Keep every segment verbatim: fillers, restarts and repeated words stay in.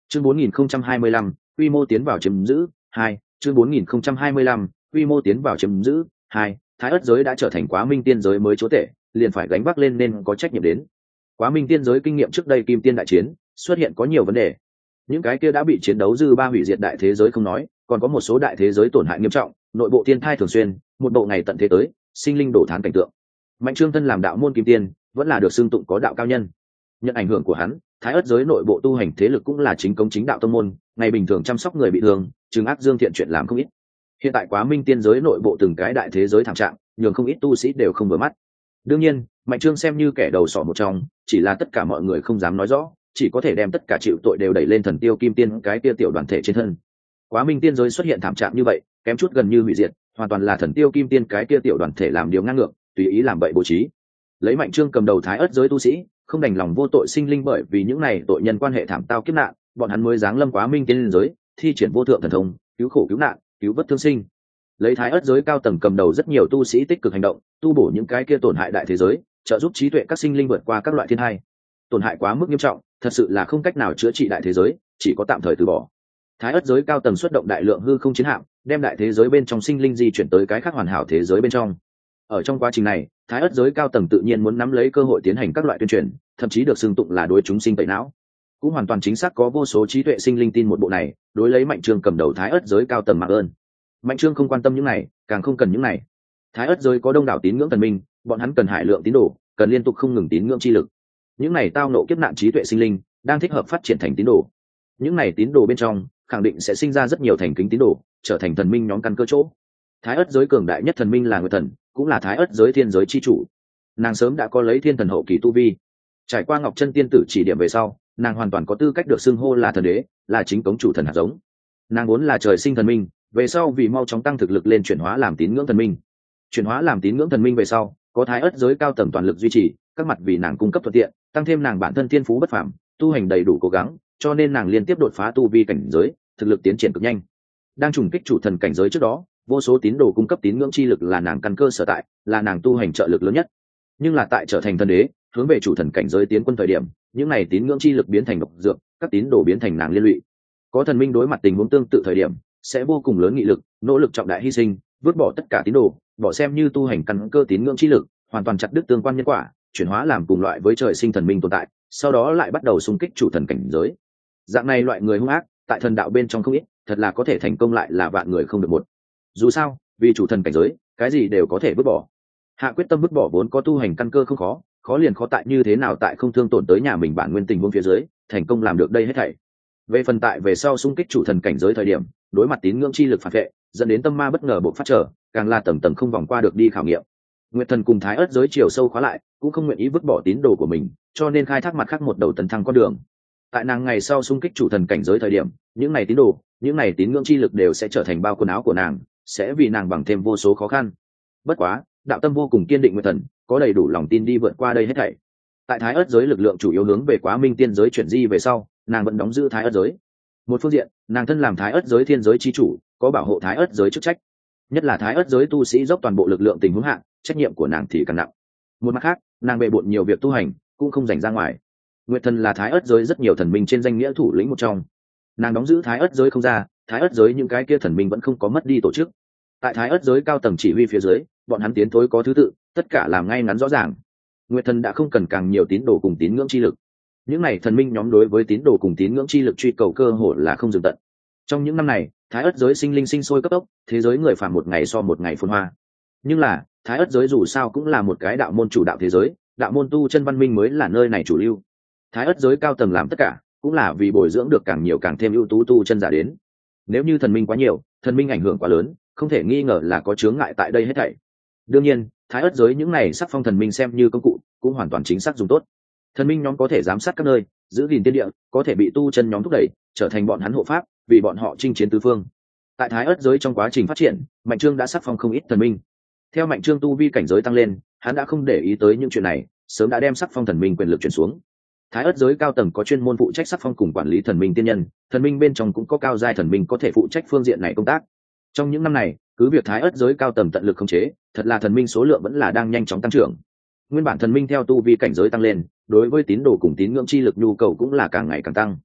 chương bốn nghìn không trăm hai mươi lăm quy mô tiến vào chiếm giữ hai chương bốn nghìn không trăm hai mươi lăm quy mô tiến vào chiếm giữ hai thái ất giới đã trở thành quá minh tiên giới mới chúa tể, liền phải gánh vác lên nên có trách nhiệm đến. Quá minh tiên giới kinh nghiệm trước đây kim tiên đại chiến xuất hiện có nhiều vấn đề, những cái kia đã bị chiến đấu dư ba hủy diệt đại thế giới không nói, còn có một số đại thế giới tổn hại nghiêm trọng, nội bộ thiên thai thường xuyên, một bộ ngày tận thế tới sinh linh đổ thán cảnh tượng. Mạnh Trương thân làm đạo môn kim tiên, vẫn là được xưng tụng có đạo cao nhân. Nhận ảnh hưởng của hắn, thái ất giới nội bộ tu hành thế lực cũng là chính công chính đạo tông môn, ngày bình thường chăm sóc người bị thương, trừng ác dương thiện chuyện làm không ít. Hiện tại quá minh tiên giới nội bộ từng cái đại thế giới thảm trạng, nhường không ít tu sĩ đều không vừa mắt. Đương nhiên, Mạnh Trương xem như kẻ đầu sỏ một trong, chỉ là tất cả mọi người không dám nói rõ, chỉ có thể đem tất cả chịu tội đều đẩy lên thần tiêu kim tiên cái kia tiểu đoàn thể trên thân. Quá minh tiên giới xuất hiện thảm trạng như vậy, kém chút gần như hủy diệt, hoàn toàn là thần tiêu kim tiên cái kia tiểu đoàn thể làm điều ngang ngược, tùy ý làm bậy bố trí. Lấy Mạnh Trương cầm đầu thái ất giới tu sĩ, không đành lòng vô tội sinh linh bởi vì những này tội nhân quan hệ thảm tao kiếp nạn, bọn hắn mới giáng lâm quá minh tiên giới, thi triển vô thượng thần thông, cứu khổ cứu nạn, cứu vớt thương sinh. Lấy thái ất giới cao tầng cầm đầu rất nhiều tu sĩ tích cực hành động, tu bổ những cái kia tổn hại đại thế giới, trợ giúp trí tuệ các sinh linh vượt qua các loại thiên tai. Tổn hại quá mức nghiêm trọng, thật sự là không cách nào chữa trị đại thế giới, chỉ có tạm thời từ bỏ. Thái ất giới cao tầng xuất động đại lượng hư không chiến hạm, đem đại thế giới bên trong sinh linh di chuyển tới cái khác hoàn hảo thế giới bên trong. Ở trong quá trình này, thái ất giới cao tầng tự nhiên muốn nắm lấy cơ hội tiến hành các loại tuyên truyền, thậm chí được xưng tụng là đối chúng sinh tẩy não. Cũng hoàn toàn chính xác có vô số trí tuệ sinh linh tin một bộ này, đối lấy Mạnh Trương cầm đầu thái ất giới cao tầng mặc ơn. Mạnh Trương không quan tâm những này, càng không cần những này. Thái ất giới có đông đảo tín ngưỡng thần minh, bọn hắn cần hải lượng tín đồ, cần liên tục không ngừng tín ngưỡng chi lực. Những này tao nộ kiếp nạn trí tuệ sinh linh, đang thích hợp phát triển thành tín đồ. Những này tín đồ bên trong, khẳng định sẽ sinh ra rất nhiều thành kính tín đồ, trở thành thần minh nhóm căn cơ chỗ. Thái ất giới cường đại nhất thần minh là Nguyệt Thần, cũng là thái ất giới thiên giới chi chủ. Nàng sớm đã có lấy thiên thần hậu kỳ tu vi. Trải qua Ngọc Chân tiên tử chỉ điểm về sau, nàng hoàn toàn có tư cách được xưng hô là thần đế, là chính cống chủ thần hạt giống. Nàng vốn là trời sinh thần minh, về sau vì mau chóng tăng thực lực lên chuyển hóa làm tín ngưỡng thần minh. Chuyển hóa làm tín ngưỡng thần minh về sau, có thái ất giới cao tầng toàn lực duy trì, các mặt vì nàng cung cấp thuận tiện, tăng thêm nàng bản thân thiên phú bất phàm, tu hành đầy đủ cố gắng, cho nên nàng liên tiếp đột phá tu vi cảnh giới, thực lực tiến triển cực nhanh. Đang trùng kích chủ thần cảnh giới trước đó, vô số tín đồ cung cấp tín ngưỡng chi lực là nàng căn cơ sở tại, là nàng tu hành trợ lực lớn nhất. Nhưng là tại trở thành thần đế, hướng về chủ thần cảnh giới tiến quân thời điểm, những này tín ngưỡng chi lực biến thành độc dược, các tín đồ biến thành nàng liên lụy. Có thần minh đối mặt tình huống tương tự thời điểm, sẽ vô cùng lớn nghị lực, nỗ lực trọng đại hy sinh, vứt bỏ tất cả tín đồ, bỏ xem như tu hành căn cơ tín ngưỡng chi lực, hoàn toàn chặt đứt tương quan nhân quả, chuyển hóa làm cùng loại với trời sinh thần minh tồn tại, sau đó lại bắt đầu xung kích chủ thần cảnh giới. Dạng này loại người hung ác, tại thần đạo bên trong không ít, thật là có thể thành công lại là vạn người không được một. Dù sao, vì chủ thần cảnh giới, cái gì đều có thể vứt bỏ. Hạ quyết tâm vứt bỏ vốn có tu hành căn cơ không khó, khó liền khó tại như thế nào tại không thương tổn tới nhà mình bản nguyên tình huống phía dưới, thành công làm được đây hết thảy. Về phần tại về sau xung kích chủ thần cảnh giới thời điểm, đối mặt tín ngưỡng chi lực phản vệ, dẫn đến tâm ma bất ngờ bộc phát trở, càng là tầng tầng không vòng qua được đi khảo nghiệm. Nguyệt Thần cùng thái ất giới chiều sâu khóa lại, cũng không nguyện ý vứt bỏ tín đồ của mình, cho nên khai thác mặt khác một đầu tấn thăng con đường. Tại nàng ngày sau xung kích chủ thần cảnh giới thời điểm, những này tín đồ, những này tín ngưỡng chi lực đều sẽ trở thành bao quần áo của nàng, sẽ vì nàng bằng thêm vô số khó khăn. Bất quá, đạo tâm vô cùng kiên định Nguyệt Thần, có đầy đủ lòng tin đi vượt qua đây hết thảy. Tại thái ất giới lực lượng chủ yếu hướng về quá minh tiên giới chuyển di về sau, nàng vẫn đóng giữ thái ất giới. Một phương diện, nàng thân làm thái ất giới thiên giới chi chủ, có bảo hộ thái ất giới chức trách. Nhất là thái ất giới tu sĩ dốc toàn bộ lực lượng tình huống hạn, trách nhiệm của nàng thì càng nặng. Một mặt khác, nàng bệ bội nhiều việc tu hành, cũng không dành ra ngoài. Nguyệt Thần là thái ất giới rất nhiều thần minh trên danh nghĩa thủ lĩnh một trong. Nàng đóng giữ thái ất giới không ra, thái ất giới những cái kia thần minh vẫn không có mất đi tổ chức. Tại thái ất giới cao tầng chỉ huy phía dưới, bọn hắn tiến thối có thứ tự, tất cả làm ngay ngắn rõ ràng. Nguyệt Thần đã không cần càng nhiều tín đồ cùng tín ngưỡng chi lực. Những này thần minh nhóm đối với tín đồ cùng tín ngưỡng chi lực truy cầu cơ hội là không dừng tận. Trong những năm này, thái ất giới sinh linh sinh sôi cấp tốc, thế giới người phàm một ngày so một ngày phồn hoa. Nhưng là, thái ất giới dù sao cũng là một cái đạo môn chủ đạo thế giới, đạo môn tu chân văn minh mới là nơi này chủ lưu. Thái ất giới cao tầng làm tất cả, cũng là vì bồi dưỡng được càng nhiều càng thêm ưu tú tu chân giả đến. Nếu như thần minh quá nhiều, thần minh ảnh hưởng quá lớn, không thể nghi ngờ là có chướng ngại tại đây hết thảy. Đương nhiên, thái ất giới những này sắc phong thần minh xem như công cụ, cũng hoàn toàn chính xác dùng tốt. Thần minh nhóm có thể giám sát các nơi, giữ gìn tiên địa, có thể bị tu chân nhóm thúc đẩy, trở thành bọn hắn hộ pháp, vì bọn họ chinh chiến tứ phương. Tại thái ất giới trong quá trình phát triển, Mạnh Trương đã sắc phong không ít thần minh. Theo Mạnh Trương tu vi cảnh giới tăng lên, hắn đã không để ý tới những chuyện này, sớm đã đem sắc phong thần minh quyền lực chuyển xuống. Thái ất giới cao tầng có chuyên môn phụ trách sắc phong cùng quản lý thần minh tiên nhân, thần minh bên trong cũng có cao giai thần minh có thể phụ trách phương diện này công tác. Trong những năm này, cứ việc thái ất giới cao tầng tận lực khống chế, thật là thần minh số lượng vẫn là đang nhanh chóng tăng trưởng. Nguyên bản thần minh theo tu vi cảnh giới tăng lên, đối với tín đồ cùng tín ngưỡng chi lực nhu cầu cũng là càng ngày càng tăng.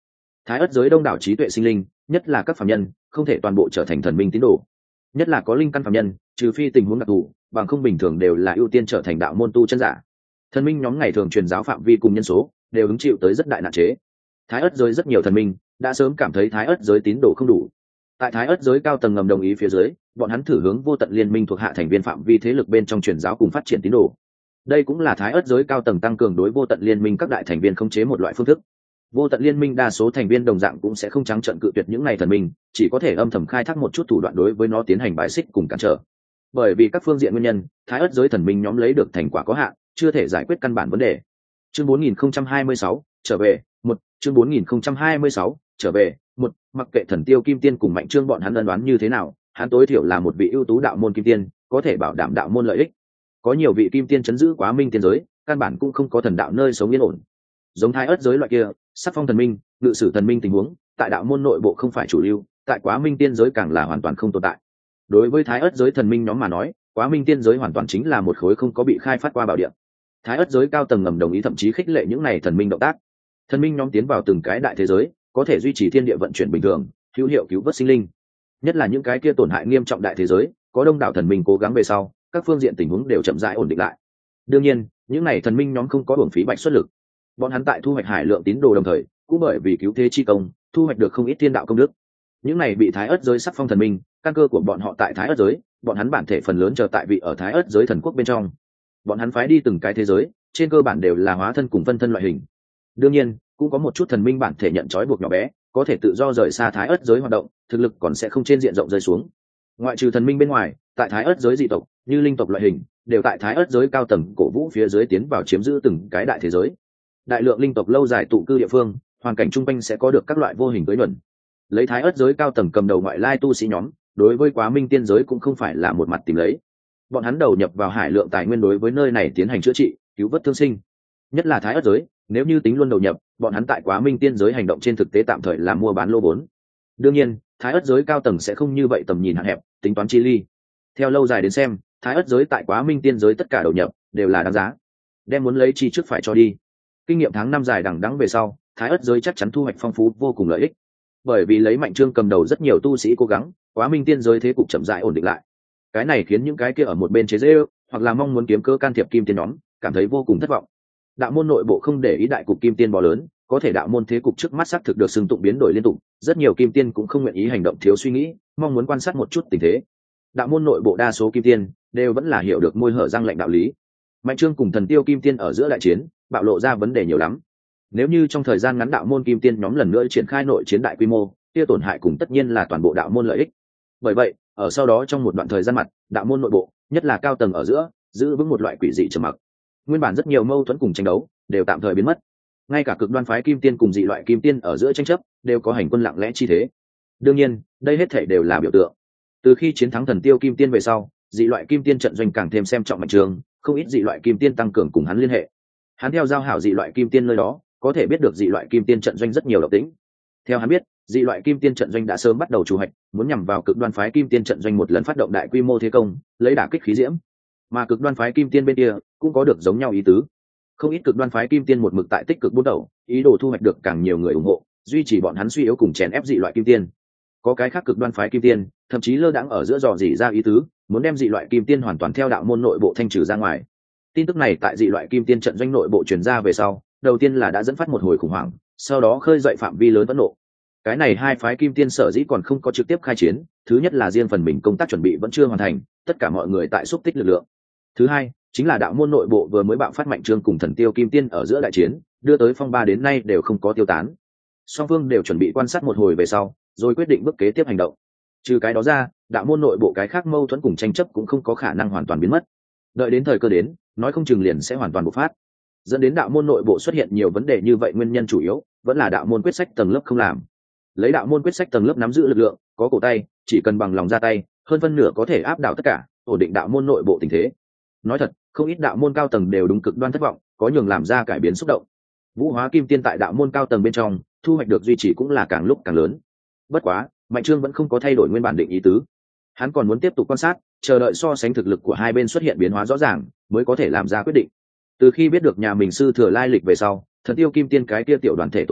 Thái ất giới đông đảo trí tuệ sinh linh, nhất là các phàm nhân, không thể toàn bộ trở thành thần minh tín đồ, nhất là có linh căn phàm nhân, trừ phi tình huống đặc thù, bằng không bình thường đều là ưu tiên trở thành đạo môn tu chân giả. Thần minh nhóm ngày thường truyền giáo phạm vi cùng nhân số đều hứng chịu tới rất đại nạn chế. Thái ất giới rất nhiều thần minh đã sớm cảm thấy thái ất giới tín đồ không đủ. Tại thái ất giới cao tầng ngầm đồng ý phía dưới, bọn hắn thử hướng vô tận liên minh thuộc hạ thành viên phạm vi thế lực bên trong truyền giáo cùng phát triển tín đồ. Đây cũng là thái ất giới cao tầng tăng cường đối vô tận liên minh các đại thành viên khống chế một loại phương thức. Vô tận liên minh đa số thành viên đồng dạng cũng sẽ không trắng trợn cự tuyệt những này thần minh, chỉ có thể âm thầm khai thác một chút thủ đoạn đối với nó tiến hành bài xích cùng cản trở. Bởi vì các phương diện nguyên nhân, thái ất giới thần minh nhóm lấy được thành quả có hạn, chưa thể giải quyết căn bản vấn đề. Chương bốn nghìn không trăm hai mươi sáu trở về một chương bốn nghìn không trăm hai mươi sáu trở về một mặc kệ thần tiêu kim tiên cùng mạnh trương bọn hắn ân đoán như thế nào, hắn tối thiểu là một vị ưu tú đạo môn kim tiên, có thể bảo đảm đạo môn lợi ích. Có nhiều vị kim tiên chấn giữ quá minh tiên giới, căn bản cũng không có thần đạo nơi sống yên ổn. Giống thái ất giới loại kia, sắc phong thần minh, ngự sử thần minh tình huống, tại đạo môn nội bộ không phải chủ lưu, tại quá minh tiên giới càng là hoàn toàn không tồn tại. Đối với thái ất giới thần minh nhóm mà nói, quá minh tiên giới hoàn toàn chính là một khối không có bị khai phát qua bảo địa. Thái ất giới cao tầng ngầm đồng ý, thậm chí khích lệ những này thần minh động tác. Thần minh nhóm tiến vào từng cái đại thế giới, có thể duy trì thiên địa vận chuyển bình thường, hữu hiệu cứu vớt sinh linh. Nhất là những cái kia tổn hại nghiêm trọng đại thế giới, có đông đảo thần minh cố gắng về sau, các phương diện tình huống đều chậm rãi ổn định lại. Đương nhiên, những này thần minh nhóm không có hưởng phí bạch xuất lực. Bọn hắn tại thu hoạch hải lượng tín đồ đồng thời, cũng bởi vì cứu thế chi công, thu hoạch được không ít thiên đạo công đức. Những này bị thái ất giới sắc phong thần minh, căn cơ của bọn họ tại thái ất giới, bọn hắn bản thể phần lớn chờ tại vị ở thái ất giới thần quốc bên trong. Bọn hắn phái đi từng cái thế giới, trên cơ bản đều là hóa thân cùng phân thân loại hình. Đương nhiên, cũng có một chút thần minh bản thể nhận trói buộc nhỏ bé, có thể tự do rời xa thái ất giới hoạt động, thực lực còn sẽ không trên diện rộng rơi xuống. Ngoại trừ thần minh bên ngoài, tại thái ất giới dị tộc, như linh tộc loại hình, đều tại thái ất giới cao tầng cổ vũ phía dưới tiến vào chiếm giữ từng cái đại thế giới. Đại lượng linh tộc lâu dài tụ cư địa phương, hoàn cảnh chung quanh sẽ có được các loại vô hình tới nhuận. Lấy thái ất giới cao tầng cầm đầu ngoại lai tu sĩ nhóm, đối với quá minh tiên giới cũng không phải là một mặt tìm lấy. Bọn hắn đầu nhập vào hải lượng tài nguyên đối với nơi này tiến hành chữa trị, cứu vớt thương sinh. Nhất là thái ất giới, nếu như tính luôn đầu nhập, bọn hắn tại quá minh tiên giới hành động trên thực tế tạm thời là mua bán lô vốn. Đương nhiên, thái ất giới cao tầng sẽ không như vậy tầm nhìn hạn hẹp, tính toán chi ly. Theo lâu dài đến xem, thái ất giới tại quá minh tiên giới tất cả đầu nhập đều là đáng giá. Đem muốn lấy chi trước phải cho đi. Kinh nghiệm tháng năm dài đằng đẵng về sau, thái ất giới chắc chắn thu hoạch phong phú vô cùng lợi ích. Bởi vì lấy mạnh trương cầm đầu rất nhiều tu sĩ cố gắng, quá minh tiên giới thế cục chậm rãi ổn định lại. Cái này khiến những cái kia ở một bên chế giễu, hoặc là mong muốn kiếm cơ can thiệp kim tiên nhóm, cảm thấy vô cùng thất vọng. Đạo môn nội bộ không để ý đại cục kim tiên bò lớn, có thể đạo môn thế cục trước mắt xác thực được xưng tụng biến đổi liên tục, rất nhiều kim tiên cũng không nguyện ý hành động thiếu suy nghĩ, mong muốn quan sát một chút tình thế. Đạo môn nội bộ đa số kim tiên đều vẫn là hiểu được môi hở răng lệnh đạo lý. Mạnh trương cùng thần tiêu kim tiên ở giữa đại chiến, bạo lộ ra vấn đề nhiều lắm. Nếu như trong thời gian ngắn đạo môn kim tiên nhóm lần nữa triển khai nội chiến đại quy mô, kia tổn hại cùng tất nhiên là toàn bộ đạo môn lợi ích. Bởi vậy, ở sau đó trong một đoạn thời gian mặt, đạo môn nội bộ, nhất là cao tầng ở giữa, giữ vững một loại quỷ dị trầm mặc. Nguyên bản rất nhiều mâu thuẫn cùng tranh đấu đều tạm thời biến mất. Ngay cả cực đoan phái kim tiên cùng dị loại kim tiên ở giữa tranh chấp đều có hành quân lặng lẽ chi thế. Đương nhiên, đây hết thảy đều là biểu tượng. Từ khi chiến thắng thần tiêu kim tiên về sau, dị loại kim tiên trận doanh càng thêm xem trọng mạnh trường, không ít dị loại kim tiên tăng cường cùng hắn liên hệ. Hắn theo giao hảo dị loại kim tiên nơi đó, có thể biết được dị loại kim tiên trận doanh rất nhiều độc tính. Theo hắn biết, dị loại kim tiên trận doanh đã sớm bắt đầu chủ hoạch, muốn nhằm vào cực đoan phái kim tiên trận doanh một lần phát động đại quy mô thế công, lấy đả kích khí diễm. Mà cực đoan phái kim tiên bên kia cũng có được giống nhau ý tứ. Không ít cực đoan phái kim tiên một mực tại tích cực buôn đầu, ý đồ thu hoạch được càng nhiều người ủng hộ, duy trì bọn hắn suy yếu cùng chèn ép dị loại kim tiên. Có cái khác cực đoan phái kim tiên, thậm chí lơ đãng ở giữa dò dỉ ra ý tứ, muốn đem dị loại kim tiên hoàn toàn theo đạo môn nội bộ thanh trừ ra ngoài. Tin tức này tại dị loại kim tiên trận doanh nội bộ truyền ra về sau, đầu tiên là đã dẫn phát một hồi khủng hoảng, sau đó khơi dậy phạm vi lớn phẫn nộ. Cái này hai phái kim tiên sở dĩ còn không có trực tiếp khai chiến, thứ nhất là riêng phần mình công tác chuẩn bị vẫn chưa hoàn thành, tất cả mọi người tại xúc tích lực lượng. Thứ hai, chính là đạo môn nội bộ vừa mới bạo phát mạnh trương cùng thần tiêu kim tiên ở giữa đại chiến, đưa tới phong ba đến nay đều không có tiêu tán. Song phương đều chuẩn bị quan sát một hồi về sau, rồi quyết định bước kế tiếp hành động. Trừ cái đó ra, đạo môn nội bộ cái khác mâu thuẫn cùng tranh chấp cũng không có khả năng hoàn toàn biến mất. Đợi đến thời cơ đến, nói không chừng liền sẽ hoàn toàn bộc phát. Dẫn đến đạo môn nội bộ xuất hiện nhiều vấn đề như vậy, nguyên nhân chủ yếu vẫn là đạo môn quyết sách tầng lớp không làm. Lấy đạo môn quyết sách tầng lớp nắm giữ lực lượng, có cổ tay, chỉ cần bằng lòng ra tay, hơn phân nửa có thể áp đảo tất cả, ổn định đạo môn nội bộ tình thế. Nói thật, không ít đạo môn cao tầng đều đúng cực đoan thất vọng, có nhường làm ra cải biến xúc động. Vũ hóa kim tiên tại đạo môn cao tầng bên trong, thu hoạch được duy trì cũng là càng lúc càng lớn. Bất quá, mạnh trương vẫn không có thay đổi nguyên bản định ý tứ. Hắn còn muốn tiếp tục quan sát, chờ đợi so sánh thực lực của hai bên xuất hiện biến hóa rõ ràng, mới có thể làm ra quyết định. Từ khi biết được nhà mình sư thừa lai lịch về sau, thần tiêu kim tiên cái kia tiểu đoàn thể tồn tại,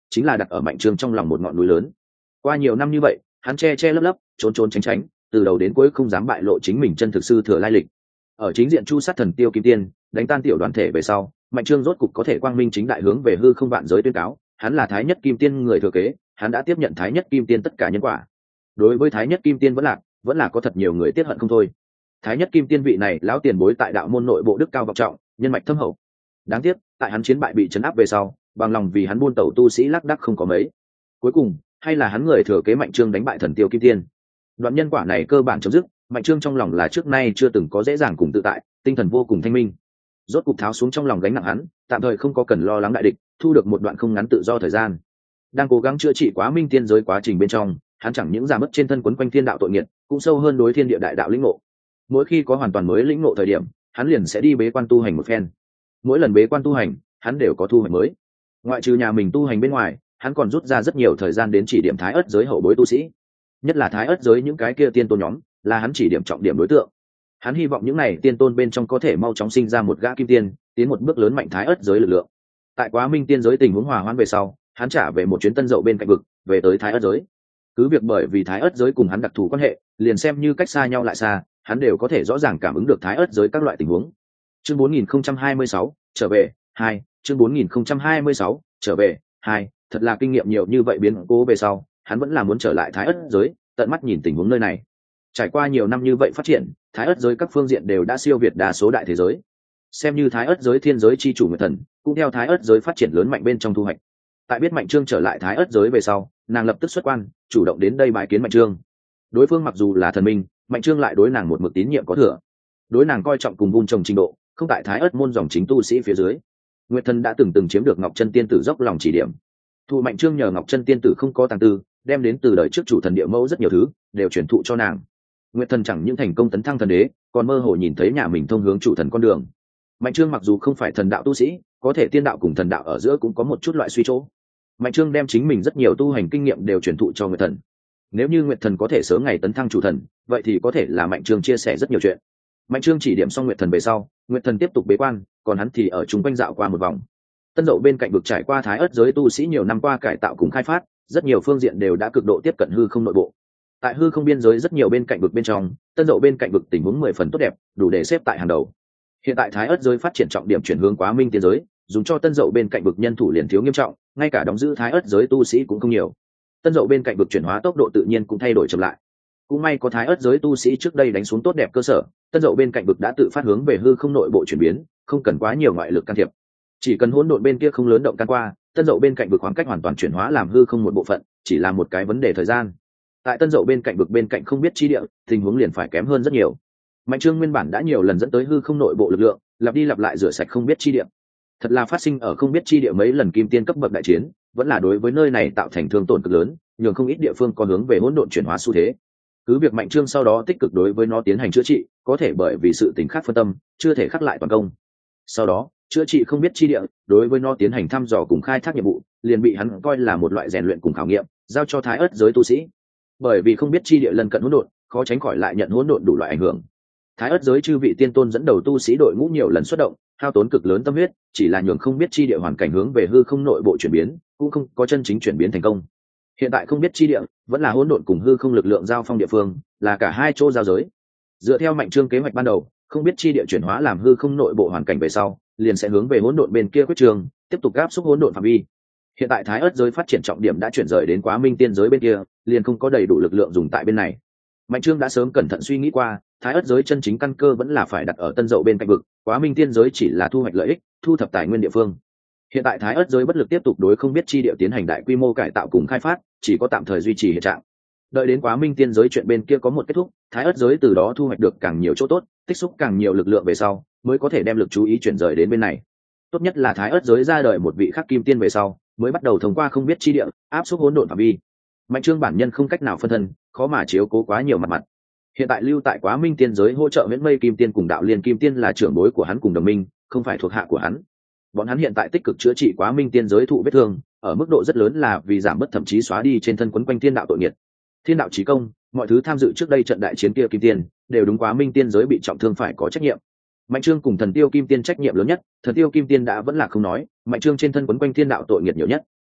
chính là đặt ở Mạnh Trương trong lòng một ngọn núi lớn. Qua nhiều năm như vậy, hắn che che lấp lấp, trốn trốn tránh tránh, từ đầu đến cuối không dám bại lộ chính mình chân thực sư thừa lai lịch. Ở chính diện chu sát thần tiêu kim tiên, đánh tan tiểu đoàn thể về sau, Mạnh Trương rốt cục có thể quang minh chính đại hướng về hư không vạn giới tuyên cáo, hắn là Thái Nhất Kim Tiên người thừa kế, hắn đã tiếp nhận Thái Nhất Kim Tiên tất cả nhân quả. Đối với Thái Nhất Kim Tiên vẫn lạc, vẫn là có thật nhiều người tiếc hận không thôi. Thái Nhất Kim Tiên vị này lão tiền bối tại đạo môn nội bộ đức cao vọng trọng, nhân mạch thâm hậu. Đáng tiếc, tại hắn chiến bại bị trấn áp về sau, bằng lòng vì hắn buôn tẩu tu sĩ lác đác không có mấy. Cuối cùng, hay là hắn người thừa kế Mạnh Trương đánh bại thần tiêu kim tiên. Đoạn nhân quả này cơ bản chấm dứt, Mạnh Trương trong lòng là trước nay chưa từng có dễ dàng cùng tự tại, tinh thần vô cùng thanh minh. Rốt cục tháo xuống trong lòng gánh nặng hắn, tạm thời không có cần lo lắng đại địch, thu được một đoạn không ngắn tự do thời gian. Đang cố gắng chữa trị quá minh tiên giới quá trình bên trong, hắn chẳng những giảm mất trên thân quấn quanh thiên đạo tội nghiệt, cũng sâu hơn đối thiên địa đại đạo lĩnh ngộ. Mỗi khi có hoàn toàn mới lĩnh ngộ thời điểm, hắn liền sẽ đi bế quan tu hành một phen. Mỗi lần bế quan tu hành, hắn đều có thu hoạch mới. Ngoại trừ nhà mình tu hành bên ngoài, hắn còn rút ra rất nhiều thời gian đến chỉ điểm Thái Ức giới hậu bối tu sĩ, nhất là Thái Ức giới những cái kia tiên tôn nhóm, là hắn chỉ điểm trọng điểm đối tượng. Hắn hy vọng những này tiên tôn bên trong có thể mau chóng sinh ra một gã kim tiên, tiến một bước lớn mạnh Thái Ức giới lực lượng. Tại Quá Minh tiên giới tình huống hòa hoãn về sau, hắn trả về một chuyến Tân Dậu bên cạnh vực, về tới Thái Ức giới. Cứ việc bởi vì Thái Ức giới cùng hắn đặc thù quan hệ, liền xem như cách xa nhau lại xa, hắn đều có thể rõ ràng cảm ứng được Thái Ức giới các loại tình huống. Chương bốn nghìn không trăm hai mươi sáu trở về hai, chương bốn nghìn không trăm hai mươi sáu trở về hai, thật là kinh nghiệm nhiều như vậy biến cố về sau, hắn vẫn là muốn trở lại Thái Ức giới, tận mắt nhìn tình huống nơi này. Trải qua nhiều năm như vậy phát triển, Thái Ức giới các phương diện đều đã siêu việt đa số đại thế giới. Xem như Thái Ức giới thiên giới chi chủ Nguyệt Thần, cũng theo Thái Ức giới phát triển lớn mạnh bên trong thu hoạch. Tại biết Mạnh Trương trở lại Thái Ức giới về sau, nàng lập tức xuất quan, chủ động đến đây bái kiến Mạnh Trương. Đối phương mặc dù là thần minh, Mạnh Trương lại đối nàng một mực tín nhiệm có thừa. Đối nàng coi trọng cùng vun trồng trình độ, không tại Thái Ức môn dòng chính tu sĩ phía dưới. Nguyệt Thần đã từng từng chiếm được Ngọc Chân Tiên tử dốc lòng chỉ điểm. Thụ Mạnh Trương nhờ Ngọc Chân Tiên tử không có tàng tư, đem đến từ đời trước chủ thần địa mẫu rất nhiều thứ, đều truyền thụ cho nàng. Nguyệt Thần chẳng những thành công tấn thăng thần đế, còn mơ hồ nhìn thấy nhà mình thông hướng chủ thần con đường. Mạnh Trương mặc dù không phải thần đạo tu sĩ, có thể tiên đạo cùng thần đạo ở giữa cũng có một chút loại suy chỗ. Mạnh Trương đem chính mình rất nhiều tu hành kinh nghiệm đều truyền thụ cho Nguyệt Thần. Nếu như Nguyệt Thần có thể sớm ngày tấn thăng chủ thần, vậy thì có thể là Mạnh Trương chia sẻ rất nhiều chuyện. Mạnh Trương chỉ điểm xong Nguyệt Thần về sau, Nguyệt Thần tiếp tục bế quan, còn hắn thì ở chung quanh dạo qua một vòng. Tân Dậu bên cạnh vực trải qua Thái Ức giới tu sĩ nhiều năm qua cải tạo cùng khai phát, rất nhiều phương diện đều đã cực độ tiếp cận hư không nội bộ. Tại hư không biên giới rất nhiều bên cạnh vực bên trong, Tân Dậu bên cạnh vực tình huống mười phần tốt đẹp, đủ để xếp tại hàng đầu. Hiện tại Thái Ức giới phát triển trọng điểm chuyển hướng Quá Minh tiên giới, dùng cho Tân Dậu bên cạnh vực nhân thủ liền thiếu nghiêm trọng, ngay cả đóng giữ Thái Ức giới tu sĩ cũng không nhiều. Tân Dậu bên cạnh vực chuyển hóa tốc độ tự nhiên cũng thay đổi chậm lại. Cũng may có Thái Ức giới tu sĩ trước đây đánh xuống tốt đẹp cơ sở, Tân Dậu bên cạnh vực đã tự phát hướng về hư không nội bộ chuyển biến, không cần quá nhiều ngoại lực can thiệp. Chỉ cần hỗn độn bên kia không lớn động can qua, Tân Dậu bên cạnh vực khoảng cách hoàn toàn chuyển hóa làm hư không một bộ phận, chỉ là một cái vấn đề thời gian. Tại Tân Dậu bên cạnh vực bên cạnh không biết chi địa, tình huống liền phải kém hơn rất nhiều. Mạnh Trương nguyên bản đã nhiều lần dẫn tới hư không nội bộ lực lượng, lặp đi lặp lại rửa sạch không biết chi địa. Thật là phát sinh ở không biết chi địa mấy lần kim tiên cấp bậc đại chiến, vẫn là đối với nơi này tạo thành thương tổn cực lớn, nhường không ít địa phương có hướng về hỗn độn chuyển hóa xu thế. Cứ việc Mạnh Trương sau đó tích cực đối với nó tiến hành chữa trị, có thể bởi vì sự tình khác phân tâm, chưa thể khắc lại toàn công. Sau đó, chữa trị không biết chi địa, đối với nó tiến hành thăm dò cùng khai thác nhiệm vụ, liền bị hắn coi là một loại rèn luyện cùng khảo nghiệm, giao cho Thái Ức giới tu sĩ. Bởi vì không biết chi địa lần cận hỗn độn, khó tránh khỏi lại nhận hỗn độn đủ loại ảnh hưởng. Thái Ức giới chư vị tiên tôn dẫn đầu tu sĩ đội ngũ nhiều lần xuất động, hao tốn cực lớn tâm huyết, chỉ là nhường không biết chi địa hoàn cảnh hướng về hư không nội bộ chuyển biến, cũng không có chân chính chuyển biến thành công. Hiện tại không biết chi địa vẫn là hỗn độn cùng hư không lực lượng giao phong địa phương, là cả hai chỗ giao giới. Dựa theo Mạnh Trương kế hoạch ban đầu, không biết chi địa chuyển hóa làm hư không nội bộ hoàn cảnh về sau, liền sẽ hướng về hỗn độn bên kia quyết trường, tiếp tục áp xúc hỗn độn phạm vi. Hiện tại Thái Ức giới phát triển trọng điểm đã chuyển rời đến Quá Minh tiên giới bên kia, liền không có đầy đủ lực lượng dùng tại bên này. Mạnh Trương đã sớm cẩn thận suy nghĩ qua, Thái Ức giới chân chính căn cơ vẫn là phải đặt ở Tân Dậu bên cạnh vực, Quá Minh tiên giới chỉ là thu hoạch lợi ích, thu thập tài nguyên địa phương. Hiện tại Thái Ức giới bất lực tiếp tục đối không biết chi địa tiến hành đại quy mô cải tạo cùng khai phát, chỉ có tạm thời duy trì hiện trạng. Đợi đến Quá Minh tiên giới chuyện bên kia có một kết thúc, Thái Ức giới từ đó thu hoạch được càng nhiều chỗ tốt, tích xúc càng nhiều lực lượng về sau, mới có thể đem lực chú ý chuyển rời đến bên này. Tốt nhất là Thái Ức giới ra đời một vị khắc kim tiên về sau, mới bắt đầu thông qua không biết chi địa, áp xúc hỗn độn phạm vi. Mạnh Trương bản nhân không cách nào phân thân, khó mà chiếu cố quá nhiều mặt mặt. Hiện tại lưu tại Quá Minh tiên giới hỗ trợ Viễn Mây Kim Tiên cùng Đạo Liên Kim Tiên là trưởng bối của hắn cùng đồng minh, không phải thuộc hạ của hắn. Bọn hắn hiện tại tích cực chữa trị Quá Minh tiên giới thụ vết thương, ở mức độ rất lớn là vì giảm bớt thậm chí xóa đi trên thân quấn quanh thiên đạo tội nghiệt. Thiên đạo chí công, mọi thứ tham dự trước đây trận đại chiến kia Kim Tiên, đều đúng Quá Minh tiên giới bị trọng thương phải có trách nhiệm. Mạnh Trương cùng Thần Tiêu Kim Tiên trách nhiệm lớn nhất, Thần Tiêu Kim Tiên đã vẫn là không nói, Mạnh Trương trên thân quấn quanh thiên đạo tội nghiệt nhiều nhất.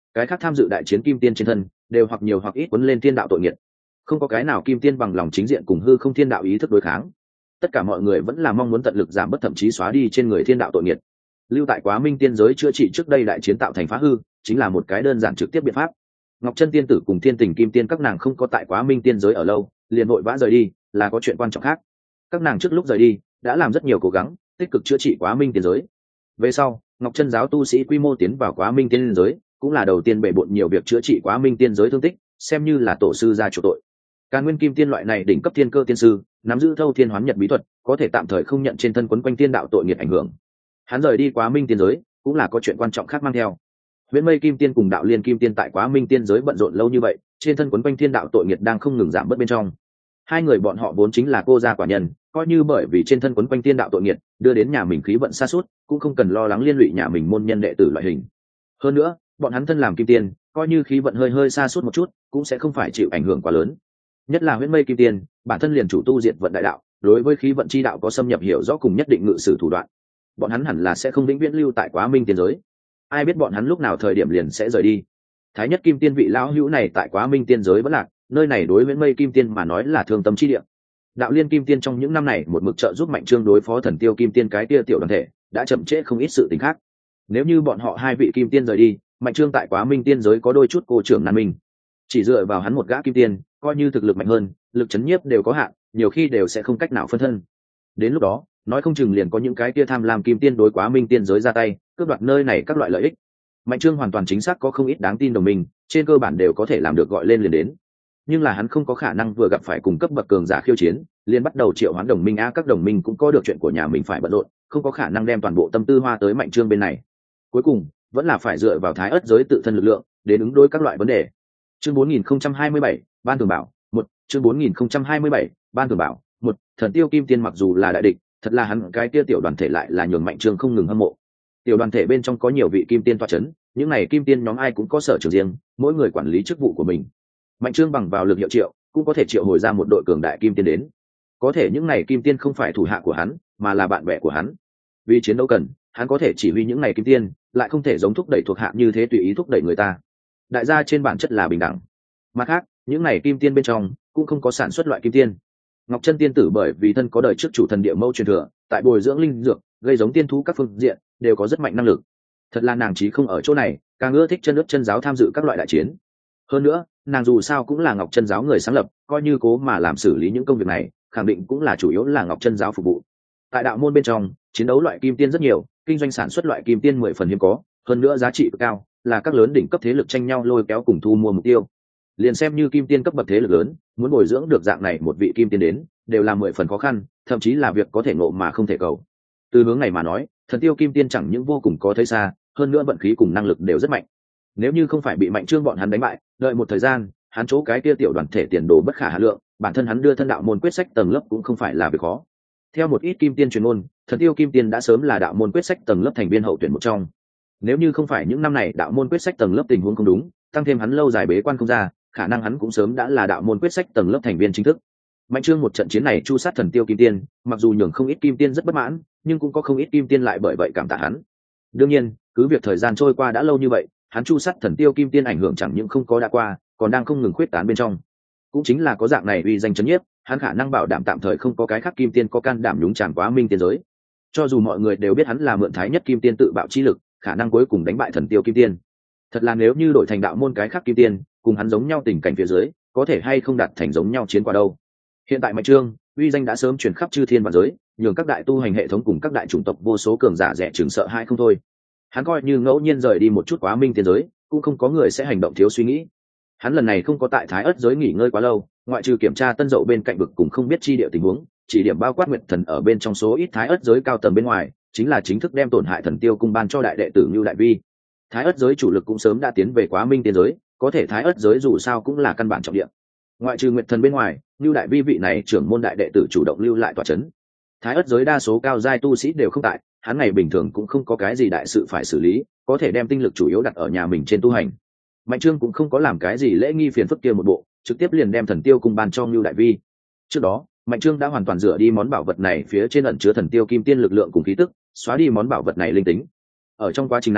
cái khác tham dự đại chiến kim tiên trên thân đều hoặc nhiều hoặc ít quấn lên thiên đạo tội nghiệt, không có cái nào kim tiên bằng lòng chính diện cùng hư không thiên đạo ý thức đối kháng. Tất cả mọi người vẫn là mong muốn tận lực giảm bớt thậm chí xóa đi trên người thiên đạo tội nghiệt. Lưu tại Quá Minh tiên giới chữa trị trước đây đại chiến tạo thành phá hư chính là một cái đơn giản trực tiếp biện pháp. Ngọc Chân tiên tử cùng Thiên Tình kim tiên các nàng không có tại Quá Minh tiên giới ở lâu, liền vội vã rời đi, là có chuyện quan trọng khác. Các nàng trước lúc rời đi đã làm rất nhiều cố gắng tích cực chữa trị Quá Minh tiên giới. Về sau Ngọc Chân giáo tu sĩ quy mô tiến vào Quá Minh tiên giới, cũng là đầu tiên bệ bội nhiều việc chữa trị Quá Minh tiên giới thương tích, xem như là tổ sư ra chủ tội. Càn Nguyên kim tiên loại này đỉnh cấp thiên cơ tiên sư, nắm giữ thâu thiên hoán nhật bí thuật, có thể tạm thời không nhận trên thân quấn quanh thiên đạo tội nghiệt ảnh hưởng. Hắn rời đi Quá Minh tiên giới cũng là có chuyện quan trọng khác mang theo. Viễn Mây kim tiên cùng Đạo Liên kim tiên tại Quá Minh tiên giới bận rộn lâu như vậy, trên thân quấn quanh thiên đạo tội nghiệt đang không ngừng giảm bớt bên trong. Hai người bọn họ vốn chính là cô gia quả nhân, coi như bởi vì trên thân quấn quanh thiên đạo tội nghiệt đưa đến nhà mình khí vận sa sút, cũng không cần lo lắng liên lụy nhà mình môn nhân đệ tử loại hình. Hơn nữa bọn hắn thân làm kim tiên, coi như khí vận hơi hơi sa sút một chút cũng sẽ không phải chịu ảnh hưởng quá lớn. Nhất là Viễn Mây kim tiên bản thân liền chủ tu diệt vận đại đạo, đối với khí vận chi đạo có xâm nhập hiểu rõ cùng nhất định ngự sử thủ đoạn, bọn hắn hẳn là sẽ không vĩnh viễn lưu tại Quá Minh tiên giới. Ai biết bọn hắn lúc nào thời điểm liền sẽ rời đi. Thái nhất kim tiên vị lão hữu này tại Quá Minh tiên giới vẫn lạc, nơi này đối với Mây kim tiên mà nói là thương tâm chi địa. Đạo Liên kim tiên trong những năm này một mực trợ giúp Mạnh Trương đối phó Thần Tiêu kim tiên cái kia tiểu đoàn thể, đã chậm trễ không ít sự tình khác. Nếu như bọn họ hai vị kim tiên rời đi, Mạnh Trương tại Quá Minh tiên giới có đôi chút cô trưởng nan minh. Chỉ dựa vào hắn một gã kim tiên, coi như thực lực mạnh hơn, lực chấn nhiếp đều có hạn, nhiều khi đều sẽ không cách nào phân thân. Đến lúc đó nói không chừng liền có những cái kia tham lam kim tiên đối Quá Minh tiên giới ra tay cướp đoạt nơi này các loại lợi ích. Mạnh Trương hoàn toàn chính xác có không ít đáng tin đồng minh, trên cơ bản đều có thể làm được gọi lên liền đến, nhưng là hắn không có khả năng vừa gặp phải cùng cấp bậc cường giả khiêu chiến liền bắt đầu triệu hoán đồng minh. A các đồng minh cũng có được chuyện của nhà mình phải bận rộn, không có khả năng đem toàn bộ tâm tư hoa tới Mạnh Trương bên này. Cuối cùng vẫn là phải dựa vào Thái Ức giới tự thân lực lượng đến ứng đối các loại vấn đề. Chương bốn nghìn không trăm hai mươi bảy ban thường bảo một. Chương bốn nghìn không trăm hai mươi bảy ban thường bảo một. Thần Tiêu kim tiên mặc dù là đại địch, thật là hắn cái kia tiểu đoàn thể lại là nhường Mạnh Trương không ngừng hâm mộ. Tiểu đoàn thể bên trong có nhiều vị kim tiên toa chấn, những này kim tiên nhóm ai cũng có sở trường riêng, mỗi người quản lý chức vụ của mình. Mạnh Trương bằng vào lực hiệu triệu cũng có thể triệu hồi ra một đội cường đại kim tiên đến. Có thể những này kim tiên không phải thủ hạ của hắn, mà là bạn bè của hắn. Vì chiến đấu cần, hắn có thể chỉ huy những này kim tiên, lại không thể giống thúc đẩy thuộc hạ như thế tùy ý thúc đẩy người ta. Đại gia trên bản chất là bình đẳng. Mặt khác, những này kim tiên bên trong cũng không có sản xuất loại kim tiên. Ngọc Chân tiên tử bởi vì thân có đời trước chủ thần địa mâu truyền thừa, tại bồi dưỡng linh dược, gây giống tiên thú các phương diện đều có rất mạnh năng lực. Thật là nàng chí không ở chỗ này, càng ưa thích chân ướt chân giáo tham dự các loại đại chiến. Hơn nữa, nàng dù sao cũng là Ngọc Chân giáo người sáng lập, coi như cố mà làm xử lý những công việc này, khẳng định cũng là chủ yếu là Ngọc Chân giáo phục vụ. Tại đạo môn bên trong, chiến đấu loại kim tiên rất nhiều, kinh doanh sản xuất loại kim tiên mười phần hiếm có, hơn nữa giá trị cao, là các lớn đỉnh cấp thế lực tranh nhau lôi kéo cùng thu mua mục tiêu. Liền xem như kim tiên cấp bậc thế lực lớn, muốn bồi dưỡng được dạng này một vị kim tiên đến, đều là mười phần khó khăn, thậm chí là việc có thể ngộ mà không thể cầu. Từ hướng này mà nói, Thần Tiêu kim tiên chẳng những vô cùng có thấy xa, hơn nữa vận khí cùng năng lực đều rất mạnh. Nếu như không phải bị Mạnh Trương bọn hắn đánh bại, đợi một thời gian, hắn chỗ cái kia tiểu đoàn thể tiền đồ bất khả hà lượng, bản thân hắn đưa thân đạo môn quyết sách tầng lớp cũng không phải là việc khó. Theo một ít kim tiên truyền ngôn, Thần Tiêu kim tiên đã sớm là đạo môn quyết sách tầng lớp thành viên hậu tuyển một trong. Nếu như không phải những năm này đạo môn quyết sách tầng lớp tình huống không đúng, tăng thêm hắn lâu dài bế quan không ra, khả năng hắn cũng sớm đã là đạo môn quyết sách tầng lớp thành viên chính thức. Mạnh Trương một trận chiến này chu sát Thần Tiêu kim tiên, mặc dù nhường không ít kim tiên rất bất mãn, nhưng cũng có không ít kim tiên lại bởi vậy cảm tạ hắn. Đương nhiên, cứ việc thời gian trôi qua đã lâu như vậy, hắn chu sát Thần Tiêu kim tiên ảnh hưởng chẳng những không có đã qua, còn đang không ngừng khuyết tán bên trong. Cũng chính là có dạng này uy danh chấn nhiếp, hắn khả năng bảo đảm tạm thời không có cái khác kim tiên có can đảm nhúng tràn Quá Minh tiên giới. Cho dù mọi người đều biết hắn là mượn Thái Nhất kim tiên tự bạo chi lực, khả năng cuối cùng đánh bại Thần Tiêu kim tiên. Thật là nếu như đổi thành đạo môn cái khác kim tiên, cùng hắn giống nhau tình cảnh phía dưới, có thể hay không đạt thành giống nhau chiến quả đâu. Hiện tại Mạnh Trương, uy danh đã sớm truyền khắp chư thiên vạn giới, nhường các đại tu hành hệ thống cùng các đại chủng tộc vô số cường giả rẻ chừng sợ hai không thôi. Hắn coi như ngẫu nhiên rời đi một chút Quá Minh tiên giới, cũng không có người sẽ hành động thiếu suy nghĩ. Hắn lần này không có tại Thái Ức giới nghỉ ngơi quá lâu, ngoại trừ kiểm tra tân dậu bên cạnh vực cùng không biết chi địa tình huống, chỉ điểm bao quát Nguyệt Thần ở bên trong số ít Thái Ức giới cao tầng bên ngoài, chính là chính thức đem tổn hại Thần Tiêu cung ban cho đại đệ tử Nưu Đại Vi. Thái Ức giới chủ lực cũng sớm đã tiến về Quá Minh tiên giới, có thể Thái Ức giới dù sao cũng là căn bản trọng địa. Ngoại trừ Nguyệt Thần bên ngoài, Nưu Đại Vi vị này trưởng môn đại đệ tử chủ động lưu lại tọa chấn. Thái Ức giới đa số cao giai tu sĩ đều không tại, hắn ngày bình thường cũng không có cái gì đại sự phải xử lý, có thể đem tinh lực chủ yếu đặt ở nhà mình trên tu hành. Mạnh Trương cũng không có làm cái gì lễ nghi phiền phức kia một bộ, trực tiếp liền đem Thần Tiêu cung ban cho Nưu Đại Vi. Trước đó, Mạnh Trương đã hoàn toàn rửa đi món bảo vật này phía trên ẩn chứa Thần Tiêu kim tiên lực lượng cùng khí tức, xóa đi món bảo vật này linh tính. Ở trong quá trình này,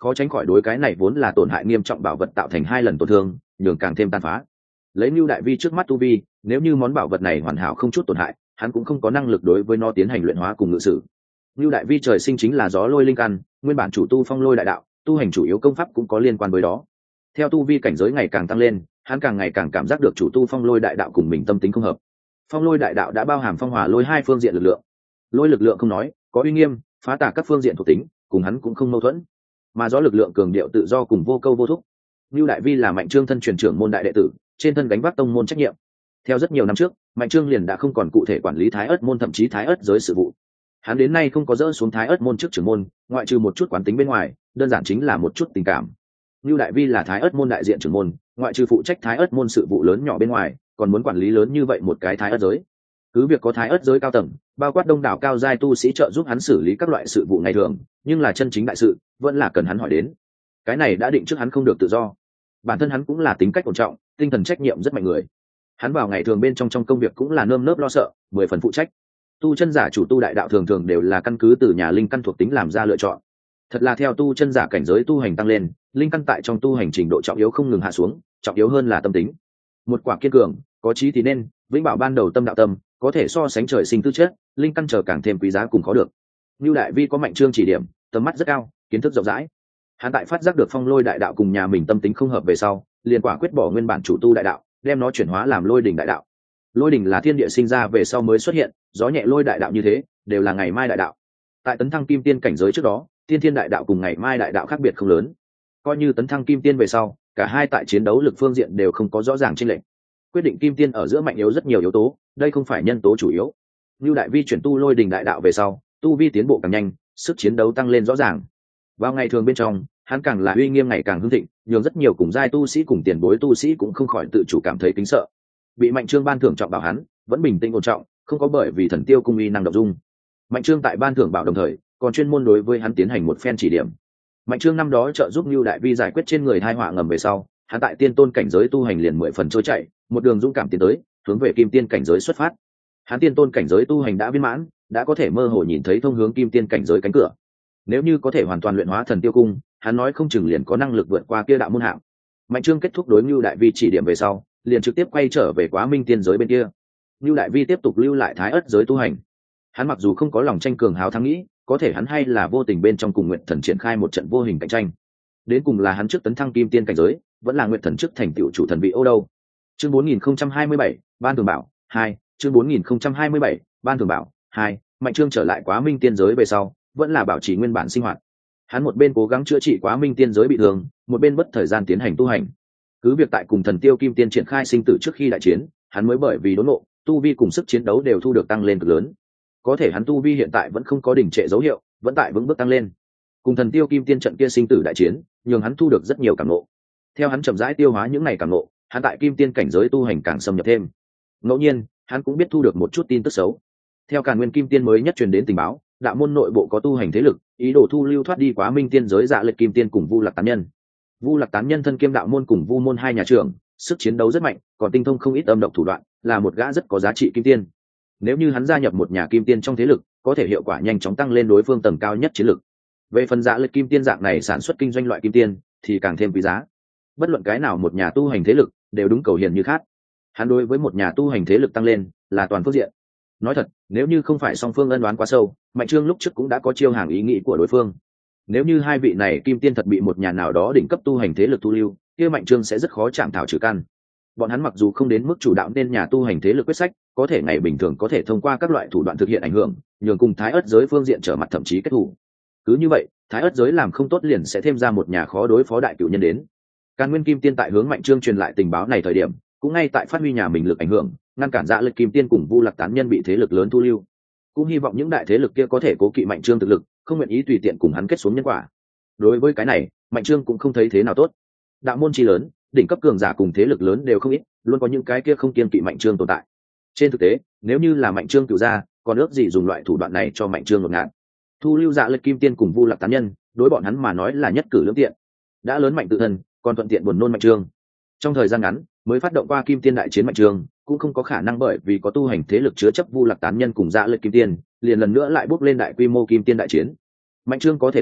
khó tránh khỏi đối cái này vốn là tổn hại nghiêm trọng bảo vật tạo thành hai lần tổn thương, nhường càng thêm tàn phá. Lấy Nưu Đại Vi trước mắt tu vi, nếu như món bảo vật này hoàn hảo không chút tổn hại, hắn cũng không có năng lực đối với nó tiến hành luyện hóa cùng ngự sử. Nưu Đại Vi trời sinh chính là gió lôi linh căn, nguyên bản chủ tu phong lôi đại đạo, tu hành chủ yếu công pháp cũng có liên quan với đó. Theo tu vi cảnh giới ngày càng tăng lên, hắn càng ngày càng cảm giác được chủ tu phong lôi đại đạo cùng mình tâm tính không hợp. Phong lôi đại đạo đã bao hàm phong hỏa lôi hai phương diện lực lượng. Lôi lực lượng không nói, có uy nghiêm, phá tả các phương diện thuộc tính, cùng hắn cũng không mâu thuẫn. Mà gió lực lượng cường điệu tự do cùng vô câu vô thúc. Nưu Đại Vi là Mạnh Trương thân truyền trưởng môn đại đệ tử, trên thân gánh vác tông môn trách nhiệm. Theo rất nhiều năm trước, Mạnh Trương liền đã không còn cụ thể quản lý Thái Ức môn thậm chí Thái Ức giới sự vụ. Hắn đến nay không có dỡ xuống Thái Ức môn trước trưởng môn, ngoại trừ một chút quán tính bên ngoài, đơn giản chính là một chút tình cảm. Nưu Đại Vi là Thái Ức môn đại diện trưởng môn, ngoại trừ phụ trách Thái Ức môn sự vụ lớn nhỏ bên ngoài, còn muốn quản lý lớn như vậy một cái Thái Ức giới. Cứ việc có Thái Ức giới cao tầng, bao quát đông đảo cao giai tu sĩ trợ giúp hắn xử lý các loại sự vụ ngày thường, nhưng là chân chính đại sự, vẫn là cần hắn hỏi đến. Cái này đã định trước hắn không được tự do. Bản thân hắn cũng là tính cách ổn trọng, tinh thần trách nhiệm rất mạnh người. Hắn vào ngày thường bên trong trong công việc cũng là nơm nớp lo sợ, mười phần phụ trách. Tu chân giả chủ tu đại đạo thường thường đều là căn cứ từ nhà linh căn thuộc tính làm ra lựa chọn. Thật là theo tu chân giả cảnh giới tu hành tăng lên, linh căn tại trong tu hành trình độ trọng yếu không ngừng hạ xuống, trọng yếu hơn là tâm tính. Một quả kiên cường, có chí thì nên, vĩnh bảo ban đầu tâm đạo tâm, có thể so sánh trời sinh tư chất, linh căn trở càng thêm quý giá cùng khó được. Nưu Đại Vi có Mạnh Trương chỉ điểm, tầm mắt rất cao, kiến thức rộng rãi. Hắn tại phát giác được phong lôi đại đạo cùng nhà mình tâm tính không hợp về sau, liền quả quyết bỏ nguyên bản chủ tu đại đạo, đem nó chuyển hóa làm lôi đỉnh đại đạo. Lôi đỉnh là thiên địa sinh ra về sau mới xuất hiện, gió nhẹ lôi đại đạo như thế, đều là ngày mai đại đạo. Tại tấn thăng kim tiên cảnh giới trước đó, tiên thiên đại đạo cùng ngày mai đại đạo khác biệt không lớn. Coi như tấn thăng kim tiên về sau, cả hai tại chiến đấu lực phương diện đều không có rõ ràng chênh lệch. Quyết định kim tiên ở giữa mạnh yếu rất nhiều yếu tố, đây không phải nhân tố chủ yếu. Nưu Đại Vi chuyển tu lôi đỉnh đại đạo về sau, tu vi tiến bộ càng nhanh, sức chiến đấu tăng lên rõ ràng. Vào ngày thường bên trong, hắn càng là uy nghiêm ngày càng hưng thịnh, nhường rất nhiều cùng giai tu sĩ cùng tiền bối tu sĩ cũng không khỏi tự chủ cảm thấy kính sợ. Bị Mạnh Trương ban thưởng trọng bảo hắn, vẫn bình tĩnh ổn trọng, không có bởi vì thần tiêu cung uy năng động dung. Mạnh Trương tại ban thưởng bảo đồng thời, còn chuyên môn đối với hắn tiến hành một phen chỉ điểm. Mạnh Trương năm đó trợ giúp Nưu Đại Vi giải quyết trên người tai họa ngầm về sau, hắn tại tiên tôn cảnh giới tu hành liền mười phần trôi chảy, một đường dũng cảm tiến tới, hướng về kim tiên cảnh giới xuất phát. Hắn tiên tôn cảnh giới tu hành đã viên mãn, đã có thể mơ hồ nhìn thấy thông hướng kim tiên cảnh giới cánh cửa. Nếu như có thể hoàn toàn luyện hóa thần tiêu cung, hắn nói không chừng liền có năng lực vượt qua kia đạo môn hạng. Mạnh Trương kết thúc đối Nưu Đại Vi chỉ điểm về sau, liền trực tiếp quay trở về Quá Minh tiên giới bên kia. Nưu Đại Vi tiếp tục lưu lại Thái Ức giới tu hành. Hắn mặc dù không có lòng tranh cường háo thắng nghĩ, có thể hắn hay là vô tình bên trong cùng Nguyệt Thần triển khai một trận vô hình cạnh tranh. Đến cùng là hắn trước tấn thăng kim tiên cảnh giới, vẫn là Nguyệt Thần trước thành tựu chủ thần vị Âu đâu. Chương bốn nghìn không trăm hai mươi bảy, ban thường bảo hai, chương bốn nghìn không trăm hai mươi bảy, ban thường bảo hai. Mạnh Trương trở lại Quá Minh tiên giới về sau, vẫn là bảo trì nguyên bản sinh hoạt. Hắn một bên cố gắng chữa trị Quá Minh tiên giới bị thương, một bên bất thời gian tiến hành tu hành. Cứ việc tại cùng thần tiêu kim tiên triển khai sinh tử trước khi đại chiến, hắn mới bởi vì đốn ngộ, tu vi cùng sức chiến đấu đều thu được tăng lên cực lớn. Có thể hắn tu vi hiện tại vẫn không có đỉnh trệ dấu hiệu, vẫn tại vững bước tăng lên. Cùng thần tiêu kim tiên trận kia sinh tử đại chiến, nhường hắn thu được rất nhiều cảm ngộ. Theo hắn chậm rãi tiêu hóa những ngày cảm ngộ, hắn tại kim tiên cảnh giới tu hành càng xâm nhập thêm. Ngẫu nhiên, hắn cũng biết thu được một chút tin tức xấu. Theo Càn Nguyên kim tiên mới nhất truyền đến tình báo, đạo môn nội bộ có tu hành thế lực, ý đồ thu lưu thoát đi Quá Minh tiên giới Dạ Lệch kim tiên cùng Vu Lạc tán nhân. Vu Lạc tán nhân thân kiêm đạo môn cùng Vu môn hai nhà trưởng, sức chiến đấu rất mạnh, còn tinh thông không ít âm độc thủ đoạn, là một gã rất có giá trị kim tiên. Nếu như hắn gia nhập một nhà kim tiên trong thế lực, có thể hiệu quả nhanh chóng tăng lên đối phương tầng cao nhất chiến lực. Về phần Dạ Lệch kim tiên dạng này sản xuất kinh doanh loại kim tiên, thì càng thêm quý giá. Bất luận cái nào một nhà tu hành thế lực, đều đúng cầu hiền như khát. Hắn đối với một nhà tu hành thế lực tăng lên, là toàn phương diện. Nói thật, nếu như không phải song phương ân oán quá sâu, Mạnh Trương lúc trước cũng đã có chiêu hàng ý nghĩ của đối phương. Nếu như hai vị này kim tiên thật bị một nhà nào đó đỉnh cấp tu hành thế lực thu lưu, kia Mạnh Trương sẽ rất khó chạm thảo trừ căn. Bọn hắn mặc dù không đến mức chủ đạo nên nhà tu hành thế lực quyết sách, có thể ngày bình thường có thể thông qua các loại thủ đoạn thực hiện ảnh hưởng, nhường cùng Thái Ức giới phương diện trở mặt thậm chí kết thủ. Cứ như vậy, Thái Ức giới làm không tốt liền sẽ thêm ra một nhà khó đối phó đại cửu nhân đến. Càn Nguyên kim tiên tại hướng Mạnh Trương truyền lại tình báo này thời điểm, cũng ngay tại phát huy nhà mình lực ảnh hưởng, ngăn cản Dạ Lệch kim tiên cùng Vu Lạc tán nhân bị thế lực lớn thu lưu. Cũng hy vọng những đại thế lực kia có thể cố kỵ Mạnh Trương thực lực, không nguyện ý tùy tiện cùng hắn kết xuống nhân quả. Đối với cái này, Mạnh Trương cũng không thấy thế nào tốt. Đạo môn chi lớn, đỉnh cấp cường giả cùng thế lực lớn đều không ít, luôn có những cái kia không kiên kỵ Mạnh Trương tồn tại. Trên thực tế, nếu như là Mạnh Trương cửu gia, còn ước gì dùng loại thủ đoạn này cho Mạnh Trương ngột ngạt. Thu lưu Dạ Lệch kim tiên cùng Vu Lạc tán nhân, đối bọn hắn mà nói là nhất cử lưỡng tiện. Đã lớn mạnh tự thân, còn thuận tiện buồn nôn Mạnh Trương. Trong thời gian ngắn, mới phát động qua kim tiên đại chiến Mạnh Trương, cũng không có khả năng bởi vì có tu hành thế lực chứa chấp Vu Lạc tán nhân cùng Dạ Lệch kim tiên, liền lần nữa lại bốc lên đại quy mô kim tiên đại chiến. Mạnh Trương có thể làm,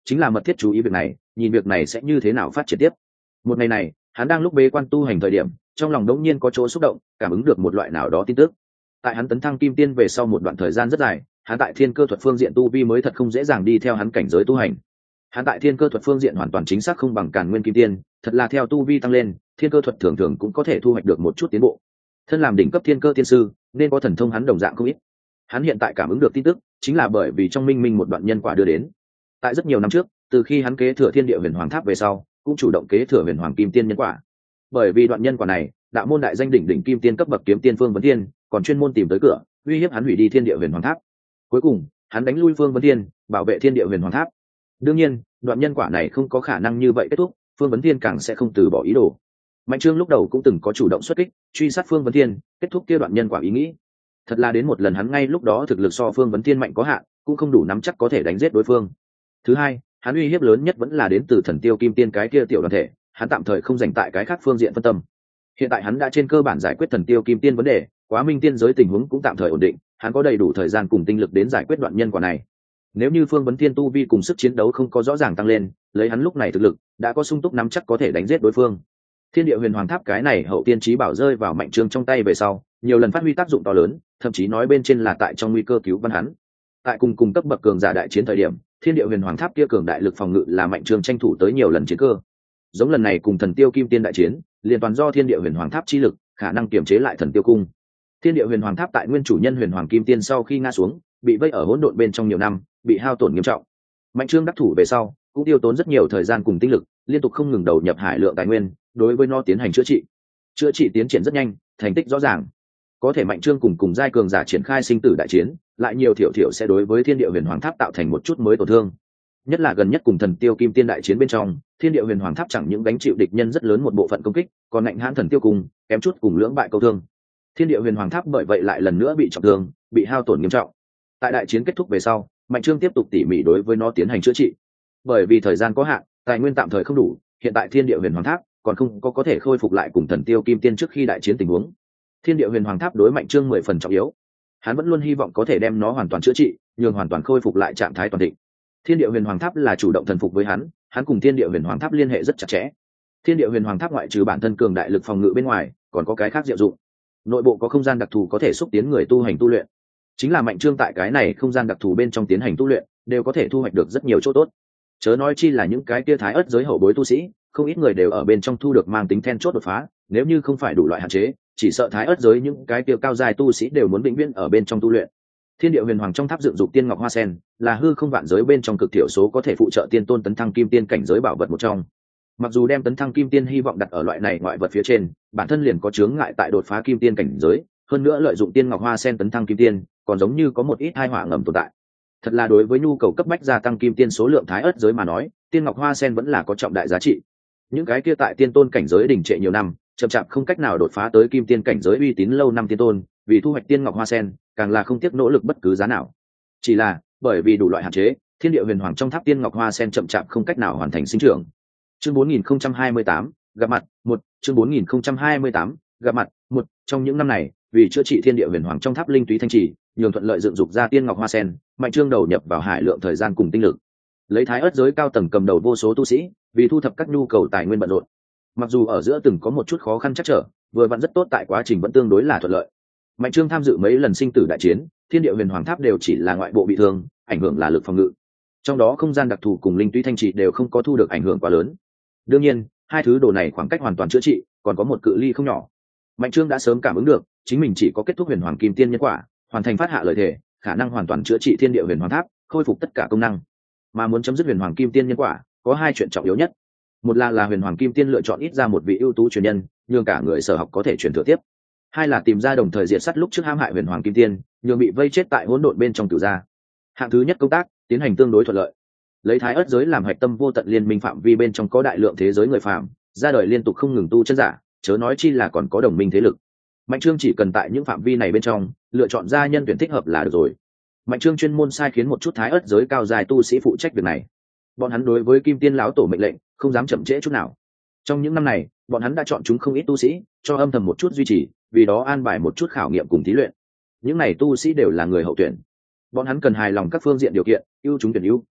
chính là mật thiết chú ý việc này, nhìn việc này sẽ như thế nào phát triển tiếp. Một ngày này, hắn đang lúc bế quan tu hành thời điểm, trong lòng đống nhiên có chỗ xúc động, cảm ứng được một loại nào đó tin tức. Tại hắn tấn thăng kim tiên về sau một đoạn thời gian rất dài, hắn tại thiên cơ thuật phương diện tu vi mới thật không dễ dàng đi theo hắn cảnh giới tu hành. Hắn tại thiên cơ thuật phương diện hoàn toàn chính xác không bằng Càn Nguyên kim tiên, thật là theo tu vi tăng lên, thiên cơ thuật thường thường cũng có thể thu hoạch được một chút tiến bộ. Thân làm đỉnh cấp thiên cơ tiên sư, nên có thần thông hắn đồng dạng không ít. Hắn hiện tại cảm ứng được tin tức, chính là bởi vì trong minh minh một đoạn nhân quả đưa đến. Tại rất nhiều năm trước, từ khi hắn kế thừa thiên địa huyền hoàng tháp về sau, cũng chủ động kế thừa huyền hoàng kim tiên nhân quả. Bởi vì đoạn nhân quả này, đạo môn đại danh đỉnh đỉnh kim tiên cấp bậc kiếm tiên Phương Vấn Thiên, còn chuyên môn tìm tới cửa, uy hiếp hắn hủy đi thiên địa huyền hoàng tháp. Cuối cùng, hắn đánh lui Phương Vấn Thiên, bảo vệ thiên địa huyền hoàng tháp. Đương nhiên, đoạn nhân quả này không có khả năng như vậy kết thúc, Phương Vấn Thiên càng sẽ không từ bỏ ý đồ. Mạnh Trương lúc đầu cũng từng có chủ động xuất kích, truy sát Phương Vấn Thiên, kết thúc kia đoạn nhân quả ý nghĩ. Thật là đến một lần hắn ngay lúc đó thực lực so Phương Vấn Thiên mạnh có hạn, cũng không đủ nắm chắc có thể đánh giết đối phương. Thứ hai, hắn uy hiếp lớn nhất vẫn là đến từ Thần Tiêu Kim Tiên cái kia tiểu đoàn thể, hắn tạm thời không dành tại cái khác phương diện phân tâm. Hiện tại hắn đã trên cơ bản giải quyết Thần Tiêu Kim Tiên vấn đề, Quá Minh tiên giới tình huống cũng tạm thời ổn định, hắn có đầy đủ thời gian cùng tinh lực đến giải quyết đoạn nhân quả này. Nếu như Phương Vấn Thiên tu vi cùng sức chiến đấu không có rõ ràng tăng lên, lấy hắn lúc này thực lực, đã có sung túc nắm chắc có thể đánh giết đối phương. Thiên địa huyền hoàng tháp cái này hậu tiên chí bảo rơi vào Mạnh Trương trong tay về sau, nhiều lần phát huy tác dụng to lớn, thậm chí nói bên trên là tại trong nguy cơ cứu vãn hắn. Tại cùng cùng cấp bậc cường giả đại chiến thời điểm, thiên địa huyền hoàng tháp kia cường đại lực phòng ngự là Mạnh Trương tranh thủ tới nhiều lần chiến cơ. Giống lần này cùng Thần Tiêu Kim Tiên đại chiến, liền toàn do thiên địa huyền hoàng tháp chi lực, khả năng kiềm chế lại Thần Tiêu cung. Thiên địa huyền hoàng tháp tại nguyên chủ nhân huyền hoàng kim tiên sau khi ngã xuống, bị vây ở hỗn độn bên trong nhiều năm, bị hao tổn nghiêm trọng. Mạnh Trương đắc thủ về sau, cũng tiêu tốn rất nhiều thời gian cùng tinh lực, liên tục không ngừng đầu nhập hải lượng tài nguyên, đối với nó tiến hành chữa trị. Chữa trị tiến triển rất nhanh, thành tích rõ ràng. Có thể Mạnh Trương cùng cùng giai cường giả triển khai sinh tử đại chiến, lại nhiều thiểu thiểu sẽ đối với thiên địa huyền hoàng tháp tạo thành một chút mới tổn thương. Nhất là gần nhất cùng Thần Tiêu Kim Tiên đại chiến bên trong, thiên địa huyền hoàng tháp chẳng những đánh chịu địch nhân rất lớn một bộ phận công kích, còn ngạnh hãn Thần Tiêu cùng kém chút cùng lưỡng bại câu thương. Thiên địa huyền hoàng tháp bởi vậy lại lần nữa bị trọng thương, bị hao tổn nghiêm trọng. Tại đại chiến kết thúc về sau, Mạnh Trương tiếp tục tỉ mỉ đối với nó tiến hành chữa trị. Bởi vì thời gian có hạn, tài nguyên tạm thời không đủ, hiện tại thiên địa huyền hoàng tháp còn không có có thể khôi phục lại cùng Thần Tiêu Kim Tiên trước khi đại chiến tình huống. Thiên địa huyền hoàng tháp đối Mạnh Trương mười phần trọng yếu, hắn vẫn luôn hy vọng có thể đem nó hoàn toàn chữa trị, nhường hoàn toàn khôi phục lại trạng thái toàn thịnh. Thiên địa huyền hoàng tháp là chủ động thần phục với hắn, hắn cùng thiên địa huyền hoàng tháp liên hệ rất chặt chẽ. Thiên địa huyền hoàng tháp ngoại trừ bản thân cường đại lực phòng ngự bên ngoài, còn có cái khác diệu dụng. Nội bộ có không gian đặc thù có thể xúc tiến người tu hành tu luyện. Chính là Mạnh Trương tại cái này không gian đặc thù bên trong tiến hành tu luyện, đều có thể thu hoạch được rất nhiều chỗ tốt. Chớ nói chi là những cái kia thái ớt giới hậu bối tu sĩ, không ít người đều ở bên trong thu được mang tính then chốt đột phá, nếu như không phải đủ loại hạn chế, chỉ sợ thái ớt giới những cái kia cao dài tu sĩ đều muốn vĩnh viễn ở bên trong tu luyện. Thiên địa huyền hoàng trong tháp dựng dục tiên ngọc hoa sen, là hư không vạn giới bên trong cực thiểu số có thể phụ trợ tiên tôn tấn thăng kim tiên cảnh giới bảo vật một trong. Mặc dù đem tấn thăng kim tiên hy vọng đặt ở loại này ngoại vật phía trên, bản thân liền có chướng ngại tại đột phá kim tiên cảnh giới, hơn nữa lợi dụng tiên ngọc hoa sen tấn thăng kim tiên, còn giống như có một ít tai họa ngầm tồn tại. Thật là đối với nhu cầu cấp bách gia tăng kim tiên số lượng thái ớt giới mà nói, tiên ngọc hoa sen vẫn là có trọng đại giá trị. Những cái kia tại tiên tôn cảnh giới đỉnh trệ nhiều năm, chậm chạp không cách nào đột phá tới kim tiên cảnh giới uy tín lâu năm tiên tôn, vì thu hoạch tiên ngọc hoa sen, càng là không tiếc nỗ lực bất cứ giá nào. Chỉ là bởi vì đủ loại hạn chế, thiên địa huyền hoàng trong tháp tiên ngọc hoa sen chậm chạp không cách nào hoàn thành sinh trưởng. Chương bốn nghìn không trăm hai mươi tám, gặp mặt một. Chương bốn nghìn không trăm hai mươi tám, gặp mặt một. Trong những năm này, vì chữa trị thiên địa huyền hoàng trong tháp linh túy thanh trì, nhường thuận lợi dựng dục ra tiên ngọc hoa sen, Mạnh Trương đầu nhập vào hải lượng thời gian cùng tinh lực, lấy thái ớt giới cao tầng cầm đầu vô số tu sĩ, vì thu thập các nhu cầu tài nguyên bận rộn. Mặc dù ở giữa từng có một chút khó khăn chắc trở, vừa vặn rất tốt, tại quá trình vẫn tương đối là thuận lợi. Mạnh Trương tham dự mấy lần sinh tử đại chiến, thiên địa huyền hoàng tháp đều chỉ là ngoại bộ bị thương, ảnh hưởng là lực phòng ngự. Trong đó không gian đặc thù cùng linh túy thanh trì đều không có thu được ảnh hưởng quá lớn. Đương nhiên, hai thứ đồ này khoảng cách hoàn toàn chữa trị, còn có một cự ly không nhỏ. Mạnh Trương đã sớm cảm ứng được, chính mình chỉ có kết thúc huyền hoàng kim tiên nhân quả, hoàn thành phát hạ lời thề, khả năng hoàn toàn chữa trị thiên địa huyền hoàng tháp, khôi phục tất cả công năng. Mà muốn chấm dứt huyền hoàng kim tiên nhân quả, có hai chuyện trọng yếu nhất. Một là là huyền hoàng kim tiên lựa chọn ít ra một vị ưu tú truyền nhân, nhường cả người sở học có thể truyền thừa tiếp. Hai là tìm ra đồng thời diệt sát lúc trước hãm hại huyền hoàng kim tiên, nhường bị vây chết tại hỗn độn bên trong cửu gia. Hạng thứ nhất công tác tiến hành tương đối thuận lợi. Lấy thái ớt giới làm hạch tâm vô tận liên minh phạm vi bên trong có đại lượng thế giới người phàm, ra đời liên tục không ngừng tu chân giả, chớ nói chi là còn có đồng minh thế lực. Mạnh Trương chỉ cần tại những phạm vi này bên trong lựa chọn ra nhân tuyển thích hợp là được rồi. Mạnh Trương chuyên môn sai khiến một chút thái ớt giới cao dài tu sĩ phụ trách việc này. Bọn hắn đối với kim tiên lão tổ mệnh lệnh không dám chậm trễ chút nào. Trong những năm này, bọn hắn đã chọn chúng không ít tu sĩ, cho âm thầm một chút duy trì, vì đó an bài một chút khảo nghiệm cùng thí luyện. Những này tu sĩ đều là người hậu tuyển. Bọn hắn cần hài lòng các phương diện điều kiện, ưu chúng tuyển ưu,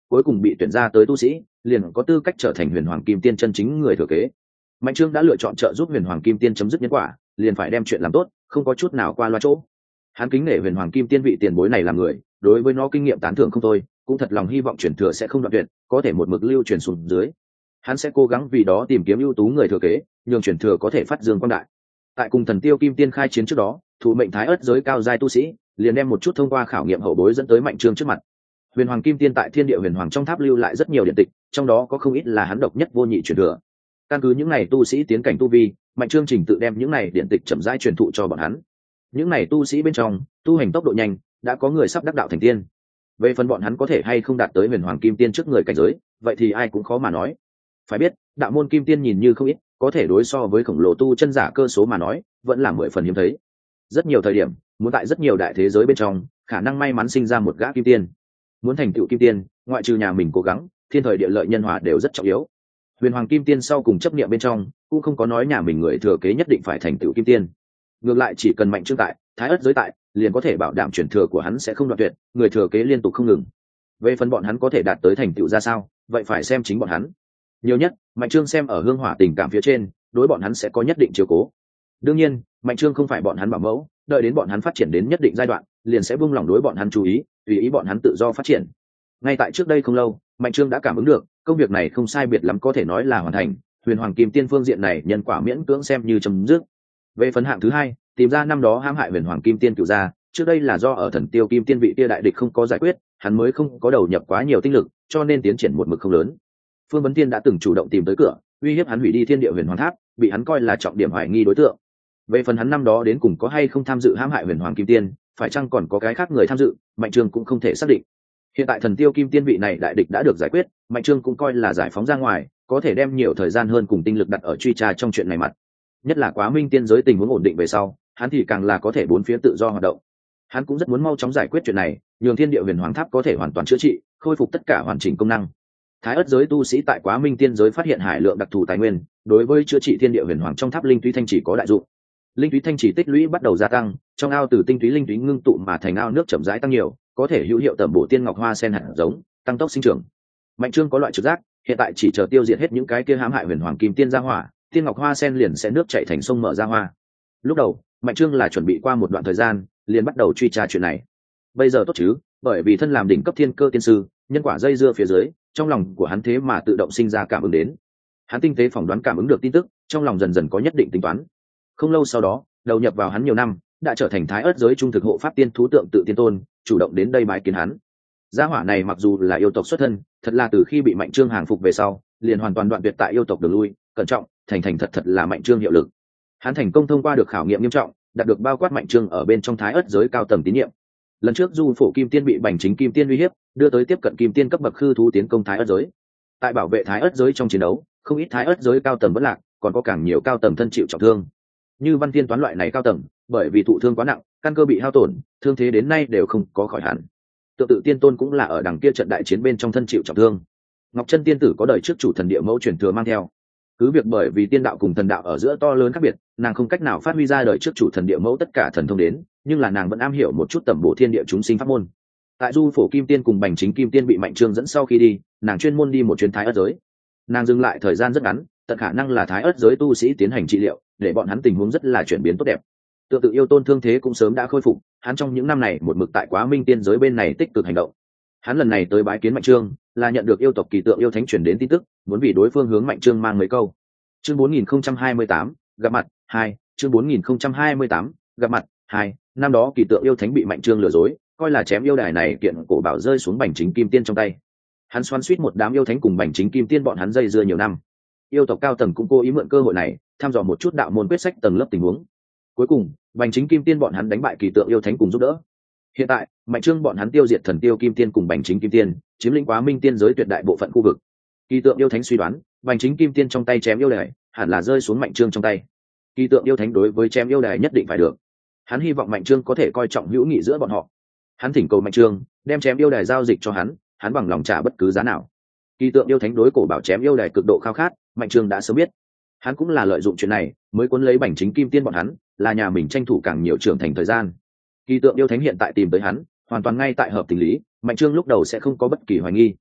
cuối cùng bị tuyển ra tới tu sĩ liền có tư cách trở thành huyền hoàng kim tiên chân chính người thừa kế. Mạnh Trương đã lựa chọn trợ giúp huyền hoàng kim tiên chấm dứt nhân quả, liền phải đem chuyện làm tốt, không có chút nào qua loa chỗ. Hắn kính nể huyền hoàng kim tiên vị tiền bối này làm người, đối với nó kinh nghiệm tán thưởng không thôi, cũng thật lòng hy vọng truyền thừa sẽ không đoạn tuyệt, có thể một mực lưu truyền xuống dưới. Hắn sẽ cố gắng vì đó tìm kiếm ưu tú người thừa kế, nhường truyền thừa có thể phát dương quang đại. Tại cùng thần tiêu kim tiên khai chiến trước đó, thủ mệnh thái ất giới cao giai tu sĩ liền đem một chút thông qua khảo nghiệm hậu bối dẫn tới Mạnh Trương trước mặt. Huyền hoàng kim tiên tại thiên địa huyền hoàng trong tháp lưu lại rất nhiều điện tịch, trong đó có không ít là hắn độc nhất vô nhị truyền thừa. Căn cứ những này tu sĩ tiến cảnh tu vi, Mạnh Trương trình tự đem những này điện tịch chậm rãi truyền thụ cho bọn hắn. Những này tu sĩ bên trong tu hành tốc độ nhanh, đã có người sắp đắc đạo thành tiên. Về phần bọn hắn có thể hay không đạt tới huyền hoàng kim tiên trước người cảnh giới, vậy thì ai cũng khó mà nói. Phải biết, đạo môn kim tiên nhìn như không ít, có thể đối so với khổng lồ tu chân giả cơ số mà nói, vẫn là mười phần hiếm thấy. Rất nhiều thời điểm, muốn tại rất nhiều đại thế giới bên trong, khả năng may mắn sinh ra một gã kim tiên. Muốn thành tựu kim tiên, ngoại trừ nhà mình cố gắng, thiên thời địa lợi nhân hòa đều rất trọng yếu. Huyền hoàng kim tiên sau cùng chấp niệm bên trong, cũng không có nói nhà mình người thừa kế nhất định phải thành tựu kim tiên. Ngược lại chỉ cần Mạnh Trương tại, thái ất giới tại, liền có thể bảo đảm truyền thừa của hắn sẽ không đoạn tuyệt, người thừa kế liên tục không ngừng. Về phần bọn hắn có thể đạt tới thành tựu ra sao, vậy phải xem chính bọn hắn. Nhiều nhất, Mạnh Trương xem ở hương hỏa tình cảm phía trên, đối bọn hắn sẽ có nhất định chiếu cố. Đương nhiên, Mạnh Trương không phải bọn hắn bảo mẫu, đợi đến bọn hắn phát triển đến nhất định giai đoạn, liền sẽ buông lỏng đối bọn hắn chú ý, tùy ý bọn hắn tự do phát triển. Ngay tại trước đây không lâu, Mạnh Trương đã cảm ứng được, công việc này không sai biệt lắm có thể nói là hoàn thành, huyền hoàng kim tiên phương diện này nhân quả miễn cưỡng xem như chấm dứt. Về phần hạng thứ hai, tìm ra năm đó hãm hại huyền hoàng kim tiên cửu gia, trước đây là do ở thần tiêu kim tiên vị kia đại địch không có giải quyết, hắn mới không có đầu nhập quá nhiều tinh lực, cho nên tiến triển một mực không lớn. Phương Vấn Tiên đã từng chủ động tìm tới cửa, uy hiếp hắn hủy đi thiên địa huyền hoàng tháp, bị hắn coi là trọng điểm hoài nghi đối tượng. Về phần hắn năm đó đến cùng có hay không tham dự hãm hại huyền hoàng kim tiên, phải chăng còn có cái khác người tham dự, Mạnh Trương cũng không thể xác định. Hiện tại thần tiêu kim tiên vị này đại địch đã được giải quyết, Mạnh Trương cũng coi là giải phóng ra ngoài, có thể đem nhiều thời gian hơn cùng tinh lực đặt ở truy tra trong chuyện này mặt. Nhất là Quá Minh tiên giới tình huống ổn định về sau, hắn thì càng là có thể bốn phía tự do hoạt động. Hắn cũng rất muốn mau chóng giải quyết chuyện này, nhường thiên địa huyền hoàng tháp có thể hoàn toàn chữa trị, khôi phục tất cả hoàn chỉnh công năng. Thái ất giới tu sĩ tại Quá Minh tiên giới phát hiện hải lượng đặc thù tài nguyên, đối với chữa trị thiên địa huyền hoàng trong tháp linh túy thanh chỉ có đại dụng. Linh túy thanh chỉ tích lũy bắt đầu gia tăng, trong ao từ tinh túy linh túy ngưng tụ mà thành ao nước chậm rãi tăng nhiều, có thể hữu hiệu tẩm bổ tiên ngọc hoa sen hạt giống, tăng tốc sinh trưởng. Mạnh Trương có loại trực giác, hiện tại chỉ chờ tiêu diệt hết những cái kia hãm hại huyền hoàng kim tiên ra hỏa, tiên ngọc hoa sen liền sẽ nước chảy thành sông mở ra hoa. Lúc đầu, Mạnh Trương là chuẩn bị qua một đoạn thời gian, liền bắt đầu truy tra chuyện này. Bây giờ tốt chứ, bởi vì thân làm đỉnh cấp thiên cơ tiên sư, nhân quả dây dưa phía dưới, trong lòng của hắn thế mà tự động sinh ra cảm ứng đến. Hắn tinh tế phỏng đoán cảm ứng được tin tức, trong lòng dần dần có nhất định tính toán. Không lâu sau đó, đầu nhập vào hắn nhiều năm, đã trở thành thái ất giới trung thực hộ pháp tiên thú tượng tự tiên tôn, chủ động đến đây bái kiến hắn. Gia hỏa này mặc dù là yêu tộc xuất thân, thật là từ khi bị Mạnh Trương hàng phục về sau, liền hoàn toàn đoạn tuyệt tại yêu tộc đường lui, cẩn trọng, thành thành thật thật là Mạnh Trương hiệu lực. Hắn thành công thông qua được khảo nghiệm nghiêm trọng, đạt được bao quát Mạnh Trương ở bên trong thái ất giới cao tầng tín nhiệm. Lần trước Du Phổ Kim Tiên bị Bành Chính Kim Tiên uy hiếp, đưa tới tiếp cận Kim Tiên cấp bậc khư thú tiến công thái ất giới. Tại bảo vệ thái ất giới trong chiến đấu, không ít thái ất giới cao tầng vẫn lạc, còn có càng nhiều cao tầng thân chịu trọng thương. Như Văn Thiên toán loại này cao tầng, bởi vì thụ thương quá nặng, căn cơ bị hao tổn, thương thế đến nay đều không có khỏi hẳn. Tự tự tiên tôn cũng là ở đằng kia trận đại chiến bên trong thân chịu trọng thương. Ngọc Chân tiên tử có đời trước chủ thần địa mẫu truyền thừa mang theo, cứ việc bởi vì tiên đạo cùng thần đạo ở giữa to lớn khác biệt, nàng không cách nào phát huy ra đời trước chủ thần địa mẫu tất cả thần thông đến, nhưng là nàng vẫn am hiểu một chút tầm bổ thiên địa chúng sinh pháp môn. Tại Du Phổ Kim Tiên cùng Bành Chính Kim Tiên bị Mạnh Trương dẫn sau khi đi, nàng chuyên môn đi một chuyến thái ất giới. Nàng dừng lại thời gian rất ngắn, tận khả năng là thái ất giới tu sĩ tiến hành trị liệu, để bọn hắn tình huống rất là chuyển biến tốt đẹp. Tự tự yêu tôn thương thế cũng sớm đã khôi phục, hắn trong những năm này một mực tại Quá Minh tiên giới bên này tích cực hành động. Hắn lần này tới bái kiến Mạnh Trương, là nhận được yêu tộc kỳ tượng yêu thánh truyền đến tin tức, muốn vì đối phương hướng Mạnh Trương mang mấy câu. Chương bốn nghìn không trăm hai mươi tám, gặp mặt hai, chương bốn nghìn không trăm hai mươi tám, gặp mặt hai. Năm đó kỳ tượng yêu thánh bị Mạnh Trương lừa dối, coi là chém yêu đài này kiện cổ bảo rơi xuống Bành Chính Kim Tiên trong tay. Hắn xoắn suýt một đám yêu thánh cùng Bành Chính Kim Tiên bọn hắn dây dưa nhiều năm. Yêu tộc cao tầng cũng cố ý mượn cơ hội này, thăm dò một chút đạo môn quyết sách tầng lớp tình huống. Cuối cùng, Bành Chính Kim Tiên bọn hắn đánh bại kỳ tượng yêu thánh cùng giúp đỡ. Hiện tại, Mạnh Trương bọn hắn tiêu diệt thần tiêu Kim Tiên cùng Bành Chính Kim Tiên, chiếm lĩnh Quá Minh tiên giới tuyệt đại bộ phận khu vực. Kỳ tượng yêu thánh suy đoán, Bành Chính Kim Tiên trong tay chém yêu đài, hẳn là rơi xuống Mạnh Trương trong tay. Kỳ tượng yêu thánh đối với chém yêu đài nhất định phải được. Hắn hy vọng Mạnh Trương có thể coi trọng hữu nghị giữa bọn họ. Hắn thỉnh cầu Mạnh Trương đem chém yêu đài giao dịch cho hắn, hắn bằng lòng trả bất cứ giá nào. Kỳ tượng yêu thánh đối cổ bảo chém yêu đài cực độ khao khát, Mạnh Trương đã sớm biết. Hắn cũng là lợi dụng chuyện này mới cuốn lấy Bành Chính Kim Tiên bọn hắn, là nhà mình tranh thủ càng nhiều trưởng thành thời gian. Kỳ tượng yêu thánh hiện tại tìm tới hắn, hoàn toàn ngay tại hợp tình lý, Mạnh Trương lúc đầu sẽ không có bất kỳ hoài nghi.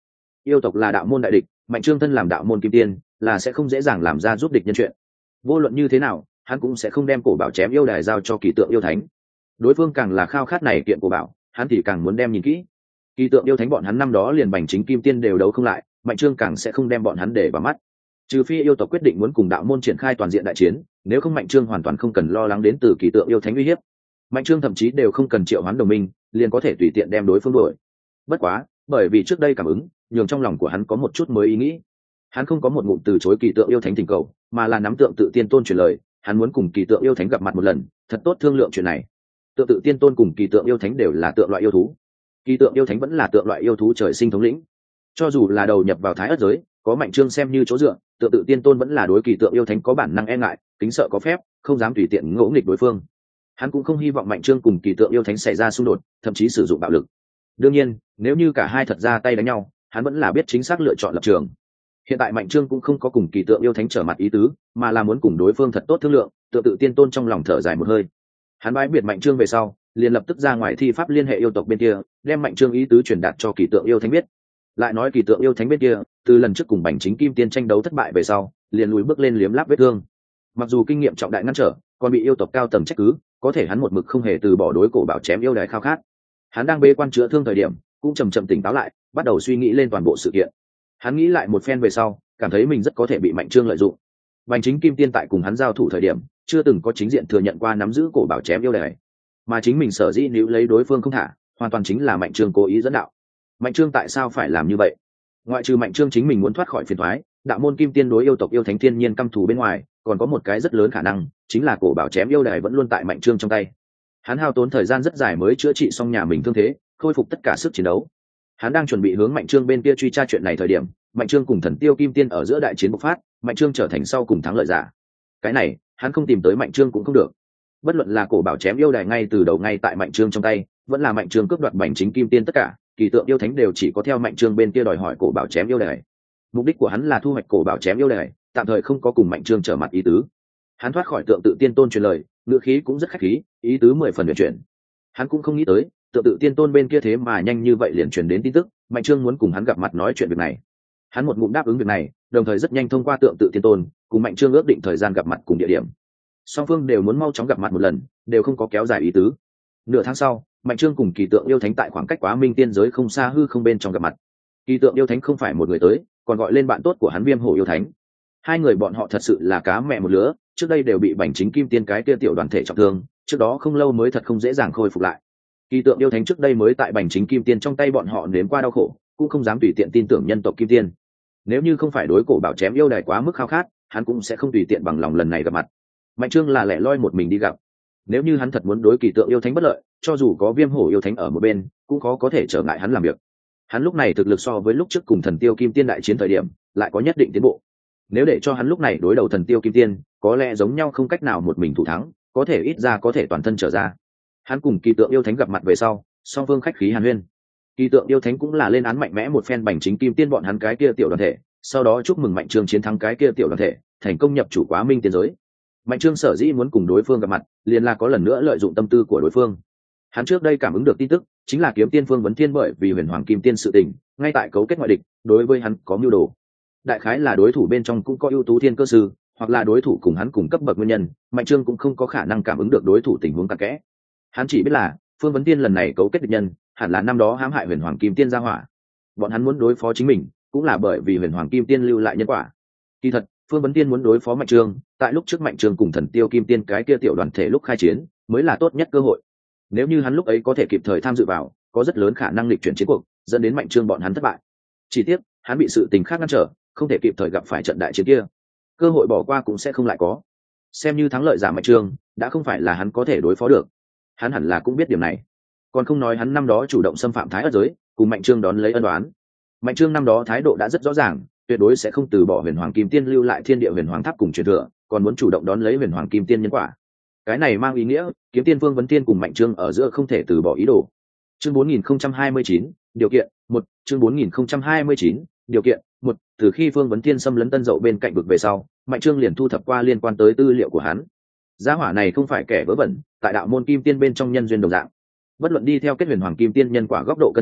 Yêu tộc là đạo môn đại địch, Mạnh Trương thân làm đạo môn kim tiên là sẽ không dễ dàng làm ra giúp địch nhân chuyện. Vô luận như thế nào hắn cũng sẽ không đem cổ bảo chém yêu đài giao cho kỳ tượng yêu thánh. Đối phương càng là khao khát này kiện cổ bảo, hắn thì càng muốn đem nhìn kỹ. Kỳ tượng yêu thánh bọn hắn năm đó liền bành chính kim tiên đều đấu không lại, Mạnh Trương càng sẽ không đem bọn hắn để vào mắt. Trừ phi yêu tộc quyết định muốn cùng đạo môn triển khai toàn diện đại chiến, nếu không Mạnh Trương hoàn toàn không cần lo lắng đến từ kỳ tượng yêu thánh uy hiếp. Mạnh Trương thậm chí đều không cần triệu hoán đồng minh, liền có thể tùy tiện đem đối phương đuổi. Bất quá, bởi vì trước đây cảm ứng, nhường trong lòng của hắn có một chút mới ý nghĩ. Hắn không có một ngụm từ chối kỳ tượng yêu thánh thỉnh cầu, mà là nắm tượng tự tiên tôn truyền lời, hắn muốn cùng kỳ tượng yêu thánh gặp mặt một lần, thật tốt thương lượng chuyện này. Tượng tự tiên tôn cùng kỳ tượng yêu thánh đều là tượng loại yêu thú, kỳ tượng yêu thánh vẫn là tượng loại yêu thú trời sinh thống lĩnh. Cho dù là đầu nhập vào thái ất giới, có Mạnh Trương xem như chỗ dựa, tượng tự tiên tôn vẫn là đối kỳ tượng yêu thánh có bản năng e ngại, kính sợ có phép, không dám tùy tiện ngỗ nghịch đối phương. Hắn cũng không hy vọng Mạnh Trương cùng kỳ tượng yêu thánh xảy ra xung đột, thậm chí sử dụng bạo lực. Đương nhiên, nếu như cả hai thật ra tay đánh nhau, hắn vẫn là biết chính xác lựa chọn lập trường. Hiện tại Mạnh Trương cũng không có cùng kỳ tượng yêu thánh trở mặt ý tứ, mà là muốn cùng đối phương thật tốt thương lượng. Tượng tự tiên tôn trong lòng thở dài một hơi. Hắn bái biệt Mạnh Trương về sau, liền lập tức ra ngoài thi pháp liên hệ yêu tộc bên kia, đem Mạnh Trương ý tứ truyền đạt cho kỳ tượng yêu thánh biết. Lại nói kỳ tượng yêu thánh bên kia, từ lần trước cùng bành chính kim tiên tranh đấu thất bại về sau, liền lùi bước lên liếm láp vết thương. Mặc dù kinh nghiệm trọng đại ngăn trở, còn bị yêu tộc cao tầng trách cứ, có thể hắn một mực không hề từ bỏ đối cổ bảo chém yêu đài khao khát. Hắn đang bế quan chữa thương thời điểm, cũng chầm chậm tỉnh táo lại, bắt đầu suy nghĩ lên toàn bộ sự kiện. Hắn nghĩ lại một phen về sau, cảm thấy mình rất có thể bị Mạnh Trương lợi dụng. Bành chính kim tiên tại cùng hắn giao thủ thời điểm, chưa từng có chính diện thừa nhận qua nắm giữ cổ bảo chém yêu đài, mà chính mình sở dĩ níu lấy đối phương không thả, hoàn toàn chính là Mạnh Trương cố ý dẫn đạo. Mạnh Trương tại sao phải làm như vậy? Ngoại trừ Mạnh Trương chính mình muốn thoát khỏi phiền toái, đạo môn kim tiên đối yêu tộc yêu thánh thiên nhiên căm thù bên ngoài, còn có một cái rất lớn khả năng, chính là cổ bảo chém yêu đài vẫn luôn tại Mạnh Trương trong tay. Hắn hao tốn thời gian rất dài mới chữa trị xong nhà mình thương thế, khôi phục tất cả sức chiến đấu. Hắn đang chuẩn bị hướng Mạnh Trương bên kia truy tra chuyện này thời điểm, Mạnh Trương cùng Thần Tiêu Kim Tiên ở giữa đại chiến bộc phát, Mạnh Trương trở thành sau cùng thắng lợi giả. Cái này, hắn không tìm tới Mạnh Trương cũng không được. Bất luận là cổ bảo chém yêu đài ngay từ đầu ngay tại Mạnh Trương trong tay, vẫn là Mạnh Trương cướp đoạt bành chính kim tiên tất cả, kỳ tượng yêu thánh đều chỉ có theo Mạnh Trương bên kia đòi hỏi cổ bảo chém yêu đài. Mục đích của hắn là thu hoạch cổ bảo chém yêu đài, tạm thời không có cùng Mạnh Trương trở mặt ý tứ. Hắn thoát khỏi tượng tự tiên tôn truyền lời, ngữ khí cũng rất khách khí, ý tứ mười phần huyền chuyển. Hắn cũng không nghĩ tới, tượng tự tiên tôn bên kia thế mà nhanh như vậy liền truyền đến tin tức, Mạnh Trương muốn cùng hắn gặp mặt nói chuyện việc này. Hắn một ngụm đáp ứng việc này, đồng thời rất nhanh thông qua tượng tự tiên tôn, cùng Mạnh Trương ước định thời gian gặp mặt cùng địa điểm. Song phương đều muốn mau chóng gặp mặt một lần, đều không có kéo dài ý tứ. Nửa tháng sau, Mạnh Trương cùng kỳ tượng yêu thánh tại khoảng cách Quá Minh tiên giới không xa hư không bên trong gặp mặt. Kỳ tượng yêu thánh không phải một người tới, còn gọi lên bạn tốt của hắn Viêm Hổ yêu thánh. Hai người bọn họ thật sự là cá mẹ một lứa, trước đây đều bị bành chính kim tiên cái kia tiểu đoàn thể trọng thương, trước đó không lâu mới thật không dễ dàng khôi phục lại. Kỳ tượng yêu thánh trước đây mới tại bành chính kim tiên trong tay bọn họ nếm qua đau khổ, cũng không dám tùy tiện tin tưởng nhân tộc kim tiên. Nếu như không phải đối cổ bảo chém yêu đài quá mức khao khát, hắn cũng sẽ không tùy tiện bằng lòng lần này gặp mặt. Mạnh Trương là lẻ loi một mình đi gặp. Nếu như hắn thật muốn đối kỳ tượng yêu thánh bất lợi, cho dù có Viêm Hổ yêu thánh ở một bên, cũng khó có thể trở ngại hắn làm việc. Hắn lúc này thực lực so với lúc trước cùng Thần Tiêu Kim Tiên đại chiến thời điểm, lại có nhất định tiến bộ. Nếu để cho hắn lúc này đối đầu Thần Tiêu Kim Tiên, có lẽ giống nhau không cách nào một mình thủ thắng, có thể ít ra có thể toàn thân trở ra. Hắn cùng kỳ tượng yêu thánh gặp mặt về sau, song phương khách khí hàn huyên. Kỳ tượng yêu thánh cũng là lên án mạnh mẽ một phen bành chính kim tiên bọn hắn cái kia tiểu đoàn thể, sau đó chúc mừng Mạnh Trương chiến thắng cái kia tiểu đoàn thể, thành công nhập chủ Quá Minh tiên giới. Mạnh Trương sở dĩ muốn cùng đối phương gặp mặt, liền là có lần nữa lợi dụng tâm tư của đối phương. Hắn trước đây cảm ứng được tin tức, chính là kiếm tiên Phương Vấn Thiên bởi vì Huyền Hoàng Kim Tiên sự tình, ngay tại cấu kết ngoại địch, đối với hắn có mưu đồ. Đại khái là đối thủ bên trong cũng có ưu tú thiên cơ sư, hoặc là đối thủ cùng hắn cùng cấp bậc nguyên nhân, Mạnh Trương cũng không có khả năng cảm ứng được đối thủ tình huống cặn kẽ. Hắn chỉ biết là Phương Vấn Thiên lần này cấu kết địch nhân, hẳn là năm đó hãm hại Huyền Hoàng Kim Tiên gia hỏa. Bọn hắn muốn đối phó chính mình, cũng là bởi vì Huyền Hoàng Kim Tiên lưu lại nhân quả. Kỳ thật, Phương Vấn Tiên muốn đối phó Mạnh Trương, tại lúc trước Mạnh Trương cùng Thần Tiêu Kim Tiên cái kia tiểu đoàn thể lúc khai chiến, mới là tốt nhất cơ hội. Nếu như hắn lúc ấy có thể kịp thời tham dự vào, có rất lớn khả năng lịch chuyển chiến cuộc, dẫn đến Mạnh Trương bọn hắn thất bại. Chỉ tiếc, hắn bị sự tình khác ngăn trở, không thể kịp thời gặp phải trận đại chiến kia. Cơ hội bỏ qua cũng sẽ không lại có. Xem như thắng lợi giả Mạnh Trương, đã không phải là hắn có thể đối phó được. Hắn hẳn là cũng biết điểm này. Còn không nói hắn năm đó chủ động xâm phạm Thái Ất giới, cùng Mạnh Trương đón lấy ân oán. Mạnh Trương năm đó thái độ đã rất rõ ràng, tuyệt đối sẽ không từ bỏ Huyền Hoàng Kim Tiên lưu lại Thiên Địa Huyền Hoàng Tháp cùng truyền thừa, còn muốn chủ động đón lấy Huyền Hoàng Kim Tiên nhân quả. Cái này mang ý nghĩa, Kiếm Tiên Phương Vấn Tiên cùng Mạnh Trương ở giữa không thể từ bỏ ý đồ. Chương bốn nghìn không trăm hai mươi chín, điều kiện một, chương bốn nghìn không trăm hai mươi chín, điều kiện một, từ khi Phương Vấn Tiên xâm lấn Tân Dậu bên cạnh vực về sau, Mạnh Trương liền thu thập qua liên quan tới tư liệu của hắn. Gia hỏa này không phải kẻ vớ vẩn, tại đạo môn Kim Tiên bên trong nhân duyên đồng dạng. Bất luận đi theo kết Huyền Hoàng Kim Tiên nhân quả góc độ cân nhắc,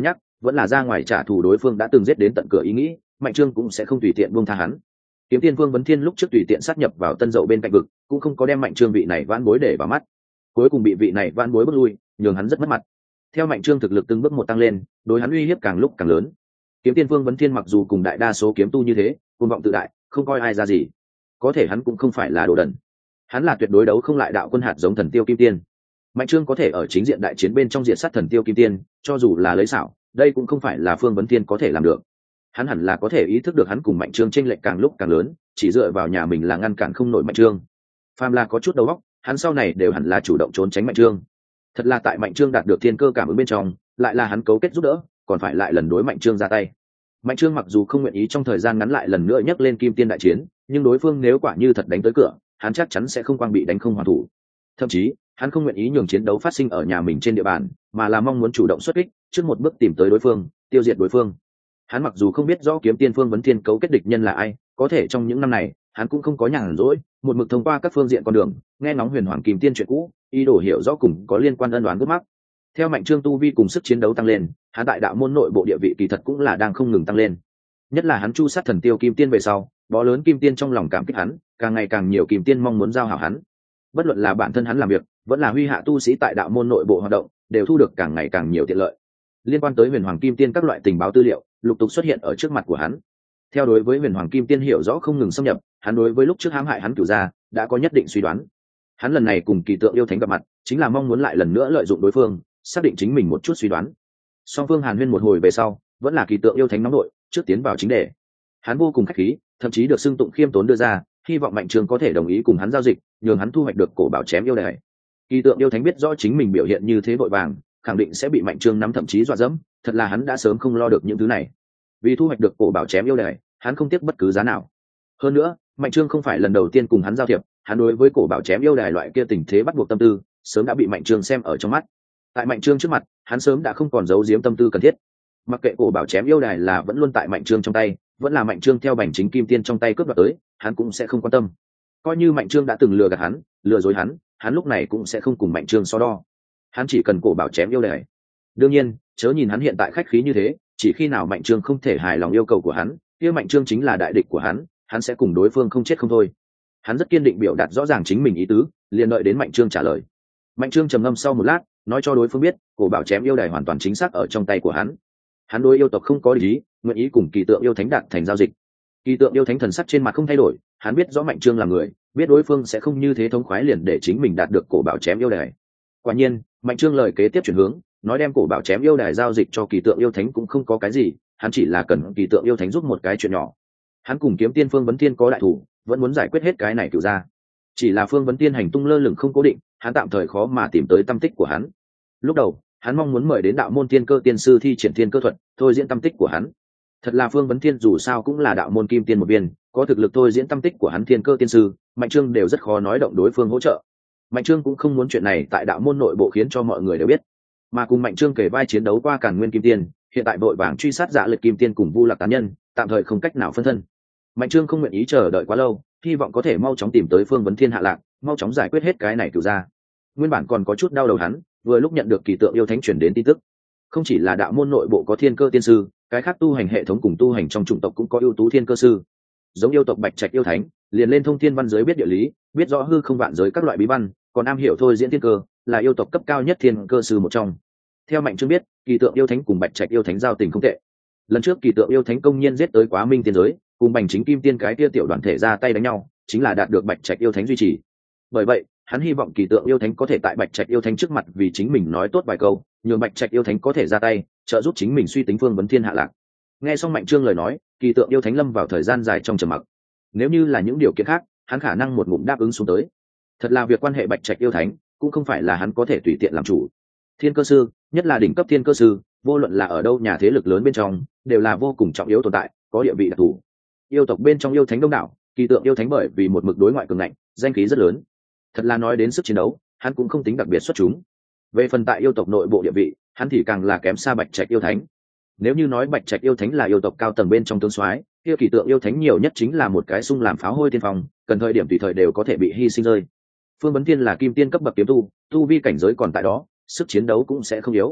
vẫn là ra ngoài trả thù đối phương đã từng giết đến tận cửa ý nghĩ, Mạnh Trương cũng sẽ không tùy tiện buông tha hắn. Kiếm Tiên Vương Vấn Thiên lúc trước tùy tiện sát nhập vào Tân Dậu bên cạnh vực, cũng không có đem Mạnh Trương vị này vãn bối để vào mắt, cuối cùng bị vị này vãn bối bước lui, nhường hắn rất mất mặt. Theo Mạnh Trương thực lực từng bước một tăng lên, đối hắn uy hiếp càng lúc càng lớn. Kiếm Tiên Vương Vấn Thiên mặc dù cùng đại đa số kiếm tu như thế, cuồng vọng tự đại, không coi ai ra gì, có thể hắn cũng không phải là đồ đần. Hắn là tuyệt đối đấu không lại đạo quân hạt giống Thần Tiêu Kim Tiên. Mạnh Trương có thể ở chính diện đại chiến bên trong diện sát Thần Tiêu Kim Tiên, cho dù là lấy xảo, đây cũng không phải là Phương Vấn Thiên có thể làm được. Hắn hẳn là có thể ý thức được hắn cùng Mạnh Trương chênh lệch càng lúc càng lớn, chỉ dựa vào nhà mình là ngăn cản không nổi Mạnh Trương. Phàm là có chút đầu óc, hắn sau này đều hẳn là chủ động trốn tránh Mạnh Trương. Thật là tại Mạnh Trương đạt được thiên cơ cảm ứng bên trong, lại là hắn cấu kết giúp đỡ, còn phải lại lần đối Mạnh Trương ra tay. Mạnh Trương mặc dù không nguyện ý trong thời gian ngắn lại lần nữa nhắc lên Kim Tiên đại chiến, nhưng đối phương nếu quả như thật đánh tới cửa, hắn chắc chắn sẽ không quang bị đánh không hoàn thủ. Thậm chí, hắn không nguyện ý nhường chiến đấu phát sinh ở nhà mình trên địa bàn, mà là mong muốn chủ động xuất kích, trước một bước tìm tới đối phương, tiêu diệt đối phương. Hắn mặc dù không biết rõ Kiếm Tiên Phương Vấn Thiên cấu kết địch nhân là ai, có thể trong những năm này, hắn cũng không có nhàn rỗi, một mực thông qua các phương diện con đường, nghe ngóng Huyền Hoàng Kim Tiên chuyện cũ, ý đồ hiểu rõ cùng có liên quan ân oán gút mắc. Theo Mạnh Trương tu vi cùng sức chiến đấu tăng lên, hắn tại đạo môn nội bộ địa vị kỳ thật cũng là đang không ngừng tăng lên. Nhất là hắn chu sát Thần Tiêu Kim Tiên về sau, bó lớn Kim Tiên trong lòng cảm kích hắn, càng ngày càng nhiều Kim Tiên mong muốn giao hảo hắn. Bất luận là bản thân hắn làm việc, vẫn là huy hạ tu sĩ tại đạo môn nội bộ hoạt động, đều thu được càng ngày càng nhiều tiện lợi. Liên quan tới Huyền Hoàng Kim Tiên các loại tình báo tư liệu, lục tục xuất hiện ở trước mặt của hắn. Theo đối với Huyền Hoàng Kim Tiên hiểu rõ không ngừng xâm nhập, hắn đối với lúc trước hãm hại hắn cửu gia đã có nhất định suy đoán. Hắn lần này cùng Kỳ Tượng Yêu Thánh gặp mặt, chính là mong muốn lại lần nữa lợi dụng đối phương, xác định chính mình một chút suy đoán. Song phương hàn huyên một hồi về sau, vẫn là Kỳ Tượng Yêu Thánh nóng nội, trước tiến vào chính đề. Hắn vô cùng khách khí, thậm chí được xưng tụng khiêm tốn đưa ra, hy vọng Mạnh Trương có thể đồng ý cùng hắn giao dịch, nhường hắn thu hoạch được cổ bảo chém yêu đài. Kỳ Tượng Yêu Thánh biết rõ chính mình biểu hiện như thế vội vàng, khẳng định sẽ bị Mạnh Trương nắm thậm chí dọa dẫm, thật là hắn đã sớm không lo được những thứ này. Vì thu hoạch được cổ bảo chém yêu đài, hắn không tiếc bất cứ giá nào. Hơn nữa, Mạnh Trương không phải lần đầu tiên cùng hắn giao thiệp, hắn đối với cổ bảo chém yêu đài loại kia tình thế bắt buộc tâm tư, sớm đã bị Mạnh Trương xem ở trong mắt. Tại Mạnh Trương trước mặt, hắn sớm đã không còn giấu giếm tâm tư cần thiết. Mặc kệ cổ bảo chém yêu đài là vẫn luôn tại Mạnh Trương trong tay, vẫn là Mạnh Trương theo Bành Chính Kim Tiên trong tay cướp đoạt tới, hắn cũng sẽ không quan tâm. Coi như Mạnh Trương đã từng lừa gạt hắn, lừa dối hắn, hắn lúc này cũng sẽ không cùng Mạnh Trương so đo. Hắn chỉ cần cổ bảo chém yêu đài. Đương nhiên, chớ nhìn hắn hiện tại khách khí như thế, chỉ khi nào Mạnh Trương không thể hài lòng yêu cầu của hắn, kia Mạnh Trương chính là đại địch của hắn, hắn sẽ cùng đối phương không chết không thôi. Hắn rất kiên định biểu đạt rõ ràng chính mình ý tứ, liền đợi đến Mạnh Trương trả lời. Mạnh Trương trầm ngâm sau một lát, nói cho đối phương biết, cổ bảo chém yêu đài hoàn toàn chính xác ở trong tay của hắn. Hắn đối yêu tộc không có ý, nguyện ý cùng Kỳ Tượng Yêu Thánh đạt thành giao dịch. Kỳ Tượng Yêu Thánh thần sắc trên mặt không thay đổi, hắn biết rõ Mạnh Trương là người, biết đối phương sẽ không như thế thống khoái liền để chính mình đạt được cổ bảo chém yêu đài. Quả nhiên, Mạnh Trương lời kế tiếp chuyển hướng, nói đem cổ bảo chém yêu đài giao dịch cho Kỳ Tượng Yêu Thánh cũng không có cái gì, hắn chỉ là cần Kỳ Tượng Yêu Thánh giúp một cái chuyện nhỏ. Hắn cùng Kiếm Tiên Phương Vấn Tiên có đại thủ, vẫn muốn giải quyết hết cái này cửu ra. Chỉ là Phương Vấn Tiên hành tung lơ lửng không cố định, hắn tạm thời khó mà tìm tới tâm tích của hắn. Lúc đầu, hắn mong muốn mời đến đạo môn tiên cơ tiên sư thi triển thiên cơ thuật, thôi diễn tâm tích của hắn. Thật là Phương Vấn Thiên dù sao cũng là đạo môn kim tiên một viên, có thực lực thôi diễn tâm tích của hắn thiên cơ tiên sư, Mạnh Trương đều rất khó nói động đối phương hỗ trợ. Mạnh Trương cũng không muốn chuyện này tại đạo môn nội bộ khiến cho mọi người đều biết, mà cùng Mạnh Trương kể vai chiến đấu qua Càn Nguyên Kim Tiên, hiện tại vội vàng truy sát Dạ Lực Kim Tiên cùng Vu Lạc tán nhân, tạm thời không cách nào phân thân. Mạnh Trương không nguyện ý chờ đợi quá lâu, hy vọng có thể mau chóng tìm tới Phương Vấn Thiên hạ lạc, mau chóng giải quyết hết cái này cửu ra. Nguyên bản còn có chút đau đầu hắn, vừa lúc nhận được Kỳ Tượng Yêu Thánh truyền đến tin tức, không chỉ là đạo môn nội bộ có thiên cơ tiên sư, cái khác tu hành hệ thống cùng tu hành trong chủng tộc cũng có ưu tú thiên cơ sư. Giống yêu tộc Bạch Trạch yêu thánh, liền lên thông thiên văn giới biết địa lý, biết rõ hư không vạn giới các loại bí văn, còn am hiểu thôi diễn thiên cơ, là yêu tộc cấp cao nhất thiên cơ sư một trong. Theo Mạnh Trương biết, Kỳ Tượng Yêu Thánh cùng Bạch Trạch yêu thánh giao tình không tệ. Lần trước Kỳ Tượng Yêu Thánh công nhiên giết tới Quá Minh tiên giới, cùng Bành Chính Kim Tiên cái kia tiểu đoàn thể ra tay đánh nhau, chính là đạt được Bạch Trạch yêu thánh duy trì. Bởi vậy, hắn hy vọng Kỳ Tượng Yêu Thánh có thể tại Bạch Trạch yêu thánh trước mặt vì chính mình nói tốt vài câu, nhường Bạch Trạch yêu thánh có thể ra tay, trợ giúp chính mình suy tính Phương Vấn Thiên hạ lạc. Nghe xong Mạnh Trương lời nói, Kỳ Tượng Yêu Thánh lâm vào thời gian dài trong trầm mặc. Nếu như là những điều kiện khác, hắn khả năng một ngụm đáp ứng xuống tới. Thật là việc quan hệ Bạch Trạch yêu thánh, cũng không phải là hắn có thể tùy tiện làm chủ. Thiên cơ sư, nhất là đỉnh cấp thiên cơ sư, vô luận là ở đâu nhà thế lực lớn bên trong, đều là vô cùng trọng yếu tồn tại, có địa vị đặc thù. Yêu tộc bên trong yêu thánh đông đảo, Kỳ Tượng Yêu Thánh bởi vì một mực đối ngoại cường ngạnh, danh khí rất lớn. Thật là nói đến sức chiến đấu, hắn cũng không tính đặc biệt xuất chúng. Về phần tại yêu tộc nội bộ địa vị, hắn thì càng là kém xa Bạch Trạch yêu thánh. Nếu như nói Bạch Trạch yêu thánh là yêu tộc cao tầng bên trong tướng soái, kia Kỳ Tượng yêu thánh nhiều nhất chính là một cái sung làm pháo hôi tiên phong, cần thời điểm tùy thời đều có thể bị hy sinh rơi. Phương Vấn Tiên là kim tiên cấp bậc kiếm tu, tu vi cảnh giới còn tại đó, sức chiến đấu cũng sẽ không yếu.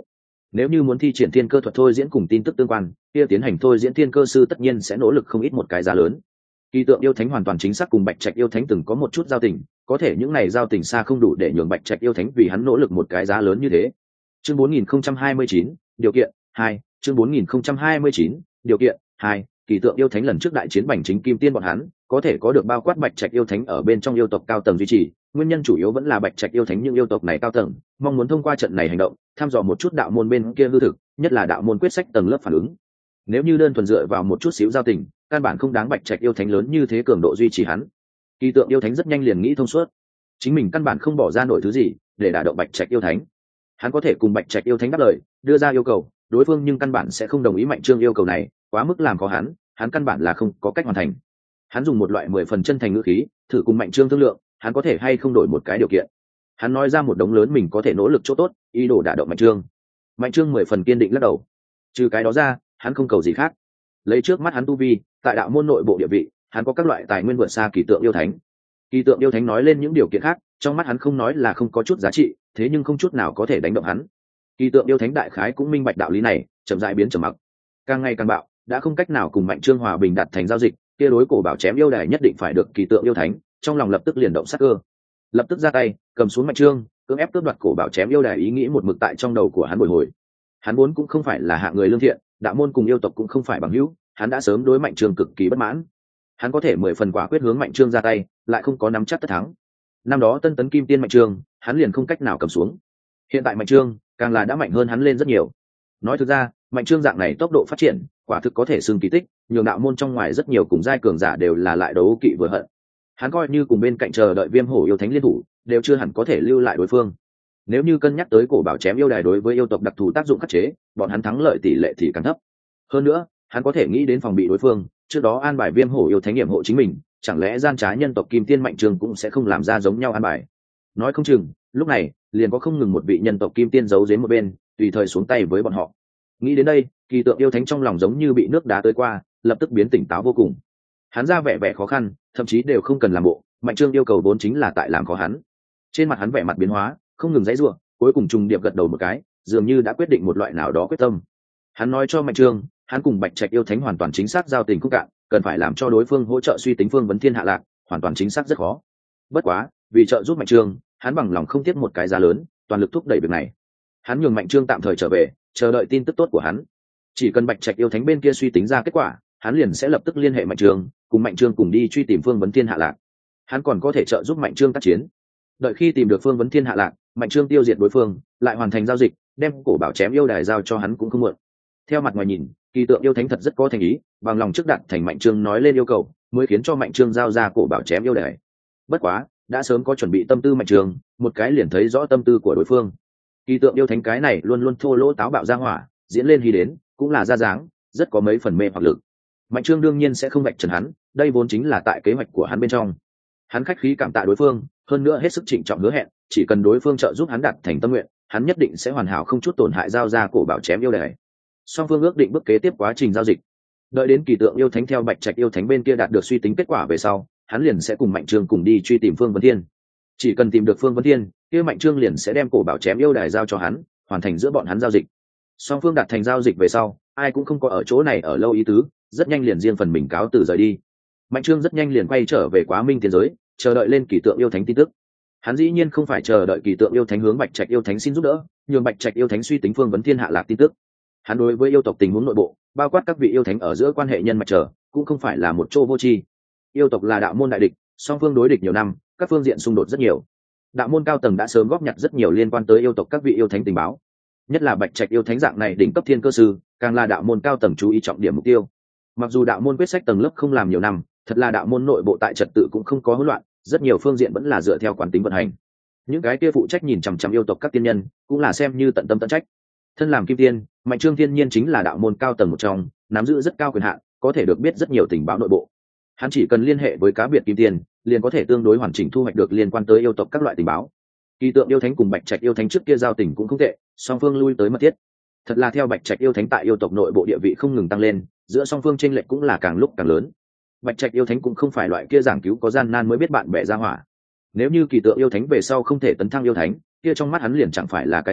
Nếu như muốn thi triển thiên cơ thuật thôi diễn cùng tin tức tương quan, kia tiến hành thôi diễn thiên cơ sư tất nhiên sẽ nỗ lực không ít một cái giá lớn. Kỳ tượng yêu thánh hoàn toàn chính xác cùng Bạch Trạch yêu thánh từng có một chút giao tình, có thể những này giao tình xa không đủ để nhường Bạch Trạch yêu thánh vì hắn nỗ lực một cái giá lớn như thế. Chương bốn nghìn không trăm hai mươi chín, điều kiện hai. Chương bốn nghìn không trăm hai mươi chín, điều kiện hai. Kỳ tượng yêu thánh lần trước đại chiến Bành Chính Kim Tiên bọn hắn, có thể có được bao quát Bạch Trạch yêu thánh ở bên trong yêu tộc cao tầng duy trì, nguyên nhân chủ yếu vẫn là Bạch Trạch yêu thánh những yêu tộc này cao tầng mong muốn thông qua trận này hành động, thăm dò một chút đạo môn bên kia hư thực, nhất là đạo môn quyết sách tầng lớp phản ứng. Nếu như đơn thuần dựa vào một chút xíu giao tình, căn bản không đáng Bạch Trạch yêu thánh lớn như thế cường độ duy trì hắn. Kỳ tượng yêu thánh rất nhanh liền nghĩ thông suốt, chính mình căn bản không bỏ ra nổi thứ gì để đả động Bạch Trạch yêu thánh. Hắn có thể cùng Bạch Trạch yêu thánh đáp lời, đưa ra yêu cầu, đối phương nhưng căn bản sẽ không đồng ý Mạnh Trương yêu cầu này, quá mức làm khó hắn, hắn căn bản là không có cách hoàn thành. Hắn dùng một loại mười phần chân thành ngữ khí thử cùng Mạnh Trương thương lượng, hắn có thể hay không đổi một cái điều kiện. Hắn nói ra một đống lớn mình có thể nỗ lực chỗ tốt, ý đồ đả động Mạnh Trương. Mạnh Trương mười phần kiên định lắc đầu, trừ cái đó ra hắn không cầu gì khác. Lấy trước mắt hắn tu vi, tại đạo môn nội bộ địa vị, hắn có các loại tài nguyên vượt xa Kỳ tượng yêu thánh. Kỳ tượng yêu thánh nói lên những điều kiện khác, trong mắt hắn không nói là không có chút giá trị, thế nhưng không chút nào có thể đánh động hắn. Kỳ tượng yêu thánh đại khái cũng minh bạch đạo lý này, chậm rãi biến trầm mặc, càng ngày càng bạo, đã không cách nào cùng Mạnh Trương hòa bình đạt thành giao dịch, kia đối cổ bảo chém yêu đài nhất định phải được Kỳ tượng yêu thánh, trong lòng lập tức liền động sát cơ, lập tức ra tay cầm xuống Mạnh Trương, cưỡng ép cướp đoạt cổ bảo chém yêu đài ý nghĩ một mực tại trong đầu của hắn bồi hồi. Hắn vốn cũng không phải là hạng người lương thiện, đạo môn cùng yêu tộc cũng không phải bằng hữu, hắn đã sớm đối Mạnh Trương cực kỳ bất mãn. Hắn có thể mười phần quả quyết hướng Mạnh Trương ra tay, lại không có nắm chắc tất thắng. Năm đó tân tấn kim tiên Mạnh Trương, hắn liền không cách nào cầm xuống. Hiện tại Mạnh Trương càng là đã mạnh hơn hắn lên rất nhiều. Nói thực ra, Mạnh Trương dạng này tốc độ phát triển, quả thực có thể xưng kỳ tích, nhường đạo môn trong ngoài rất nhiều cùng giai cường giả đều là lại đấu kỵ vừa hận. Hắn coi như cùng bên cạnh chờ đợi Viêm Hổ yêu thánh liên thủ, đều chưa hẳn có thể lưu lại đối phương. Nếu như cân nhắc tới cổ bảo chém yêu đài đối với yêu tộc đặc thù tác dụng khắc chế, bọn hắn thắng lợi tỷ lệ thì càng thấp. Hơn nữa, hắn có thể nghĩ đến phòng bị đối phương, trước đó an bài Viêm Hổ yêu thánh nghiệm hộ chính mình, chẳng lẽ gian trá nhân tộc Kim Tiên Mạnh Trương cũng sẽ không làm ra giống nhau an bài. Nói không chừng, lúc này, liền có không ngừng một vị nhân tộc Kim Tiên giấu giếm một bên, tùy thời xuống tay với bọn họ. Nghĩ đến đây, Kỳ tượng yêu thánh trong lòng giống như bị nước đá tới qua, lập tức biến tỉnh táo vô cùng. Hắn ra vẻ vẻ khó khăn, thậm chí đều không cần làm bộ, Mạnh Trương yêu cầu vốn chính là tại làm khó hắn. Trên mặt hắn vẻ mặt biến hóa, không ngừng dãy giụa, cuối cùng trùng điệp gật đầu một cái, dường như đã quyết định một loại nào đó quyết tâm. Hắn nói cho Mạnh Trương, hắn cùng Bạch Trạch yêu thánh hoàn toàn chính xác giao tình khúc cạn, cần phải làm cho đối phương hỗ trợ suy tính phương vấn thiên hạ lạc, hoàn toàn chính xác rất khó. Bất quá, vì trợ giúp Mạnh Trương, hắn bằng lòng không tiếc một cái giá lớn, toàn lực thúc đẩy việc này. Hắn nhường Mạnh Trương tạm thời trở về, chờ đợi tin tức tốt của hắn. Chỉ cần Bạch Trạch yêu thánh bên kia suy tính ra kết quả, hắn liền sẽ lập tức liên hệ Mạnh Trương, cùng Mạnh Trương cùng đi truy tìm phương vấn thiên hạ lạc. Hắn còn có thể trợ giúp Mạnh Trương tác chiến. Đợi khi tìm được phương vấn thiên hạ lạc, Mạnh Trương tiêu diệt đối phương, lại hoàn thành giao dịch, đem cổ bảo chém yêu đài giao cho hắn cũng không muộn. Theo mặt ngoài nhìn, Kỳ tượng yêu thánh thật rất có thành ý, bằng lòng trước đặt thành Mạnh Trương nói lên yêu cầu, mới khiến cho Mạnh Trương giao ra cổ bảo chém yêu đài. Bất quá, đã sớm có chuẩn bị tâm tư Mạnh Trương, một cái liền thấy rõ tâm tư của đối phương. Kỳ tượng yêu thánh cái này luôn luôn thô lỗ táo bạo ra hỏa, diễn lên hy đến, cũng là ra dáng, rất có mấy phần mê hoặc lực. Mạnh Trương đương nhiên sẽ không vạch trần hắn, đây vốn chính là tại kế hoạch của hắn bên trong. Hắn khách khí cảm tạ đối phương, hơn nữa hết sức trịnh trọng hứa hẹn, chỉ cần đối phương trợ giúp hắn đạt thành tâm nguyện, hắn nhất định sẽ hoàn hảo không chút tổn hại giao ra cổ bảo chém yêu đài. Song phương ước định bước kế tiếp quá trình giao dịch. Đợi đến Kỳ tượng yêu thánh theo Bạch Trạch yêu thánh bên kia đạt được suy tính kết quả về sau, hắn liền sẽ cùng Mạnh Trương cùng đi truy tìm Phương Vấn Thiên. Chỉ cần tìm được Phương Vấn Thiên, kia Mạnh Trương liền sẽ đem cổ bảo chém yêu đài giao cho hắn, hoàn thành giữa bọn hắn giao dịch. Song phương đạt thành giao dịch về sau, ai cũng không có ở chỗ này ở lâu ý tứ, rất nhanh liền riêng phần mình cáo từ rời đi. Mạnh Trương rất nhanh liền quay trở về Quá Minh tiên giới, chờ đợi lên Kỳ tượng yêu thánh tin tức. Hắn dĩ nhiên không phải chờ đợi Kỳ tượng yêu thánh hướng Bạch Trạch yêu thánh xin giúp đỡ, nhường Bạch Trạch yêu thánh suy tính Phương Vấn Thiên hạ lạc tin tức. Hắn đối với yêu tộc tình huống nội bộ, bao quát các vị yêu thánh ở giữa quan hệ nhân mạch trở, cũng không phải là một chỗ vô tri. Yêu tộc là đạo môn đại địch, song phương đối địch nhiều năm, các phương diện xung đột rất nhiều. Đạo môn cao tầng đã sớm góp nhặt rất nhiều liên quan tới yêu tộc các vị yêu thánh tình báo. Nhất là Bạch Trạch yêu thánh dạng này đỉnh cấp thiên cơ sư, càng là đạo môn cao tầng chú ý trọng điểm mục tiêu. Mặc dù đạo môn quyết sách tầng lớp không làm nhiều năm, thật là đạo môn nội bộ tại trật tự cũng không có hỗn loạn, rất nhiều phương diện vẫn là dựa theo quán tính vận hành. Những cái kia phụ trách nhìn chằm chằm yêu tộc các tiên nhân, cũng là xem như tận tâm tận trách. Thân làm kim tiên, Mạnh Trương thiên nhiên chính là đạo môn cao tầng một trong, nắm giữ rất cao quyền hạn, có thể được biết rất nhiều tình báo nội bộ. Hắn chỉ cần liên hệ với cá biệt kim tiên, liền có thể tương đối hoàn chỉnh thu hoạch được liên quan tới yêu tộc các loại tình báo. Kỳ tượng yêu thánh cùng Bạch Trạch yêu thánh trước kia giao tình cũng không tệ, song phương lui tới mật thiết. Thật là theo Bạch Trạch yêu thánh tại yêu tộc nội bộ địa vị không ngừng tăng lên, giữa song phương chênh lệch cũng là càng lúc càng lớn. Bạch Trạch yêu thánh cũng không phải loại kia giảng cứu có gian nan mới biết bạn bè ra hỏa. Nếu như Kỳ tượng yêu thánh về sau không thể tấn thăng yêu thánh, kia trong mắt hắn liền chẳng phải là cái gì,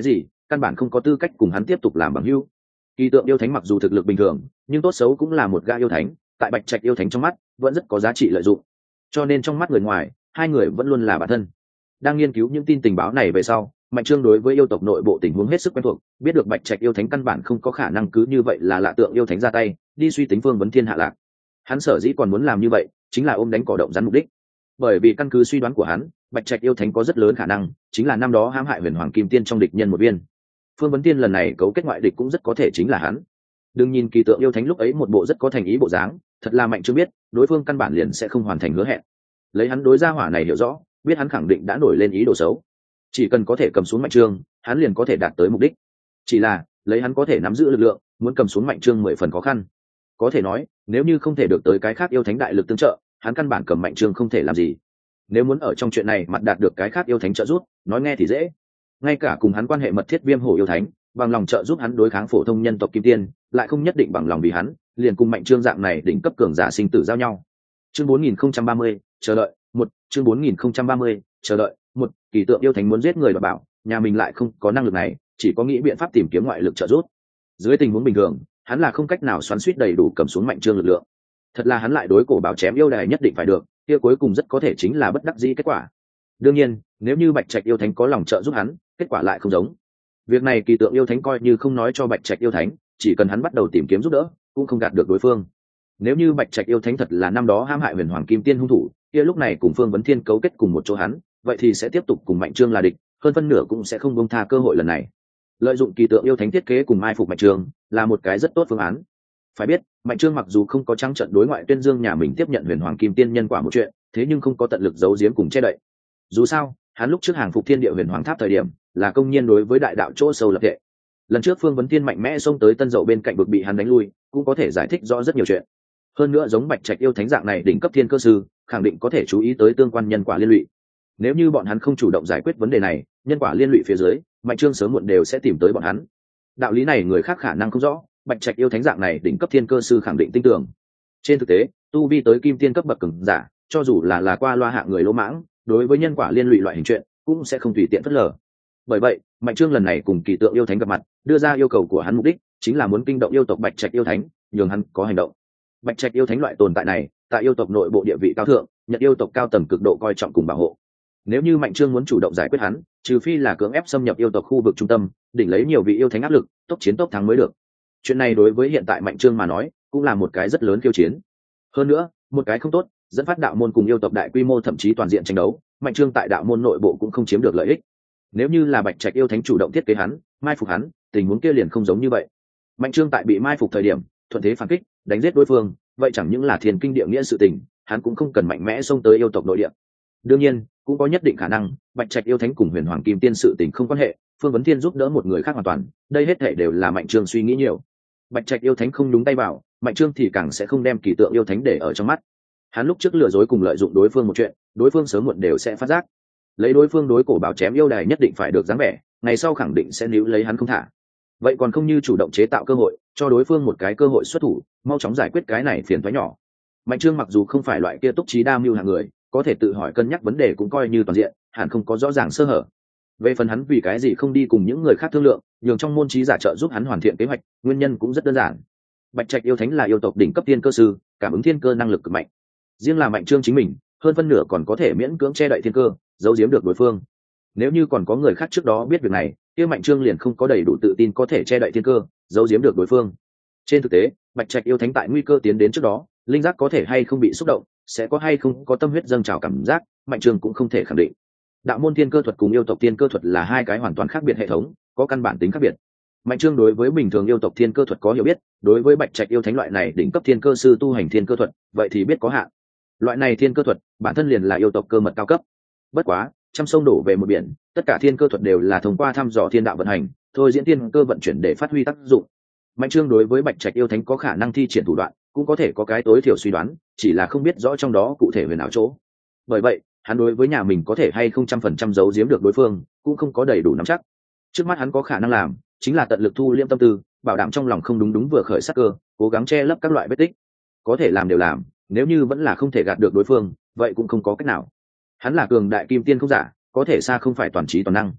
căn bản không có tư cách cùng hắn tiếp tục làm bằng hữu. Kỳ tượng yêu thánh mặc dù thực lực bình thường, nhưng tốt xấu cũng là một gã yêu thánh, tại Bạch Trạch yêu thánh trong mắt vẫn rất có giá trị lợi dụng, cho nên trong mắt người ngoài hai người vẫn luôn là bạn thân. Đang nghiên cứu những tin tình báo này về sau, Mạnh Trương đối với yêu tộc nội bộ tình huống hết sức quen thuộc, biết được Bạch Trạch yêu thánh căn bản không có khả năng cứ như vậy là lạ tượng yêu thánh ra tay đi suy tính Phương Vấn Thiên hạ lạc. Hắn sở dĩ còn muốn làm như vậy chính là ôm đánh cỏ động rắn mục đích, bởi vì căn cứ suy đoán của hắn, Bạch Trạch yêu thánh có rất lớn khả năng chính là năm đó hãm hại Huyền Hoàng Kim Tiên trong địch nhân một viên. Phương Vấn Thiên lần này cấu kết ngoại địch cũng rất có thể chính là hắn. Đừng nhìn Kỳ tượng yêu thánh lúc ấy một bộ rất có thành ý bộ dáng, thật là Mạnh Trương biết đối phương căn bản liền sẽ không hoàn thành hứa hẹn. Lấy hắn đối gia hỏa này hiểu rõ, biết hắn khẳng định đã nổi lên ý đồ xấu, chỉ cần có thể cầm xuống Mạnh Trương, hắn liền có thể đạt tới mục đích. Chỉ là lấy hắn có thể nắm giữ lực lượng, muốn cầm xuống Mạnh Trương mười phần khó khăn. Có thể nói, nếu như không thể được tới cái khác yêu thánh đại lực tương trợ, hắn căn bản cầm Mạnh Trương không thể làm gì. Nếu muốn ở trong chuyện này mặt đạt được cái khác yêu thánh trợ giúp, nói nghe thì dễ, ngay cả cùng hắn quan hệ mật thiết Viêm Hổ yêu thánh bằng lòng trợ giúp hắn đối kháng phổ thông nhân tộc Kim Tiên, lại không nhất định bằng lòng vì hắn liền cùng Mạnh Trương dạng này đỉnh cấp cường giả sinh tử giao nhau. Chương bốn nghìn không trăm ba mươi, chờ đợi một. Chương bốn nghìn không trăm ba mươi, chờ đợi một. Kỳ tượng yêu thánh muốn giết người và bảo nhà mình lại không có năng lực này, chỉ có nghĩ biện pháp tìm kiếm ngoại lực trợ giúp. Dưới tình huống bình thường, hắn là không cách nào xoắn suýt đầy đủ cầm xuống Mạnh Trương lực lượng. Thật là hắn lại đối cổ bảo chém yêu đài nhất định phải được, kia cuối cùng rất có thể chính là bất đắc dĩ kết quả. Đương nhiên, nếu như Bạch Trạch yêu thánh có lòng trợ giúp hắn, kết quả lại không giống. Việc này Kỳ tượng yêu thánh coi như không nói cho Bạch Trạch yêu thánh, chỉ cần hắn bắt đầu tìm kiếm giúp đỡ, cũng không gạt được đối phương. Nếu như Bạch Trạch yêu thánh thật là năm đó hãm hại Huyền Hoàng Kim Tiên hung thủ, kia lúc này cùng Phương Vấn Thiên cấu kết cùng một chỗ hắn, vậy thì sẽ tiếp tục cùng Mạnh Trương là địch, hơn phân nửa cũng sẽ không buông tha cơ hội lần này. Lợi dụng Kỳ tượng yêu thánh thiết kế cùng mai phục Mạnh Trương là một cái rất tốt phương án. Phải biết, Mạnh Trương mặc dù không có trắng trận đối ngoại tuyên dương nhà mình tiếp nhận Huyền Hoàng Kim Tiên nhân quả một chuyện, thế nhưng không có tận lực giấu giếm cùng che đậy. Dù sao, hắn lúc trước hàng phục Thiên Địa Huyền Hoàng Tháp thời điểm, là công nhiên đối với đại đạo chỗ sâu lập thể. Lần trước Phương Vấn Thiên mạnh mẽ xông tới Tân Dậu bên cạnh vực bị hắn đánh lui, cũng có thể giải thích rõ rất nhiều chuyện. Hơn nữa giống Bạch Trạch yêu thánh dạng này đỉnh cấp thiên cơ sư, khẳng định có thể chú ý tới tương quan nhân quả liên lụy. Nếu như bọn hắn không chủ động giải quyết vấn đề này, nhân quả liên lụy phía dưới, Mạnh Trương sớm muộn đều sẽ tìm tới bọn hắn. Đạo lý này người khác khả năng không rõ, Bạch Trạch yêu thánh dạng này đỉnh cấp thiên cơ sư khẳng định tin tưởng. Trên thực tế, tu vi tới kim tiên cấp bậc cường giả, cho dù là là qua loa hạng người lỗ mãng, đối với nhân quả liên lụy loại hình chuyện, cũng sẽ không tùy tiện phớt lờ. Bởi vậy, Mạnh Trương lần này cùng Kỳ tượng yêu thánh gặp mặt, đưa ra yêu cầu của hắn mục đích chính là muốn kinh động yêu tộc Bạch Trạch yêu thánh, nhường hắn có hành động. Bạch Trạch yêu thánh loại tồn tại này, tại yêu tộc nội bộ địa vị cao thượng, nhận yêu tộc cao tầng cực độ coi trọng cùng bảo hộ. Nếu như Mạnh Trương muốn chủ động giải quyết hắn, trừ phi là cưỡng ép xâm nhập yêu tộc khu vực trung tâm, đỉnh lấy nhiều vị yêu thánh áp lực, tốc chiến tốc thắng mới được. Chuyện này đối với hiện tại Mạnh Trương mà nói, cũng là một cái rất lớn khiêu chiến. Hơn nữa, một cái không tốt, dẫn phát đạo môn cùng yêu tộc đại quy mô thậm chí toàn diện tranh đấu, Mạnh Trương tại đạo môn nội bộ cũng không chiếm được lợi ích. Nếu như là Bạch Trạch yêu thánh chủ động thiết kế hắn, mai phục hắn, tình huống kia liền không giống như vậy. Mạnh Trương tại bị mai phục thời điểm, thuận thế phản kích, đánh giết đối phương, vậy chẳng những là thiên kinh địa nghĩa sự tình, hắn cũng không cần mạnh mẽ xông tới yêu tộc nội địa. Đương nhiên, cũng có nhất định khả năng, Bạch Trạch yêu thánh cùng Huyền Hoàng Kim Tiên sự tình không quan hệ, Phương Vấn Thiên giúp đỡ một người khác hoàn toàn, đây hết thảy đều là Mạnh Trương suy nghĩ nhiều. Bạch Trạch yêu thánh không đúng tay vào, Mạnh Trương thì càng sẽ không đem Kỳ tượng yêu thánh để ở trong mắt. Hắn lúc trước lừa dối cùng lợi dụng đối phương một chuyện, đối phương sớm muộn đều sẽ phát giác. Lấy đối phương đối cổ bảo chém yêu đài nhất định phải được dáng vẻ, ngày sau khẳng định sẽ níu lấy hắn không thả. Vậy còn không như chủ động chế tạo cơ hội, cho đối phương một cái cơ hội xuất thủ, mau chóng giải quyết cái này phiền toái nhỏ. Mạnh Trương mặc dù không phải loại kia túc trí đa mưu hạng người, có thể tự hỏi cân nhắc vấn đề cũng coi như toàn diện, hẳn không có rõ ràng sơ hở. Về phần hắn vì cái gì không đi cùng những người khác thương lượng, nhường trong môn trí giả trợ giúp hắn hoàn thiện kế hoạch, nguyên nhân cũng rất đơn giản. Bạch Trạch yêu thánh là yêu tộc đỉnh cấp thiên cơ sư, cảm ứng thiên cơ năng lực cực mạnh. Riêng là Mạnh Trương chính mình, hơn phân nửa còn có thể miễn cưỡng che đậy thiên cơ, giấu giếm được đối phương. Nếu như còn có người khác trước đó biết việc này, kia Mạnh Trương liền không có đầy đủ tự tin có thể che đậy thiên cơ, giấu giếm được đối phương. Trên thực tế, Bạch Trạch yêu thánh tại nguy cơ tiến đến trước đó, linh giác có thể hay không bị xúc động, sẽ có hay không có tâm huyết dâng trào cảm giác, Mạnh Trương cũng không thể khẳng định. Đạo môn thiên cơ thuật cùng yêu tộc thiên cơ thuật là hai cái hoàn toàn khác biệt hệ thống, có căn bản tính khác biệt. Mạnh Trương đối với bình thường yêu tộc thiên cơ thuật có hiểu biết, đối với Bạch Trạch yêu thánh loại này đỉnh cấp thiên cơ sư tu hành thiên cơ thuật, vậy thì biết có hạn. Loại này thiên cơ thuật, bản thân liền là yêu tộc cơ mật cao cấp. Bất quá, trăm sông đổ về một biển, tất cả thiên cơ thuật đều là thông qua thăm dò thiên đạo vận hành, thôi diễn thiên cơ vận chuyển để phát huy tác dụng. Mạnh Trương đối với Bạch Trạch yêu thánh có khả năng thi triển thủ đoạn, cũng có thể có cái tối thiểu suy đoán, chỉ là không biết rõ trong đó cụ thể huyền ảo chỗ. Bởi vậy, hắn đối với nhà mình có thể hay không trăm phần trăm giấu giếm được đối phương, cũng không có đầy đủ nắm chắc. Trước mắt hắn có khả năng làm, chính là tận lực thu liễm tâm tư, bảo đảm trong lòng không đúng đúng vừa khởi sắc cơ, cố gắng che lấp các loại vết tích. Có thể làm đều làm, nếu như vẫn là không thể gạt được đối phương, vậy cũng không có cách nào. Hắn là cường đại kim tiên không giả, có thể xa không phải toàn trí toàn năng.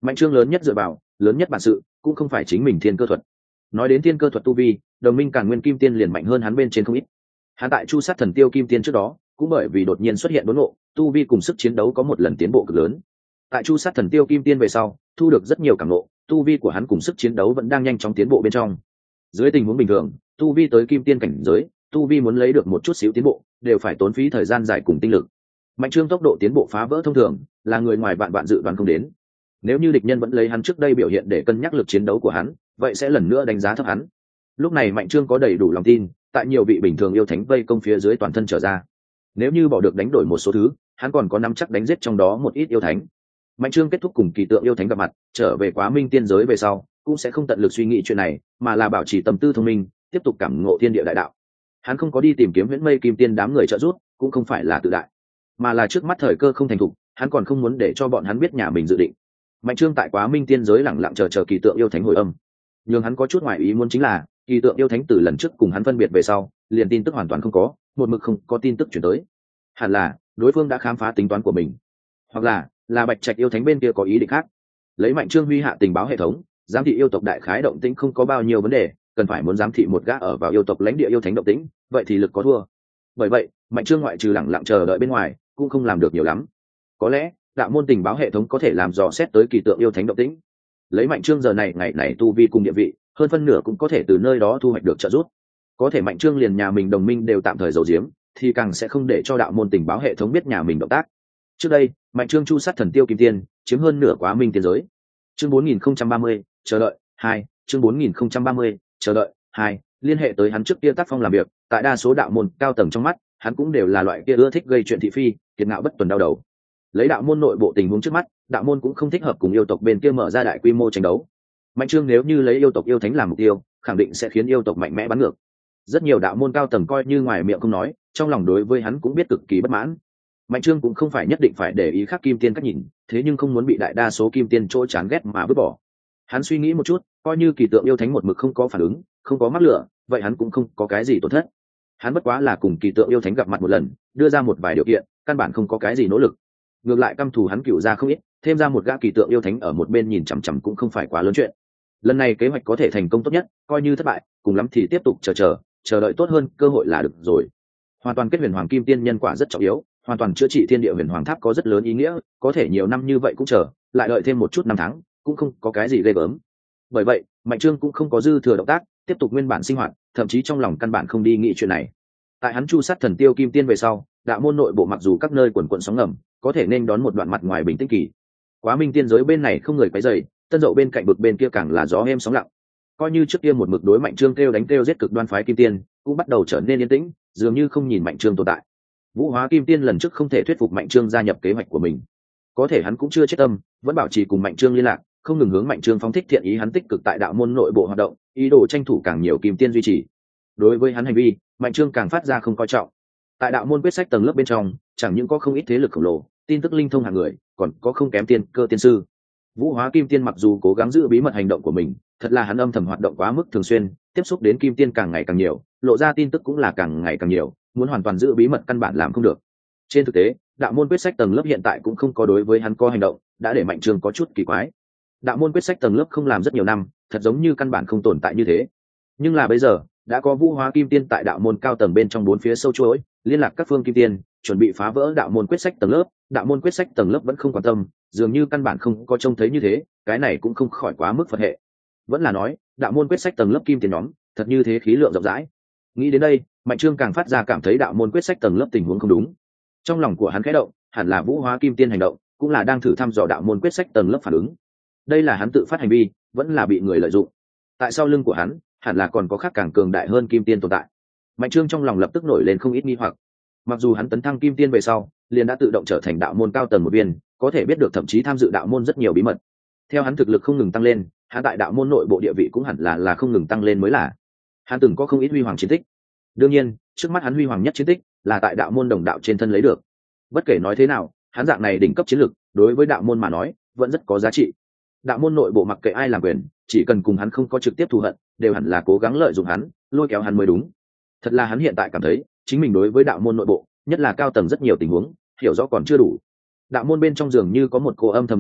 Mạnh Trương lớn nhất dựa vào, lớn nhất bản sự, cũng không phải chính mình thiên cơ thuật. Nói đến thiên cơ thuật tu vi, đồng minh Càn Nguyên Kim Tiên liền mạnh hơn hắn bên trên không ít. Hắn tại Chu Sát Thần Tiêu Kim Tiên trước đó, cũng bởi vì đột nhiên xuất hiện đốn ngộ, tu vi cùng sức chiến đấu có một lần tiến bộ cực lớn. Tại Chu Sát Thần Tiêu Kim Tiên về sau, thu được rất nhiều cảm ngộ, tu vi của hắn cùng sức chiến đấu vẫn đang nhanh chóng tiến bộ bên trong. Dưới tình huống bình thường, tu vi tới Kim Tiên cảnh giới, tu vi muốn lấy được một chút xíu tiến bộ, đều phải tốn phí thời gian dài cùng tinh lực. Mạnh Trương tốc độ tiến bộ phá vỡ thông thường, là người ngoài vạn vạn dự đoán không đến. Nếu như địch nhân vẫn lấy hắn trước đây biểu hiện để cân nhắc lực chiến đấu của hắn, vậy sẽ lần nữa đánh giá thấp hắn. Lúc này Mạnh Trương có đầy đủ lòng tin, tại nhiều vị bình thường yêu thánh vây công phía dưới toàn thân trở ra. Nếu như bỏ được đánh đổi một số thứ, hắn còn có nắm chắc đánh giết trong đó một ít yêu thánh. Mạnh Trương kết thúc cùng kỳ tượng yêu thánh gặp mặt, trở về Quá Minh tiên giới về sau, cũng sẽ không tận lực suy nghĩ chuyện này, mà là bảo trì tâm tư thông minh, tiếp tục cảm ngộ thiên địa đại đạo. Hắn không có đi tìm kiếm Huyễn Mây Kim Tiên đám người trợ giúp, cũng không phải là tự đại, mà là trước mắt thời cơ không thành thục, hắn còn không muốn để cho bọn hắn biết nhà mình dự định. Mạnh Trương tại Quá Minh tiên giới lẳng lặng chờ chờ kỳ tượng yêu thánh hồi âm. Nhưng hắn có chút ngoài ý muốn chính là, kỳ tượng yêu thánh từ lần trước cùng hắn phân biệt về sau, liền tin tức hoàn toàn không có, một mực không có tin tức chuyển tới. Hẳn là đối phương đã khám phá tính toán của mình, hoặc là là Bạch Trạch yêu thánh bên kia có ý định khác. Lấy Mạnh Trương huy hạ tình báo hệ thống, giám thị yêu tộc đại khái động tĩnh không có bao nhiêu vấn đề, cần phải muốn giám thị một gã ở vào yêu tộc lãnh địa yêu thánh động tĩnh, vậy thì lực có thua. Bởi vậy, Mạnh Trương ngoại trừ lẳng lặng chờ đợi bên ngoài, cũng không làm được nhiều lắm. Có lẽ đạo môn tình báo hệ thống có thể làm dò xét tới kỳ tượng yêu thánh động tĩnh. Lấy Mạnh Trương giờ này ngày này tu vi cùng địa vị, hơn phân nửa cũng có thể từ nơi đó thu hoạch được trợ giúp. Có thể Mạnh Trương liền nhà mình đồng minh đều tạm thời giấu giếm, thì càng sẽ không để cho đạo môn tình báo hệ thống biết nhà mình động tác. Trước đây, Mạnh Trương Chu Sát Thần Tiêu Kim Tiên, chiếm hơn nửa Quá Minh tiên giới. Chương bốn nghìn không trăm ba mươi, chờ đợi hai, chương bốn nghìn không trăm ba mươi, chờ đợi hai, liên hệ tới hắn trước kia tác phong làm việc, tại đa số đạo môn cao tầng trong mắt, hắn cũng đều là loại kia ưa thích gây chuyện thị phi, kiệt ngạo bất tuần đau đầu. Lấy đạo môn nội bộ tình huống trước mắt, đạo môn cũng không thích hợp cùng yêu tộc bên kia mở ra đại quy mô tranh đấu. Mạnh Trương nếu như lấy yêu tộc yêu thánh làm mục tiêu, khẳng định sẽ khiến yêu tộc mạnh mẽ bắn ngược. Rất nhiều đạo môn cao tầng coi như ngoài miệng không nói, trong lòng đối với hắn cũng biết cực kỳ bất mãn. Mạnh Trương cũng không phải nhất định phải để ý khác kim tiên cách nhìn, thế nhưng không muốn bị đại đa số kim tiên chỗ chán ghét mà vứt bỏ. Hắn suy nghĩ một chút, coi như kỳ tượng yêu thánh một mực không có phản ứng, không có mắc lửa, vậy hắn cũng không có cái gì tổn thất. Hắn bất quá là cùng kỳ tượng yêu thánh gặp mặt một lần, đưa ra một vài điều kiện, căn bản không có cái gì nỗ lực. Ngược lại căm thù hắn cựu ra không ít, thêm ra một gã kỳ tượng yêu thánh ở một bên nhìn chằm chằm cũng không phải quá lớn chuyện. Lần này kế hoạch có thể thành công tốt nhất, coi như thất bại, cùng lắm thì tiếp tục chờ chờ, chờ đợi tốt hơn cơ hội là được rồi. Hoàn toàn kết huyền hoàng kim tiên nhân quả rất trọng yếu, hoàn toàn chữa trị thiên địa huyền hoàng tháp có rất lớn ý nghĩa, có thể nhiều năm như vậy cũng chờ, lại đợi thêm một chút năm tháng, cũng không có cái gì ghê gớm. Bởi vậy, Mạnh Trương cũng không có dư thừa động tác, tiếp tục nguyên bản sinh hoạt, thậm chí trong lòng căn bản không đi nghĩ chuyện này. Tại hắn Chu Sát Thần Tiêu Kim Tiên về sau, đạo môn nội bộ mặc dù các nơi quần quần sóng ngầm, có thể nên đón một đoạn mặt ngoài bình tĩnh kỳ. Quá Minh tiên giới bên này không người quấy rầy, Tân Dậu bên cạnh bực bên kia càng là gió êm sóng lặng. Coi như trước kia một mực đối Mạnh Trương kêu đánh kêu giết cực đoan phái Kim Tiên, cũng bắt đầu trở nên yên tĩnh, dường như không nhìn Mạnh Trương tồn tại. Vũ Hóa Kim Tiên lần trước không thể thuyết phục Mạnh Trương gia nhập kế hoạch của mình, có thể hắn cũng chưa chết tâm, vẫn bảo trì cùng Mạnh Trương liên lạc, không ngừng hướng Mạnh Trương phóng thích thiện ý, hắn tích cực tại đạo môn nội bộ hoạt động, ý đồ tranh thủ càng nhiều Kim Tiên duy trì. Đối với hắn hành vi, Mạnh Trương càng phát ra không coi trọng. Tại đạo môn quyết sách tầng lớp bên trong, chẳng những có không ít thế lực khổng lồ, tin tức linh thông hàng người, còn có không kém tiên cơ tiên sư. Vũ Hóa Kim Tiên mặc dù cố gắng giữ bí mật hành động của mình, thật là hắn âm thầm hoạt động quá mức thường xuyên, tiếp xúc đến Kim Tiên càng ngày càng nhiều, lộ ra tin tức cũng là càng ngày càng nhiều, muốn hoàn toàn giữ bí mật căn bản làm không được. Trên thực tế, đạo môn quyết sách tầng lớp hiện tại cũng không có đối với hắn có hành động, đã để Mạnh Trương có chút kỳ quái. Đạo môn quyết sách tầng lớp không làm rất nhiều năm, thật giống như căn bản không tồn tại như thế. Nhưng là bây giờ, đã có Vũ Hóa Kim Tiên tại đạo môn cao tầng bên trong bốn phía sâu chuỗi, liên lạc các phương Kim Tiên, chuẩn bị phá vỡ đạo môn quyết sách tầng lớp, đạo môn quyết sách tầng lớp vẫn không quan tâm, dường như căn bản không có trông thấy như thế, cái này cũng không khỏi quá mức Phật hệ. Vẫn là nói, đạo môn quyết sách tầng lớp Kim Tiên nhóm, thật như thế khí lượng rộng rãi. Nghĩ đến đây, Mạnh Trương càng phát ra cảm thấy đạo môn quyết sách tầng lớp tình huống không đúng. Trong lòng của hắn khẽ động, hẳn là Vũ Hóa Kim Tiên hành động, cũng là đang thử thăm dò đạo môn quyết sách tầng lớp phản ứng. Đây là hắn tự phát hành vi, vẫn là bị người lợi dụng. Tại sau lưng của hắn, hẳn là còn có khác càng cường đại hơn Kim Tiên tồn tại. Mạnh Trương trong lòng lập tức nổi lên không ít nghi hoặc. Mặc dù hắn tấn thăng Kim Tiên về sau, liền đã tự động trở thành đạo môn cao tầng một viên, có thể biết được thậm chí tham dự đạo môn rất nhiều bí mật. Theo hắn thực lực không ngừng tăng lên, hắn tại đạo môn nội bộ địa vị cũng hẳn là là không ngừng tăng lên mới là. Hắn từng có không ít huy hoàng chiến tích. Đương nhiên, trước mắt hắn huy hoàng nhất chiến tích là tại đạo môn đồng đạo trên thân lấy được. Bất kể nói thế nào, hắn dạng này đỉnh cấp chiến lực, đối với đạo môn mà nói, vẫn rất có giá trị. Đạo môn nội bộ mặc kệ ai làm quyền, chỉ cần cùng hắn không có trực tiếp thù hận, đều hẳn là cố gắng lợi dụng hắn, lôi kéo hắn mới đúng. Thật là hắn hiện tại cảm thấy, chính mình đối với đạo môn nội bộ, nhất là cao tầng rất nhiều tình huống, hiểu rõ còn chưa đủ. Đạo môn bên trong dường như có một cô âm thầm lực lượng,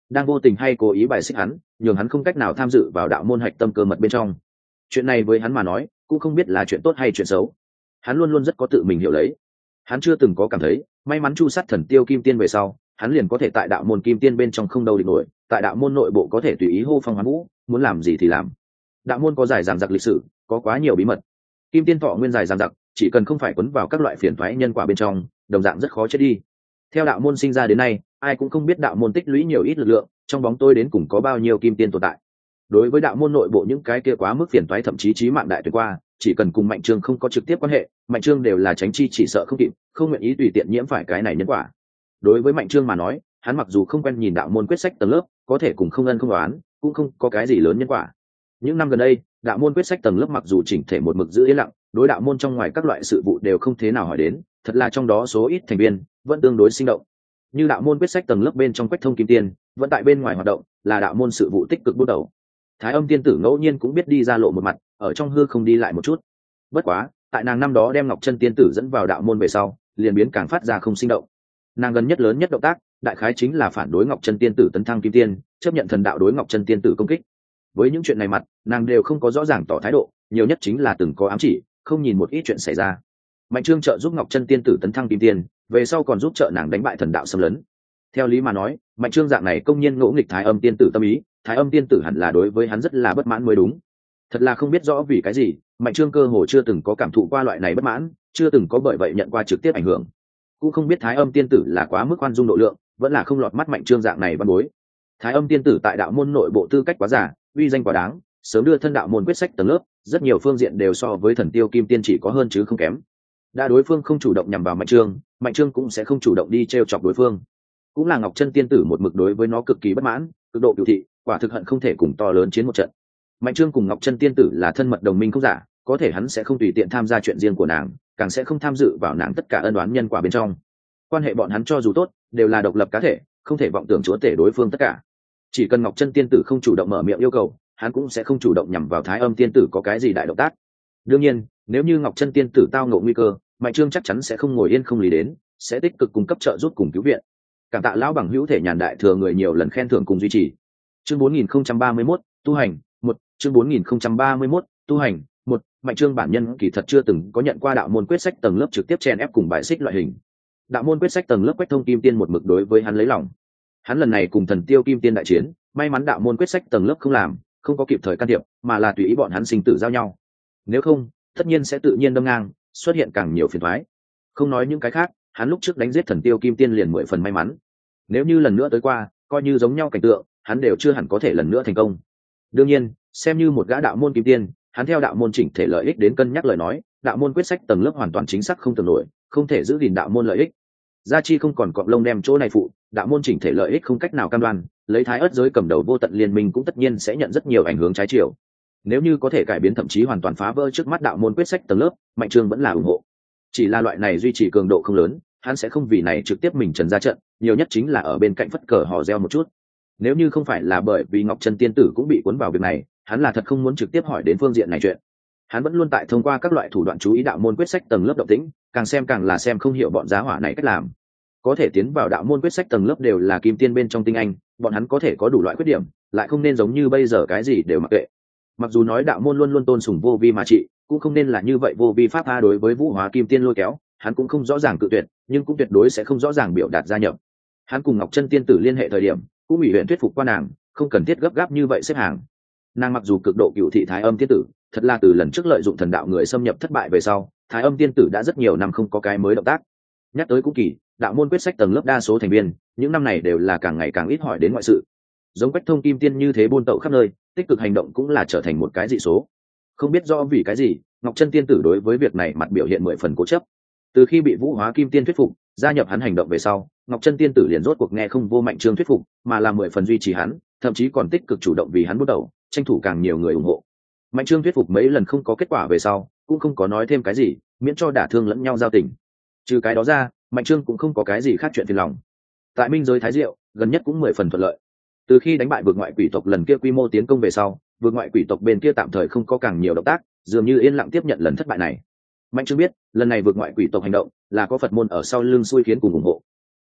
đang vô tình hay cố ý bài xích hắn, nhường hắn không cách nào tham dự vào đạo môn hạch tâm cơ mật bên trong. Chuyện này với hắn mà nói cũng không biết là chuyện tốt hay chuyện xấu, hắn luôn luôn rất có tự mình hiểu lấy. Hắn chưa từng có cảm thấy may mắn chu sát thần tiêu kim tiên về sau hắn liền có thể tại đạo môn kim tiên bên trong không đâu địch nổi, tại đạo môn nội bộ có thể tùy ý hô phong hoán vũ, muốn làm gì thì làm. Đạo môn có dài dằng dặc lịch sử, có quá nhiều bí mật. Kim tiên thọ nguyên dài dằng dặc, chỉ cần không phải quấn vào các loại phiền toái nhân quả bên trong, đồng dạng rất khó chết đi. Theo đạo môn sinh ra đến nay, ai cũng không biết đạo môn tích lũy nhiều ít lực lượng, trong bóng tối đến cùng có bao nhiêu kim tiên tồn tại. Đối với đạo môn nội bộ những cái kia quá mức phiền toái thậm chí chí mạng đại tuyệt qua, chỉ cần cùng Mạnh Trương không có trực tiếp quan hệ, Mạnh Trương đều là tránh chi chỉ sợ không kịp, không nguyện ý tùy tiện nhiễm phải cái này nhân quả. Đối với Mạnh Trương mà nói, hắn mặc dù không quen nhìn đạo môn quyết sách tầng lớp, có thể cùng không ân không đoán, cũng không có cái gì lớn nhân quả. Những năm gần đây, đạo môn quyết sách tầng lớp mặc dù chỉnh thể một mực giữ yên lặng, đối đạo môn trong ngoài các loại sự vụ đều không thế nào hỏi đến, thật là trong đó số ít thành viên vẫn tương đối sinh động. Như đạo môn quyết sách tầng lớp bên trong Quách Thông Kim Tiên, vẫn tại bên ngoài hoạt động, là đạo môn sự vụ tích cực bút đầu. Thái Âm tiên tử ngẫu nhiên cũng biết đi ra lộ một mặt, ở trong hư không đi lại một chút. Bất quá, tại nàng năm đó đem Ngọc Chân tiên tử dẫn vào đạo môn về sau, liền biến càng phát ra không sinh động. Nàng gần nhất lớn nhất động tác, đại khái chính là phản đối Ngọc Chân tiên tử tấn thăng kim tiên, chấp nhận thần đạo đối Ngọc Chân tiên tử công kích. Với những chuyện này mặt, nàng đều không có rõ ràng tỏ thái độ, nhiều nhất chính là từng có ám chỉ, không nhìn một ít chuyện xảy ra. Mạnh Trương trợ giúp Ngọc Chân tiên tử tấn thăng kim tiên, về sau còn giúp trợ nàng đánh bại thần đạo xâm lấn. Theo lý mà nói, Mạnh Trương dạng này công nhiên ngỗ nghịch Thái Âm tiên tử tâm ý, Thái Âm tiên tử hẳn là đối với hắn rất là bất mãn mới đúng. Thật là không biết rõ vì cái gì, Mạnh Trương cơ hồ chưa từng có cảm thụ qua loại này bất mãn, chưa từng có bởi vậy nhận qua trực tiếp ảnh hưởng. Cũng không biết Thái Âm tiên tử là quá mức khoan dung độ lượng, vẫn là không lọt mắt Mạnh Trương dạng này văn bối. Thái Âm tiên tử tại đạo môn nội bộ tư cách quá giả, uy danh quá đáng, sớm đưa thân đạo môn quyết sách tầng lớp, rất nhiều phương diện đều so với thần tiêu kim tiên chỉ có hơn chứ không kém. Đã đối phương không chủ động nhằm vào Mạnh Trương, Mạnh Trương cũng sẽ không chủ động đi trêu chọc đối phương. Cũng là Ngọc Chân tiên tử một mực đối với nó cực kỳ bất mãn, cực độ biểu thị, quả thực hận không thể cùng to lớn chiến một trận. Mạnh Trương cùng Ngọc Chân tiên tử là thân mật đồng minh không giả, có thể hắn sẽ không tùy tiện tham gia chuyện riêng của nàng, càng sẽ không tham dự vào nàng tất cả ân oán nhân quả bên trong. Quan hệ bọn hắn cho dù tốt, đều là độc lập cá thể, không thể vọng tưởng chúa tể đối phương tất cả. Chỉ cần Ngọc Chân tiên tử không chủ động mở miệng yêu cầu, hắn cũng sẽ không chủ động nhằm vào Thái Âm tiên tử có cái gì đại động tác. Đương nhiên, nếu như Ngọc Chân tiên tử tao ngộ nguy cơ, Mạnh Trương chắc chắn sẽ không ngồi yên không lý đến, sẽ tích cực cung cấp trợ giúp cùng cứu viện. Cảm tạ lão bằng hữu thể nhàn đại thừa người nhiều lần khen thưởng cùng duy trì. Chương bốn nghìn không trăm ba mươi mốt, tu hành, một, chương bốn nghìn không trăm ba mươi mốt, tu hành, một, Mạnh Trương bản nhân kỳ thật chưa từng có nhận qua đạo môn quyết sách tầng lớp trực tiếp chen ép cùng bài xích loại hình. Đạo môn quyết sách tầng lớp Quách Thông Kim Tiên một mực đối với hắn lấy lòng. Hắn lần này cùng thần tiêu Kim Tiên đại chiến, may mắn đạo môn quyết sách tầng lớp không làm, không có kịp thời can thiệp, mà là tùy ý bọn hắn sinh tử giao nhau. Nếu không, tất nhiên sẽ tự nhiên đâm ngang, xuất hiện càng nhiều phiền toái. Không nói những cái khác, hắn lúc trước đánh giết thần tiêu Kim Tiên liền mười phần may mắn. Nếu như lần nữa tới qua, coi như giống nhau cảnh tượng, hắn đều chưa hẳn có thể lần nữa thành công. Đương nhiên, xem như một gã đạo môn Kim Tiên, hắn theo đạo môn chỉnh thể lợi ích đến cân nhắc lời nói, đạo môn quyết sách tầng lớp hoàn toàn chính xác không tưởng nổi, không thể giữ gìn đạo môn lợi ích. Gia chi không còn cọp lông đem chỗ này phụ, đạo môn chỉnh thể lợi ích không cách nào cam đoan, lấy Thái Ức giới cầm đầu vô tận liên minh cũng tất nhiên sẽ nhận rất nhiều ảnh hưởng trái chiều. Nếu như có thể cải biến thậm chí hoàn toàn phá vỡ trước mắt đạo môn quyết sách tầng lớp, Mạnh Trương vẫn là ủng hộ. Chỉ là loại này duy trì cường độ không lớn, hắn sẽ không vì này trực tiếp mình trần ra trận, nhiều nhất chính là ở bên cạnh phất cờ hò reo một chút. Nếu như không phải là bởi vì Ngọc Chân tiên tử cũng bị cuốn vào việc này, hắn là thật không muốn trực tiếp hỏi đến phương diện này chuyện. Hắn vẫn luôn tại thông qua các loại thủ đoạn chú ý đạo môn quyết sách tầng lớp động tĩnh, càng xem càng là xem không hiểu bọn giá hỏa này cách làm. Có thể tiến vào đạo môn quyết sách tầng lớp đều là kim tiên bên trong tinh anh, bọn hắn có thể có đủ loại khuyết điểm, lại không nên giống như bây giờ cái gì đều mặc kệ. Mặc dù nói đạo môn luôn luôn tôn sùng vô vi mà trị, cũng không nên là như vậy vô vi pháp tha đối với vũ hóa kim tiên lôi kéo, hắn cũng không rõ ràng cự tuyệt, nhưng cũng tuyệt đối sẽ không rõ ràng biểu đạt gia nhập. Hắn cùng Ngọc Chân tiên tử liên hệ thời điểm, cũng ủy huyện thuyết phục qua nàng, không cần thiết gấp gáp như vậy xếp hàng. Nàng mặc dù cực độ cựu thị Thái Âm tiên tử, thật là từ lần trước lợi dụng thần đạo người xâm nhập thất bại về sau, Thái Âm tiên tử đã rất nhiều năm không có cái mới động tác. Nhắc tới cũng kỳ, đạo môn quyết sách tầng lớp đa số thành viên, những năm này đều là càng ngày càng ít hỏi đến ngoại sự. Giống Quách Thông Kim Tiên như thế buôn tẩu khắp nơi, tích cực hành động cũng là trở thành một cái dị số. Không biết rõ vì cái gì, Ngọc Chân tiên tử đối với việc này mặt biểu hiện mười phần cố chấp. Từ khi bị Vũ Hóa Kim Tiên thuyết phục, gia nhập hắn hành động về sau, Ngọc Chân tiên tử liền rốt cuộc nghe không vô Mạnh Trương thuyết phục, mà là mười phần duy trì hắn, thậm chí còn tích cực chủ động vì hắn bước đầu, tranh thủ càng nhiều người ủng hộ. Mạnh Trương thuyết phục mấy lần không có kết quả về sau, cũng không có nói thêm cái gì, miễn cho đả thương lẫn nhau giao tình. Trừ cái đó ra, Mạnh Trương cũng không có cái gì khác chuyện phiền lòng. Tại Minh giới Thái Diệu, gần nhất cũng mười phần thuận lợi. Từ khi đánh bại vượt ngoại quỷ tộc lần kia quy mô tiến công về sau, vượt ngoại quỷ tộc bên kia tạm thời không có càng nhiều động tác, dường như yên lặng tiếp nhận lần thất bại này. Mạnh Trương biết, lần này vượt ngoại quỷ tộc hành động là có Phật môn ở sau lưng xui khiến cùng ủng hộ.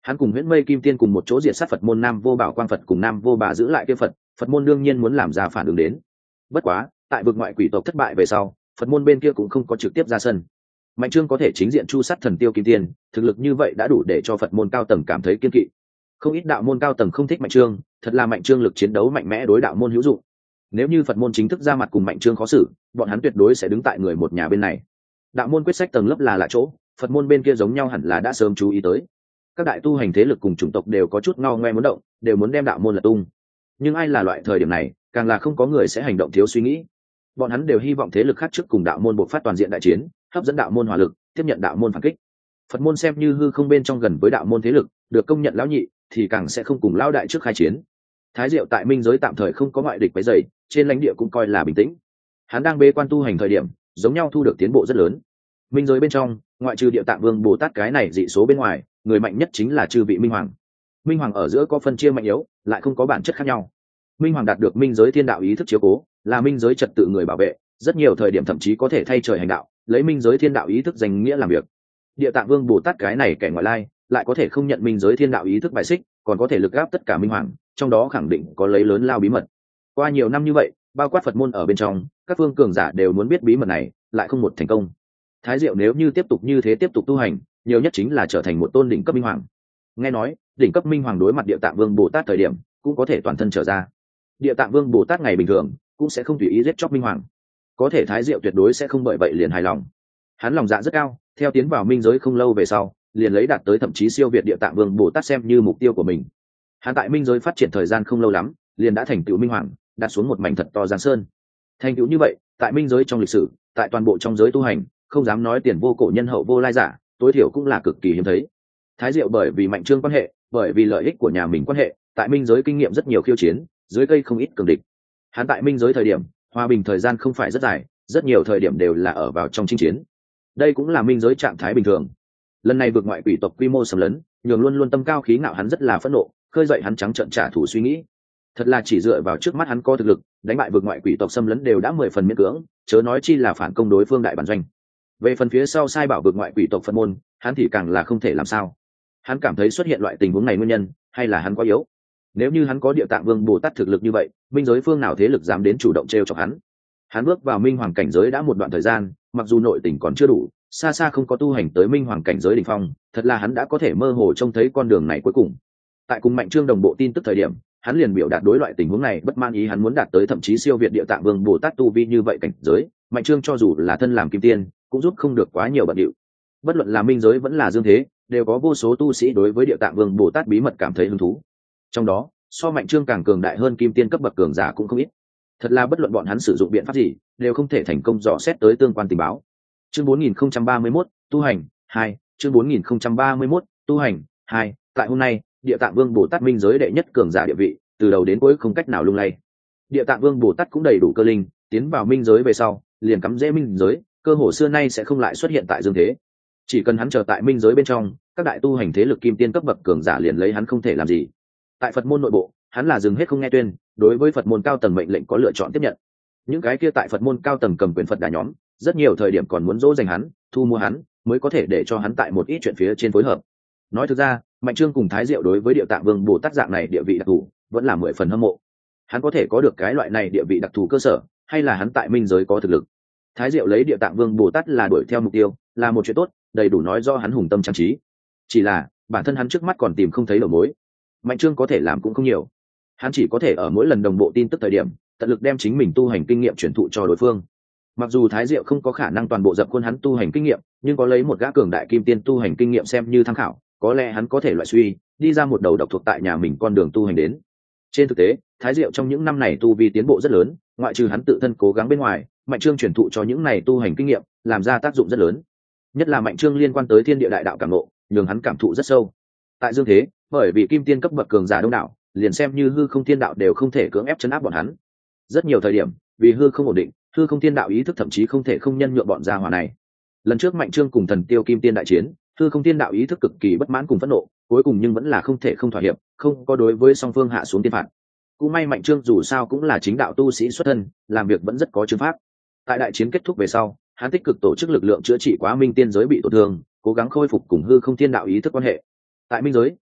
Hắn cùng Huyễn Mây Kim Tiên cùng một chỗ diệt sát Phật môn Nam Vô Bảo Quang Phật cùng Nam Vô Bà giữ lại kia Phật, Phật môn đương nhiên muốn làm ra phản ứng đến. Bất quá, tại vực ngoại quỷ tộc thất bại về sau, Phật môn bên kia cũng không có trực tiếp ra sân. Mạnh Trương có thể chính diện chu sát Thần Tiêu Kim Tiên, thực lực như vậy đã đủ để cho Phật môn cao tầng cảm thấy kiên kỵ. Không ít đạo môn cao tầng không thích Mạnh Trương, thật là Mạnh Trương lực chiến đấu mạnh mẽ đối đạo môn hữu dụng. Nếu như Phật môn chính thức ra mặt cùng Mạnh Trương khó xử, bọn hắn tuyệt đối sẽ đứng tại người một nhà bên này. Đạo môn quyết sách tầng lớp là lạ chỗ, Phật môn bên kia giống nhau hẳn là đã sớm chú ý tới. Các đại tu hành thế lực cùng chủng tộc đều có chút ngao ngoe muốn động, đều muốn đem đạo môn lật tung. Nhưng ai là loại thời điểm này, càng là không có người sẽ hành động thiếu suy nghĩ. Bọn hắn đều hy vọng thế lực khác trước cùng đạo môn bộc phát toàn diện đại chiến, hấp dẫn đạo môn hỏa lực, tiếp nhận đạo môn phản kích. Phật môn xem như hư không bên trong gần với đạo môn thế lực, được công nhận lão nhị, thì càng sẽ không cùng lão đại trước khai chiến. Thái Diệu tại minh giới tạm thời không có ngoại địch quấy rầy, trên lãnh địa cũng coi là bình tĩnh. Hắn đang bế quan tu hành thời điểm, giống nhau thu được tiến bộ rất lớn. Minh giới bên trong, ngoại trừ Địa Tạng Vương Bồ Tát cái này dị số bên ngoài, người mạnh nhất chính là chư vị minh hoàng. Minh hoàng ở giữa có phân chia mạnh yếu, lại không có bản chất khác nhau. Minh hoàng đạt được minh giới thiên đạo ý thức chiếu cố, là minh giới trật tự người bảo vệ, rất nhiều thời điểm thậm chí có thể thay trời hành đạo, lấy minh giới thiên đạo ý thức danh nghĩa làm việc. Địa Tạng Vương Bồ Tát cái này kẻ ngoại lai, lại có thể không nhận minh giới thiên đạo ý thức bài xích, còn có thể lực gáp tất cả minh hoàng, trong đó khẳng định có lấy lớn lao bí mật. Qua nhiều năm như vậy, bao quát Phật môn ở bên trong, các phương cường giả đều muốn biết bí mật này, lại không một thành công. Thái Diệu nếu như tiếp tục như thế tiếp tục tu hành, nhiều nhất chính là trở thành một tôn đỉnh cấp minh hoàng. Nghe nói, đỉnh cấp minh hoàng đối mặt Địa Tạng Vương Bồ Tát thời điểm, cũng có thể toàn thân trở ra. Địa Tạng Vương Bồ Tát ngày bình thường cũng sẽ không tùy ý giết chóc minh hoàng, có thể Thái Diệu tuyệt đối sẽ không bởi vậy liền hài lòng. Hắn lòng dạ rất cao, theo tiến vào minh giới không lâu về sau, liền lấy đạt tới thậm chí siêu việt Địa Tạng Vương Bồ Tát xem như mục tiêu của mình. Hắn tại minh giới phát triển thời gian không lâu lắm, liền đã thành tựu minh hoàng, đặt xuống một mảnh thật to giang sơn. Thành tựu như vậy, tại minh giới trong lịch sử, tại toàn bộ trong giới tu hành, không dám nói tiền vô cổ nhân hậu vô lai giả, tối thiểu cũng là cực kỳ hiếm thấy. Thái Diệu bởi vì Mạnh Trương quan hệ, bởi vì lợi ích của nhà mình quan hệ, tại minh giới kinh nghiệm rất nhiều khiêu chiến, dưới cây không ít cường địch. Hắn tại minh giới thời điểm, hòa bình thời gian không phải rất dài, rất nhiều thời điểm đều là ở vào trong chinh chiến. Đây cũng là minh giới trạng thái bình thường. Lần này vượt ngoại quỷ tộc quy mô xâm lấn, nhường luôn luôn tâm cao khí ngạo hắn rất là phẫn nộ, khơi dậy hắn trắng trợn trả thù suy nghĩ. Thật là chỉ dựa vào trước mắt hắn có thực lực, đánh bại vượt ngoại quỷ tộc xâm lấn đều đã mười phần miễn cưỡng, chớ nói chi là phản công đối phương đại bản doanh. Về phần phía sau sai bảo vượt ngoại quỷ tộc Phật môn, hắn thì càng là không thể làm sao. Hắn cảm thấy xuất hiện loại tình huống này nguyên nhân, hay là hắn quá yếu. Nếu như hắn có Địa Tạng Vương Bồ Tát thực lực như vậy, minh giới phương nào thế lực dám đến chủ động trêu chọc hắn. Hắn bước vào minh hoàng cảnh giới đã một đoạn thời gian, mặc dù nội tình còn chưa đủ, xa xa không có tu hành tới minh hoàng cảnh giới đỉnh phong, thật là hắn đã có thể mơ hồ trông thấy con đường này cuối cùng. Tại cùng Mạnh Trương đồng bộ tin tức thời điểm, hắn liền biểu đạt đối loại tình huống này bất man ý, hắn muốn đạt tới thậm chí siêu việt Địa Tạng Vương Bồ Tát tu vi như vậy cảnh giới. Mạnh Trương cho dù là thân làm kim tiên, cũng giúp không được quá nhiều bận điệu. Bất luận là minh giới vẫn là dương thế, đều có vô số tu sĩ đối với Địa Tạng Vương Bồ Tát bí mật cảm thấy hứng thú. Trong đó, so Mạnh Trương càng cường đại hơn kim tiên cấp bậc cường giả cũng không ít. Thật là bất luận bọn hắn sử dụng biện pháp gì, đều không thể thành công dò xét tới tương quan tình báo. Chương bốn nghìn không trăm ba mươi mốt, tu hành hai, chương bốn nghìn không trăm ba mươi mốt, tu hành hai. Tại hôm nay, Địa Tạng Vương Bồ Tát minh giới đệ nhất cường giả địa vị, từ đầu đến cuối không cách nào lung lay. Địa Tạng Vương Bồ Tát cũng đầy đủ cơ linh, tiến vào minh giới về sau, liền cắm rễ minh giới, cơ hồ xưa nay sẽ không lại xuất hiện tại dương thế. Chỉ cần hắn chờ tại minh giới bên trong, các đại tu hành thế lực kim tiên cấp bậc cường giả liền lấy hắn không thể làm gì. Tại Phật môn nội bộ, hắn là dừng hết không nghe tuyên, đối với Phật môn cao tầng mệnh lệnh có lựa chọn tiếp nhận. Những cái kia tại Phật môn cao tầng cầm quyền Phật đà nhóm, rất nhiều thời điểm còn muốn dỗ dành hắn, thu mua hắn, mới có thể để cho hắn tại một ít chuyện phía trên phối hợp. Nói thực ra, Mạnh Trương cùng Thái Diệu đối với Địa Tạng Vương Bồ Tát dạng này địa vị đặc thù, vẫn là mười phần hâm mộ. Hắn có thể có được cái loại này địa vị đặc thù cơ sở, hay là hắn tại minh giới có thực lực. Thái Diệu lấy Địa Tạng Vương Bồ Tát là đuổi theo mục tiêu, là một chuyện tốt, đầy đủ nói do hắn hùng tâm trang trí. Chỉ là, bản thân hắn trước mắt còn tìm không thấy đầu mối. Mạnh Trương có thể làm cũng không nhiều. Hắn chỉ có thể ở mỗi lần đồng bộ tin tức thời điểm, tận lực đem chính mình tu hành kinh nghiệm truyền thụ cho đối phương. Mặc dù Thái Diệu không có khả năng toàn bộ dập khuôn hắn tu hành kinh nghiệm, nhưng có lấy một gã cường đại kim tiên tu hành kinh nghiệm xem như tham khảo, có lẽ hắn có thể loại suy, đi ra một đầu độc thuộc tại nhà mình con đường tu hành đến. Trên thực tế, Thái Diệu trong những năm này tu vi tiến bộ rất lớn, ngoại trừ hắn tự thân cố gắng bên ngoài, Mạnh Trương truyền thụ cho những này tu hành kinh nghiệm, làm ra tác dụng rất lớn. Nhất là Mạnh Trương liên quan tới thiên địa đại đạo cảm ngộ, nhường hắn cảm thụ rất sâu. Tại dương thế, bởi vì kim tiên cấp bậc cường giả đông đảo, liền xem như hư không thiên đạo đều không thể cưỡng ép chấn áp bọn hắn. Rất nhiều thời điểm, vì hư không ổn định, hư không thiên đạo ý thức thậm chí không thể không nhân nhượng bọn gia hỏa này. Lần trước Mạnh Trương cùng Thần Tiêu Kim Tiên đại chiến, hư không thiên đạo ý thức cực kỳ bất mãn cùng phẫn nộ, cuối cùng nhưng vẫn là không thể không thỏa hiệp, không có đối với song phương hạ xuống tiên phạt. Cũng may Mạnh Trương dù sao cũng là chính đạo tu sĩ xuất thân, làm việc vẫn rất có chương pháp. Tại đại chiến kết thúc về sau, hắn tích cực tổ chức lực lượng chữa trị quá minh tiên giới bị tổn thương, cố gắng khôi phục cùng hư không thiên đạo ý thức quan hệ. Tại minh giới,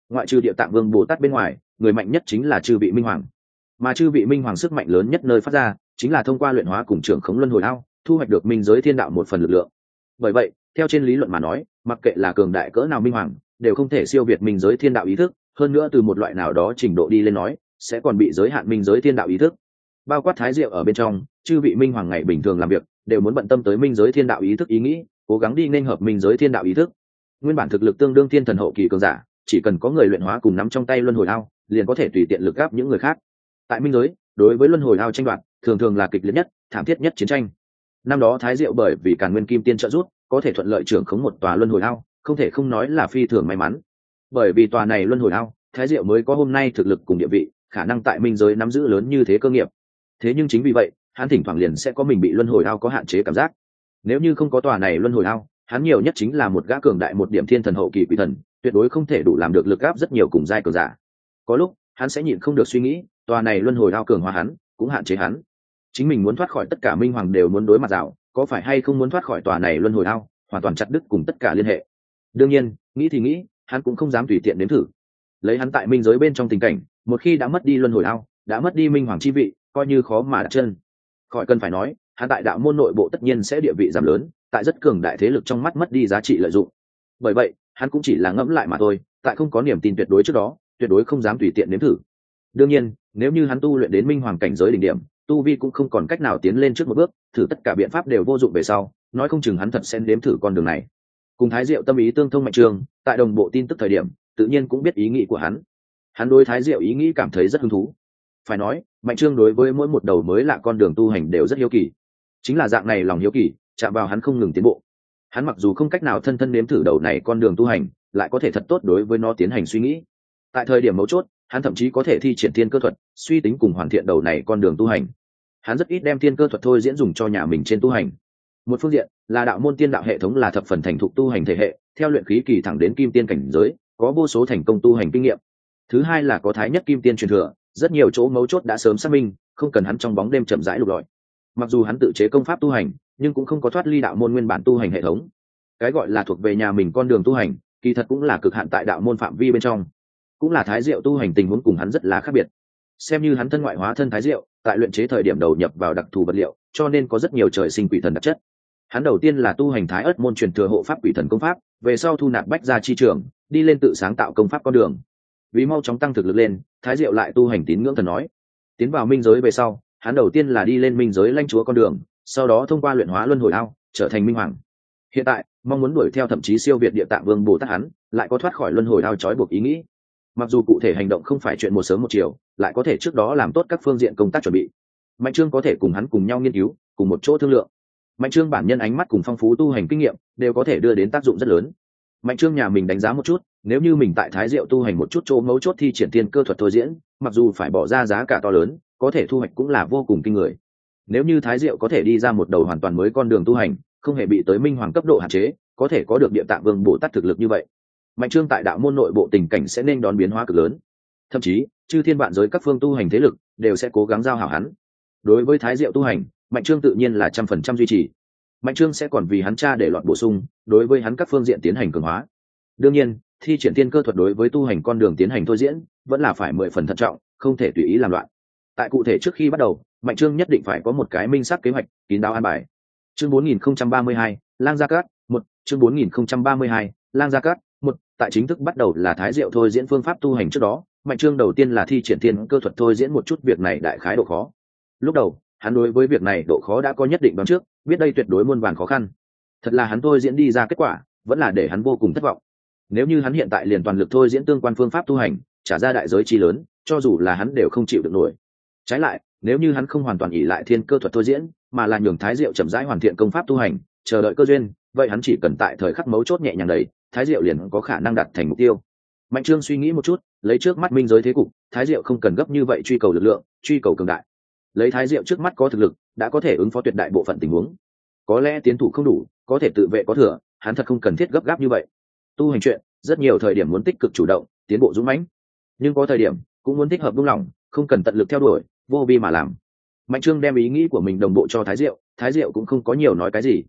ngoại trừ địa tạng vương bồ tát bên ngoài, người mạnh nhất chính là chư vị minh hoàng. Mà chư vị minh hoàng sức mạnh lớn nhất nơi phát ra chính là thông qua luyện hóa cùng trưởng khống luân hồi ao, thu hoạch được minh giới thiên đạo một phần lực lượng. Bởi vậy, theo trên lý luận mà nói, mặc kệ là cường đại cỡ nào minh hoàng, đều không thể siêu việt minh giới thiên đạo ý thức, hơn nữa từ một loại nào đó trình độ đi lên nói, sẽ còn bị giới hạn minh giới thiên đạo ý thức. Bao quát Thái Diệu ở bên trong, chư vị minh hoàng ngày bình thường làm việc, đều muốn bận tâm tới minh giới thiên đạo ý thức ý nghĩ, cố gắng đi nên hợp minh giới thiên đạo ý thức. Nguyên bản thực lực tương đương thiên thần hậu kỳ cường giả, chỉ cần có người luyện hóa cùng nắm trong tay luân hồi ao, liền có thể tùy tiện lực gáp những người khác. Tại minh giới, đối với luân hồi ao tranh đoạt, thường thường là kịch liệt nhất, thảm thiết nhất chiến tranh. Năm đó Thái Diệu bởi vì Càn Nguyên Kim Tiên trợ giúp, có thể thuận lợi trưởng khống một tòa luân hồi ao, không thể không nói là phi thường may mắn. Bởi vì tòa này luân hồi ao, Thái Diệu mới có hôm nay thực lực cùng địa vị, khả năng tại minh giới nắm giữ lớn như thế cơ nghiệp. Thế nhưng chính vì vậy, hắn thỉnh thoảng liền sẽ có mình bị luân hồi ao có hạn chế cảm giác. Nếu như không có tòa này luân hồi ao, hắn nhiều nhất chính là một gã cường đại một điểm thiên thần hậu kỳ quỷ thần, tuyệt đối không thể đủ làm được lực áp rất nhiều cùng giai cường giả. Có lúc, hắn sẽ nhịn không được suy nghĩ, tòa này luân hồi ao cường hóa hắn, cũng hạn chế hắn. Chính mình muốn thoát khỏi tất cả minh hoàng đều muốn đối mặt rào, có phải hay không muốn thoát khỏi tòa này luân hồi ao, hoàn toàn chặt đứt cùng tất cả liên hệ. Đương nhiên, nghĩ thì nghĩ, hắn cũng không dám tùy tiện nếm thử. Lấy hắn tại minh giới bên trong tình cảnh, một khi đã mất đi luân hồi ao, đã mất đi minh hoàng chi vị, coi như khó mà đặt chân. Khỏi cần phải nói, hắn tại đạo môn nội bộ tất nhiên sẽ địa vị giảm lớn, tại rất cường đại thế lực trong mắt mất đi giá trị lợi dụng. Bởi vậy, hắn cũng chỉ là ngẫm lại mà thôi, tại không có niềm tin tuyệt đối trước đó, tuyệt đối không dám tùy tiện nếm thử. Đương nhiên, nếu như hắn tu luyện đến minh hoàng cảnh giới đỉnh điểm, tu vi cũng không còn cách nào tiến lên trước một bước, thử tất cả biện pháp đều vô dụng về sau, nói không chừng hắn thật sẽ nếm thử con đường này. Cùng Thái Diệu tâm ý tương thông Mạnh Trương, tại đồng bộ tin tức thời điểm, tự nhiên cũng biết ý nghĩ của hắn. Hắn đối Thái Diệu ý nghĩ cảm thấy rất hứng thú. Phải nói, Mạnh Trương đối với mỗi một đầu mới lạ con đường tu hành đều rất hiếu kỳ. Chính là dạng này lòng hiếu kỳ, chạm vào hắn không ngừng tiến bộ. Hắn mặc dù không cách nào thân thân nếm thử đầu này con đường tu hành, lại có thể thật tốt đối với nó tiến hành suy nghĩ. Tại thời điểm mấu chốt, hắn thậm chí có thể thi triển thiên cơ thuật, suy tính cùng hoàn thiện đầu này con đường tu hành. Hắn rất ít đem thiên cơ thuật thôi diễn dùng cho nhà mình trên tu hành. Một phương diện là đạo môn tiên đạo hệ thống là thập phần thành thục tu hành thể hệ, theo luyện khí kỳ thẳng đến kim tiên cảnh giới, có vô số thành công tu hành kinh nghiệm. Thứ hai là có thái nhất kim tiên truyền thừa, rất nhiều chỗ mấu chốt đã sớm xác minh, không cần hắn trong bóng đêm chậm rãi lục lọi. Mặc dù hắn tự chế công pháp tu hành, nhưng cũng không có thoát ly đạo môn nguyên bản tu hành hệ thống. Cái gọi là thuộc về nhà mình con đường tu hành, kỳ thật cũng là cực hạn tại đạo môn phạm vi bên trong. Cũng là Thái Diệu tu hành tình huống cùng hắn rất là khác biệt. Xem như hắn thân ngoại hóa thân Thái Diệu, tại luyện chế thời điểm đầu nhập vào đặc thù vật liệu, cho nên có rất nhiều trời sinh quỷ thần đặc chất. Hắn đầu tiên là tu hành Thái Ất môn truyền thừa hộ pháp quỷ thần công pháp, về sau thu nạp bách gia chi trường, đi lên tự sáng tạo công pháp con đường. Vì mau chóng tăng thực lực lên, Thái Diệu lại tu hành tín ngưỡng thần nói. Tiến vào minh giới về sau, hắn đầu tiên là đi lên minh giới lãnh chúa con đường, sau đó thông qua luyện hóa luân hồi ao, trở thành minh hoàng. Hiện tại, mong muốn đuổi theo thậm chí siêu việt địa tạng vương Bồ Tát hắn, lại có thoát khỏi luân hồi ao trói buộc ý nghĩ. Mặc dù cụ thể hành động không phải chuyện một sớm một chiều, lại có thể trước đó làm tốt các phương diện công tác chuẩn bị. Mạnh Trương có thể cùng hắn cùng nhau nghiên cứu, cùng một chỗ thương lượng. Mạnh Trương bản nhân ánh mắt cùng phong phú tu hành kinh nghiệm, đều có thể đưa đến tác dụng rất lớn. Mạnh Trương nhà mình đánh giá một chút, nếu như mình tại Thái Diệu tu hành một chút chỗ mấu chốt thi triển tiên cơ thuật thôi diễn, mặc dù phải bỏ ra giá cả to lớn, có thể thu hoạch cũng là vô cùng kinh người. Nếu như Thái Diệu có thể đi ra một đầu hoàn toàn mới con đường tu hành, không hề bị tới minh hoàng cấp độ hạn chế, có thể có được địa tạng vương Bồ Tát thực lực như vậy, Mạnh Trương tại đạo môn nội bộ tình cảnh sẽ nên đón biến hóa cực lớn. Thậm chí, chư thiên vạn giới các phương tu hành thế lực đều sẽ cố gắng giao hảo hắn. Đối với Thái Diệu tu hành, Mạnh Trương tự nhiên là trăm phần trăm duy trì. Mạnh Trương sẽ còn vì hắn cha để lọt bổ sung, đối với hắn các phương diện tiến hành cường hóa. Đương nhiên, thi triển tiên cơ thuật đối với tu hành con đường tiến hành thôi diễn, vẫn là phải mười phần thận trọng, không thể tùy ý làm loạn. Tại cụ thể trước khi bắt đầu, Mạnh Trương nhất định phải có một cái minh xác kế hoạch, kín đáo an bài. Chương bốn nghìn không trăm ba mươi hai, Lang Gia Cát, một, chương bốn nghìn không trăm ba mươi hai, Lang Gia Cát, một, tại chính thức bắt đầu là Thái Diệu thôi diễn phương pháp tu hành trước đó, Mạnh Trương đầu tiên là thi triển tiên cơ thuật thôi diễn một chút việc này đại khái độ khó. Lúc đầu, hắn đối với việc này độ khó đã có nhất định đoán trước, biết đây tuyệt đối muôn vàn khó khăn. Thật là hắn thôi diễn đi ra kết quả, vẫn là để hắn vô cùng thất vọng. Nếu như hắn hiện tại liền toàn lực thôi diễn tương quan phương pháp tu hành, trả ra đại giới chi lớn, cho dù là hắn đều không chịu được nổi. Trái lại, nếu như hắn không hoàn toàn ỷ lại thiên cơ thuật thôi diễn, mà là nhường Thái Diệu chậm rãi hoàn thiện công pháp tu hành, chờ đợi cơ duyên, vậy hắn chỉ cần tại thời khắc mấu chốt nhẹ nhàng đẩy, Thái Diệu liền có khả năng đạt thành mục tiêu. Mạnh Trương suy nghĩ một chút, lấy trước mắt minh giới thế cục, Thái Diệu không cần gấp như vậy truy cầu lực lượng, truy cầu cường đại. Lấy Thái Diệu trước mắt có thực lực, đã có thể ứng phó tuyệt đại bộ phận tình huống. Có lẽ tiến thủ không đủ, có thể tự vệ có thừa, hắn thật không cần thiết gấp gáp như vậy. Tu hành chuyện, rất nhiều thời điểm muốn tích cực chủ động, tiến bộ dũng mãnh, nhưng có thời điểm cũng muốn thích hợp buông lỏng, không cần tận lực theo đuổi, vô vi mà làm. Mạnh Trương đem ý nghĩ của mình đồng bộ cho Thái Diệu, Thái Diệu cũng không có nhiều nói cái gì.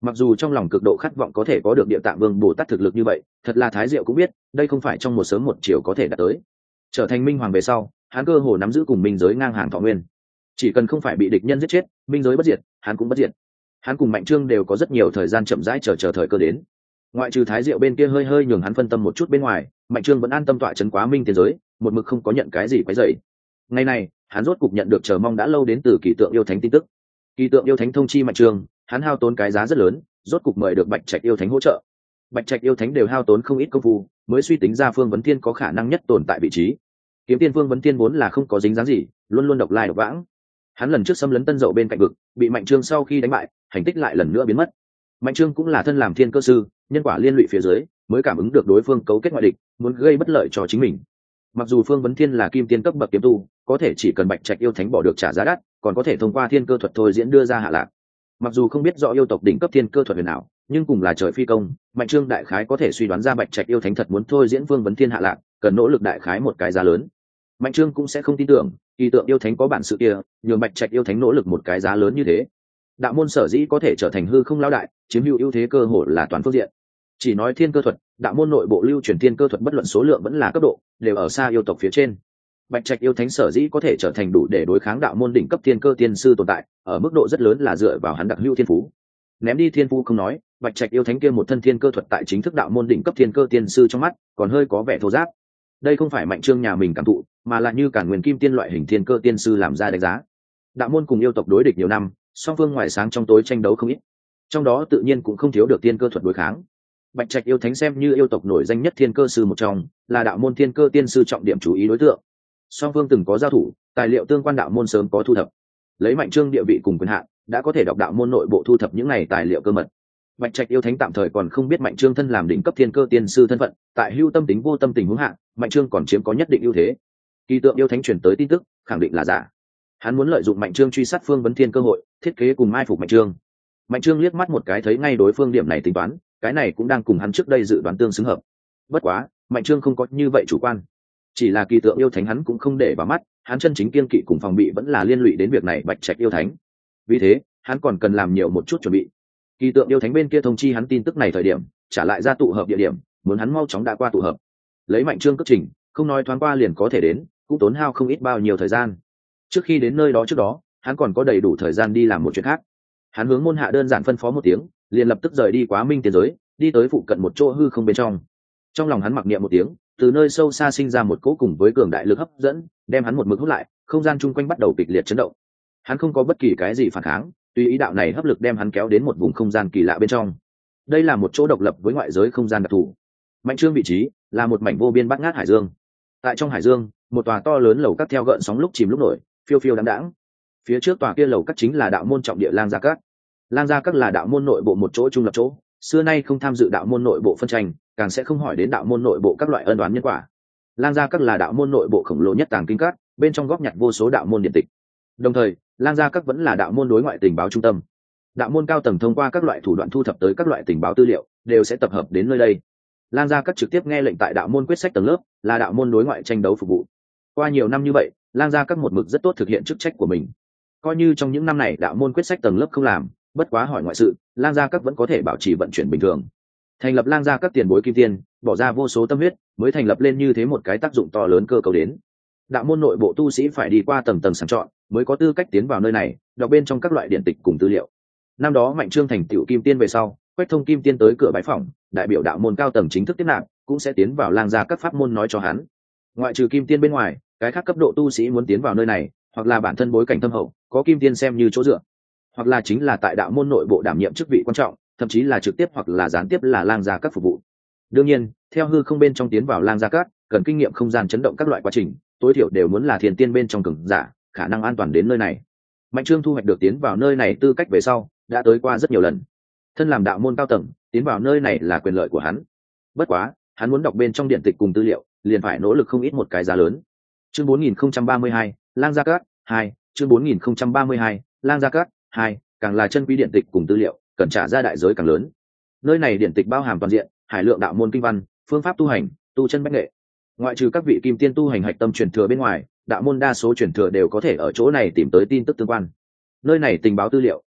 Mặc dù trong lòng cực độ khát vọng có thể có được Địa Tạng Vương Bồ Tát thực lực như vậy, thật là Thái Diệu cũng biết, đây không phải trong một sớm một chiều có thể đạt tới. Trở thành minh hoàng về sau, hắn cơ hồ nắm giữ cùng minh giới ngang hàng thọ nguyên. Chỉ cần không phải bị địch nhân giết chết, minh giới bất diệt, hắn cũng bất diệt. Hắn cùng Mạnh Trương đều có rất nhiều thời gian chậm rãi chờ chờ thời cơ đến. Ngoại trừ Thái Diệu bên kia hơi hơi nhường hắn phân tâm một chút bên ngoài, Mạnh Trương vẫn an tâm tọa trấn Quá Minh tiên giới, một mực không có nhận cái gì quấy rầy. Ngày này, hắn rốt cục nhận được chờ mong đã lâu đến từ Kỳ Tượng Yêu Thánh tin tức. Kỳ Tượng Yêu Thánh thông chi Mạnh Trương, hắn hao tốn cái giá rất lớn, rốt cục mời được Bạch Trạch Yêu Thánh hỗ trợ. Bạch Trạch Yêu Thánh đều hao tốn không ít công phu, mới suy tính ra Phương Vấn Thiên có khả năng nhất tồn tại vị trí. Kiếm Tiên Phương Vấn Thiên vốn là không có dính dáng gì, luôn luôn độc lai độc vãng. Hắn lần trước xâm lấn Tân Dậu bên cạnh vực, bị Mạnh Trương sau khi đánh bại, hành tích lại lần nữa biến mất. Mạnh Trương cũng là thân làm thiên cơ sư, nhân quả liên lụy phía dưới, mới cảm ứng được đối phương cấu kết ngoại địch, muốn gây bất lợi cho chính mình. Mặc dù Phương Vấn Thiên là kim tiên cấp bậc kiếm tu, có thể chỉ cần Bạch Trạch Yêu Thánh bỏ được trả giá đắt, còn có thể thông qua thiên cơ thuật thôi diễn đưa ra hạ lạc. Mặc dù không biết rõ yêu tộc đỉnh cấp thiên cơ thuật huyền nào, nhưng cùng là trời phi công, Mạnh Trương đại khái có thể suy đoán ra Bạch Trạch Yêu Thánh thật muốn thôi diễn Phương Vấn Thiên hạ lạc, cần nỗ lực đại khái một cái giá lớn. Mạnh Trương cũng sẽ không tin tưởng, Kỳ Tượng Yêu Thánh có bản sự kia, nhường Bạch Trạch Yêu Thánh nỗ lực một cái giá lớn như thế. Đạo môn sở dĩ có thể trở thành hư không lão đại, chiếm hữu ưu thế cơ hội là toàn phương diện. Chỉ nói thiên cơ thuật, đạo môn nội bộ lưu truyền thiên cơ thuật bất luận số lượng vẫn là cấp độ, đều ở xa yêu tộc phía trên. Bạch Trạch Yêu Thánh sở dĩ có thể trở thành đủ để đối kháng đạo môn đỉnh cấp thiên cơ tiên sư tồn tại, ở mức độ rất lớn là dựa vào hắn đặc hữu thiên phú. Ném đi thiên phú không nói, Bạch Trạch Yêu Thánh kia một thân thiên cơ thuật tại chính thức đạo môn đỉnh cấp thiên cơ tiên sư trong mắt, còn hơi có vẻ thô ráp. Đây không phải Mạnh Trương nhà mình cảm thụ, mà là như Càn Nguyên Kim Tiên loại hình thiên cơ tiên sư làm ra đánh giá. Đạo môn cùng yêu tộc đối địch nhiều năm, song phương ngoài sáng trong tối tranh đấu không ít. Trong đó tự nhiên cũng không thiếu được thiên cơ thuật đối kháng. Bạch Trạch Yêu Thánh xem như yêu tộc nổi danh nhất thiên cơ sư một trong, là đạo môn thiên cơ tiên sư trọng điểm chú ý đối tượng. Song phương từng có giao thủ, tài liệu tương quan đạo môn sớm có thu thập. Lấy Mạnh Trương địa vị cùng quyền hạn, đã có thể đọc đạo môn nội bộ thu thập những này tài liệu cơ mật. Bạch Trạch Yêu Thánh tạm thời còn không biết Mạnh Trương thân làm đỉnh cấp thiên cơ tiên sư thân phận, tại hưu tâm tính vô tâm tình huống hạ, Mạnh Trương còn chiếm có nhất định ưu thế. Kỳ Tượng Yêu Thánh truyền tới tin tức, khẳng định là giả. Hắn muốn lợi dụng Mạnh Trương truy sát Phương Vấn Thiên cơ hội, thiết kế cùng mai phục Mạnh Trương. Mạnh Trương liếc mắt một cái thấy ngay đối phương điểm này tính toán, cái này cũng đang cùng hắn trước đây dự đoán tương xứng hợp. Bất quá, Mạnh Trương không có như vậy chủ quan. Chỉ là Kỳ Tượng Yêu Thánh hắn cũng không để vào mắt, hắn chân chính kiên kỵ cùng phòng bị vẫn là liên lụy đến việc này Bạch Trạch Yêu Thánh. Vì thế, hắn còn cần làm nhiều một chút chuẩn bị. Kỳ Tượng Yêu Thánh bên kia thông chi hắn tin tức này thời điểm, trả lại ra tụ hợp địa điểm, muốn hắn mau chóng đã qua tụ hợp. Lấy Mạnh Trương cất trình, không nói thoáng qua liền có thể đến, cũng tốn hao không ít bao nhiêu thời gian. Trước khi đến nơi đó trước đó, hắn còn có đầy đủ thời gian đi làm một chuyện khác. Hắn hướng môn hạ đơn giản phân phó một tiếng, liền lập tức rời đi Quá Minh tiên giới, đi tới phụ cận một chỗ hư không bên trong. Trong lòng hắn mặc niệm một tiếng, từ nơi sâu xa sinh ra một cỗ cùng với cường đại lực hấp dẫn, đem hắn một mực hút lại, không gian chung quanh bắt đầu kịch liệt chấn động. Hắn không có bất kỳ cái gì phản kháng, tùy ý đạo này hấp lực đem hắn kéo đến một vùng không gian kỳ lạ bên trong. Đây là một chỗ độc lập với ngoại giới không gian đặc thù. Mạnh Trương vị trí là một mảnh vô biên bát ngát hải dương. Tại trong hải dương, một tòa to lớn lầu các theo gợn sóng lúc chìm lúc nổi, phiêu phiêu đáng đáng. Phía trước tòa kia lầu các chính là đạo môn trọng địa Lang Gia Các. Lang Gia Các là đạo môn nội bộ một chỗ trung lập chỗ, xưa nay không tham dự đạo môn nội bộ phân tranh, càng sẽ không hỏi đến đạo môn nội bộ các loại ân oán nhân quả. Lang Gia Các là đạo môn nội bộ khổng lồ nhất tàng kinh các, bên trong góp nhặt vô số đạo môn điện tịch. Đồng thời, Lang Gia Các vẫn là đạo môn đối ngoại tình báo trung tâm. Đạo môn cao tầng thông qua các loại thủ đoạn thu thập tới các loại tình báo tư liệu, đều sẽ tập hợp đến nơi đây. Lang Gia Các trực tiếp nghe lệnh tại đạo môn quyết sách tầng lớp, là đạo môn đối ngoại tranh đấu phục vụ. Qua nhiều năm như vậy, Lang Gia Các một mực rất tốt thực hiện chức trách của mình. Coi như trong những năm này đạo môn quyết sách tầng lớp không làm, bất quá hỏi ngoại sự, Lang Gia Các vẫn có thể bảo trì vận chuyển bình thường. Thành lập Lang Gia Các tiền bối kim tiên, bỏ ra vô số tâm huyết, mới thành lập lên như thế một cái tác dụng to lớn cơ cấu đến. Đạo môn nội bộ tu sĩ phải đi qua tầng tầng sàng chọn, mới có tư cách tiến vào nơi này, đọc bên trong các loại điện tịch cùng tư liệu. Năm đó Mạnh Trương thành tựu kim tiên về sau, Quách Thông kim tiên tới cửa bái phỏng, đại biểu đạo môn cao tầng chính thức tiếp nạp, cũng sẽ tiến vào Lang Gia Các pháp môn nói cho hắn. Ngoại trừ kim tiên bên ngoài, cái khác cấp độ tu sĩ muốn tiến vào nơi này, hoặc là bản thân bối cảnh thâm hậu, có kim tiên xem như chỗ dựa, hoặc là chính là tại đạo môn nội bộ đảm nhiệm chức vị quan trọng, thậm chí là trực tiếp hoặc là gián tiếp là Lang Gia Các phục vụ. Đương nhiên, theo hư không bên trong tiến vào Lang Gia Các, cần kinh nghiệm không gian chấn động các loại quá trình, tối thiểu đều muốn là thiên tiên bên trong cường giả, khả năng an toàn đến nơi này. Mạnh Trương thu hoạch được tiến vào nơi này tư cách về sau, đã tới qua rất nhiều lần. Thân làm đạo môn cao tầng, tiến vào nơi này là quyền lợi của hắn. Bất quá, hắn muốn đọc bên trong điện tịch cùng tư liệu, liền phải nỗ lực không ít một cái giá lớn. Chương bốn nghìn không trăm ba mươi hai, Lang Gia Các hai, chương bốn nghìn không trăm ba mươi hai, Lang Gia Các hai, càng là chân quý điện tịch cùng tư liệu, cần trả ra đại giới càng lớn. Nơi này điện tịch bao hàm toàn diện, hải lượng đạo môn kinh văn, phương pháp tu hành, tu chân bách nghệ. Ngoại trừ các vị kim tiên tu hành hạch tâm truyền thừa bên ngoài, đạo môn đa số truyền thừa đều có thể ở chỗ này tìm tới tin tức tương quan. Nơi này tình báo tư liệu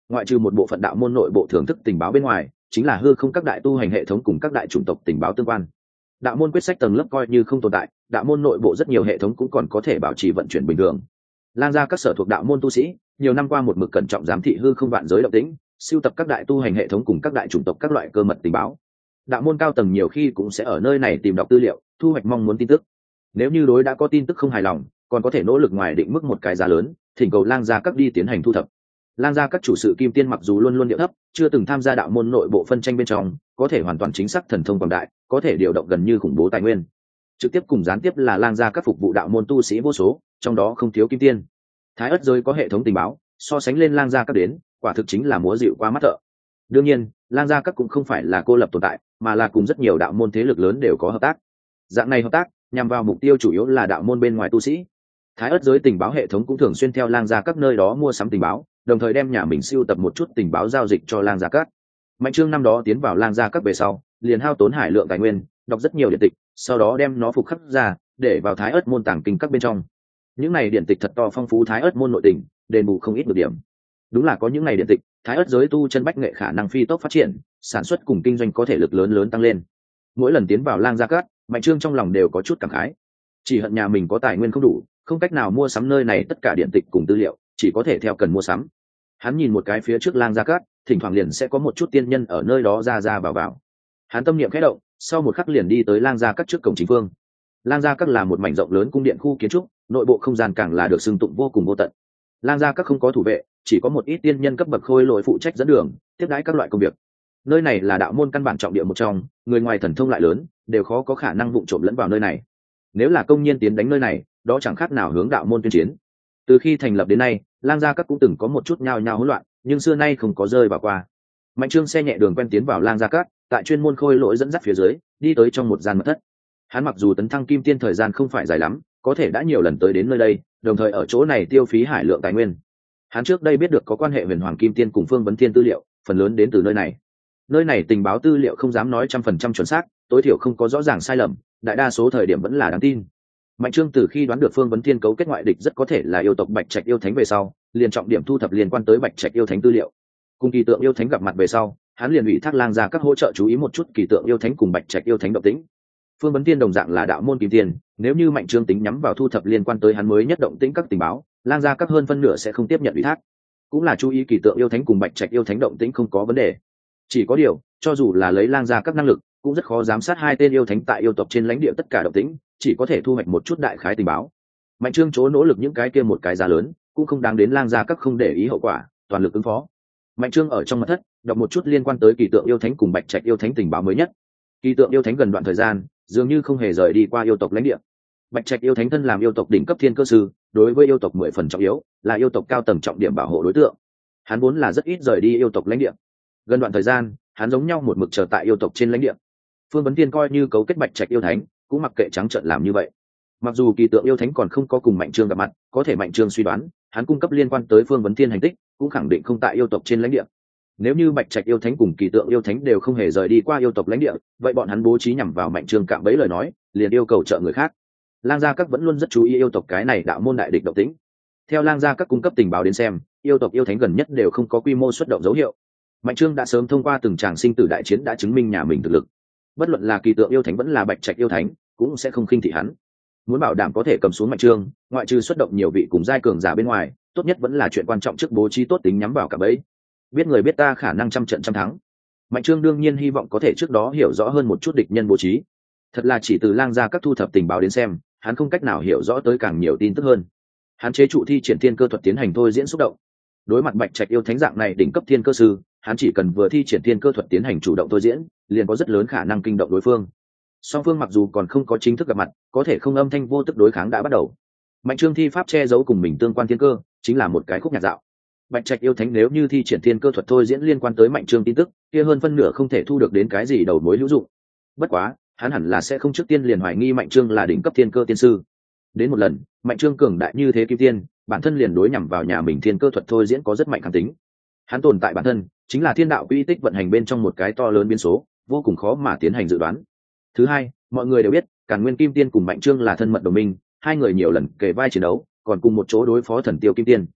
ngoại trừ một bộ phận đạo môn nội bộ thưởng thức tình báo bên ngoài, chính là hư không các đại tu hành hệ thống cùng các đại chủng tộc tình báo tương quan. Đạo môn quyết sách tầng lớp coi như không tồn tại, đạo môn nội bộ rất nhiều hệ thống cũng còn có thể bảo trì vận chuyển bình thường. Lang gia các sở thuộc đạo môn tu sĩ nhiều năm qua một mực cẩn trọng giám thị hư không vạn giới động tĩnh, sưu tập các đại tu hành hệ thống cùng các đại chủng tộc các loại cơ mật tình báo. Đạo môn cao tầng nhiều khi cũng sẽ ở nơi này tìm đọc tư liệu, thu hoạch mong muốn tin tức. Nếu như đối đã có tin tức không hài lòng, còn có thể nỗ lực ngoài định mức một cái giá lớn, thỉnh cầu lang gia các đi tiến hành thu thập. Lang gia các chủ sự kim tiên mặc dù luôn luôn điệu thấp, chưa từng tham gia đạo môn nội bộ phân tranh bên trong, có thể hoàn toàn chính xác thần thông quảng đại, có thể điều động gần như khủng bố tài nguyên. Trực tiếp cùng gián tiếp là lang gia các phục vụ đạo môn tu sĩ vô số, trong đó không thiếu kim tiên. Thái ất giới có hệ thống tình báo, so sánh lên lang gia các đến, quả thực chính là múa dịu qua mắt thợ. Đương nhiên, lang gia các cũng không phải là cô lập tồn tại, mà là cùng rất nhiều đạo môn thế lực lớn đều có hợp tác. Dạng này hợp tác nhằm vào mục tiêu chủ yếu là đạo môn bên ngoài tu sĩ. Thái ất giới tình báo hệ thống cũng thường xuyên theo lang gia các nơi đó mua sắm tình báo, đồng thời đem nhà mình sưu tập một chút tình báo giao dịch cho lang gia các. Mạnh Trương năm đó tiến vào lang gia các về sau, liền hao tốn hải lượng tài nguyên, đọc rất nhiều điện tịch, sau đó đem nó phục khắc ra, để vào Thái ất môn tàng kinh các bên trong. Những này điện tịch thật to phong phú Thái ất môn nội tình, đền bù không ít được điểm. Đúng là có những này điện tịch, Thái ất giới tu chân bách nghệ khả năng phi tốc phát triển, sản xuất cùng kinh doanh có thể lực lớn lớn tăng lên. Mỗi lần tiến vào lang gia các, Mạnh Trương trong lòng đều có chút cảm khái. Chỉ hận nhà mình có tài nguyên không đủ, không cách nào mua sắm nơi này tất cả điện tịch cùng tư liệu, chỉ có thể theo cần mua sắm. Hắn nhìn một cái phía trước lang gia các, thỉnh thoảng liền sẽ có một chút tiên nhân ở nơi đó ra ra vào vào. Hắn tâm niệm khẽ động, sau một khắc liền đi tới lang gia các trước cổng chính phương. Lang gia các là một mảnh rộng lớn cung điện khu kiến trúc, nội bộ không gian càng là được xưng tụng vô cùng vô tận. Lang gia các không có thủ vệ, chỉ có một ít tiên nhân cấp bậc khôi lỗi phụ trách dẫn đường, tiếp đãi các loại công việc. Nơi này là đạo môn căn bản trọng địa một trong, người ngoài thần thông lại lớn, đều khó có khả năng vụng trộm lẫn vào nơi này. Nếu là công nhân tiến đánh nơi này, đó chẳng khác nào hướng đạo môn tuyên chiến. Từ khi thành lập đến nay, lang gia các cũng từng có một chút nhao nhao hỗn loạn, nhưng xưa nay không có rơi vào qua. Mạnh Trương xe nhẹ đường quen tiến vào lang gia các, tại chuyên môn khôi lỗi dẫn dắt phía dưới, đi tới trong một gian mật thất. Hắn mặc dù tấn thăng kim tiên thời gian không phải dài lắm, có thể đã nhiều lần tới đến nơi đây, đồng thời ở chỗ này tiêu phí hải lượng tài nguyên. Hắn trước đây biết được có quan hệ huyền hoàng kim tiên cùng phương vấn thiên tư liệu, phần lớn đến từ nơi này. Nơi này tình báo tư liệu không dám nói trăm phần trăm chuẩn xác, tối thiểu không có rõ ràng sai lầm, đại đa số thời điểm vẫn là đáng tin. Mạnh Trương từ khi đoán được phương vấn thiên cấu kết ngoại địch rất có thể là yêu tộc Bạch Trạch yêu thánh về sau, liền trọng điểm thu thập liên quan tới Bạch Trạch yêu thánh tư liệu. Cùng kỳ tượng yêu thánh gặp mặt về sau, hắn liền ủy thác lang gia các hỗ trợ chú ý một chút kỳ tượng yêu thánh cùng Bạch Trạch yêu thánh động tĩnh. Phương vấn thiên đồng dạng là đạo môn kim tiên, nếu như Mạnh Trương tính nhắm vào thu thập liên quan tới hắn mới nhất động tĩnh các tình báo, lang gia các hơn phân nửa sẽ không tiếp nhận ủy thác. Cũng là chú ý kỳ tượng yêu thánh cùng Bạch Trạch yêu thánh động tĩnh không có vấn đề. Chỉ có điều, cho dù là lấy lang gia các năng lực, cũng rất khó giám sát hai tên yêu thánh tại yêu tộc trên lãnh địa tất cả động tĩnh, chỉ có thể thu hoạch một chút đại khái tình báo. Mạnh Trương chỗ nỗ lực những cái kia một cái giá lớn, cũng không đáng đến lang gia các không để ý hậu quả, toàn lực ứng phó. Mạnh Trương ở trong mật thất đọc một chút liên quan tới kỳ tượng yêu thánh cùng Bạch Trạch yêu thánh tình báo mới nhất. Kỳ tượng yêu thánh gần đoạn thời gian dường như không hề rời đi qua yêu tộc lãnh địa. Bạch Trạch yêu thánh thân làm yêu tộc đỉnh cấp thiên cơ sư, đối với yêu tộc mười phần trọng yếu, là yêu tộc cao tầng trọng điểm bảo hộ đối tượng. Hắn vốn là rất ít rời đi yêu tộc lãnh địa. Gần đoạn thời gian, hắn giống nhau một mực chờ tại yêu tộc trên lãnh địa. Phương vấn thiên coi như cấu kết Bạch Trạch yêu thánh, cũng mặc kệ trắng trợn làm như vậy. Mặc dù kỳ tượng yêu thánh còn không có cùng Mạnh Trương gặp mặt, có thể Mạnh Trương suy đoán, hắn cung cấp liên quan tới Phương vấn thiên hành tích, cũng khẳng định không tại yêu tộc trên lãnh địa. Nếu như Bạch Trạch yêu thánh cùng kỳ tượng yêu thánh đều không hề rời đi qua yêu tộc lãnh địa, vậy bọn hắn bố trí nhằm vào Mạnh Trương cạm bẫy lời nói, liền yêu cầu trợ người khác. Lang gia các vẫn luôn rất chú ý yêu tộc cái này đạo môn đại địch động tĩnh. Theo lang gia các cung cấp tình báo đến xem, yêu tộc yêu thánh gần nhất đều không có quy mô xuất động dấu hiệu. Mạnh Trương đã sớm thông qua từng tràng sinh tử đại chiến đã chứng minh nhà mình thực lực. Bất luận là kỳ tượng yêu thánh vẫn là Bạch Trạch yêu thánh, cũng sẽ không khinh thị hắn. Muốn bảo đảm có thể cầm xuống Mạnh Trương, ngoại trừ xuất động nhiều vị cùng giai cường giả bên ngoài, tốt nhất vẫn là chuyện quan trọng trước bố trí tốt tính nhắm vào cả bẫy. Biết người biết ta khả năng trăm trận trăm thắng. Mạnh Trương đương nhiên hy vọng có thể trước đó hiểu rõ hơn một chút địch nhân bố trí. Thật là chỉ từ lang gia các thu thập tình báo đến xem, hắn không cách nào hiểu rõ tới càng nhiều tin tức hơn. Hắn chế trụ thi triển thiên cơ thuật tiến hành thôi diễn xúc động. Đối mặt Bạch Trạch yêu thánh dạng này đỉnh cấp thiên cơ sư, hắn chỉ cần vừa thi triển thiên cơ thuật tiến hành chủ động thôi diễn, liền có rất lớn khả năng kinh động đối phương. Song phương mặc dù còn không có chính thức gặp mặt, có thể không âm thanh vô tức đối kháng đã bắt đầu. Mạnh Trương thi pháp che giấu cùng mình tương quan thiên cơ, chính là một cái khúc nhạc dạo. Bạch Trạch yêu thánh nếu như thi triển thiên cơ thuật thôi diễn liên quan tới Mạnh Trương tin tức, kia hơn phân nửa không thể thu được đến cái gì đầu mối hữu dụng. Bất quá, hắn hẳn là sẽ không trước tiên liền hoài nghi Mạnh Trương là đỉnh cấp thiên cơ tiên sư. Đến một lần, Mạnh Trương cường đại như thế kim tiên, bản thân liền đối nhằm vào nhà mình thiên cơ thuật thôi diễn có rất mạnh kháng tính. Hắn tồn tại bản thân chính là thiên đạo quy tích vận hành bên trong một cái to lớn biến số, vô cùng khó mà tiến hành dự đoán. Thứ hai, mọi người đều biết, Càn Nguyên Kim Tiên cùng Mạnh Trương là thân mật đồng minh, hai người nhiều lần kề vai chiến đấu, còn cùng một chỗ đối phó Thần Tiêu Kim Tiên.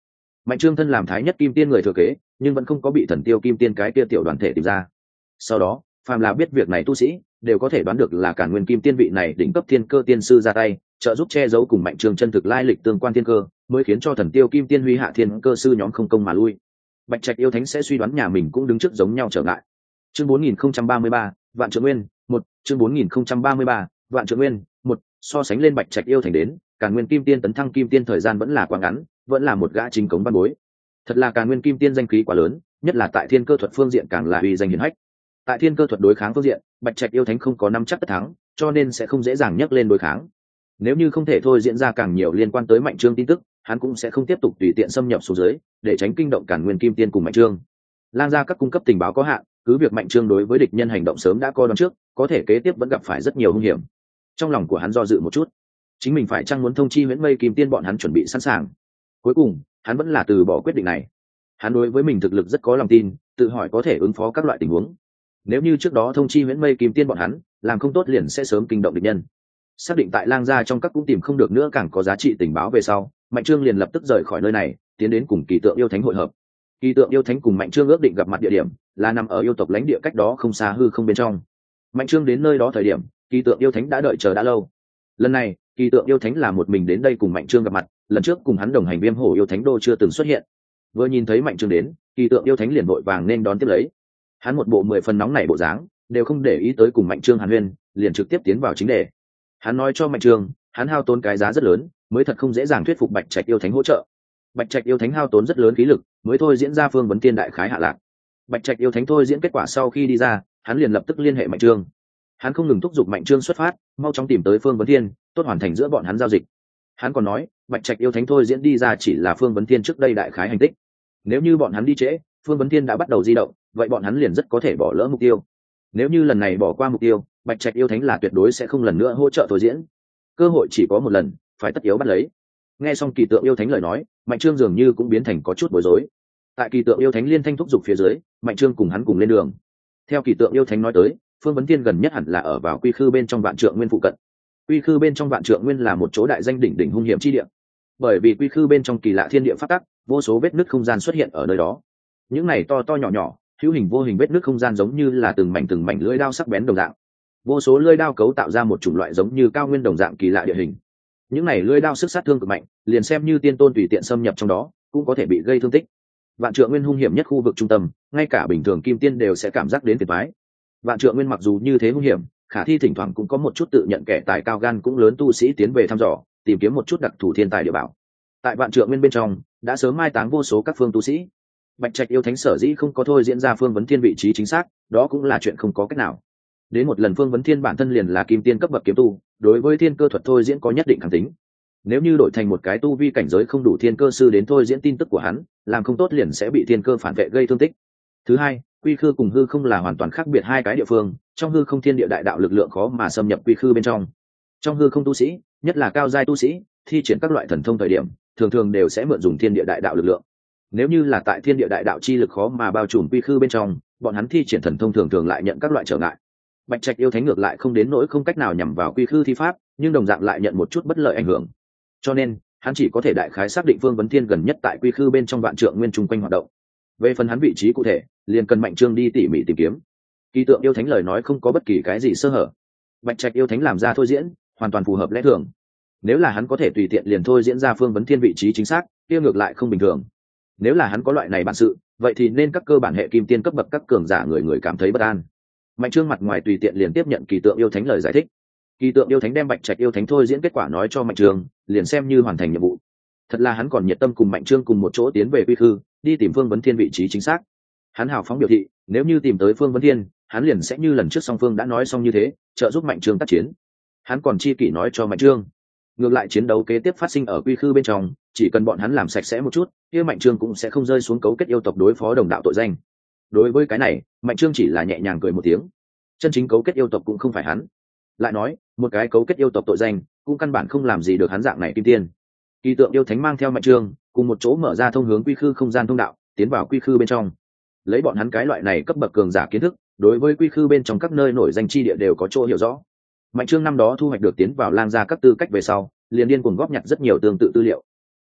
Mạnh Trương thân làm thái nhất kim tiên người thừa kế, nhưng vẫn không có bị thần tiêu kim tiên cái kia tiểu đoàn thể tìm ra. Sau đó, phàm là biết việc này tu sĩ đều có thể đoán được là Càn Nguyên kim tiên vị này đỉnh cấp thiên cơ tiên sư ra tay, trợ giúp che giấu cùng Mạnh Trương chân thực lai lịch tương quan thiên cơ, mới khiến cho thần tiêu kim tiên huy hạ thiên cơ sư nhóm không công mà lui. Bạch Trạch yêu thánh sẽ suy đoán nhà mình cũng đứng trước giống nhau trở ngại. Chương bốn nghìn không trăm ba mươi ba, Vạn Trượng Nguyên, một, chương bốn nghìn không trăm ba mươi ba, Vạn Trượng Nguyên, một, so sánh lên Bạch Trạch yêu thành đến, Càn Nguyên kim tiên tấn thăng kim tiên thời gian vẫn là quá ngắn, vẫn là một gã chính cống văn bối. Thật là Càn Nguyên kim tiên danh khí quá lớn, nhất là tại thiên cơ thuật phương diện càng là uy danh hiển hách. Tại thiên cơ thuật đối kháng phương diện, Bạch Trạch yêu thánh không có nắm chắc tất thắng, cho nên sẽ không dễ dàng nhắc lên đối kháng. Nếu như không thể thôi diễn ra càng nhiều liên quan tới Mạnh Trương tin tức, hắn cũng sẽ không tiếp tục tùy tiện xâm nhập xuống dưới, để tránh kinh động Càn Nguyên kim tiên cùng Mạnh Trương. Lang gia các cung cấp tình báo có hạn, cứ việc Mạnh Trương đối với địch nhân hành động sớm đã coi đoán trước, có thể kế tiếp vẫn gặp phải rất nhiều hung hiểm. Trong lòng của hắn do dự một chút, chính mình phải chăng muốn thông chi Huyễn Mây kim tiên bọn hắn chuẩn bị sẵn sàng. Cuối cùng, hắn vẫn là từ bỏ quyết định này. Hắn đối với mình thực lực rất có lòng tin, tự hỏi có thể ứng phó các loại tình huống. Nếu như trước đó thông chi Huyễn Mây kim tiên bọn hắn làm không tốt, liền sẽ sớm kinh động địch nhân. Xác định tại Lang gia trong các cũng tìm không được nữa càng có giá trị tình báo về sau, Mạnh Trương liền lập tức rời khỏi nơi này, tiến đến cùng Kỳ Tượng yêu thánh hội hợp. Kỳ Tượng yêu thánh cùng Mạnh Trương ước định gặp mặt địa điểm là nằm ở yêu tộc lãnh địa cách đó không xa hư không bên trong. Mạnh Trương đến nơi đó thời điểm, Kỳ Tượng yêu thánh đã đợi chờ đã lâu. Lần này, Kỳ Tượng yêu thánh là một mình đến đây cùng Mạnh Trương gặp mặt, lần trước cùng hắn đồng hành Viêm Hổ yêu thánh đô chưa từng xuất hiện. Vừa nhìn thấy Mạnh Trương đến, Kỳ Tượng yêu thánh liền vội vàng nên đón tiếp lấy. Hắn một bộ mười phần nóng nảy bộ dáng, đều không để ý tới cùng Mạnh Trương hàn huyên, liền trực tiếp tiến vào chính đề. Hắn nói cho Mạnh Trương, hắn hao tốn cái giá rất lớn, mới thật không dễ dàng thuyết phục Bạch Trạch yêu thánh hỗ trợ. Bạch Trạch yêu thánh hao tốn rất lớn khí lực, mới thôi diễn ra Phương Vấn Tiên đại khái hạ lạc. Bạch Trạch yêu thánh thôi diễn kết quả sau khi đi ra, hắn liền lập tức liên hệ Mạnh Trương. Hắn không ngừng thúc giục Mạnh Trương xuất phát, mau chóng tìm tới Phương Vấn Tiên, tốt hoàn thành giữa bọn hắn giao dịch. Hắn còn nói, Bạch Trạch yêu thánh thôi diễn đi ra chỉ là Phương Vấn Tiên trước đây đại khái hành tích. Nếu như bọn hắn đi trễ, Phương Vấn Tiên đã bắt đầu di động, vậy bọn hắn liền rất có thể bỏ lỡ mục tiêu. Nếu như lần này bỏ qua mục tiêu, Bạch Trạch yêu thánh là tuyệt đối sẽ không lần nữa hỗ trợ thôi diễn. Cơ hội chỉ có một lần, phải tất yếu bắt lấy. Nghe xong Kỳ Tượng yêu thánh lời nói, Mạnh Trương dường như cũng biến thành có chút bối rối. Tại Kỳ Tượng yêu thánh liên thanh thúc giục phía dưới, Mạnh Trương cùng hắn cùng lên đường. Theo Kỳ Tượng yêu thánh nói tới, Phương Vấn Tiên gần nhất hẳn là ở vào Quy Khư bên trong Vạn Trượng Nguyên phụ cận. Quy Khư bên trong Vạn Trượng Nguyên là một chỗ đại danh đỉnh đỉnh hung hiểm chi địa. Bởi vì Quy Khư bên trong kỳ lạ thiên địa pháp tắc, vô số vết nứt không gian xuất hiện ở nơi đó. Những này to to nhỏ nhỏ, hữu hình vô hình vết nứt không gian giống như là từng mảnh từng mảnh lưỡi đao sắc bén đồng dạng. Vô số lưỡi đao cấu tạo ra một chủng loại giống như cao nguyên đồng dạng kỳ lạ địa hình. Những này lưỡi đao sức sát thương cực mạnh, liền xem như tiên tôn tùy tiện xâm nhập trong đó, cũng có thể bị gây thương tích. Vạn Trượng Nguyên hung hiểm nhất khu vực trung tâm, ngay cả bình thường kim tiên đều sẽ cảm giác đến phiền toái. Vạn Trượng Nguyên mặc dù như thế hung hiểm, khả thi thỉnh thoảng cũng có một chút tự nhận kẻ tài cao gan cũng lớn tu sĩ tiến về thăm dò, tìm kiếm một chút đặc thù thiên tài địa bảo. Tại Vạn Trượng Nguyên bên trong, đã sớm mai táng vô số các phương tu sĩ. Bạch Trạch yêu thánh sở dĩ không có thôi diễn ra Phương Vấn Thiên vị trí chính xác, đó cũng là chuyện không có cách nào. Đến một lần Phương Vấn Thiên bản thân liền là kim tiên cấp bậc kiếm tu, đối với thiên cơ thuật thôi diễn có nhất định kháng tính. Nếu như đổi thành một cái tu vi cảnh giới không đủ thiên cơ sư đến thôi diễn tin tức của hắn, làm không tốt liền sẽ bị thiên cơ phản vệ gây thương tích. Thứ hai, Quy Khư cùng hư không là hoàn toàn khác biệt hai cái địa phương, trong hư không thiên địa đại đạo lực lượng khó mà xâm nhập Quy Khư bên trong. Trong hư không tu sĩ, nhất là cao giai tu sĩ, thi triển các loại thần thông thời điểm, thường thường đều sẽ mượn dùng thiên địa đại đạo lực lượng. Nếu như là tại thiên địa đại đạo chi lực khó mà bao trùm Quy Khư bên trong, bọn hắn thi triển thần thông thường thường lại nhận các loại trở ngại. Bạch Trạch yêu thánh ngược lại không đến nỗi không cách nào nhằm vào Quy Khư thi pháp, nhưng đồng dạng lại nhận một chút bất lợi ảnh hưởng. Cho nên, hắn chỉ có thể đại khái xác định Phương Vấn Thiên gần nhất tại Quy Khư bên trong Vạn Trượng Nguyên trung quanh hoạt động. Về phần hắn vị trí cụ thể, liền cần Mạnh Trương đi tỉ mỉ tìm kiếm. Kỳ Tượng yêu thánh lời nói không có bất kỳ cái gì sơ hở. Bạch Trạch yêu thánh làm ra thôi diễn, hoàn toàn phù hợp lẽ thường. Nếu là hắn có thể tùy tiện liền thôi diễn ra Phương Vấn Thiên vị trí chính xác, kia ngược lại không bình thường. Nếu là hắn có loại này bản sự, vậy thì nên các cơ bản hệ kim tiên cấp bậc các cường giả người người cảm thấy bất an. Mạnh Trương mặt ngoài tùy tiện liền tiếp nhận Kỳ Tượng yêu thánh lời giải thích. Kỳ Tượng yêu thánh đem Bạch Trạch yêu thánh thôi diễn kết quả nói cho Mạnh Trương, liền xem như hoàn thành nhiệm vụ. Thật là hắn còn nhiệt tâm cùng Mạnh Trương cùng một chỗ tiến về Quy Khư, đi tìm Phương Vấn Thiên vị trí chính xác. Hắn hào phóng biểu thị, nếu như tìm tới Phương Vấn Thiên, hắn liền sẽ như lần trước song phương đã nói xong như thế, trợ giúp Mạnh Trương tác chiến. Hắn còn chi kỷ nói cho Mạnh Trương, ngược lại chiến đấu kế tiếp phát sinh ở Quy Khư bên trong, chỉ cần bọn hắn làm sạch sẽ một chút, kia Mạnh Trương cũng sẽ không rơi xuống cấu kết yêu tộc đối phó đồng đạo tội danh. Đối với cái này, Mạnh Trương chỉ là nhẹ nhàng cười một tiếng. Chân chính cấu kết yêu tộc cũng không phải hắn. Lại nói, một cái cấu kết yêu tộc tội danh, cũng căn bản không làm gì được hắn dạng này kim tiên. Kỳ Tượng yêu thánh mang theo Mạnh Trương, cùng một chỗ mở ra thông hướng Quy Khư không gian thông đạo, tiến vào Quy Khư bên trong. Lấy bọn hắn cái loại này cấp bậc cường giả kiến thức, đối với Quy Khư bên trong các nơi nổi danh chi địa đều có chỗ hiểu rõ. Mạnh Trương năm đó thu hoạch được tiến vào Lang gia các tư cách về sau, liền điên cuồng góp nhặt rất nhiều tương tự tư liệu.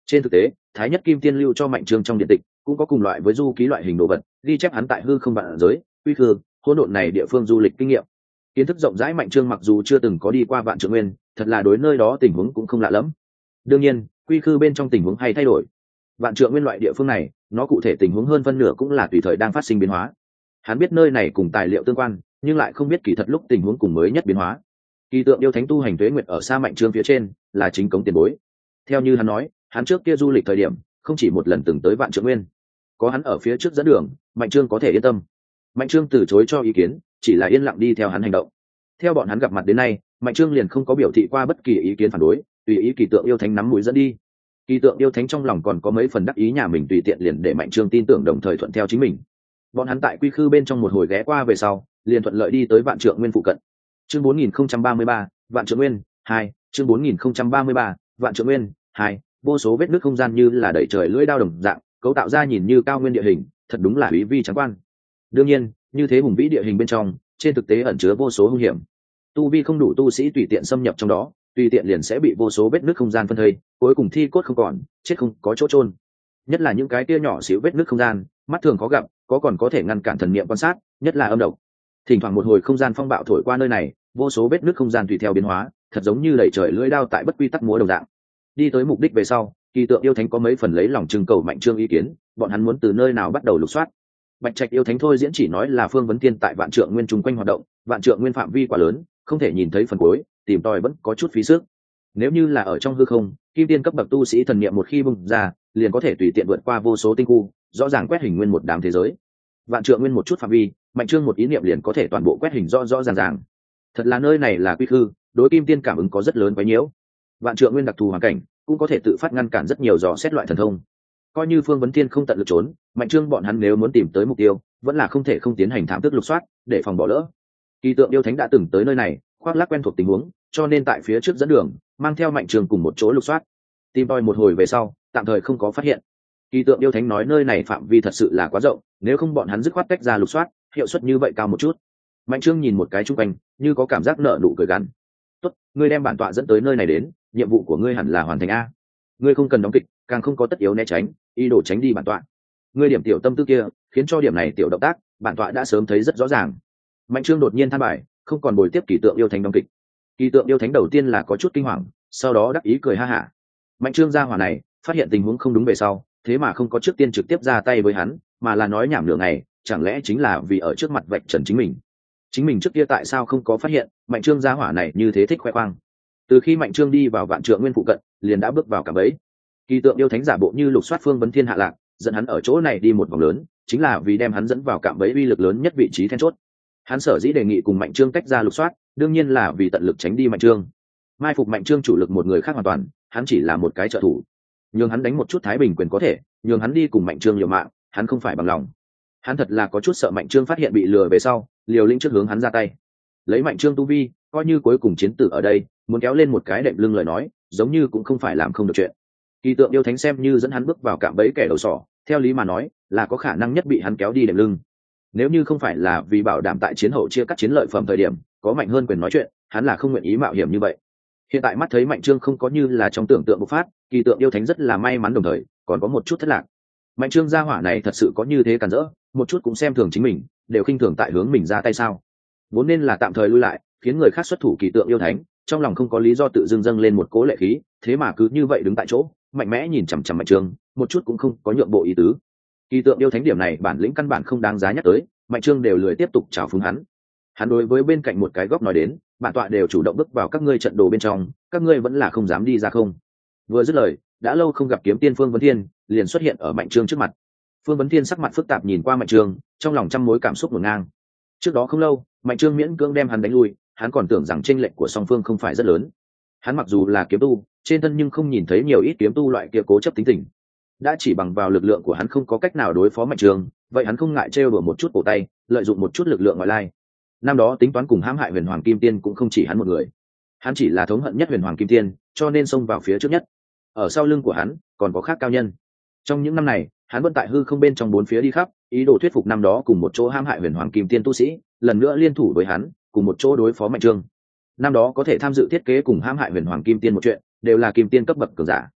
Trên thực tế thái nhất kim tiên lưu cho mạnh trương trong điện tịch cũng có cùng loại với du ký loại hình đồ vật ghi chép hắn tại hư không vạn giới quy khư hỗn độn này địa phương du lịch kinh nghiệm. Kiến thức rộng rãi mạnh trương mặc dù chưa từng có đi qua vạn trượng nguyên, thật là đối nơi đó tình huống cũng không lạ lẫm. Đương nhiên quy khư bên trong tình huống hay thay đổi, vạn trượng nguyên loại địa phương này nó cụ thể tình huống hơn phân nửa cũng là tùy thời đang phát sinh biến hóa. Hắn biết nơi này cùng tài liệu tương quan, nhưng lại không biết kỳ thật lúc tình huống cùng mới nhất biến hóa. Kỳ tượng yêu thánh tu hành tuế nguyệt ở xa mạnh trương phía trên là chính cống tiền bối. Theo như hắn nói, hắn trước kia du lịch thời điểm không chỉ một lần từng tới vạn trượng nguyên, có hắn ở phía trước dẫn đường, mạnh trương có thể yên tâm. Mạnh trương từ chối cho ý kiến, chỉ là yên lặng đi theo hắn hành động. Theo bọn hắn gặp mặt đến nay, mạnh trương liền không có biểu thị qua bất kỳ ý kiến phản đối, tùy ý kỳ tượng yêu thánh nắm mũi dẫn đi. Kỳ tượng yêu thánh trong lòng còn có mấy phần đắc ý nhà mình tùy tiện liền để mạnh trương tin tưởng đồng thời thuận theo chính mình. Bọn hắn tại quy khư bên trong một hồi ghé qua về sau, liền thuận lợi đi tới vạn trượng nguyên phụ cận. Chương bốn nghìn không trăm ba mươi ba, vạn trượng nguyên hai, chương bốn nghìn không trăm ba mươi ba, vạn trượng nguyên hai, vô số vết nứt không gian như là đẩy trời lưỡi đao đồng dạng, cấu tạo ra nhìn như cao nguyên địa hình, thật đúng là uy vi trắng quan. Đương nhiên, như thế hùng vĩ địa hình bên trong, trên thực tế ẩn chứa vô số hung hiểm. Tu vi không đủ tu sĩ tùy tiện xâm nhập trong đó, tùy tiện liền sẽ bị vô số vết nứt không gian phân thây, cuối cùng thi cốt không còn, chết không có chỗ chôn. Nhất là những cái kia nhỏ xíu vết nứt không gian, mắt thường khó gặp, có còn có thể ngăn cản thần niệm quan sát, nhất là âm độc. Thỉnh thoảng một hồi không gian phong bạo thổi qua nơi này, vô số vết nứt không gian tùy theo biến hóa, thật giống như đẩy trời lưỡi đao tại bất quy tắc múa đồng dạng. Đi tới mục đích về sau, kỳ tượng yêu thánh có mấy phần lấy lòng trưng cầu mạnh trương ý kiến, bọn hắn muốn từ nơi nào bắt đầu lục soát. Bạch Trạch yêu thánh thôi diễn chỉ nói là Phương Vấn Tiên tại vạn trượng nguyên trung quanh hoạt động, vạn trượng nguyên phạm vi quá lớn, không thể nhìn thấy phần cuối, tìm tòi vẫn có chút phí sức. Nếu như là ở trong hư không, kim tiên cấp bậc tu sĩ thần niệm một khi bùng ra, liền có thể tùy tiện vượt qua vô số tinh khu, rõ ràng quét hình nguyên một đám thế giới. Vạn trượng nguyên một chút phạm vi, mạnh trương một ý niệm liền có thể toàn bộ quét hình rõ rõ ràng ràng. Thật là nơi này là quy khư, đối kim tiên cảm ứng có rất lớn quấy nhiễu. Vạn trượng nguyên đặc thù hoàn cảnh, cũng có thể tự phát ngăn cản rất nhiều dò xét loại thần thông. Coi như Phương Vấn Thiên không tận lực trốn, mạnh trương bọn hắn nếu muốn tìm tới mục tiêu, vẫn là không thể không tiến hành thám thức lục soát, để phòng bỏ lỡ. Kỳ tượng yêu thánh đã từng tới nơi này, khoác lác quen thuộc tình huống, cho nên tại phía trước dẫn đường, mang theo mạnh trương cùng một chỗ lục soát. Tìm tòi một hồi về sau, tạm thời không có phát hiện. Kỳ tượng yêu thánh nói nơi này phạm vi thật sự là quá rộng, nếu không bọn hắn dứt khoát tách ra lục soát, hiệu suất như vậy cao một chút. Mạnh trương nhìn một cái chung quanh, như có cảm giác nợ nụ cười gằn. Tốt, ngươi đem bản tọa dẫn tới nơi này đến, nhiệm vụ của ngươi hẳn là hoàn thành a. Ngươi không cần đóng kịch, càng không có tất yếu né tránh, ý đồ tránh đi bản tọa. Ngươi điểm tiểu tâm tư kia, khiến cho điểm này tiểu động tác, bản tọa đã sớm thấy rất rõ ràng. Mạnh trương đột nhiên than bài, không còn bồi tiếp kỳ tượng yêu thánh đóng kịch. Kỳ tượng yêu thánh đầu tiên là có chút kinh hoàng, sau đó đắc ý cười ha hả. Mạnh trương gia hỏa này phát hiện tình huống không đúng về sau, thế mà không có trước tiên trực tiếp ra tay với hắn, mà là nói nhảm nửa ngày, chẳng lẽ chính là vì ở trước mặt vạch trần chính mình. Chính mình trước kia tại sao không có phát hiện mạnh trương gia hỏa này như thế thích khoe khoang. Từ khi mạnh trương đi vào vạn trượng nguyên phụ cận, liền đã bước vào cả bẫy. Kỳ tượng yêu thánh giả bộ như lục soát Phương Vấn Thiên hạ lạc, dẫn hắn ở chỗ này đi một vòng lớn, chính là vì đem hắn dẫn vào cạm bẫy uy lực lớn nhất vị trí then chốt. Hắn sở dĩ đề nghị cùng mạnh trương tách ra lục soát, đương nhiên là vì tận lực tránh đi mạnh trương, mai phục mạnh trương chủ lực một người khác hoàn toàn, hắn chỉ là một cái trợ thủ. Nhường hắn đánh một chút thái bình quyền có thể, nhường hắn đi cùng mạnh trương liều mạng, hắn không phải bằng lòng. Hắn thật là có chút sợ mạnh trương phát hiện bị lừa về sau, liều lĩnh trước hướng hắn ra tay. Lấy mạnh trương tu vi, coi như cuối cùng chiến tử ở đây, muốn kéo lên một cái đệm lưng lời nói, giống như cũng không phải làm không được chuyện. Kỳ tượng yêu thánh xem như dẫn hắn bước vào cạm bẫy kẻ đầu sỏ, theo lý mà nói là có khả năng nhất bị hắn kéo đi đệm lưng. Nếu như không phải là vì bảo đảm tại chiến hậu chia cắt chiến lợi phẩm thời điểm có mạnh hơn quyền nói chuyện, hắn là không nguyện ý mạo hiểm như vậy. Hiện tại mắt thấy mạnh trương không có như là trong tưởng tượng bộc phát, kỳ tượng yêu thánh rất là may mắn, đồng thời còn có một chút thất lạc. Mạnh trương gia hỏa này thật sự có như thế cản rỡ, một chút cũng xem thường chính mình, đều khinh thường tại hướng mình ra tay sao? Vốn nên là tạm thời lui lại, khiến người khác xuất thủ kỳ tượng yêu thánh, trong lòng không có lý do tự dưng dâng lên một cố lệ khí, thế mà cứ như vậy đứng tại chỗ, mạnh mẽ nhìn chằm chằm mạnh trương, một chút cũng không có nhượng bộ ý tứ. Kỳ tượng yêu thánh điểm này bản lĩnh căn bản không đáng giá nhắc tới, mạnh trương đều lười tiếp tục chào phúng hắn. Hắn đối với bên cạnh một cái góc nói đến, bản tọa đều chủ động bước vào các ngươi trận đồ bên trong, các ngươi vẫn là không dám đi ra không? Vừa dứt lời, đã lâu không gặp kiếm tiên Phương Vấn Thiên liền xuất hiện ở mạnh trương trước mặt. Phương Vấn Thiên sắc mặt phức tạp nhìn qua mạnh trương, trong lòng trăm mối cảm xúc ngổn ngang. Trước đó không lâu, mạnh trương miễn cưỡng đem hắn đánh lui, hắn còn tưởng rằng chênh lệch của song phương không phải rất lớn. Hắn mặc dù là kiếm tu, trên thân nhưng không nhìn thấy nhiều ít kiếm tu loại kia cố chấp tính tình. Đã chỉ bằng vào lực lượng của hắn không có cách nào đối phó mạnh trương, vậy hắn không ngại trêu đùa một chút cổ tay, lợi dụng một chút lực lượng ngoại lai. Năm đó tính toán cùng hãm hại huyền hoàng kim tiên cũng không chỉ hắn một người, hắn chỉ là thống hận nhất huyền hoàng kim tiên, cho nên xông vào phía trước nhất. Ở sau lưng của hắn còn có khác cao nhân. Trong những năm này, hắn vẫn tại hư không bên trong bốn phía đi khắp, ý đồ thuyết phục năm đó cùng một chỗ hãm hại huyền hoàng kim tiên tu sĩ lần nữa liên thủ với hắn, cùng một chỗ đối phó mạnh trương. Năm đó có thể tham dự thiết kế cùng hãm hại huyền hoàng kim tiên một chuyện, đều là kim tiên cấp bậc cường giả.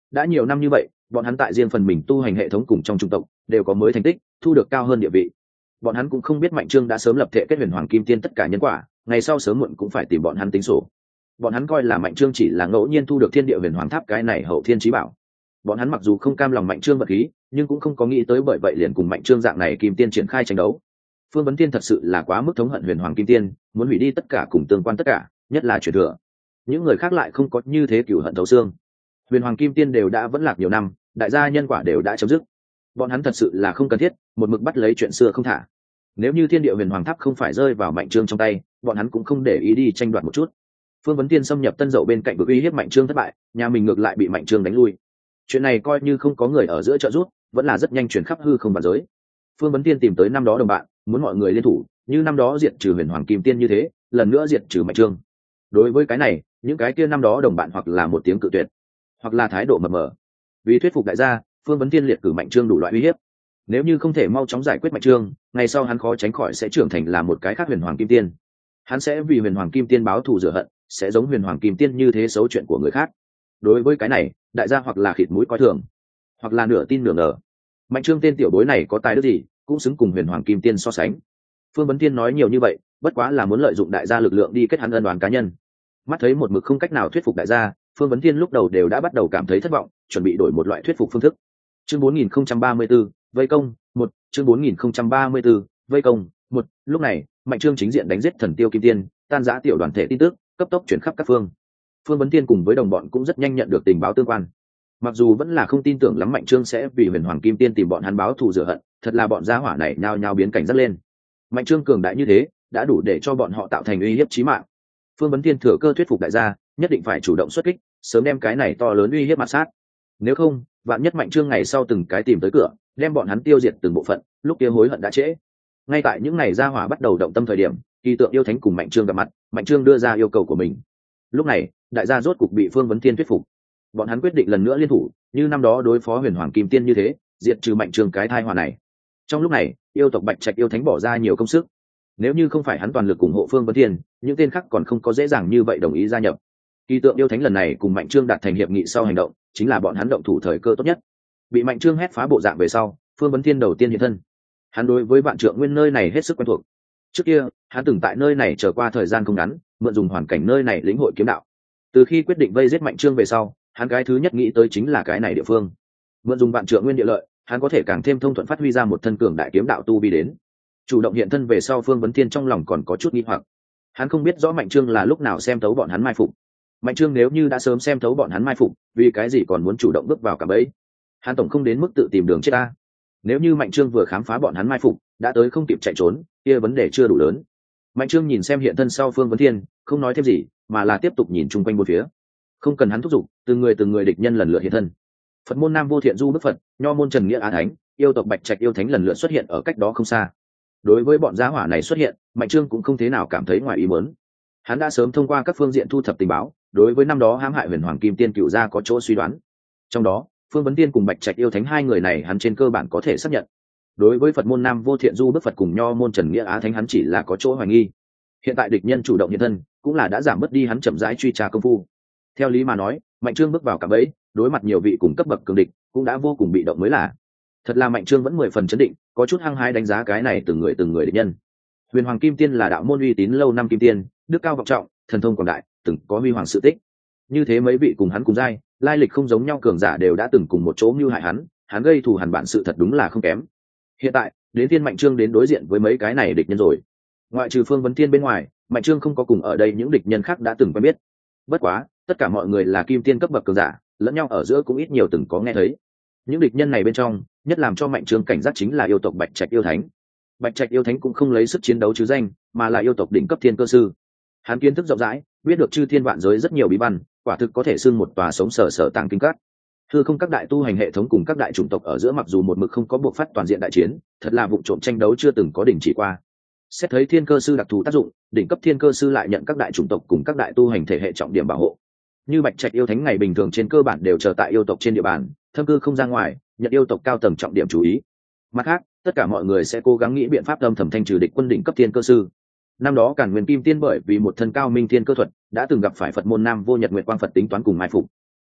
đã nhiều năm như vậy, bọn hắn tại riêng phần mình tu hành hệ thống cùng trong chủng tộc đều có mới thành tích, thu được cao hơn địa vị. Bọn hắn cũng không biết Mạnh Trương đã sớm lập thể kết huyền hoàng kim tiên tất cả nhân quả, ngày sau sớm muộn cũng phải tìm bọn hắn tính sổ. Bọn hắn coi là Mạnh Trương chỉ là ngẫu nhiên thu được thiên địa huyền hoàng tháp cái này hậu thiên chí bảo. Bọn hắn mặc dù không cam lòng Mạnh Trương vật khí, nhưng cũng không có nghĩ tới bởi vậy liền cùng Mạnh Trương dạng này kim tiên triển khai tranh đấu. Phương Vấn Tiên thật sự là quá mức thống hận huyền hoàng kim tiên, muốn hủy đi tất cả cùng tương quan tất cả, nhất là truyền thừa. Những người khác lại không có như thế cửu hận thấu xương. Huyền hoàng kim tiên đều đã vẫn lạc nhiều năm, đại gia nhân quả đều đã chấm dứt. Bọn hắn thật sự là không cần thiết một mực bắt lấy chuyện xưa không thả. Nếu như thiên địa huyền hoàng tháp không phải rơi vào Mạnh Trương trong tay, bọn hắn cũng không để ý đi tranh đoạt một chút. Phương Vấn Tiên xâm nhập Tân Dậu bên cạnh vực uy hiếp Mạnh Trương thất bại, nhà mình ngược lại bị Mạnh Trương đánh lui. Chuyện này coi như không có người ở giữa trợ giúp, vẫn là rất nhanh truyền khắp hư không vạn giới. Phương Vấn Tiên tìm tới năm đó đồng bạn, muốn mọi người liên thủ, như năm đó diệt trừ huyền hoàng kim tiên như thế, lần nữa diệt trừ Mạnh Trương. Đối với cái này, những cái kia năm đó đồng bạn hoặc là một tiếng cự tuyệt, hoặc là thái độ mập mờ. Vì thuyết phục đại gia, Phương Vấn Tiên liệt cử Mạnh Trương đủ loại uy hiếp. Nếu như không thể mau chóng giải quyết Mạnh Trương, ngày sau hắn khó tránh khỏi sẽ trưởng thành là một cái khác huyền hoàng kim tiên. Hắn sẽ vì huyền hoàng kim tiên báo thù rửa hận, sẽ giống huyền hoàng kim tiên như thế xấu chuyện của người khác. Đối với cái này, đại gia hoặc là khịt mũi coi thường, hoặc là nửa tin nửa ngờ. Mạnh Trương tên tiểu bối này có tài đức gì, cũng xứng cùng huyền hoàng kim tiên so sánh. Phương Vấn Tiên nói nhiều như vậy, bất quá là muốn lợi dụng đại gia lực lượng đi kết hắn ân oán cá nhân. Mắt thấy một mực không cách nào thuyết phục đại gia, Phương Vấn Tiên lúc đầu đều đã bắt đầu cảm thấy thất vọng, chuẩn bị đổi một loại thuyết phục phương thức. Chương bốn nghìn không trăm ba mươi 4, vây công, một, chương bốn nghìn không trăm ba mươi 4, vây công, một. Lúc này, Mạnh Trương chính diện đánh giết Thần Tiêu Kim Tiên, tan rã tiểu đoàn thể tin tức, cấp tốc chuyển khắp các phương. Phương Vấn Tiên cùng với đồng bọn cũng rất nhanh nhận được tình báo tương quan. Mặc dù vẫn là không tin tưởng lắm Mạnh Trương sẽ vì huyền hoàng kim tiên tìm bọn hắn báo thù rửa hận, thật là bọn gia hỏa này nhao nhao biến cảnh rất lên. Mạnh Trương cường đại như thế, đã đủ để cho bọn họ tạo thành uy hiếp chí mạng. Phương Vấn Tiên thừa cơ thuyết phục đại gia, nhất định phải chủ động xuất kích, sớm đem cái này to lớn uy hiếp mạt sát. Nếu không, vạn nhất Mạnh Trương ngày sau từng cái tìm tới cửa, đem bọn hắn tiêu diệt từng bộ phận, lúc kia hối hận đã trễ. Ngay tại những ngày gia hỏa bắt đầu động tâm thời điểm, kỳ tượng yêu thánh cùng Mạnh Trương gặp mặt, Mạnh Trương đưa ra yêu cầu của mình. Lúc này, đại gia rốt cục bị Phương Vấn Tiên thuyết phục. Bọn hắn quyết định lần nữa liên thủ, như năm đó đối phó huyền hoàng kim tiên như thế, diệt trừ Mạnh Trương cái thai họa này. Trong lúc này, yêu tộc Bạch Trạch yêu thánh bỏ ra nhiều công sức. Nếu như không phải hắn toàn lực ủng hộ Phương Vấn Tiên, những tên khác còn không có dễ dàng như vậy đồng ý gia nhập. Kỳ tượng yêu thánh lần này cùng Mạnh Trương đạt thành hiệp nghị sau hành động, chính là bọn hắn động thủ thời cơ tốt nhất. Bị Mạnh Trương hét phá bộ dạng về sau, Phương Vấn Tiên đầu tiên hiện thân. Hắn đối với Vạn Trượng Nguyên nơi này hết sức quen thuộc. Trước kia, hắn từng tại nơi này chờ qua thời gian không ngắn, mượn dùng hoàn cảnh nơi này lĩnh hội kiếm đạo. Từ khi quyết định vây giết Mạnh Trương về sau, hắn cái thứ nhất nghĩ tới chính là cái này địa phương. Mượn dùng Vạn Trượng Nguyên địa lợi, hắn có thể càng thêm thông thuận phát huy ra một thân cường đại kiếm đạo tu vi đến. Chủ động hiện thân về sau, Phương Vấn Tiên trong lòng còn có chút nghi hoặc. Hắn không biết rõ Mạnh Trương là lúc nào xem thấu bọn hắn mai phục. Mạnh Trương nếu như đã sớm xem thấu bọn hắn mai phục, vì cái gì còn muốn chủ động bước vào cả bẫy? Hắn tổng không đến mức tự tìm đường chết ta. Nếu như Mạnh Trương vừa khám phá bọn hắn mai phục, đã tới không kịp chạy trốn, kia vấn đề chưa đủ lớn. Mạnh Trương nhìn xem hiện thân sau Phương Vấn Thiên, không nói thêm gì, mà là tiếp tục nhìn chung quanh bốn phía. Không cần hắn thúc giục, từng người từng người địch nhân lần lượt hiện thân. Phật môn Nam Vô Thiện Du Bức Phật, Nho môn Trần Nghĩa Á Thánh, yêu tộc Bạch Trạch yêu thánh lần lượt xuất hiện ở cách đó không xa. Đối với bọn gia hỏa này xuất hiện, Mạnh Trương cũng không thế nào cảm thấy ngoài ý muốn. Hắn đã sớm thông qua các phương diện thu thập tình báo, đối với năm đó hãm hại huyền hoàng kim tiên cựu gia có chỗ suy đoán. Trong đó, Phương Vấn Tiên cùng Bạch Trạch yêu thánh hai người này hắn trên cơ bản có thể xác nhận. Đối với Phật môn Nam Vô Thiện Du Bức Phật cùng Nho môn Trần Nghĩa Á Thánh hắn chỉ là có chỗ hoài nghi. Hiện tại địch nhân chủ động hiện thân, cũng là đã giảm bớt đi hắn chậm rãi truy tra công phu. Theo lý mà nói, Mạnh Trương bước vào cả bẫy, đối mặt nhiều vị cùng cấp bậc cường địch, cũng đã vô cùng bị động mới là. Thật là Mạnh Trương vẫn mười phần chấn định, có chút hăng hái đánh giá cái này từng người từng người địch nhân. Huyền Hoàng Kim Tiên là đạo môn uy tín lâu năm kim tiên, đức cao vọng trọng, thần thông quảng đại, từng có huy hoàng sự tích. Như thế mấy vị cùng hắn cùng giai, lai lịch không giống nhau cường giả đều đã từng cùng một chỗ mưu hại hắn, hắn gây thù hằn bản sự thật đúng là không kém. Hiện tại, đến Thiên Mạnh Trương đến đối diện với mấy cái này địch nhân rồi. Ngoại trừ Phương Vấn Thiên bên ngoài, Mạnh Trương không có cùng ở đây những địch nhân khác đã từng quen biết. Bất quá, tất cả mọi người là kim tiên cấp bậc cường giả, lẫn nhau ở giữa cũng ít nhiều từng có nghe thấy. Những địch nhân này bên trong, nhất làm cho Mạnh Trương cảnh giác chính là yêu tộc Bạch Trạch yêu thánh. Bạch Trạch yêu thánh cũng không lấy sức chiến đấu chứ danh, mà là yêu tộc đỉnh cấp thiên cơ sư. Hắn kiến thức rộng rãi, biết được chư thiên vạn giới rất nhiều bí văn, quả thực có thể xưng một tòa sống sờ sờ tàng kinh các. Thưa không các đại tu hành hệ thống cùng các đại chủng tộc ở giữa mặc dù một mực không có buộc phát toàn diện đại chiến, thật là vụ trộm tranh đấu chưa từng có đỉnh chỉ qua. Xét thấy thiên cơ sư đặc thù tác dụng, đỉnh cấp thiên cơ sư lại nhận các đại chủng tộc cùng các đại tu hành thể hệ trọng điểm bảo hộ. Như Bạch Trạch yêu thánh ngày bình thường trên cơ bản đều chờ tại yêu tộc trên địa bàn, thâm cư không ra ngoài, nhận yêu tộc cao tầng trọng điểm chú ý. Mặt khác, tất cả mọi người sẽ cố gắng nghĩ biện pháp âm thầm thanh trừ địch quân đỉnh cấp thiên cơ sư. Năm đó Càn Nguyên Kim Tiên bởi vì một thân cao minh thiên cơ thuật, đã từng gặp phải Phật môn Nam Vô Nhật Nguyệt Quang Phật tính toán cùng mai phục.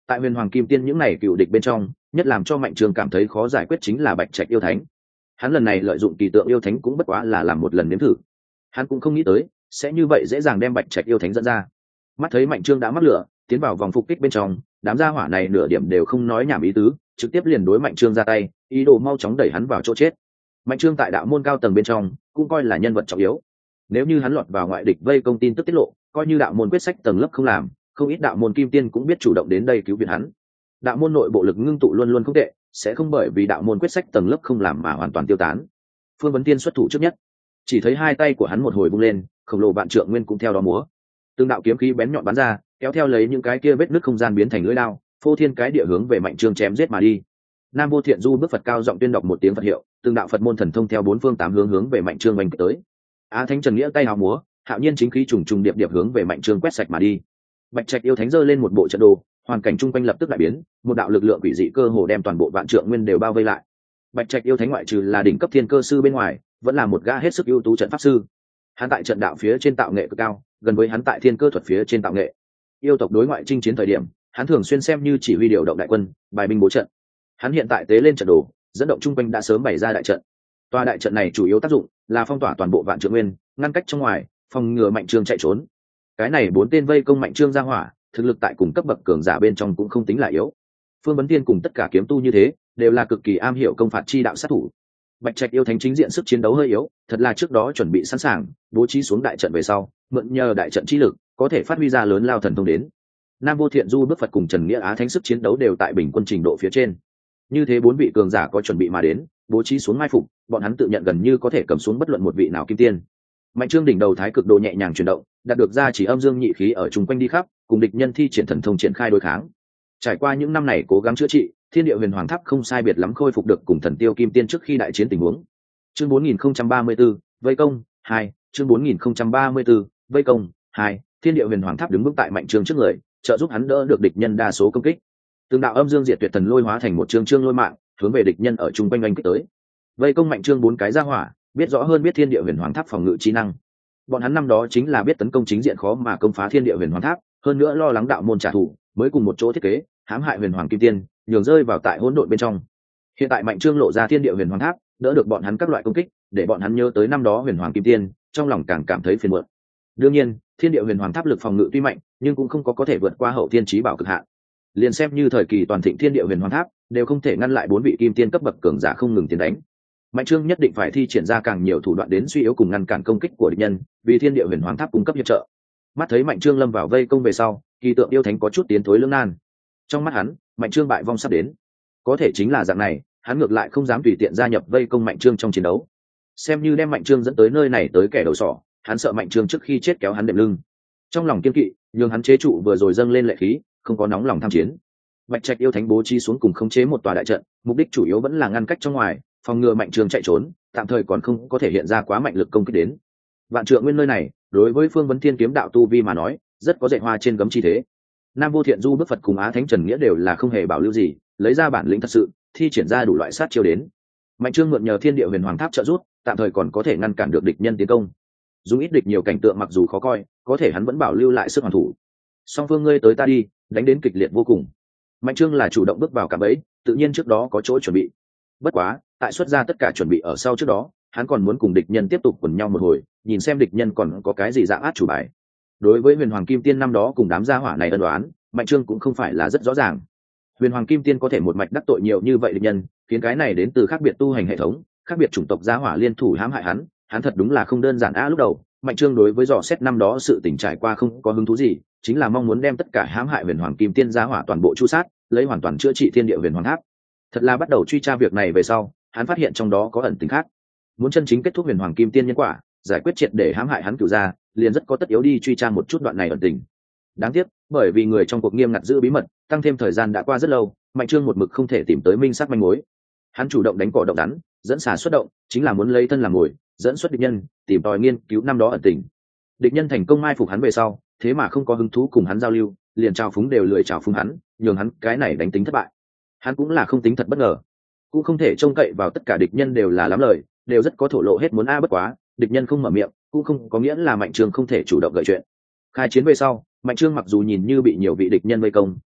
Tại huyền hoàng kim tiên những này cựu địch bên trong, nhất làm cho mạnh trương cảm thấy khó giải quyết chính là bạch trạch yêu thánh. Hắn lần này lợi dụng kỳ tượng yêu thánh cũng bất quá là làm một lần nếm thử, hắn cũng không nghĩ tới sẽ như vậy dễ dàng đem bạch trạch yêu thánh dẫn ra. Mắt thấy mạnh trương đã mắc lửa, tiến vào vòng phục kích bên trong, đám gia hỏa này nửa điểm đều không nói nhảm ý tứ, trực tiếp liền đối mạnh trương ra tay, ý đồ mau chóng đẩy hắn vào chỗ chết. Mạnh trương tại đạo môn cao tầng bên trong cũng coi là nhân vật trọng yếu, nếu như hắn lọt vào ngoại địch vây công tin tức tiết lộ, coi như đạo môn quyết sách tầng lớp không làm, không ít đạo môn kim tiên cũng biết chủ động đến đây cứu viện hắn. Đạo môn nội bộ lực ngưng tụ luôn luôn không tệ, sẽ không bởi vì đạo môn quyết sách tầng lớp không làm mà hoàn toàn tiêu tán. Phương Vấn Tiên xuất thủ trước nhất, chỉ thấy hai tay của hắn một hồi bung lên, khổng lồ vạn trượng nguyên cũng theo đó múa, từng đạo kiếm khí bén nhọn bắn ra, kéo theo lấy những cái kia vết nứt không gian biến thành lưỡi lao, phô thiên cái địa hướng về mạnh trương chém giết mà đi. Nam Vô Thiện Du bước Phật cao giọng tuyên đọc một tiếng Phật hiệu, từng đạo Phật môn thần thông theo bốn phương tám hướng hướng về mạnh trương oanh tới. Á Thánh Trần Nghĩa tay hào múa, hạo nhiên chính khí trùng trùng điệp điệp hướng về mạnh trương quét sạch mà đi. Bạch trạch yêu thánh giơ lên một bộ trận đồ, hoàn cảnh chung quanh lập tức đại biến, một đạo lực lượng quỷ dị cơ hồ đem toàn bộ vạn trượng nguyên đều bao vây lại. Bạch trạch yêu thánh ngoại trừ là đỉnh cấp thiên cơ sư bên ngoài, vẫn là một gã hết sức ưu tú trận pháp sư. Hắn tại trận đạo phía trên tạo nghệ cực cao, gần với hắn tại thiên cơ thuật phía trên tạo nghệ. Yêu tộc đối ngoại chinh chiến thời điểm, hắn thường xuyên xem như chỉ huy điều động đại quân, bài binh bố trận. Hắn hiện tại tế lên trận đồ, dẫn động chung quanh đã sớm bày ra đại trận. Tòa đại trận này chủ yếu tác dụng là phong tỏa toàn bộ vạn trượng nguyên, ngăn cách trong ngoài, phòng ngừa mạnh trương chạy trốn. Cái này bốn tên vây công mạnh trương ra hỏa, thực lực tại cùng cấp bậc cường giả bên trong cũng không tính là yếu. Phương Vấn Tiên cùng tất cả kiếm tu như thế, đều là cực kỳ am hiểu công phạt chi đạo sát thủ. Bạch trạch yêu thánh chính diện sức chiến đấu hơi yếu, thật là trước đó chuẩn bị sẵn sàng, bố trí xuống đại trận về sau, mượn nhờ đại trận chi lực, có thể phát huy ra lớn lao thần thông đến. Nam Vô Thiện Du bước Phật cùng Trần Nghĩa Á Thánh sức chiến đấu đều tại bình quân trình độ phía trên. Như thế bốn vị cường giả có chuẩn bị mà đến, bố trí xuống mai phục, bọn hắn tự nhận gần như có thể cầm xuống bất luận một vị nào kim tiên. Mạnh trương đỉnh đầu thái cực đồ nhẹ nhàng chuyển động, đạt được ra chỉ âm dương nhị khí ở chung quanh đi khắp, cùng địch nhân thi triển thần thông triển khai đối kháng. Trải qua những năm này cố gắng chữa trị, thiên địa huyền hoàng tháp không sai biệt lắm khôi phục được cùng thần tiêu kim tiên trước khi đại chiến tình huống. Chương bốn nghìn không trăm ba mươi 4, vây công hai, chương bốn nghìn không trăm ba mươi 4, vây công hai, thiên địa huyền hoàng tháp đứng vững tại mạnh trương trước người, trợ giúp hắn đỡ được địch nhân đa số công kích. Từng đạo âm dương diệt tuyệt thần lôi hóa thành một chương chương lôi mạng, hướng về địch nhân ở chung quanh anh kích tới. Vây công mạnh trương bốn cái ra hỏa, biết rõ hơn biết thiên địa huyền hoàng tháp phòng ngự trí năng. Bọn hắn năm đó chính là biết tấn công chính diện khó mà công phá thiên địa huyền hoàng tháp, hơn nữa lo lắng đạo môn trả thù, mới cùng một chỗ thiết kế hãm hại huyền hoàng kim tiên, nhường rơi vào tại hỗn độn bên trong. Hiện tại mạnh trương lộ ra thiên địa huyền hoàng tháp, đỡ được bọn hắn các loại công kích, để bọn hắn nhớ tới năm đó huyền hoàng kim tiên, trong lòng càng cảm thấy phiền muộn. Đương nhiên, thiên địa huyền hoàng tháp lực phòng ngự tuy mạnh, nhưng cũng không có có thể vượt qua hậu thiên chí bảo cực hạn. Liền xem như thời kỳ toàn thịnh thiên địa huyền hoàng tháp, đều không thể ngăn lại bốn vị kim tiên cấp bậc cường giả không ngừng tiến đánh. Mạnh trương nhất định phải thi triển ra càng nhiều thủ đoạn đến suy yếu cùng ngăn cản công kích của địch nhân, vì thiên địa huyền hoàng tháp cung cấp hiệp trợ. Mắt thấy mạnh trương lâm vào vây công về sau, kỳ tượng yêu thánh có chút tiến thối lưỡng nan. Trong mắt hắn, mạnh trương bại vong sắp đến. Có thể chính là dạng này, hắn ngược lại không dám tùy tiện gia nhập vây công mạnh trương trong chiến đấu. Xem như đem mạnh trương dẫn tới nơi này tới kẻ đầu sỏ, hắn sợ mạnh trương trước khi chết kéo hắn đệm lưng. Trong lòng kiên kỵ, nhường hắn chế trụ vừa rồi dâng lên lệ khí, không có nóng lòng tham chiến. Bạch trạch yêu thánh bố trí xuống cùng khống chế một tòa đại trận, mục đích chủ yếu vẫn là ngăn cách trong ngoài, phòng ngừa mạnh trương chạy trốn, tạm thời còn không có thể hiện ra quá mạnh lực công kích đến. Vạn trượng nguyên nơi này, đối với Phương Vấn Thiên kiếm đạo tu vi mà nói, rất có dạy hoa trên gấm chi thế. Nam Vô Thiện Du bước Phật cùng Á Thánh Trần Nghĩa đều là không hề bảo lưu gì, lấy ra bản lĩnh thật sự, thi triển ra đủ loại sát chiêu đến. Mạnh trương mượn nhờ thiên địa huyền hoàng tháp trợ giúp, tạm thời còn có thể ngăn cản được địch nhân tiến công. Dùng ít địch nhiều cảnh tượng mặc dù khó coi, có thể hắn vẫn bảo lưu lại sức hoàn thủ. Song phương ngươi tới ta đi, đánh đến kịch liệt vô cùng. Mạnh trương là chủ động bước vào cạm bẫy, tự nhiên trước đó có chỗ chuẩn bị. Bất quá, tại xuất ra tất cả chuẩn bị ở sau trước đó, hắn còn muốn cùng địch nhân tiếp tục quần nhau một hồi, nhìn xem địch nhân còn có cái gì dạng át chủ bài. Đối với huyền hoàng kim tiên năm đó cùng đám gia hỏa này ân đoán, mạnh trương cũng không phải là rất rõ ràng. Huyền hoàng kim tiên có thể một mạch đắc tội nhiều như vậy địch nhân, khiến cái này đến từ khác biệt tu hành hệ thống, khác biệt chủng tộc gia hỏa liên thủ hãm hại hắn, hắn thật đúng là không đơn giản. A lúc đầu mạnh trương đối với dò xét năm đó sự tình trải qua không có hứng thú gì, chính là mong muốn đem tất cả hãm hại huyền hoàng kim tiên gia hỏa toàn bộ chu sát, lấy hoàn toàn chữa trị thiên địa huyền hoàng tháp. Thật là bắt đầu truy tra việc này về sau, hắn phát hiện trong đó có ẩn tình khác. Muốn chân chính kết thúc huyền hoàng kim tiên nhân quả, giải quyết triệt để hãm hại hắn cửu gia, liền rất có tất yếu đi truy tra một chút đoạn này ẩn tình. Đáng tiếc, bởi vì người trong cuộc nghiêm ngặt giữ bí mật, tăng thêm thời gian đã qua rất lâu, mạnh trương một mực không thể tìm tới minh xác manh mối. Hắn chủ động đánh cỏ động rắn, dẫn xà xuất động, chính là muốn lấy thân làm mồi, dẫn xuất địch nhân, tìm tòi nghiên cứu năm đó ẩn tình. Địch nhân thành công mai phục hắn về sau, thế mà không có hứng thú cùng hắn giao lưu, liền trào phúng đều lười trào phúng hắn, nhường hắn cái này đánh tính thất bại. Hắn cũng là không tính thật bất ngờ, cũng không thể trông cậy vào tất cả địch nhân đều là lắm lời, đều rất có thổ lộ hết muốn a bất quá, địch nhân không mở miệng, cũng không có nghĩa là mạnh trương không thể chủ động gợi chuyện. Khai chiến về sau, mạnh trương mặc dù nhìn như bị nhiều vị địch nhân vây công,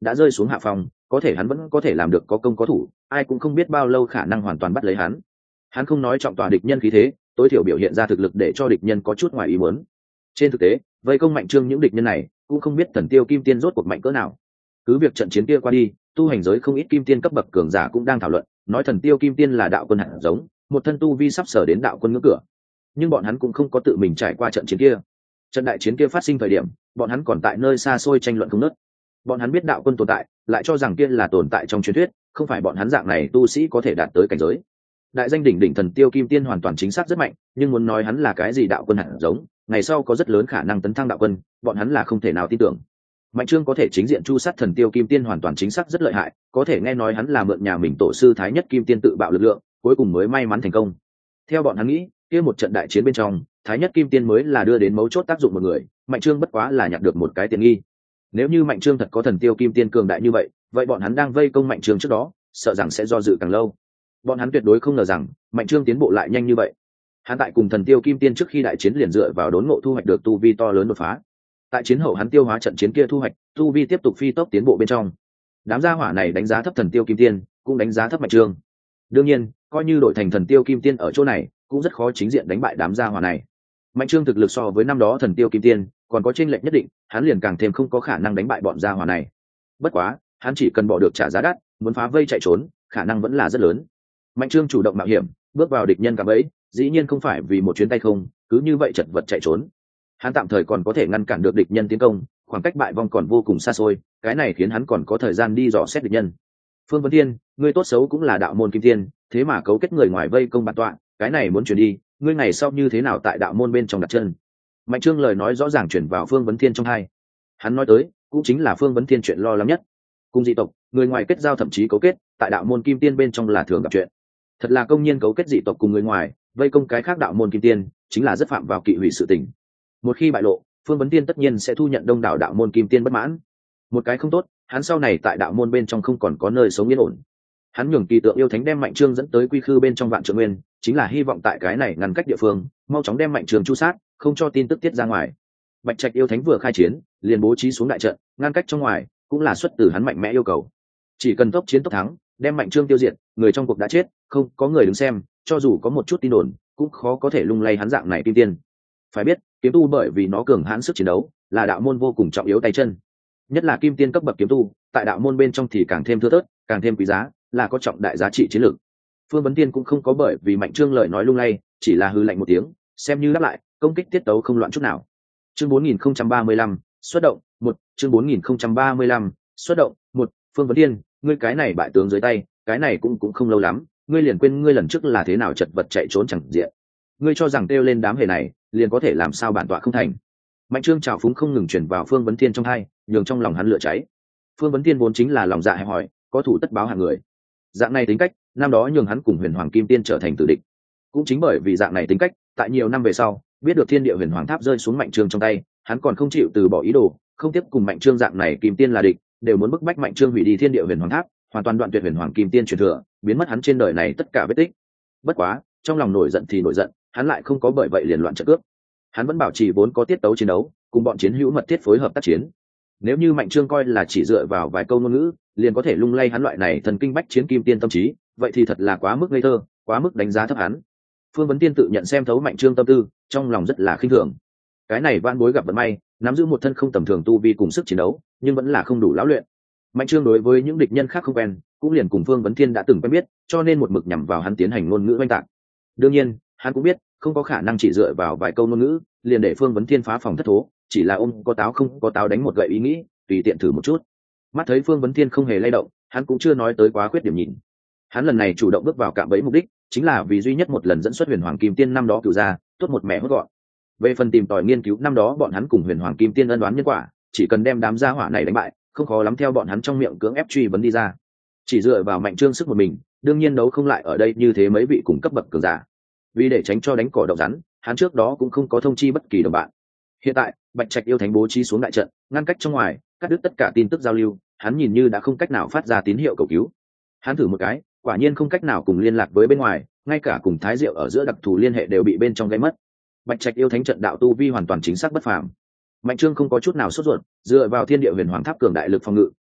đã rơi xuống hạ phòng, có thể hắn vẫn có thể làm được có công có thủ, ai cũng không biết bao lâu khả năng hoàn toàn bắt lấy hắn. Hắn không nói trọng tòa địch nhân khí thế, tối thiểu biểu hiện ra thực lực để cho địch nhân có chút ngoài ý muốn. Trên thực tế, vây công Mạnh Trương những địch nhân này cũng không biết Thần Tiêu Kim Tiên rốt cuộc mạnh cỡ nào. Cứ việc trận chiến kia qua đi, tu hành giới không ít kim tiên cấp bậc cường giả cũng đang thảo luận, nói Thần Tiêu Kim Tiên là đạo quân hạt giống, một thân tu vi sắp sở đến đạo quân ngưỡng cửa. Nhưng bọn hắn cũng không có tự mình trải qua trận chiến kia. Trận đại chiến kia phát sinh thời điểm, bọn hắn còn tại nơi xa xôi tranh luận không ngớt. Bọn hắn biết đạo quân tồn tại, lại cho rằng kia là tồn tại trong truyền thuyết, không phải bọn hắn dạng này tu sĩ có thể đạt tới cảnh giới. Đại danh đỉnh đỉnh Thần Tiêu Kim Tiên hoàn toàn chính xác rất mạnh, nhưng muốn nói hắn là cái gì đạo quân hạt giống, ngày sau có rất lớn khả năng tấn thăng đạo quân, bọn hắn là không thể nào tin tưởng. Mạnh Trương có thể chính diện chu sát Thần Tiêu Kim Tiên hoàn toàn chính xác rất lợi hại, có thể nghe nói hắn là mượn nhà mình tổ sư Thái Nhất Kim Tiên tự bạo lực lượng, cuối cùng mới may mắn thành công. Theo bọn hắn nghĩ, kia một trận đại chiến bên trong, Thái Nhất Kim Tiên mới là đưa đến mấu chốt tác dụng một người, Mạnh Trương bất quá là nhặt được một cái tiện nghi. Nếu như Mạnh Trương thật có Thần Tiêu Kim Tiên cường đại như vậy, vậy bọn hắn đang vây công Mạnh Trương trước đó, sợ rằng sẽ do dự càng lâu. Bọn hắn tuyệt đối không ngờ rằng Mạnh Trương tiến bộ lại nhanh như vậy. Hắn tại cùng Thần Tiêu Kim Tiên trước khi đại chiến liền dựa vào đốn ngộ thu hoạch được tu vi to lớn đột phá. Tại chiến hậu hắn tiêu hóa trận chiến kia thu hoạch, tu vi tiếp tục phi tốc tiến bộ bên trong. Đám gia hỏa này đánh giá thấp Thần Tiêu Kim Tiên, cũng đánh giá thấp Mạnh Trương. Đương nhiên, coi như đội thành Thần Tiêu Kim Tiên ở chỗ này, cũng rất khó chính diện đánh bại đám gia hỏa này. Mạnh Trương thực lực so với năm đó Thần Tiêu Kim Tiên còn có chênh lệch nhất định, hắn liền càng thêm không có khả năng đánh bại bọn gia hỏa này. Bất quá, hắn chỉ cần bỏ được trả giá đắt, muốn phá vây chạy trốn, khả năng vẫn là rất lớn. Mạnh Trương chủ động mạo hiểm, bước vào địch nhân cả bẫy, dĩ nhiên không phải vì một chuyến tay không, cứ như vậy chật vật chạy trốn. Hắn tạm thời còn có thể ngăn cản được địch nhân tiến công, khoảng cách bại vong còn vô cùng xa xôi, cái này khiến hắn còn có thời gian đi dò xét địch nhân. Phương Vấn Thiên, ngươi tốt xấu cũng là đạo môn kim tiên, thế mà cấu kết người ngoài vây công bản tọa, cái này muốn chuyển đi, ngươi ngày sau như thế nào tại đạo môn bên trong đặt chân? Mạnh Trương lời nói rõ ràng chuyển vào Phương Vấn Thiên trong hai. Hắn nói tới, cũng chính là Phương Vấn Thiên chuyện lo lắng nhất. Cùng dị tộc, người ngoài kết giao thậm chí cấu kết, tại đạo môn kim tiên bên trong là thường gặp chuyện. Thật là công nhiên cấu kết dị tộc cùng người ngoài, vây công cái khác đạo môn kim tiên, chính là rất phạm vào kỵ hủy sự tình. Một khi bại lộ, Phương Vấn Tiên tất nhiên sẽ thu nhận đông đảo đạo môn kim tiên bất mãn. Một cái không tốt, hắn sau này tại đạo môn bên trong không còn có nơi sống yên ổn. Hắn nhường kỳ tượng yêu thánh đem Mạnh Trương dẫn tới quy khư bên trong Vạn Trượng Nguyên, chính là hy vọng tại cái này ngăn cách địa phương, mau chóng đem Mạnh Trương chu sát, không cho tin tức tiết ra ngoài. Bạch Trạch yêu thánh vừa khai chiến, liền bố trí xuống đại trận, ngăn cách trong ngoài, cũng là xuất từ hắn mạnh mẽ yêu cầu. Chỉ cần tốc chiến tốc thắng, đem Mạnh Trương tiêu diệt, người trong cuộc đã chết, không có người đứng xem, cho dù có một chút tin đồn, cũng khó có thể lung lay hắn dạng này kim tiên. Phải biết, kiếm tu bởi vì nó cường hãn sức chiến đấu, là đạo môn vô cùng trọng yếu tay chân. Nhất là kim tiên cấp bậc kiếm tu, tại đạo môn bên trong thì càng thêm thưa thớt, càng thêm quý giá, là có trọng đại giá trị chiến lược. Phương Vấn Tiên cũng không có bởi vì Mạnh Trương lời nói lung lay, chỉ là hư lạnh một tiếng, xem như đáp lại, công kích tiết tấu không loạn chút nào. Chương bốn nghìn không trăm ba mươi lăm, xuất động, một, chương bốn nghìn không trăm ba mươi lăm, xuất động, một, Phương Vấn Tiên, ngươi cái này bại tướng dưới tay, cái này cũng cũng không lâu lắm, ngươi liền quên ngươi lần trước là thế nào chật vật chạy trốn chẳng diện. Ngươi cho rằng kêu lên đám hề này, liền có thể làm sao bản tọa không thành. Mạnh Trương trào phúng không ngừng truyền vào Phương Vấn Thiên trong hai, nhường trong lòng hắn lửa cháy. Phương Vấn Thiên vốn chính là lòng dạ hẹp hòi, có thủ tất báo hạng người. Dạng này tính cách, năm đó nhường hắn cùng Huyền Hoàng Kim Tiên trở thành tử địch. Cũng chính bởi vì dạng này tính cách, tại nhiều năm về sau, biết được Thiên Địa Huyền Hoàng Tháp rơi xuống Mạnh Trương trong tay, hắn còn không chịu từ bỏ ý đồ, không tiếp cùng Mạnh Trương dạng này Kim Tiên là địch, đều muốn bức bách Mạnh Trương hủy đi Thiên Địa Huyền Hoàng Tháp, hoàn toàn đoạn tuyệt Huyền Hoàng Kim Tiên truyền thừa, biến mất hắn trên đời này tất cả vết tích. Bất quá, trong lòng nổi giận thì nổi giận, hắn lại không có bởi vậy liền loạn trận cướp. Hắn vẫn bảo trì vốn có tiết tấu chiến đấu, cùng bọn chiến hữu mật thiết phối hợp tác chiến. Nếu như Mạnh Trương coi là chỉ dựa vào vài câu ngôn ngữ, liền có thể lung lay hắn loại này thần kinh bách chiến kim tiên tâm trí, vậy thì thật là quá mức ngây thơ, quá mức đánh giá thấp hắn. Phương Vấn Tiên tự nhận xem thấu Mạnh Trương tâm tư, trong lòng rất là khinh thường. Cái này vạn bối gặp vận may, nắm giữ một thân không tầm thường tu vi cùng sức chiến đấu, nhưng vẫn là không đủ lão luyện. Mạnh Trương đối với những địch nhân khác không quen, cũng liền cùng Phương Vấn Thiên đã từng quen biết, cho nên một mực nhằm vào hắn tiến hành ngôn ngữ oanh tạc. Đương nhiên, hắn cũng biết, không có khả năng chỉ dựa vào vài câu ngôn ngữ, liền để Phương Vấn Thiên phá phòng thất thố, chỉ là ôm có táo không có táo đánh một gậy ý nghĩ, tùy tiện thử một chút. Mắt thấy Phương Vấn Thiên không hề lay động, hắn cũng chưa nói tới quá khuyết điểm nhìn. Hắn lần này chủ động bước vào cạm bẫy mục đích, chính là vì duy nhất một lần dẫn xuất Huyền Hoàng Kim Tiên năm đó cửu ra, tốt một mẹ hốt gọn. Về phần tìm tòi nghiên cứu năm đó bọn hắn cùng Huyền Hoàng Kim Tiên ân đoán nhân quả, chỉ cần đem đám gia hỏa này đánh bại, không khó lắm theo bọn hắn trong miệng cưỡng ép truy vấn đi ra. Chỉ dựa vào Mạnh Trương sức một mình, đương nhiên đấu không lại ở đây như thế mấy vị cùng cấp bậc cường giả. Vì để tránh cho đánh cỏ độc rắn, hắn trước đó cũng không có thông chi bất kỳ đồng bạn. Hiện tại, Bạch Trạch yêu thánh bố trí xuống đại trận, ngăn cách trong ngoài, cắt đứt tất cả tin tức giao lưu, hắn nhìn như đã không cách nào phát ra tín hiệu cầu cứu. Hắn thử một cái, quả nhiên không cách nào cùng liên lạc với bên ngoài, ngay cả cùng Thái Diệu ở giữa đặc thù liên hệ đều bị bên trong gây mất. Bạch Trạch yêu thánh trận đạo tu vi hoàn toàn chính xác bất phàm. Mạnh Trương không có chút nào sốt ruột, dựa vào Thiên Địa Huyền Hoàng Tháp cường đại lực phòng ngự,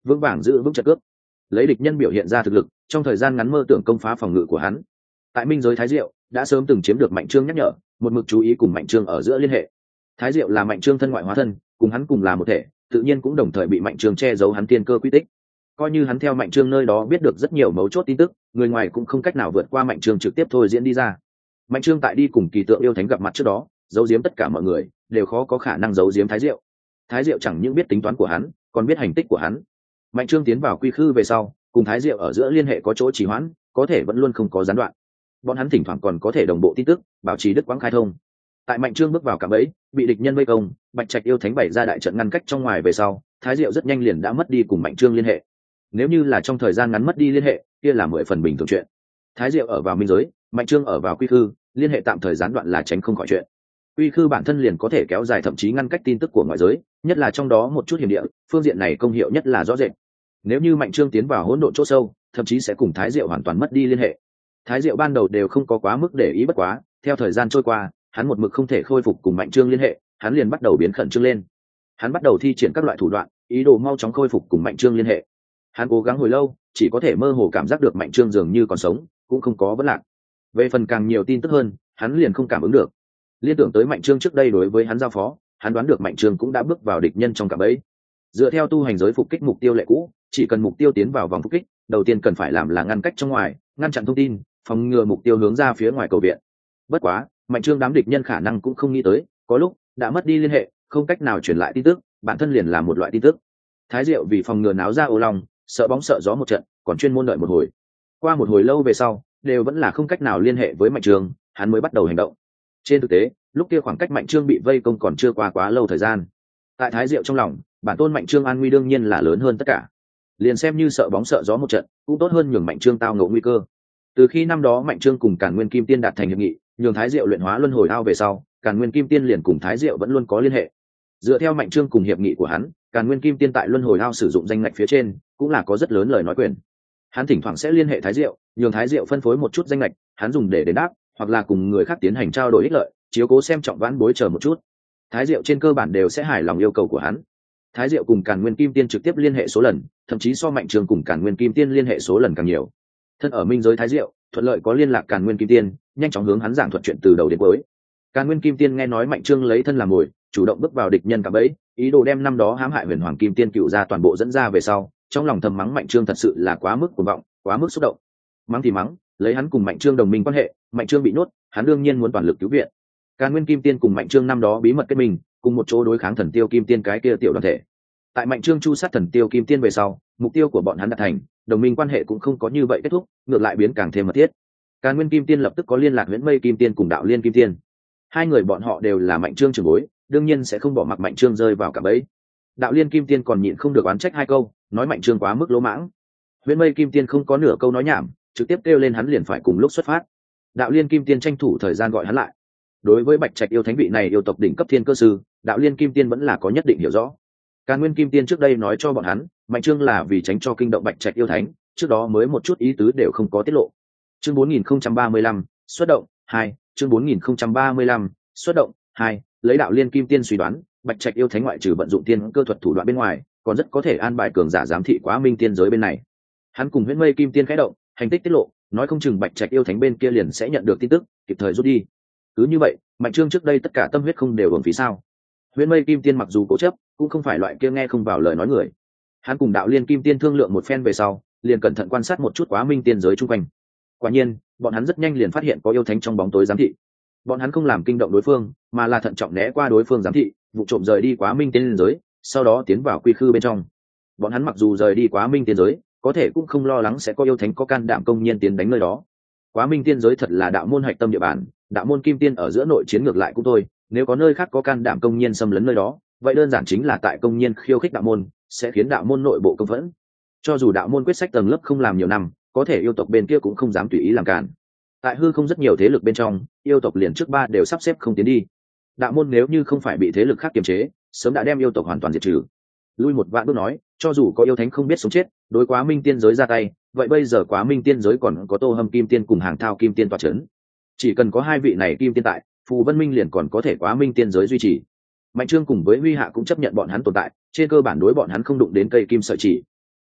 vững vàng giữ vững trận cước, lấy địch nhân biểu hiện ra thực lực, trong thời gian ngắn mơ tưởng công phá phòng ngự của hắn. Tại minh giới Thái Diệu đã sớm từng chiếm được Mạnh Trương nhắc nhở, một mực chú ý cùng Mạnh Trương ở giữa liên hệ. Thái Diệu là Mạnh Trương thân ngoại hóa thân, cùng hắn cùng là một thể, tự nhiên cũng đồng thời bị Mạnh Trương che giấu hắn tiên cơ quy tích. Coi như hắn theo Mạnh Trương nơi đó biết được rất nhiều mấu chốt tin tức, người ngoài cũng không cách nào vượt qua Mạnh Trương trực tiếp thôi diễn đi ra. Mạnh Trương tại đi cùng kỳ tượng yêu thánh gặp mặt trước đó, giấu giếm tất cả mọi người, đều khó có khả năng giấu giếm Thái Diệu. Thái Diệu chẳng những biết tính toán của hắn, còn biết hành tích của hắn. Mạnh Trương tiến vào quy khư về sau, cùng Thái Diệu ở giữa liên hệ có chỗ trì hoãn, có thể vẫn luôn không có gián đoạn. Bọn hắn thỉnh thoảng còn có thể đồng bộ tin tức, bảo trì đứt quãng khai thông. Tại Mạnh Trương bước vào cạm bẫy, bị địch nhân vây công, Bạch Trạch yêu thánh bày ra đại trận ngăn cách trong ngoài về sau, Thái Diệu rất nhanh liền đã mất đi cùng Mạnh Trương liên hệ. Nếu như là trong thời gian ngắn mất đi liên hệ, kia là mười phần bình thường chuyện. Thái Diệu ở vào minh giới, Mạnh Trương ở vào quy khư, liên hệ tạm thời gián đoạn là tránh không khỏi chuyện. Quy khư bản thân liền có thể kéo dài thậm chí ngăn cách tin tức của ngoại giới, nhất là trong đó một chút hiểm địa, phương diện này công hiệu nhất là rõ rệt. Nếu như Mạnh Trương tiến vào hỗn độn chỗ sâu, thậm chí sẽ cùng Thái Diệu hoàn toàn mất đi liên hệ. Thái Diệu ban đầu đều không có quá mức để ý, bất quá theo thời gian trôi qua, hắn một mực không thể khôi phục cùng Mạnh Trương liên hệ, hắn liền bắt đầu biến khẩn trương lên. Hắn bắt đầu thi triển các loại thủ đoạn, ý đồ mau chóng khôi phục cùng Mạnh Trương liên hệ. Hắn cố gắng hồi lâu, chỉ có thể mơ hồ cảm giác được Mạnh Trương dường như còn sống, cũng không có vấn lạc. Về phần càng nhiều tin tức hơn, hắn liền không cảm ứng được. Liên tưởng tới Mạnh Trương trước đây đối với hắn giao phó, hắn đoán được Mạnh Trương cũng đã bước vào địch nhân trong cạm bẫy. Dựa theo tu hành giới phục kích mục tiêu lệ cũ, chỉ cần mục tiêu tiến vào vòng phục kích, đầu tiên cần phải làm là ngăn cách trong ngoài, ngăn chặn thông tin, phòng ngừa mục tiêu hướng ra phía ngoài cầu viện. Bất quá, Mạnh Trương đám địch nhân khả năng cũng không nghĩ tới, có lúc đã mất đi liên hệ, không cách nào truyền lại tin tức, bản thân liền là một loại tin tức. Thái Diệu vì phòng ngừa náo ra ô long, sợ bóng sợ gió một trận, còn chuyên môn đợi một hồi. Qua một hồi lâu về sau, đều vẫn là không cách nào liên hệ với Mạnh Trương, hắn mới bắt đầu hành động. Trên thực tế, lúc kia khoảng cách Mạnh Trương bị vây công còn chưa qua quá lâu thời gian. Tại Thái Diệu trong lòng, bản tôn Mạnh Trương an nguy đương nhiên là lớn hơn tất cả. Liền xem như sợ bóng sợ gió một trận, cũng tốt hơn nhường Mạnh Trương tao ngộ nguy cơ. Từ khi năm đó Mạnh Trương cùng Càn Nguyên Kim Tiên đạt thành hiệp nghị, nhường Thái Diệu luyện hóa luân hồi ao về sau, Càn Nguyên Kim Tiên liền cùng Thái Diệu vẫn luôn có liên hệ. Dựa theo Mạnh Trương cùng hiệp nghị của hắn, Càn Nguyên Kim Tiên tại luân hồi ao sử dụng danh ngạch phía trên, cũng là có rất lớn lời nói quyền. Hắn thỉnh thoảng sẽ liên hệ Thái Diệu, nhường Thái Diệu phân phối một chút danh ngạch, hắn dùng để đền đáp, hoặc là cùng người khác tiến hành trao đổi ích lợi, chiếu cố xem trọng vãn bối chờ một chút. Thái Diệu trên cơ bản đều sẽ hài lòng yêu cầu của hắn. Thái Diệu cùng Càn Nguyên Kim Tiên trực tiếp liên hệ số lần, thậm chí so Mạnh Trương cùng Càn Nguyên Kim Tiên liên hệ số lần càng nhiều. Thân ở minh giới Thái Diệu, thuận lợi có liên lạc Càn Nguyên Kim Tiên, nhanh chóng hướng hắn giảng thuật chuyện từ đầu đến cuối. Càn Nguyên Kim Tiên nghe nói Mạnh Trương lấy thân làm mồi, chủ động bước vào địch nhân cạm bẫy, ý đồ đem năm đó hãm hại Huyền Hoàng Kim Tiên cựu ra toàn bộ dẫn ra về sau, trong lòng thầm mắng Mạnh Trương thật sự là quá mức cuồng vọng, quá mức xúc động. Mắng thì mắng, lấy hắn cùng Mạnh Trương đồng minh quan hệ, Mạnh Trương bị nhốt, hắn đương nhiên muốn toàn lực cứu viện. Càn Nguyên Kim Tiên cùng Mạnh Trương năm đó bí mật kết minh, cùng một chỗ đối kháng Thần Tiêu Kim Tiên cái kia tiểu đoàn thể. Tại Mạnh Trương chu sát Thần Tiêu Kim Tiên về sau, mục tiêu của bọn hắn đạt thành, đồng minh quan hệ cũng không có như vậy kết thúc, ngược lại biến càng thêm mật thiết. Càn Nguyên Kim Tiên lập tức có liên lạc Huyễn Mây Kim Tiên cùng Đạo Liên Kim Tiên. Hai người bọn họ đều là Mạnh Trương trưởng bối, đương nhiên sẽ không bỏ mặc Mạnh Trương rơi vào cạm bẫy. Đạo Liên Kim Tiên còn nhịn không được oán trách hai câu, nói Mạnh Trương quá mức lỗ mãng. Huyễn Mây Kim Tiên không có nửa câu nói nhảm, trực tiếp kêu lên hắn liền phải cùng lúc xuất phát. Đạo Liên Kim Tiên tranh thủ thời gian gọi hắn lại. Đối với Bạch Trạch yêu thánh vị này yêu tộc đỉnh cấp thiên cơ sư, Đạo Liên Kim Tiên vẫn là có nhất định hiểu rõ. Càn Nguyên Kim Tiên trước đây nói cho bọn hắn, Mạnh Trương là vì tránh cho kinh động Bạch Trạch yêu thánh, trước đó mới một chút ý tứ đều không có tiết lộ. Chương bốn nghìn không trăm ba mươi lăm, xuất động hai, chương bốn nghìn không trăm ba mươi lăm, xuất động hai, lấy Đạo Liên Kim Tiên suy đoán, Bạch Trạch yêu thánh ngoại trừ vận dụng tiên cơ thuật thủ đoạn bên ngoài, còn rất có thể an bài cường giả giám thị Quá Minh tiên giới bên này. Hắn cùng Huyễn Mây Kim Tiên khẽ động, hành tích tiết lộ, nói không chừng Bạch Trạch yêu thánh bên kia liền sẽ nhận được tin tức, kịp thời rút đi. Cứ như vậy, Mạnh Trương trước đây tất cả tâm huyết không đều uổng phí sao? Huyễn Mây Kim Tiên mặc dù cố chấp, cũng không phải loại kia nghe không vào lời nói người. Hắn cùng Đạo Liên Kim Tiên thương lượng một phen về sau, liền cẩn thận quan sát một chút Quá Minh tiên giới chung quanh. Quả nhiên, bọn hắn rất nhanh liền phát hiện có yêu thánh trong bóng tối giám thị. Bọn hắn không làm kinh động đối phương, mà là thận trọng né qua đối phương giám thị, vụ trộm rời đi Quá Minh tiên giới, sau đó tiến vào quy khư bên trong. Bọn hắn mặc dù rời đi Quá Minh tiên giới, có thể cũng không lo lắng sẽ có yêu thánh có can đảm công nhiên tiến đánh nơi đó. Quá Minh tiên giới thật là đạo môn hạch tâm địa bàn, đạo môn kim tiên ở giữa nội chiến ngược lại cũng thôi, nếu có nơi khác có can đảm công nhiên xâm lấn nơi đó, vậy đơn giản chính là tại công nhiên khiêu khích đạo môn, sẽ khiến đạo môn nội bộ công phẫn. Cho dù đạo môn quyết sách tầng lớp không làm nhiều năm, có thể yêu tộc bên kia cũng không dám tùy ý làm cản. Tại hư không rất nhiều thế lực bên trong, yêu tộc liền trước ba đều sắp xếp không tiến đi. Đạo môn nếu như không phải bị thế lực khác kiềm chế, sớm đã đem yêu tộc hoàn toàn diệt trừ. Lui một vạn bước nói, cho dù có yêu thánh không biết sống chết, đối Quá Minh tiên giới ra tay, vậy bây giờ Quá Minh tiên giới còn có Tô Hâm Kim Tiên cùng Hàng Thao Kim Tiên tọa chấn. Chỉ cần có hai vị này kim tiên tại, Phù Vân Minh liền còn có thể Quá Minh tiên giới duy trì. Mạnh Trương cùng với Huy Hạ cũng chấp nhận bọn hắn tồn tại, trên cơ bản đối bọn hắn không đụng đến cây kim sợi chỉ.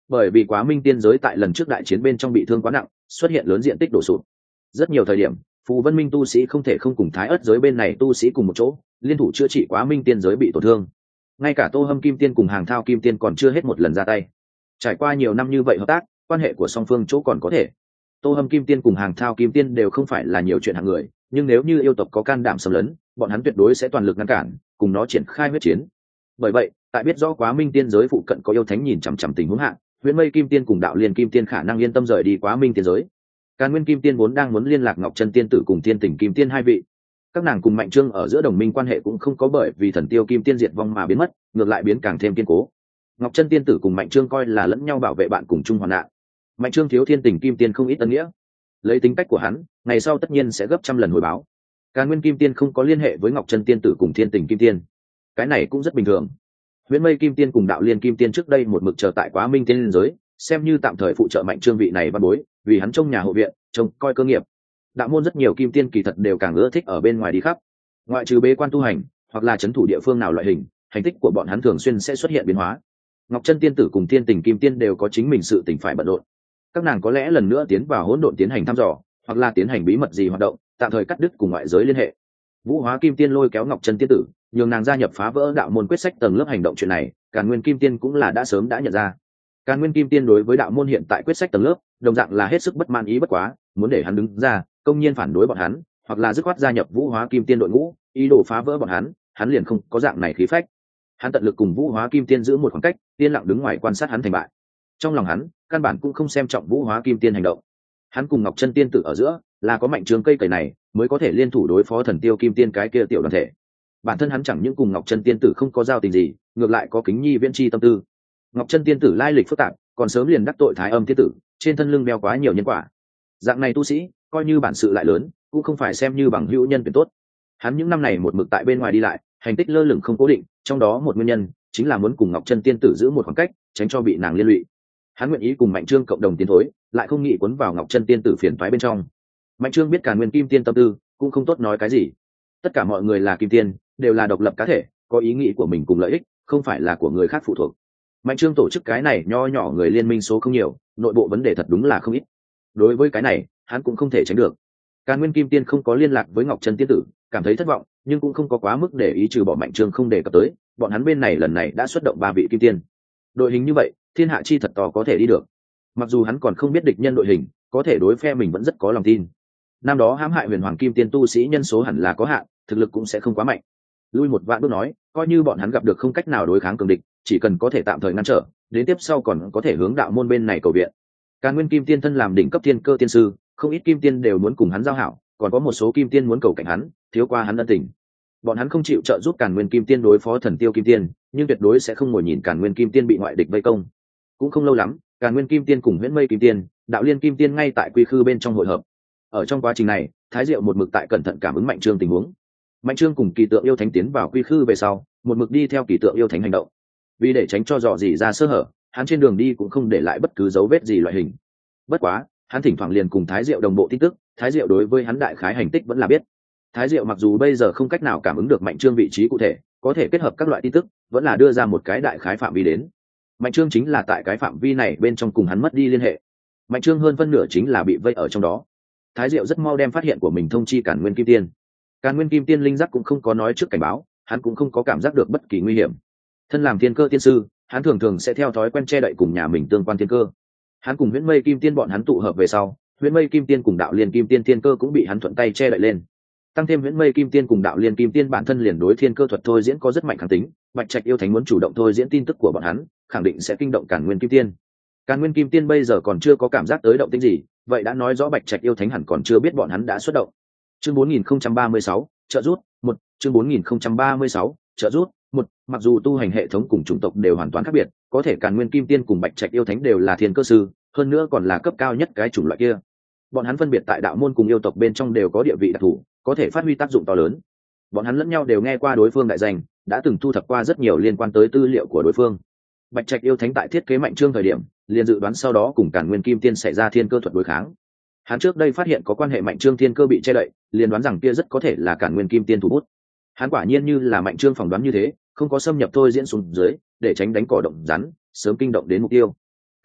bởi vì Quá Minh tiên giới tại lần trước đại chiến bên trong bị thương quá nặng, xuất hiện lớn diện tích đổ sụp. Rất nhiều thời điểm, Phù Vân Minh tu sĩ không thể không cùng Thái Ức giới bên này tu sĩ cùng một chỗ, liên thủ chữa trị Quá Minh tiên giới bị tổn thương. Ngay cả Tô Hâm Kim Tiên cùng Hàng Thao Kim Tiên còn chưa hết một lần ra tay. Trải qua nhiều năm như vậy hợp tác, quan hệ của song phương chỗ còn có thể. Tô Hâm Kim Tiên cùng Hàng Thao Kim Tiên đều không phải là nhiều chuyện hạng người, nhưng nếu như yêu tộc có can đảm xâm lấn, bọn hắn tuyệt đối sẽ toàn lực ngăn cản, cùng nó triển khai huyết chiến. Bởi vậy, tại biết rõ Quá Minh tiên giới phụ cận có yêu thánh nhìn chằm chằm tình huống hạ, Huyền Mây Kim Tiên cùng Đạo Liên Kim Tiên khả năng yên tâm rời đi Quá Minh tiên giới. Càn Nguyên Kim Tiên vốn đang muốn liên lạc Ngọc Chân Tiên tử cùng Thiên Tình Kim Tiên hai vị. Các nàng cùng Mạnh Trương ở giữa đồng minh quan hệ cũng không có bởi vì Thần Tiêu Kim Tiên diệt vong mà biến mất, ngược lại biến càng thêm kiên cố. Ngọc Chân Tiên tử cùng Mạnh Trương coi là lẫn nhau bảo vệ bạn cùng chung hoạn nạn. Mạnh Trương thiếu Thiên Tình Kim Tiên không ít ân nghĩa, lấy tính cách của hắn, ngày sau tất nhiên sẽ gấp trăm lần hồi báo. Càn Nguyên Kim Tiên không có liên hệ với Ngọc Chân Tiên tử cùng Thiên Tình Kim Tiên, cái này cũng rất bình thường. Huyền Mây Kim Tiên cùng Đạo Liên Kim Tiên trước đây một mực chờ tại Quá Minh tiên giới, xem như tạm thời phụ trợ Mạnh Trương vị này văn bối, vì hắn trông nhà hộ viện, trông coi cơ nghiệp. Đạo môn rất nhiều kim tiên kỳ thật đều càng ưa thích ở bên ngoài đi khắp, ngoại trừ bế quan tu hành hoặc là trấn thủ địa phương nào loại hình, hành tích của bọn hắn thường xuyên sẽ xuất hiện biến hóa. Ngọc Chân Tiên tử cùng Thiên Tình Kim Tiên đều có chính mình sự tình phải bận rộn. Các nàng có lẽ lần nữa tiến vào hỗn độn tiến hành thăm dò, hoặc là tiến hành bí mật gì hoạt động, tạm thời cắt đứt cùng ngoại giới liên hệ. Vũ Hóa Kim Tiên lôi kéo Ngọc Chân Tiên tử, nhường nàng gia nhập phá vỡ đạo môn quyết sách tầng lớp hành động chuyện này, Càn Nguyên Kim Tiên cũng là đã sớm đã nhận ra. Càn Nguyên Kim Tiên đối với đạo môn hiện tại quyết sách tầng lớp, đồng dạng là hết sức bất mãn ý bất quá, muốn để hắn đứng ra, công nhiên phản đối bọn hắn, hoặc là dứt khoát gia nhập Vũ Hóa Kim Tiên đội ngũ, ý đồ phá vỡ bọn hắn, hắn liền không có dạng này khí phách. Hắn tận lực cùng Vũ Hóa Kim Tiên giữ một khoảng cách, yên lặng đứng ngoài quan sát hắn thành bại. Trong lòng hắn, căn bản cũng không xem trọng Vũ Hóa Kim Tiên hành động. Hắn cùng Ngọc Chân Tiên tử ở giữa, là có Mạnh Trương cây cầy này, mới có thể liên thủ đối phó Thần Tiêu Kim Tiên cái kia tiểu đoàn thể. Bản thân hắn chẳng những cùng Ngọc Chân Tiên tử không có giao tình gì, ngược lại có kính nhi viễn chi tâm tư. Ngọc Chân Tiên tử lai lịch phức tạp, còn sớm liền đắc tội Thái Âm Tiên tử, trên thân lưng đeo quá nhiều nhân quả. Dạng này tu sĩ, coi như bản sự lại lớn, cũng không phải xem như bằng hữu nhân tuyển tốt. Hắn những năm này một mực tại bên ngoài đi lại, hành tích lơ lửng không cố định, trong đó một nguyên nhân chính là muốn cùng Ngọc Chân Tiên tử giữ một khoảng cách, tránh cho bị nàng liên lụy. Hắn nguyện ý cùng Mạnh Trương cộng đồng tiến thối, lại không nghĩ cuốn vào Ngọc Chân Tiên tử phiền toái bên trong. Mạnh Trương biết Càn Nguyên Kim Tiên tâm tư, cũng không tốt nói cái gì. Tất cả mọi người là kim tiên, đều là độc lập cá thể, có ý nghĩ của mình cùng lợi ích, không phải là của người khác phụ thuộc. Mạnh Trương tổ chức cái này nho nhỏ người liên minh số không nhiều, nội bộ vấn đề thật đúng là không ít. Đối với cái này, hắn cũng không thể tránh được. Càn Nguyên Kim Tiên không có liên lạc với Ngọc Chân Tiên tử, cảm thấy thất vọng, nhưng cũng không có quá mức để ý, trừ bỏ Mạnh Trương không đề cập tới, bọn hắn bên này lần này đã xuất động ba vị kim tiên. Đội hình như vậy, thiên hạ chi thật to có thể đi được. Mặc dù hắn còn không biết địch nhân đội hình, có thể đối phe mình vẫn rất có lòng tin. Năm đó hãm hại Huyền Hoàng Kim Tiên tu sĩ nhân số hẳn là có hạn, thực lực cũng sẽ không quá mạnh. Lui một vạn bước nói, coi như bọn hắn gặp được không cách nào đối kháng cường địch, chỉ cần có thể tạm thời ngăn trở, đến tiếp sau còn có thể hướng đạo môn bên này cầu viện. Càn Nguyên Kim Tiên thân làm đỉnh cấp thiên cơ tiên sư, không ít kim tiên đều muốn cùng hắn giao hảo, còn có một số kim tiên muốn cầu cạnh hắn, thiếu qua hắn ân tình. Bọn hắn không chịu trợ giúp Càn Nguyên Kim Tiên đối phó Thần Tiêu Kim Tiên, nhưng tuyệt đối sẽ không ngồi nhìn Càn Nguyên Kim Tiên bị ngoại địch vây công. Cũng không lâu lắm, Càn Nguyên Kim Tiên cùng Huyền Mây Kim Tiên, Đạo Liên Kim Tiên ngay tại quy khư bên trong hội hợp. Ở trong quá trình này, Thái Diệu một mực tại cẩn thận cảm ứng Mạnh Trương tình huống. Mạnh Trương cùng Kỳ Tượng yêu thánh tiến vào quy khư về sau, một mực đi theo Kỳ Tượng yêu thánh hành động. Vì để tránh cho dò dỉ ra sơ hở, hắn trên đường đi cũng không để lại bất cứ dấu vết gì loại hình. Bất quá, hắn thỉnh thoảng liền cùng Thái Diệu đồng bộ tin tức, Thái Diệu đối với hắn đại khái hành tích vẫn là biết. Thái Diệu mặc dù bây giờ không cách nào cảm ứng được Mạnh Trương vị trí cụ thể, có thể kết hợp các loại tin tức, vẫn là đưa ra một cái đại khái phạm vi đến. Mạnh Trương chính là tại cái phạm vi này bên trong cùng hắn mất đi liên hệ. Mạnh Trương hơn phân nửa chính là bị vây ở trong đó. Thái Diệu rất mau đem phát hiện của mình thông chi Càn Nguyên Kim Tiên. Càn Nguyên Kim Tiên linh giác cũng không có nói trước cảnh báo, hắn cũng không có cảm giác được bất kỳ nguy hiểm. Thân làm thiên cơ tiên sư, hắn thường thường sẽ theo thói quen che đậy cùng nhà mình tương quan thiên cơ. Hắn cùng Huyền Mây Kim Tiên bọn hắn tụ hợp về sau, Huyền Mây Kim Tiên cùng Đạo Liên Kim Tiên thiên cơ cũng bị hắn thuận tay che đậy lên. Tăng thêm Huyền Mây Kim Tiên cùng Đạo Liên Kim Tiên bản thân liền đối thiên cơ thuật thôi diễn có rất mạnh kháng tính, Bạch Trạch yêu thánh muốn chủ động thôi diễn tin tức của bọn hắn, khẳng định sẽ kinh động Càn Nguyên Kim Tiên. Càn Nguyên Kim Tiên bây giờ còn chưa có cảm giác tới động tĩnh gì, vậy đã nói rõ Bạch Trạch yêu thánh hẳn còn chưa biết bọn hắn đã xuất động. Chương bốn nghìn không trăm ba mươi sáu, trợ rút, một, chương bốn nghìn không trăm ba mươi sáu, trợ rút, một, mặc dù tu hành hệ thống cùng chủng tộc đều hoàn toàn khác biệt, có thể Càn Nguyên Kim Tiên cùng Bạch Trạch yêu thánh đều là thiên cơ sư, hơn nữa còn là cấp cao nhất cái chủng loại kia. Bọn hắn phân biệt tại đạo môn cùng yêu tộc bên trong đều có địa vị đặc thù, có thể phát huy tác dụng to lớn. Bọn hắn lẫn nhau đều nghe qua đối phương đại danh, đã từng thu thập qua rất nhiều liên quan tới tư liệu của đối phương. Bạch Trạch yêu thánh tại thiết kế Mạnh Trương thời điểm, liền dự đoán sau đó cùng Càn Nguyên Kim Tiên xảy ra thiên cơ thuật đối kháng. Hắn trước đây phát hiện có quan hệ Mạnh Trương thiên cơ bị che đậy, liền đoán rằng kia rất có thể là Càn Nguyên Kim Tiên thủ bút. Hắn quả nhiên như là Mạnh Trương phỏng đoán như thế, không có xâm nhập thôi diễn xuống dưới, để tránh đánh cỏ động rắn, sớm kinh động đến mục tiêu.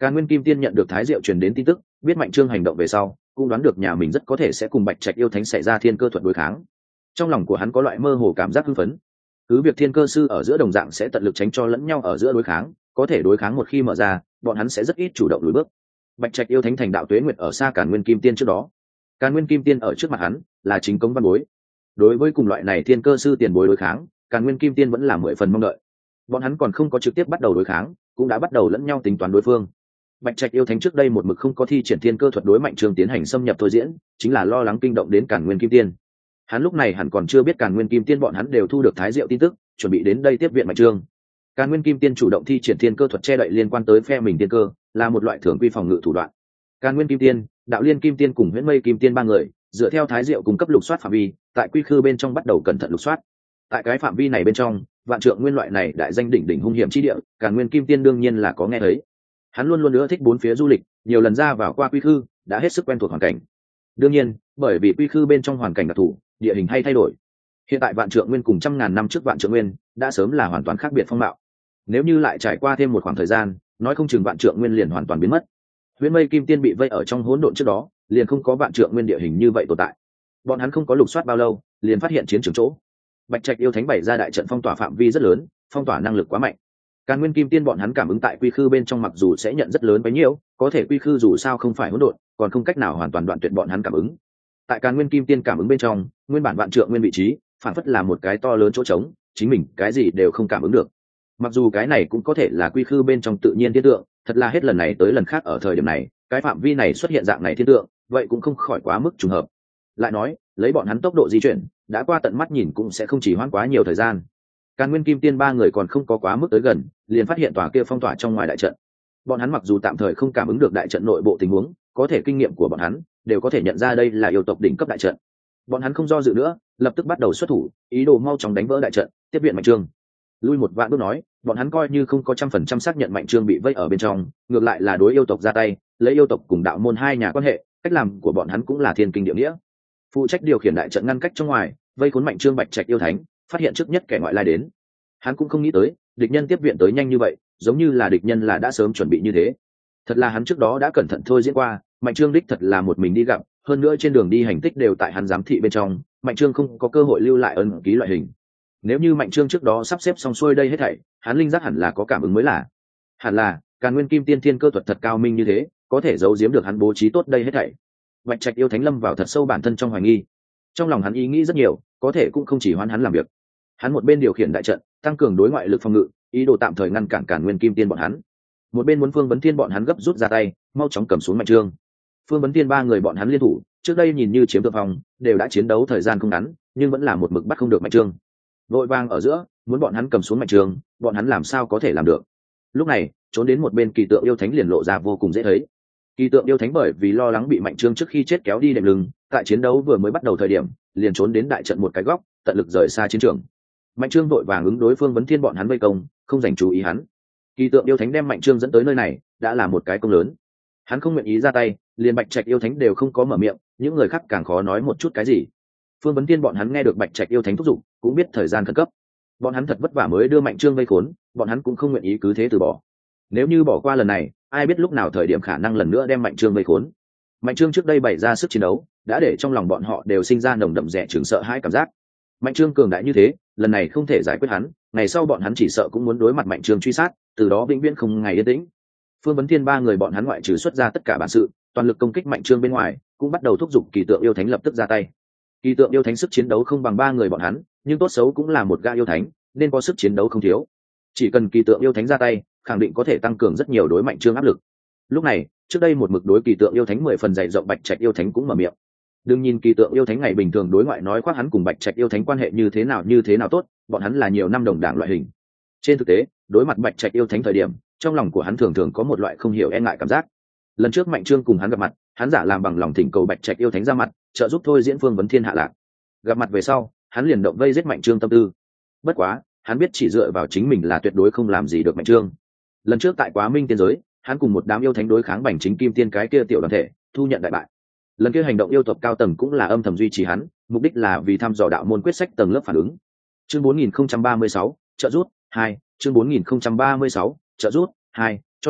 Càn Nguyên Kim Tiên nhận được Thái Diệu truyền đến tin tức, biết Mạnh Trương hành động về sau, cũng đoán được nhà mình rất có thể sẽ cùng Bạch Trạch yêu thánh xảy ra thiên cơ thuật đối kháng. Trong lòng của hắn có loại mơ hồ cảm giác hưng phấn. Cứ việc thiên cơ sư ở giữa đồng dạng sẽ tận lực tránh cho lẫn nhau ở giữa đối kháng, có thể đối kháng một khi mở ra, bọn hắn sẽ rất ít chủ động lùi bước. Bạch Trạch yêu thánh thành đạo tuế nguyệt ở xa Càn Nguyên Kim Tiên trước đó. Càn Nguyên Kim Tiên ở trước mặt hắn là chính cống văn bối. Đối với cùng loại này thiên cơ sư tiền bối đối kháng, Càn Nguyên Kim Tiên vẫn là mười phần mong đợi. Bọn hắn còn không có trực tiếp bắt đầu đối kháng, cũng đã bắt đầu lẫn nhau tính toán đối phương. Bạch Trạch yêu thánh trước đây một mực không có thi triển thiên cơ thuật đối Mạnh Trương tiến hành xâm nhập thôi diễn, chính là lo lắng kinh động đến Càn Nguyên Kim Tiên. Hắn lúc này hẳn còn chưa biết Càn Nguyên Kim Tiên bọn hắn đều thu được Thái Diệu tin tức, chuẩn bị đến đây tiếp viện Mạnh Trương. Càn Nguyên Kim Tiên chủ động thi triển thiên cơ thuật che đậy liên quan tới phe mình thiên cơ, là một loại thường quy phòng ngự thủ đoạn. Càn Nguyên Kim Tiên, Đạo Liên Kim Tiên cùng Huyễn Mây Kim Tiên ba người, dựa theo Thái Diệu cung cấp lục soát phạm vi, tại quy khư bên trong bắt đầu cẩn thận lục soát. Tại cái phạm vi này bên trong, vạn trượng nguyên loại này đại danh đỉnh đỉnh hung hiểm chi địa, Càn Nguyên Kim Tiên đương nhiên là có nghe thấy. Hắn luôn luôn ưa thích bốn phía du lịch, nhiều lần ra vào qua quy khư, đã hết sức quen thuộc hoàn cảnh. Đương nhiên, bởi vì quy khư bên trong hoàn cảnh đặc thù, địa hình hay thay đổi. Hiện tại vạn trượng nguyên cùng trăm ngàn năm trước vạn trượng nguyên đã sớm là hoàn toàn khác biệt phong mạo. Nếu như lại trải qua thêm một khoảng thời gian, nói không chừng vạn trượng nguyên liền hoàn toàn biến mất. Huyễn Mây Kim Tiên bị vây ở trong hỗn độn trước đó, liền không có vạn trượng nguyên địa hình như vậy tồn tại. Bọn hắn không có lục soát bao lâu, liền phát hiện chiến trường chỗ. Bạch Trạch yêu thánh bày ra đại trận phong tỏa phạm vi rất lớn, phong tỏa năng lực quá mạnh. Càn Nguyên Kim Tiên bọn hắn cảm ứng tại quy khư bên trong mặc dù sẽ nhận rất lớn bấy nhiêu, có thể quy khư dù sao không phải hỗn độn, còn không cách nào hoàn toàn đoạn tuyệt bọn hắn cảm ứng. Tại Càn Nguyên Kim Tiên cảm ứng bên trong, nguyên bản vạn trượng nguyên vị trí, phản phất là một cái to lớn chỗ trống, chính mình cái gì đều không cảm ứng được. Mặc dù cái này cũng có thể là quy khư bên trong tự nhiên thiên tượng, thật là hết lần này tới lần khác ở thời điểm này, cái phạm vi này xuất hiện dạng này thiên tượng, vậy cũng không khỏi quá mức trùng hợp. Lại nói, lấy bọn hắn tốc độ di chuyển, đã qua tận mắt nhìn cũng sẽ không chỉ hoãn quá nhiều thời gian. Càn Nguyên Kim Tiên ba người còn không có quá mức tới gần, liền phát hiện tòa kia phong tỏa trong ngoài đại trận. Bọn hắn mặc dù tạm thời không cảm ứng được đại trận nội bộ tình huống, có thể kinh nghiệm của bọn hắn đều có thể nhận ra đây là yêu tộc đỉnh cấp đại trận. Bọn hắn không do dự nữa, lập tức bắt đầu xuất thủ, ý đồ mau chóng đánh vỡ đại trận, tiếp viện Mạnh Trương. Lui một vạn bước nói, bọn hắn coi như không có trăm phần trăm xác nhận Mạnh Trương bị vây ở bên trong, ngược lại là đối yêu tộc ra tay, lấy yêu tộc cùng đạo môn hai nhà quan hệ, cách làm của bọn hắn cũng là thiên kinh địa nghĩa. Phụ trách điều khiển đại trận ngăn cách trong ngoài, vây khốn Mạnh Trương Bạch Trạch yêu thánh, phát hiện trước nhất kẻ ngoại lai đến. Hắn cũng không nghĩ tới, địch nhân tiếp viện tới nhanh như vậy, giống như là địch nhân là đã sớm chuẩn bị như thế. Thật là hắn trước đó đã cẩn thận thôi diễn qua, Mạnh Trương đích thật là một mình đi gặp, hơn nữa trên đường đi hành tích đều tại hắn giám thị bên trong, Mạnh Trương không có cơ hội lưu lại ấn ký loại hình. Nếu như Mạnh Trương trước đó sắp xếp xong xuôi đây hết thảy, hắn linh giác hẳn là có cảm ứng mới là. Hẳn là, Càn Nguyên Kim Tiên thiên cơ thuật thật cao minh như thế, có thể giấu giếm được hắn bố trí tốt đây hết thảy. Bạch Trạch yêu thánh lâm vào thật sâu bản thân trong hoài nghi. Trong lòng hắn ý nghĩ rất nhiều, có thể cũng không chỉ hoán hắn làm việc. Hắn một bên điều khiển đại trận, tăng cường đối ngoại lực phòng ngự, ý đồ tạm thời ngăn cản Càn Nguyên Kim Tiên bọn hắn. Một bên muốn Phương Vấn Thiên bọn hắn gấp rút ra tay, mau chóng cầm xuống Mạnh Trương. Phương Vấn Thiên ba người bọn hắn liên thủ, trước đây nhìn như chiếm thượng phong, đều đã chiến đấu thời gian không ngắn, nhưng vẫn là một mực bắt không được Mạnh Trương. Vội vàng ở giữa, muốn bọn hắn cầm xuống Mạnh Trương, bọn hắn làm sao có thể làm được? Lúc này, trốn đến một bên Kỳ Tượng yêu thánh liền lộ ra vô cùng dễ thấy. Kỳ Tượng yêu thánh bởi vì lo lắng bị Mạnh Trương trước khi chết kéo đi đệm lưng, tại chiến đấu vừa mới bắt đầu thời điểm, liền trốn đến đại trận một cái góc, tận lực rời xa chiến trường. Mạnh Trương vội vàng ứng đối Phương Vấn Thiên bọn hắn vây công, không dành chú ý hắn. Kỳ Tượng yêu thánh đem Mạnh Trương dẫn tới nơi này, đã là một cái công lớn. Hắn không nguyện ý ra tay, liền Bạch Trạch yêu thánh đều không có mở miệng, những người khác càng khó nói một chút cái gì. Phương Vấn Thiên bọn hắn nghe được Bạch Trạch yêu thánh thúc giục, cũng biết thời gian khẩn cấp. Bọn hắn thật vất vả mới đưa Mạnh Trương vây khốn, bọn hắn cũng không nguyện ý cứ thế từ bỏ. Nếu như bỏ qua lần này, ai biết lúc nào thời điểm khả năng lần nữa đem Mạnh Trương vây khốn. Mạnh Trương trước đây bày ra sức chiến đấu, đã để trong lòng bọn họ đều sinh ra nồng đậm rẻ chừng sợ hãi cảm giác. Mạnh Trương cường đại như thế, lần này không thể giải quyết hắn, ngày sau bọn hắn chỉ sợ cũng muốn đối mặt Mạnh Trương truy sát, từ đó vĩnh viễn không ngày yên tĩnh. Phương Vấn Thiên ba người bọn hắn ngoại trừ xuất ra tất cả bản sự, toàn lực công kích Mạnh Trương bên ngoài, cũng bắt đầu thúc giục Kỳ Tượng yêu thánh lập tức ra tay. Kỳ Tượng yêu thánh sức chiến đấu không bằng ba người bọn hắn, nhưng tốt xấu cũng là một gã yêu thánh, nên có sức chiến đấu không thiếu. Chỉ cần Kỳ Tượng yêu thánh ra tay, khẳng định có thể tăng cường rất nhiều đối Mạnh Trương áp lực. Lúc này, trước đây một mực đối Kỳ Tượng yêu thánh mười phần dày rộng Bạch Trạch yêu thánh cũng mở miệng. Đừng nhìn Kỳ Tượng yêu thánh ngày bình thường đối ngoại nói khoác hắn cùng Bạch Trạch yêu thánh quan hệ như thế nào như thế nào tốt, bọn hắn là nhiều năm đồng đảng loại hình. Trên thực tế, đối mặt Bạch Trạch yêu thánh thời điểm, trong lòng của hắn thường thường có một loại không hiểu e ngại cảm giác. Lần trước Mạnh Trương cùng hắn gặp mặt, hắn giả làm bằng lòng thỉnh cầu Bạch Trạch yêu thánh ra mặt, trợ giúp thôi diễn Phương Vấn Thiên hạ lạc. Gặp mặt về sau, hắn liền động vây giết Mạnh Trương tâm tư. Bất quá, hắn biết chỉ dựa vào chính mình là tuyệt đối không làm gì được Mạnh Trương. Lần trước tại Quá Minh tiên giới, hắn cùng một đám yêu thánh đối kháng Bành Chính Kim Tiên cái kia tiểu đoàn thể, thu nhận đại bại. Lần kia hành động yêu tộc cao tầng cũng là âm thầm duy trì hắn, mục đích là vì thăm dò đạo môn quyết sách tầng lớp phản ứng. Chương bốn nghìn không trăm ba mươi sáu, trợ rút hai, chương bốn nghìn không trăm ba mươi sáu, trợ rút hai, cho nên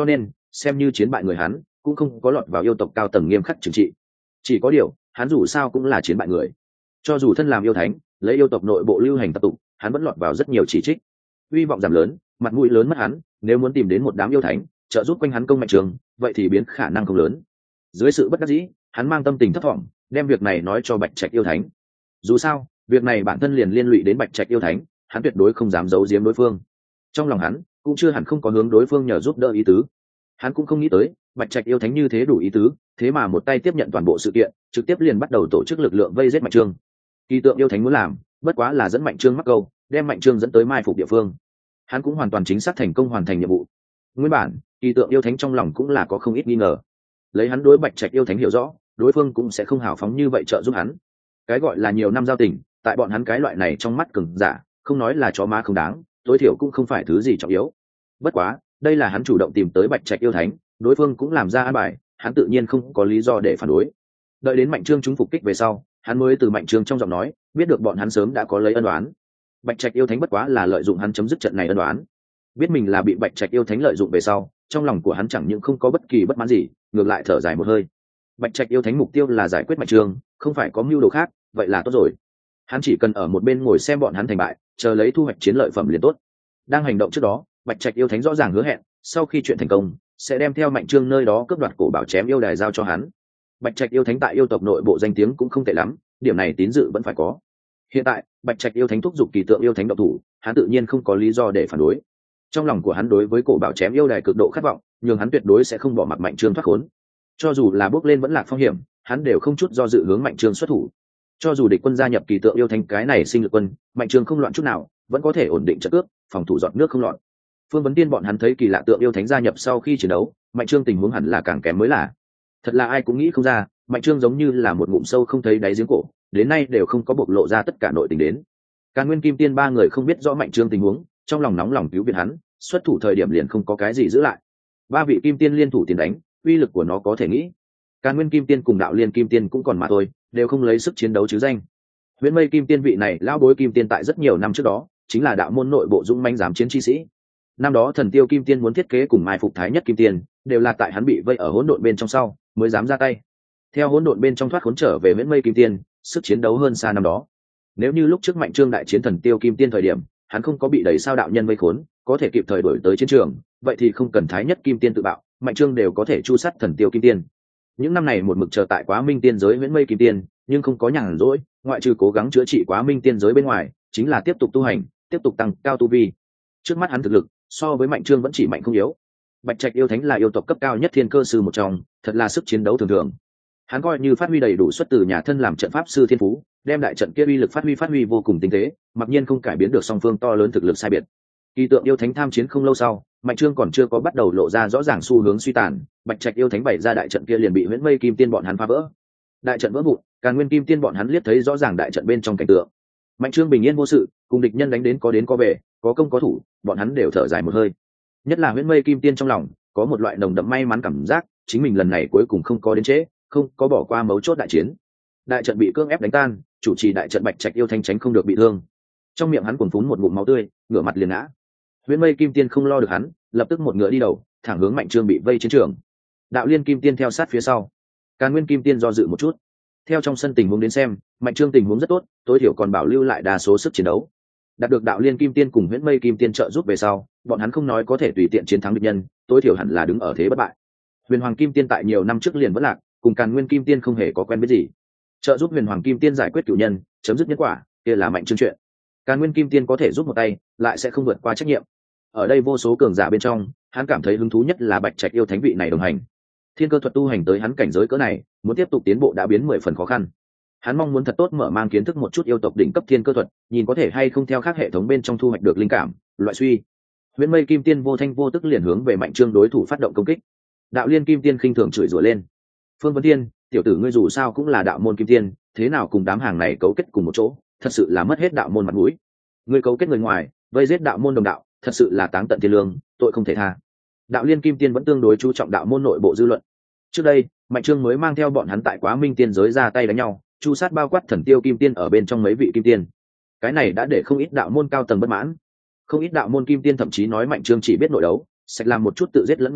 xem như chiến bại người hắn cũng không có lọt vào yêu tộc cao tầng nghiêm khắc trừng trị. Chỉ có điều hắn dù sao cũng là chiến bại người, cho dù thân làm yêu thánh lấy yêu tộc nội bộ lưu hành tập tục, hắn vẫn lọt vào rất nhiều chỉ trích, hy vọng giảm lớn, mặt mũi lớn mất hắn. Nếu muốn tìm đến một đám yêu thánh trợ giúp quanh hắn công Mạnh Trương, vậy thì biến khả năng không lớn. Dưới sự bất đắc dĩ, hắn mang tâm tình thất vọng đem việc này nói cho Bạch Trạch yêu thánh. Dù sao việc này bản thân liền liên lụy đến Bạch Trạch yêu thánh, hắn tuyệt đối không dám giấu giếm đối phương. Trong lòng hắn cũng chưa hẳn không có hướng đối phương nhờ giúp đỡ ý tứ. Hắn cũng không nghĩ tới Bạch Trạch yêu thánh như thế đủ ý tứ, thế mà một tay tiếp nhận toàn bộ sự kiện, trực tiếp liền bắt đầu tổ chức lực lượng vây giết Mạnh Trương. Kỳ Tượng yêu thánh muốn làm bất quá là dẫn Mạnh Trương mắc câu, đem Mạnh Trương dẫn tới mai phục địa phương. Hắn cũng hoàn toàn chính xác thành công hoàn thành nhiệm vụ. Nguyên bản Kỳ Tượng yêu thánh trong lòng cũng là có không ít nghi ngờ, lấy hắn đối Bạch Trạch yêu thánh hiểu rõ, đối phương cũng sẽ không hào phóng như vậy trợ giúp hắn. Cái gọi là nhiều năm giao tình, tại bọn hắn cái loại này trong mắt cường giả, không nói là chó má không đáng, tối thiểu cũng không phải thứ gì trọng yếu. Bất quá đây là hắn chủ động tìm tới Bạch Trạch yêu thánh, đối phương cũng làm ra an bài, hắn tự nhiên không có lý do để phản đối. Đợi đến Mạnh Trương chúng phục kích về sau, hắn mới từ Mạnh Trương trong giọng nói biết được bọn hắn sớm đã có lấy ân đoán. Bạch Trạch yêu thánh bất quá là lợi dụng hắn chấm dứt trận này ân đoán. Biết mình là bị Bạch Trạch yêu thánh lợi dụng về sau, trong lòng của hắn chẳng những không có bất kỳ bất mãn gì, ngược lại thở dài một hơi. Bạch Trạch yêu thánh mục tiêu là giải quyết Mạnh Trương, không phải có mưu đồ khác, vậy là tốt rồi. Hắn chỉ cần ở một bên ngồi xem bọn hắn thành bại, chờ lấy thu hoạch chiến lợi phẩm liền tốt. Đang hành động trước đó, Bạch Trạch yêu thánh rõ ràng hứa hẹn, sau khi chuyện thành công, sẽ đem theo Mạnh Trương nơi đó cướp đoạt cổ bảo chém yêu đài giao cho hắn. Bạch Trạch yêu thánh tại yêu tộc nội bộ danh tiếng cũng không tệ lắm, điểm này tín dự vẫn phải có. Hiện tại Bạch Trạch yêu thánh thúc giục Kỳ Tượng yêu thánh động thủ, hắn tự nhiên không có lý do để phản đối. Trong lòng của hắn đối với cổ bảo chém yêu đài cực độ khát vọng, nhưng hắn tuyệt đối sẽ không bỏ mặc Mạnh Trương thoát khốn. Cho dù là bước lên vẫn lạc phong hiểm, hắn đều không chút do dự hướng Mạnh Trương xuất thủ. Cho dù địch quân gia nhập Kỳ Tượng yêu thánh cái này sinh lực quân, Mạnh Trương không loạn chút nào, vẫn có thể ổn định trận cướp, phòng thủ giọt nước không loạn. Phương Vấn Tiên bọn hắn thấy Kỳ Lạ Tượng yêu thánh gia nhập sau khi chiến đấu, Mạnh Trương tình huống hẳn là càng kém mới là. Thật là ai cũng nghĩ không ra, Mạnh Trương giống như là một ngụm sâu không thấy đáy giếng cổ, đến nay đều không có bộc lộ ra tất cả nội tình đến. Càn Nguyên Kim Tiên ba người không biết rõ Mạnh Trương tình huống, trong lòng nóng lòng cứu viện hắn, xuất thủ thời điểm liền không có cái gì giữ lại. Ba vị Kim Tiên liên thủ tiền đánh, uy lực của nó có thể nghĩ. Càn Nguyên Kim Tiên cùng Đạo Liên Kim Tiên cũng còn mà thôi, đều không lấy sức chiến đấu chứ danh. Huyễn Mây Kim Tiên vị này lão bối Kim Tiên tại rất nhiều năm trước đó, chính là đạo môn nội bộ dũng mãnh dám chiến chi sĩ. Năm đó Thần Tiêu Kim Tiên muốn thiết kế cùng mai phục Thái Nhất Kim Tiên, đều là tại hắn bị vây ở hỗn độn bên trong sau, mới dám ra tay. Theo hỗn độn bên trong thoát khốn trở về Huyễn Mây Kim Tiên, sức chiến đấu hơn xa năm đó. Nếu như lúc trước Mạnh Trương đại chiến Thần Tiêu Kim Tiên thời điểm, hắn không có bị đẩy sao đạo nhân vây khốn, có thể kịp thời đổi tới chiến trường, vậy thì không cần Thái Nhất Kim Tiên tự bạo, Mạnh Trương đều có thể chu sát Thần Tiêu Kim Tiên. Những năm này một mực chờ tại Quá Minh Tiên giới Huyễn Mây Kim Tiên, nhưng không có nhàn rỗi, ngoại trừ cố gắng chữa trị Quá Minh Tiên giới bên ngoài, chính là tiếp tục tu hành, tiếp tục tăng cao tu vi. Trước mắt hắn thực lực so với Mạnh Trương vẫn chỉ mạnh không yếu. Bạch Trạch yêu thánh là yêu tộc cấp cao nhất thiên cơ sư một trong, thật là sức chiến đấu thường thường. Hắn coi như phát huy đầy đủ xuất từ nhà thân làm trận pháp sư thiên phú, đem đại trận kia uy lực phát huy phát huy vô cùng tinh tế, mặc nhiên không cải biến được song phương to lớn thực lực sai biệt. Kỳ Tượng yêu thánh tham chiến không lâu sau, Mạnh Trương còn chưa có bắt đầu lộ ra rõ ràng xu hướng suy tàn, Bạch Trạch yêu thánh bày ra đại trận kia liền bị Huyễn Mây Kim Tiên bọn hắn phá vỡ. Đại trận vỡ vụn, Càn Nguyên Kim Tiên bọn hắn liếc thấy rõ ràng đại trận bên trong cảnh tượng. Mạnh Trương bình yên vô sự, cùng địch nhân đánh đến có đến có về, có công có thủ, bọn hắn đều thở dài một hơi. Nhất là Huyễn Mây Kim Tiên trong lòng có một loại nồng đậm may mắn cảm giác, chính mình lần này cuối cùng không có đến trễ, không có bỏ qua mấu chốt đại chiến. Đại trận bị cưỡng ép đánh tan, chủ trì đại trận Bạch Trạch yêu thánh tránh không được bị thương. Trong miệng hắn cuồn phún một ngụm máu tươi, ngửa mặt liền ngã. Huyễn Mây Kim Tiên không lo được hắn, lập tức một ngựa đi đầu, thẳng hướng Mạnh Trương bị vây chiến trường. Đạo Liên Kim Tiên theo sát phía sau. Càn Nguyên Kim Tiên do dự một chút. Theo trong sân tình huống đến xem, Mạnh Trương tình huống rất tốt, tối thiểu còn bảo lưu lại đa số sức chiến đấu. Đạt được Đạo Liên Kim Tiên cùng Huyễn Mây Kim Tiên trợ giúp về sau, bọn hắn không nói có thể tùy tiện chiến thắng địch nhân, tối thiểu hẳn là đứng ở thế bất bại. Huyền Hoàng Kim Tiên tại nhiều năm trước liền vẫn lạc, cùng Càn Nguyên Kim Tiên không hề có quen biết gì. Trợ giúp Huyền Hoàng Kim Tiên giải quyết cửu nhân, chấm dứt nhân quả, kia là Mạnh Trương chuyện. Càn Nguyên Kim Tiên có thể giúp một tay, lại sẽ không vượt qua trách nhiệm. Ở đây vô số cường giả bên trong, hắn cảm thấy hứng thú nhất là Bạch Trạch yêu thánh vị này đồng hành. Thiên cơ thuật tu hành tới hắn cảnh giới cỡ này, muốn tiếp tục tiến bộ đã biến mười phần khó khăn. Hắn mong muốn thật tốt mở mang kiến thức một chút yêu tộc đỉnh cấp thiên cơ thuật, nhìn có thể hay không theo khác hệ thống bên trong thu hoạch được linh cảm, loại suy. Huyễn Mây Kim Tiên vô thanh vô tức liền hướng về Mạnh Trương đối thủ phát động công kích. Đạo Liên Kim Tiên khinh thường chửi rủa lên. Phương Vấn Tiên, tiểu tử ngươi dù sao cũng là đạo môn Kim Tiên, thế nào cùng đám hàng này cấu kết cùng một chỗ, thật sự là mất hết đạo môn mặt mũi. Ngươi cấu kết người ngoài, vây giết đạo môn đồng đạo, thật sự là táng tận thiên lương, tội không thể tha. Đạo Liên Kim Tiên vẫn tương đối chú trọng đạo môn nội bộ dư luận. Trước đây, Mạnh Trương mới mang theo bọn hắn tại Quá Minh Tiên giới ra tay đánh nhau, chu sát bao quát Thần Tiêu Kim Tiên ở bên trong mấy vị Kim Tiên. Cái này đã để không ít đạo môn cao tầng bất mãn. Không ít đạo môn Kim Tiên thậm chí nói Mạnh Trương chỉ biết nội đấu, sạch làm một chút tự giết lẫn nhau chuyện,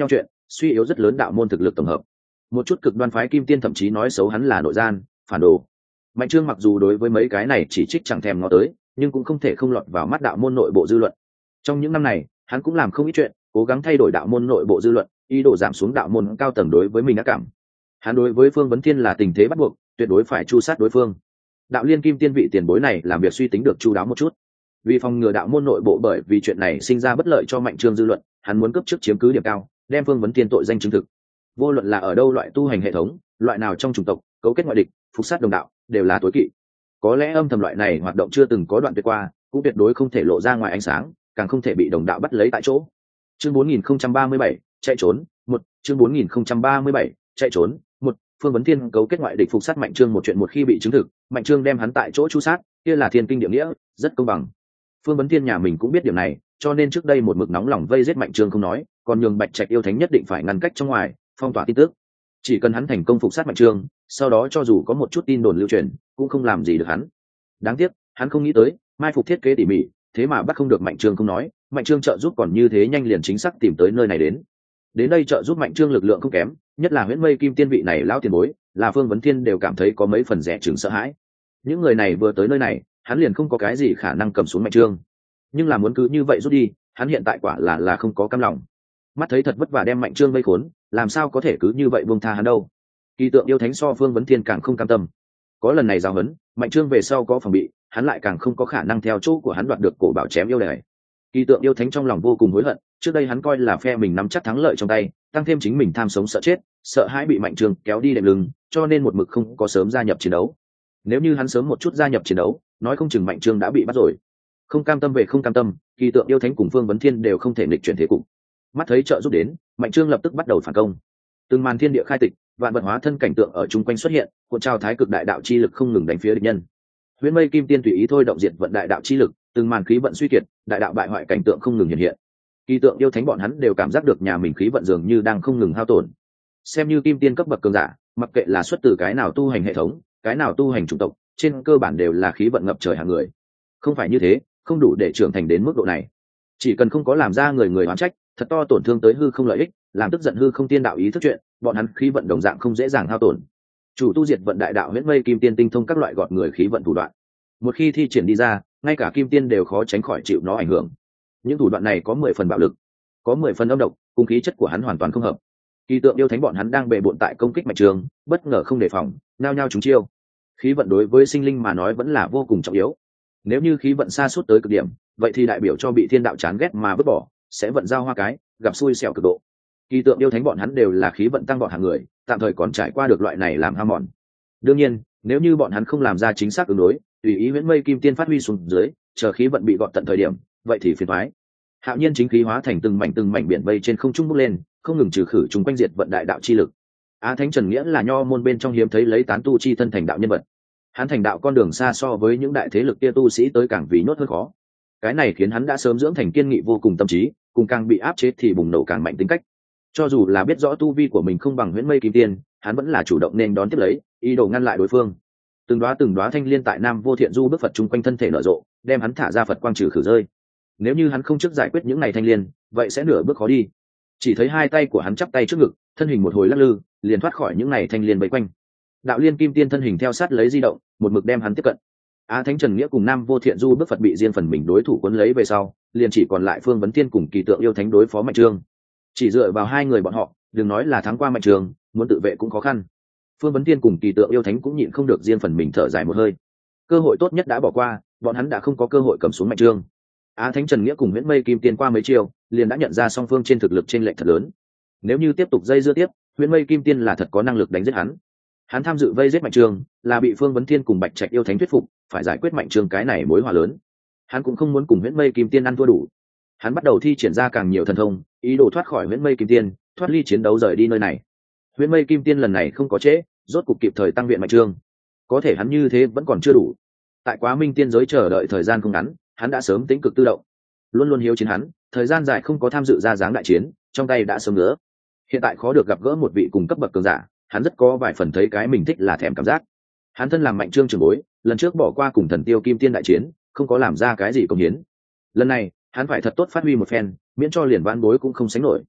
suy yếu rất lớn đạo môn thực lực tổng hợp. Một chút cực đoan phái kim tiên thậm chí nói xấu hắn là nội gian phản đồ. Mạnh Trương mặc dù đối với mấy cái này chỉ trích chẳng thèm ngó tới, nhưng cũng không thể không lọt vào mắt đạo môn nội bộ dư luận. Trong những năm này hắn cũng làm không ít chuyện, cố gắng thay đổi đạo môn nội bộ dư luận, ý đồ giảm xuống đạo môn cao tầng đối với mình ác cảm. Hắn đối với Phương Vấn Thiên là tình thế bắt buộc, tuyệt đối phải chu sát đối phương. Đạo liên kim tiên vị tiền bối này làm việc suy tính được chu đáo một chút, vì phòng ngừa đạo môn nội bộ bởi vì chuyện này sinh ra bất lợi cho Mạnh Trương dư luận, hắn muốn cấp trước chiếm cứ điểm cao, đem Phương Vấn Thiên tội danh chứng thực. Vô luận là ở đâu loại tu hành hệ thống, loại nào trong chủng tộc, cấu kết ngoại địch, phục sát đồng đạo, đều là tối kỵ. Có lẽ âm thầm loại này hoạt động chưa từng có đoạn tuyệt qua, cũng tuyệt đối không thể lộ ra ngoài ánh sáng, càng không thể bị đồng đạo bắt lấy tại chỗ. Chương bốn nghìn không trăm ba mươi bảy, chạy trốn, một, chương bốn nghìn không trăm ba mươi bảy, chạy trốn, một, Phương Vấn Thiên cấu kết ngoại địch phục sát Mạnh Trương một chuyện một khi bị chứng thực, Mạnh Trương đem hắn tại chỗ chu sát, kia là thiên kinh địa nghĩa, rất công bằng. Phương Vấn Thiên nhà mình cũng biết điểm này, cho nên trước đây một mực nóng lòng vây giết Mạnh Trương không nói, còn nhường Bạch Trạch yêu thánh nhất định phải ngăn cách trong ngoài, phong tỏa tin tức. Chỉ cần hắn thành công phục sát Mạnh Trương, sau đó cho dù có một chút tin đồn lưu truyền, cũng không làm gì được hắn. Đáng tiếc, hắn không nghĩ tới, mai phục thiết kế tỉ mỉ, thế mà bắt không được Mạnh Trương không nói, Mạnh Trương trợ giúp còn như thế nhanh liền chính xác tìm tới nơi này đến. Đến đây trợ giúp Mạnh Trương lực lượng không kém, nhất là Huyễn Mây Kim Tiên vị này lão tiền bối, là Phương Vấn Thiên đều cảm thấy có mấy phần rẻ chừng sợ hãi. Những người này vừa tới nơi này, hắn liền không có cái gì khả năng cầm xuống Mạnh Trương. Nhưng là muốn cứ như vậy rút đi, hắn hiện tại quả là là không có cam lòng. Mắt thấy thật vất vả đem Mạnh Trương vây khốn, làm sao có thể cứ như vậy buông tha hắn đâu. Kỳ tượng yêu thánh so Phương Vấn Thiên càng không cam tâm. Có lần này giao hấn, Mạnh Trương về sau có phòng bị, hắn lại càng không có khả năng theo chỗ của hắn đoạt được cổ bảo chém yêu này. Kỳ tượng yêu thánh trong lòng vô cùng hối hận, trước đây hắn coi là phe mình nắm chắc thắng lợi trong tay, tăng thêm chính mình tham sống sợ chết, sợ hãi bị Mạnh Trương kéo đi đệm lưng, cho nên một mực không có sớm gia nhập chiến đấu. Nếu như hắn sớm một chút gia nhập chiến đấu, nói không chừng Mạnh Trương đã bị bắt rồi. Không cam tâm về không cam tâm, Kỳ tượng yêu thánh cùng Phương Vấn Thiên đều không thể nghịch chuyển thế cục. Mắt thấy trợ giúp đến, Mạnh Trương lập tức bắt đầu phản công. Từng màn thiên địa khai tịch, vạn vật hóa thân cảnh tượng ở chung quanh xuất hiện, cuộn trào thái cực đại đạo chi lực không ngừng đánh phía địch nhân. Huyễn Mây Kim Tiên tùy ý thôi động diệt vận đại đạo chi lực, từng màn khí vận suy kiệt, đại đạo bại hoại cảnh tượng không ngừng hiện hiện. Kỳ tượng yêu thánh bọn hắn đều cảm giác được nhà mình khí vận dường như đang không ngừng hao tổn. Xem như kim tiên cấp bậc cường giả, mặc kệ là xuất từ cái nào tu hành hệ thống, cái nào tu hành chủng tộc, trên cơ bản đều là khí vận ngập trời hàng người. Không phải như thế, không đủ để trưởng thành đến mức độ này. Chỉ cần không có làm ra người người oán trách, thật to tổn thương tới hư không lợi ích, làm tức giận hư không tiên đạo ý thức chuyện, bọn hắn khí vận đồng dạng không dễ dàng hao tổn. Chủ tu diệt vận đại đạo Huyễn Mây Kim Tiên tinh thông các loại gọt người khí vận thủ đoạn. Một khi thi triển đi ra, ngay cả kim tiên đều khó tránh khỏi chịu nó ảnh hưởng. Những thủ đoạn này có mười phần bạo lực, có mười phần âm độc, cùng khí chất của hắn hoàn toàn không hợp. Kỳ tượng yêu thánh bọn hắn đang bệ bội tại công kích Mạnh Trương, bất ngờ không đề phòng, nao nhao trúng chiêu. Khí vận đối với sinh linh mà nói vẫn là vô cùng trọng yếu. Nếu như khí vận sa sút tới cực điểm, vậy thì đại biểu cho bị thiên đạo chán ghét mà vứt bỏ, sẽ vận giao hoa cái, gặp xui xẻo cực độ. Kỳ tượng yêu thánh bọn hắn đều là khí vận tăng vọt hàng người, tạm thời còn trải qua được loại này làm ham mòn. Đương nhiên, nếu như bọn hắn không làm ra chính xác ứng đối, tùy ý Huyễn Mây Kim Tiên phát huy xuống dưới, chờ khí vận bị gọt tận thời điểm, vậy thì phiền toái. Hạo nhiên chính khí hóa thành từng mảnh từng mảnh biển mây trên không trung bốc lên, không ngừng trừ khử chúng quanh diệt vận đại đạo chi lực. Á Thánh Trần Nghĩa là nho môn bên trong hiếm thấy lấy tán tu chi thân thành đạo nhân vật. Hắn thành đạo con đường xa so với những đại thế lực kia tu sĩ tới càng vì nốt hơn khó. Cái này khiến hắn đã sớm dưỡng thành kiên nghị vô cùng tâm trí, cùng càng bị áp chế thì bùng nổ càng mạnh tính cách. Cho dù là biết rõ tu vi của mình không bằng Huyễn Mây Kim Tiên, hắn vẫn là chủ động nên đón tiếp lấy, ý đồ ngăn lại đối phương. Từng đóa từng đóa thanh liên tại Nam Vô Thiện Du bước Phật chung quanh thân thể nở rộ, đem hắn thả ra Phật quang trừ khử rơi. Nếu như hắn không trước giải quyết những này thanh liên, vậy sẽ nửa bước khó đi. Chỉ thấy hai tay của hắn chắp tay trước ngực, thân hình một hồi lắc lư, liền thoát khỏi những này thanh liên vây quanh. Đạo liên kim tiên thân hình theo sát lấy di động, một mực đem hắn tiếp cận. Á Thánh Trần Nghĩa cùng Nam Vô Thiện Du bước Phật bị riêng phần mình đối thủ cuốn lấy về sau, liền chỉ còn lại Phương Vấn Thiên cùng Kỳ tượng yêu thánh đối phó Mạnh Trương. Chỉ dựa vào hai người bọn họ, đừng nói là thắng qua Mạnh Trương, muốn tự vệ cũng khó khăn. Phương Vấn Thiên cùng Kỳ tượng yêu thánh cũng nhịn không được riêng phần mình thở dài một hơi. Cơ hội tốt nhất đã bỏ qua, bọn hắn đã không có cơ hội cầm xuống Mạnh Trương. Á Thánh Trần Nghĩa cùng Huyễn Mây Kim Tiên qua mấy chiêu, liền đã nhận ra song phương trên thực lực chênh lệch thật lớn. Nếu như tiếp tục dây dưa tiếp, Huyễn Mây Kim Tiên là thật có năng lực đánh giết hắn. Hắn tham dự vây giết Mạnh Trương, là bị Phương Vấn Thiên cùng Bạch Trạch yêu thánh thuyết phục, phải giải quyết Mạnh Trương cái này mối hòa lớn. Hắn cũng không muốn cùng Huyễn Mây Kim Tiên ăn thua đủ. Hắn bắt đầu thi triển ra càng nhiều thần thông, ý đồ thoát khỏi Huyễn Mây Kim Tiên, thoát ly chiến đấu rời đi nơi này. Huyễn Mây Kim Tiên lần này không có trễ, rốt cục kịp thời tăng viện Mạnh Trương. Có thể hắn như thế vẫn còn chưa đủ. Tại Quá Minh tiên giới chờ đợi thời gian không ngắn, hắn đã sớm tính cực tự động. Luôn luôn hiếu chiến hắn, thời gian dài không có tham dự ra dáng đại chiến, trong tay đã sớm ngứa. Hiện tại khó được gặp gỡ một vị cùng cấp bậc cường giả, hắn rất có vài phần thấy cái mình thích là thèm cảm giác. Hắn thân làm Mạnh Trương trưởng bối, lần trước bỏ qua cùng Thần Tiêu Kim Tiên đại chiến, không có làm ra cái gì công hiến. Lần này, hắn phải thật tốt phát huy một phen, miễn cho liền vãn bối cũng không sánh nổi.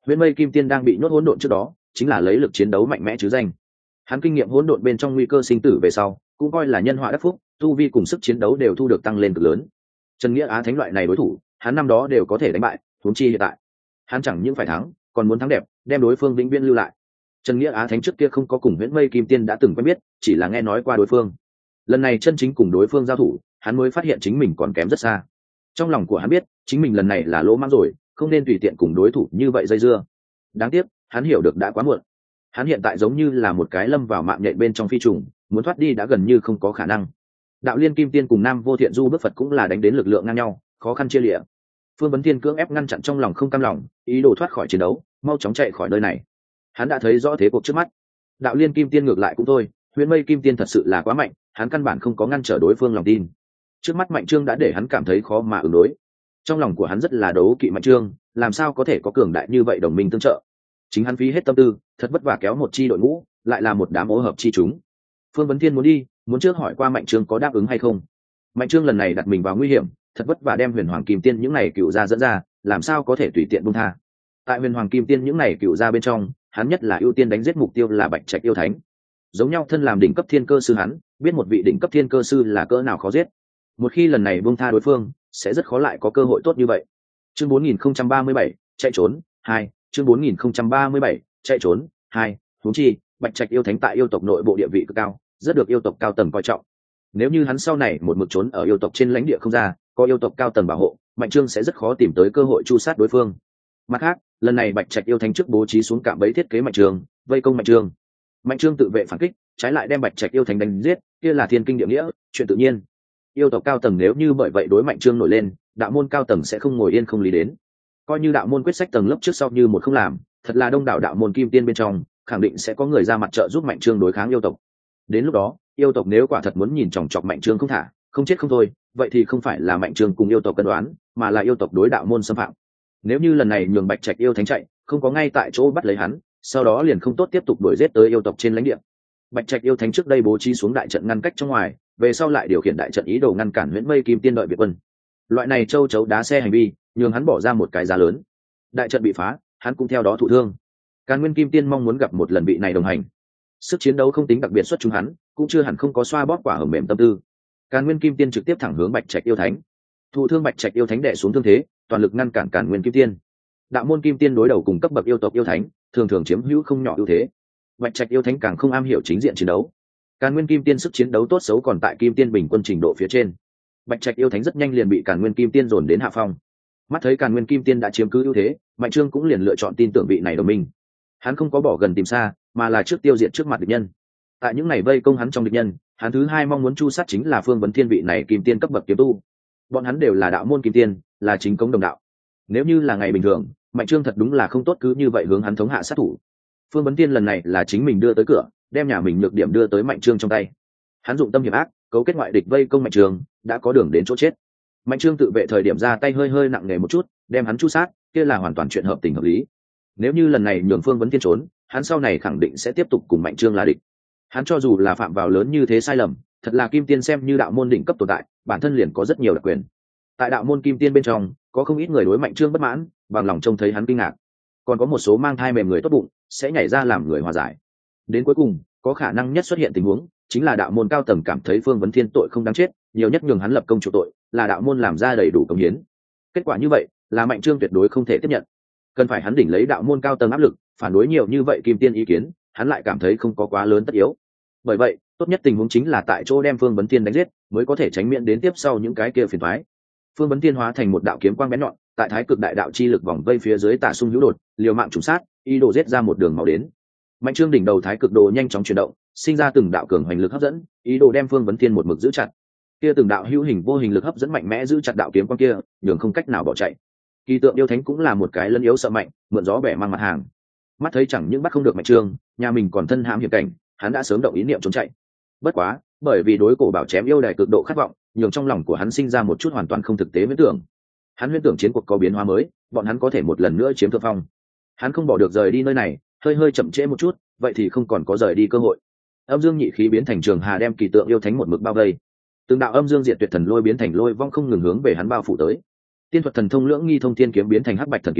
Huyễn Mây Kim Tiên đang bị nhốt hỗn độn trước đó chính là lấy lực chiến đấu mạnh mẽ chứ danh. Hắn kinh nghiệm hỗn độn bên trong nguy cơ sinh tử về sau cũng coi là nhân họa đắc phúc, tu vi cùng sức chiến đấu đều thu được tăng lên cực lớn. Trần Nghĩa Á Thánh loại này đối thủ hắn năm đó đều có thể đánh bại, huống chi hiện tại hắn chẳng những phải thắng còn muốn thắng đẹp, đem đối phương vĩnh viễn lưu lại. Trần Nghĩa Á Thánh trước kia không có cùng Huyễn Mây Kim Tiên đã từng quen biết, chỉ là nghe nói qua đối phương. Lần này chân chính cùng đối phương giao thủ, hắn mới phát hiện chính mình còn kém rất xa. Trong lòng của hắn biết chính mình lần này là lỗ mãng rồi, không nên tùy tiện cùng đối thủ như vậy dây dưa. Đáng tiếc hắn hiểu được đã quá muộn. Hắn hiện tại giống như là một cái lâm vào mạng nhện bên trong phi trùng, muốn thoát đi đã gần như không có khả năng. Đạo Liên Kim Tiên cùng Nam Vô Thiện Du Bước Phật cũng là đánh đến lực lượng ngang nhau, khó khăn chia lịa. Phương Vấn Thiên cưỡng ép ngăn chặn trong lòng không cam lòng, ý đồ thoát khỏi chiến đấu, mau chóng chạy khỏi nơi này. Hắn đã thấy rõ thế cuộc trước mắt. Đạo Liên Kim Tiên ngược lại cũng thôi, Huyễn Mây Kim Tiên thật sự là quá mạnh, hắn căn bản không có ngăn trở đối phương lòng tin. Trước mắt Mạnh Trương đã để hắn cảm thấy khó mà ứng đối. Trong lòng của hắn rất là đấu kỵ Mạnh Trương, làm sao có thể có cường đại như vậy đồng minh tương trợ. Chính hắn phí hết tâm tư, thật vất vả kéo một chi đội ngũ, lại là một đám ô hợp chi chúng. Phương Vấn Thiên muốn đi, muốn trước hỏi qua Mạnh Trương có đáp ứng hay không. Mạnh Trương lần này đặt mình vào nguy hiểm, thật vất vả đem Huyền Hoàng Kim Tiên những này cựu gia dẫn ra, làm sao có thể tùy tiện buông tha. Tại Huyền Hoàng Kim Tiên những này cựu gia bên trong, hắn nhất là ưu tiên đánh giết mục tiêu là Bạch Trạch yêu thánh. Giống nhau thân làm đỉnh cấp thiên cơ sư hắn, biết một vị đỉnh cấp thiên cơ sư là cỡ nào khó giết. Một khi lần này buông tha đối phương, sẽ rất khó lại có cơ hội tốt như vậy. Chương bốn nghìn không trăm ba mươi bảy, chạy trốn hai. Chương bốn nghìn không trăm ba mươi bảy, chạy trốn hai. Huống chi, Bạch Trạch yêu thánh tại yêu tộc nội bộ địa vị cực cao, rất được yêu tộc cao tầng coi trọng. Nếu như hắn sau này một mực trốn ở yêu tộc trên lãnh địa không ra, có yêu tộc cao tầng bảo hộ, Mạnh Trương sẽ rất khó tìm tới cơ hội chu sát đối phương. Mặt khác, lần này Bạch Trạch yêu thánh trước bố trí xuống cạm bẫy thiết kế Mạnh Trương, vây công Mạnh Trương. Mạnh Trương tự vệ phản kích, trái lại đem Bạch Trạch yêu thánh đánh giết, kia là thiên kinh địa nghĩa, chuyện tự nhiên. Yêu tộc cao tầng nếu như bởi vậy đối Mạnh Trương nổi lên, đạo môn cao tầng sẽ không ngồi yên không lý đến. Coi như đạo môn quyết sách tầng lớp trước sau như một không làm, thật là đông đảo đạo môn kim tiên bên trong, khẳng định sẽ có người ra mặt trợ giúp Mạnh Trương đối kháng yêu tộc. Đến lúc đó, yêu tộc nếu quả thật muốn nhìn chòng chọc Mạnh Trương không thả, không chết không thôi, vậy thì không phải là Mạnh Trương cùng yêu tộc cân đoán, mà là yêu tộc đối đạo môn xâm phạm. Nếu như lần này nhường Bạch Trạch yêu thánh chạy, không có ngay tại chỗ bắt lấy hắn, sau đó liền không tốt tiếp tục đuổi giết tới yêu tộc trên lãnh địa. Bạch Trạch yêu thánh trước đây bố trí xuống đại trận ngăn cách trong ngoài, về sau lại điều khiển đại trận ý đồ ngăn cản Huyễn Mây Kim Tiên đợi Việt quân. Loại này châu chấu đá xe hành vi, nhường hắn bỏ ra một cái giá lớn. Đại trận bị phá, hắn cũng theo đó thụ thương. Càn Nguyên Kim Tiên mong muốn gặp một lần vị này đồng hành. Sức chiến đấu không tính đặc biệt xuất chúng hắn, cũng chưa hẳn không có xoa bóp quả hở mềm tâm tư. Càn Nguyên Kim Tiên trực tiếp thẳng hướng Bạch Trạch yêu thánh. Thụ thương Bạch Trạch yêu thánh đè xuống thương thế, toàn lực ngăn cản Càn Nguyên Kim Tiên. Đạo môn Kim Tiên đối đầu cùng cấp bậc yêu tộc yêu thánh, thường thường chiếm hữu không nhỏ ưu thế. Bạch Trạch yêu thánh càng không am hiểu chính diện chiến đấu. Càn Nguyên Kim Tiên sức chiến đấu tốt xấu còn tại Kim Tiên bình quân trình độ phía trên. Bạch Trạch yêu thánh rất nhanh liền bị Càn Nguyên Kim Tiên dồn đến hạ phong. Mắt thấy Càn Nguyên Kim Tiên đã chiếm cứ ưu thế, Mạnh Trương cũng liền lựa chọn tin tưởng vị này đồng minh. Hắn không có bỏ gần tìm xa, mà là trước tiêu diệt trước mặt địch nhân. Tại những ngày vây công hắn trong địch nhân, hắn thứ hai mong muốn chu sát chính là Phương Vấn Thiên vị này Kim Tiên cấp bậc kiếm tu. Bọn hắn đều là đạo môn Kim Tiên, là chính cống đồng đạo. Nếu như là ngày bình thường, Mạnh Trương thật đúng là không tốt cứ như vậy hướng hắn thống hạ sát thủ. Phương Vấn Thiên lần này là chính mình đưa tới cửa, đem nhà mình nhược điểm đưa tới Mạnh Trương trong tay. Hắn dụng tâm hiểm ác, cấu kết ngoại địch vây công Mạnh Trương, đã có đường đến chỗ chết. Mạnh Trương tự vệ thời điểm ra tay hơi hơi nặng nề một chút, đem hắn chu sát, kia là hoàn toàn chuyện hợp tình hợp lý. Nếu như lần này nhường Phương Vấn Thiên trốn, hắn sau này khẳng định sẽ tiếp tục cùng Mạnh Trương là địch. Hắn cho dù là phạm vào lớn như thế sai lầm, thật là Kim Tiên xem như đạo môn đỉnh cấp tồn tại, bản thân liền có rất nhiều đặc quyền. Tại đạo môn Kim Tiên bên trong, có không ít người đối Mạnh Trương bất mãn, bằng lòng trông thấy hắn kinh ngạc. Còn có một số mang thai mềm người tốt bụng, sẽ nhảy ra làm người hòa giải. Đến cuối cùng, có khả năng nhất xuất hiện tình huống, chính là đạo môn cao tầng cảm thấy Phương Vấn Thiên tội không đáng chết, nhiều nhất nhường hắn lập công chủ tội, là đạo môn làm ra đầy đủ công hiến. Kết quả như vậy, là Mạnh Trương tuyệt đối không thể tiếp nhận. Cần phải hắn đỉnh lấy đạo môn cao tầng áp lực, phản đối nhiều như vậy Kim Tiên ý kiến, hắn lại cảm thấy không có quá lớn tất yếu. Bởi vậy, tốt nhất tình huống chính là tại chỗ đem Phương Vấn Thiên đánh giết, mới có thể tránh miễn đến tiếp sau những cái kia phiền toái. Phương Vấn Thiên hóa thành một đạo kiếm quang bén nhọn, tại Thái Cực Đại Đạo chi lực vòng vây phía dưới tả xung hữu đột, liều mạng trùng sát, ý đồ giết ra một đường máu đến. Mạnh Trương đỉnh đầu Thái Cực Đồ nhanh chóng chuyển động, sinh ra từng đạo cường hoành lực hấp dẫn, ý đồ đem Phương Vấn Thiên một mực giữ chặt. Kia từng đạo hữu hình vô hình lực hấp dẫn mạnh mẽ giữ chặt đạo kiếm quang kia, nhường không cách nào bỏ chạy. Kỳ Tượng yêu thánh cũng là một cái lân yếu sợ mạnh, mượn gió bẻ mang mặt hàng. Mắt thấy chẳng những bắt không được Mạnh Trương, nhà mình còn thân hãm hiểm cảnh, hắn đã sớm động ý niệm trốn chạy. Bất quá, bởi vì đối cổ bảo chém yêu đài cực độ khát vọng, nhường trong lòng của hắn sinh ra một chút hoàn toàn không thực tế huyễn tưởng. Hắn huyễn tưởng chiến cuộc có biến hóa mới, bọn hắn có thể một lần nữa chiếm thượng phong. Hắn không bỏ được rời đi nơi này, hơi hơi chậm trễ một chút, vậy thì không còn có rời đi cơ hội. Âm dương nhị khí biến thành trường hà đem Kỳ Tượng yêu thánh một mực bao vây. Từng đạo âm dương diệt tuyệt thần lôi biến thành lôi vong không ngừng hướng về hắn bao phủ tới. Tiên thuật thần thông lưỡng nghi thông thiên kiếm biến thành hắc bạch thần kiếm,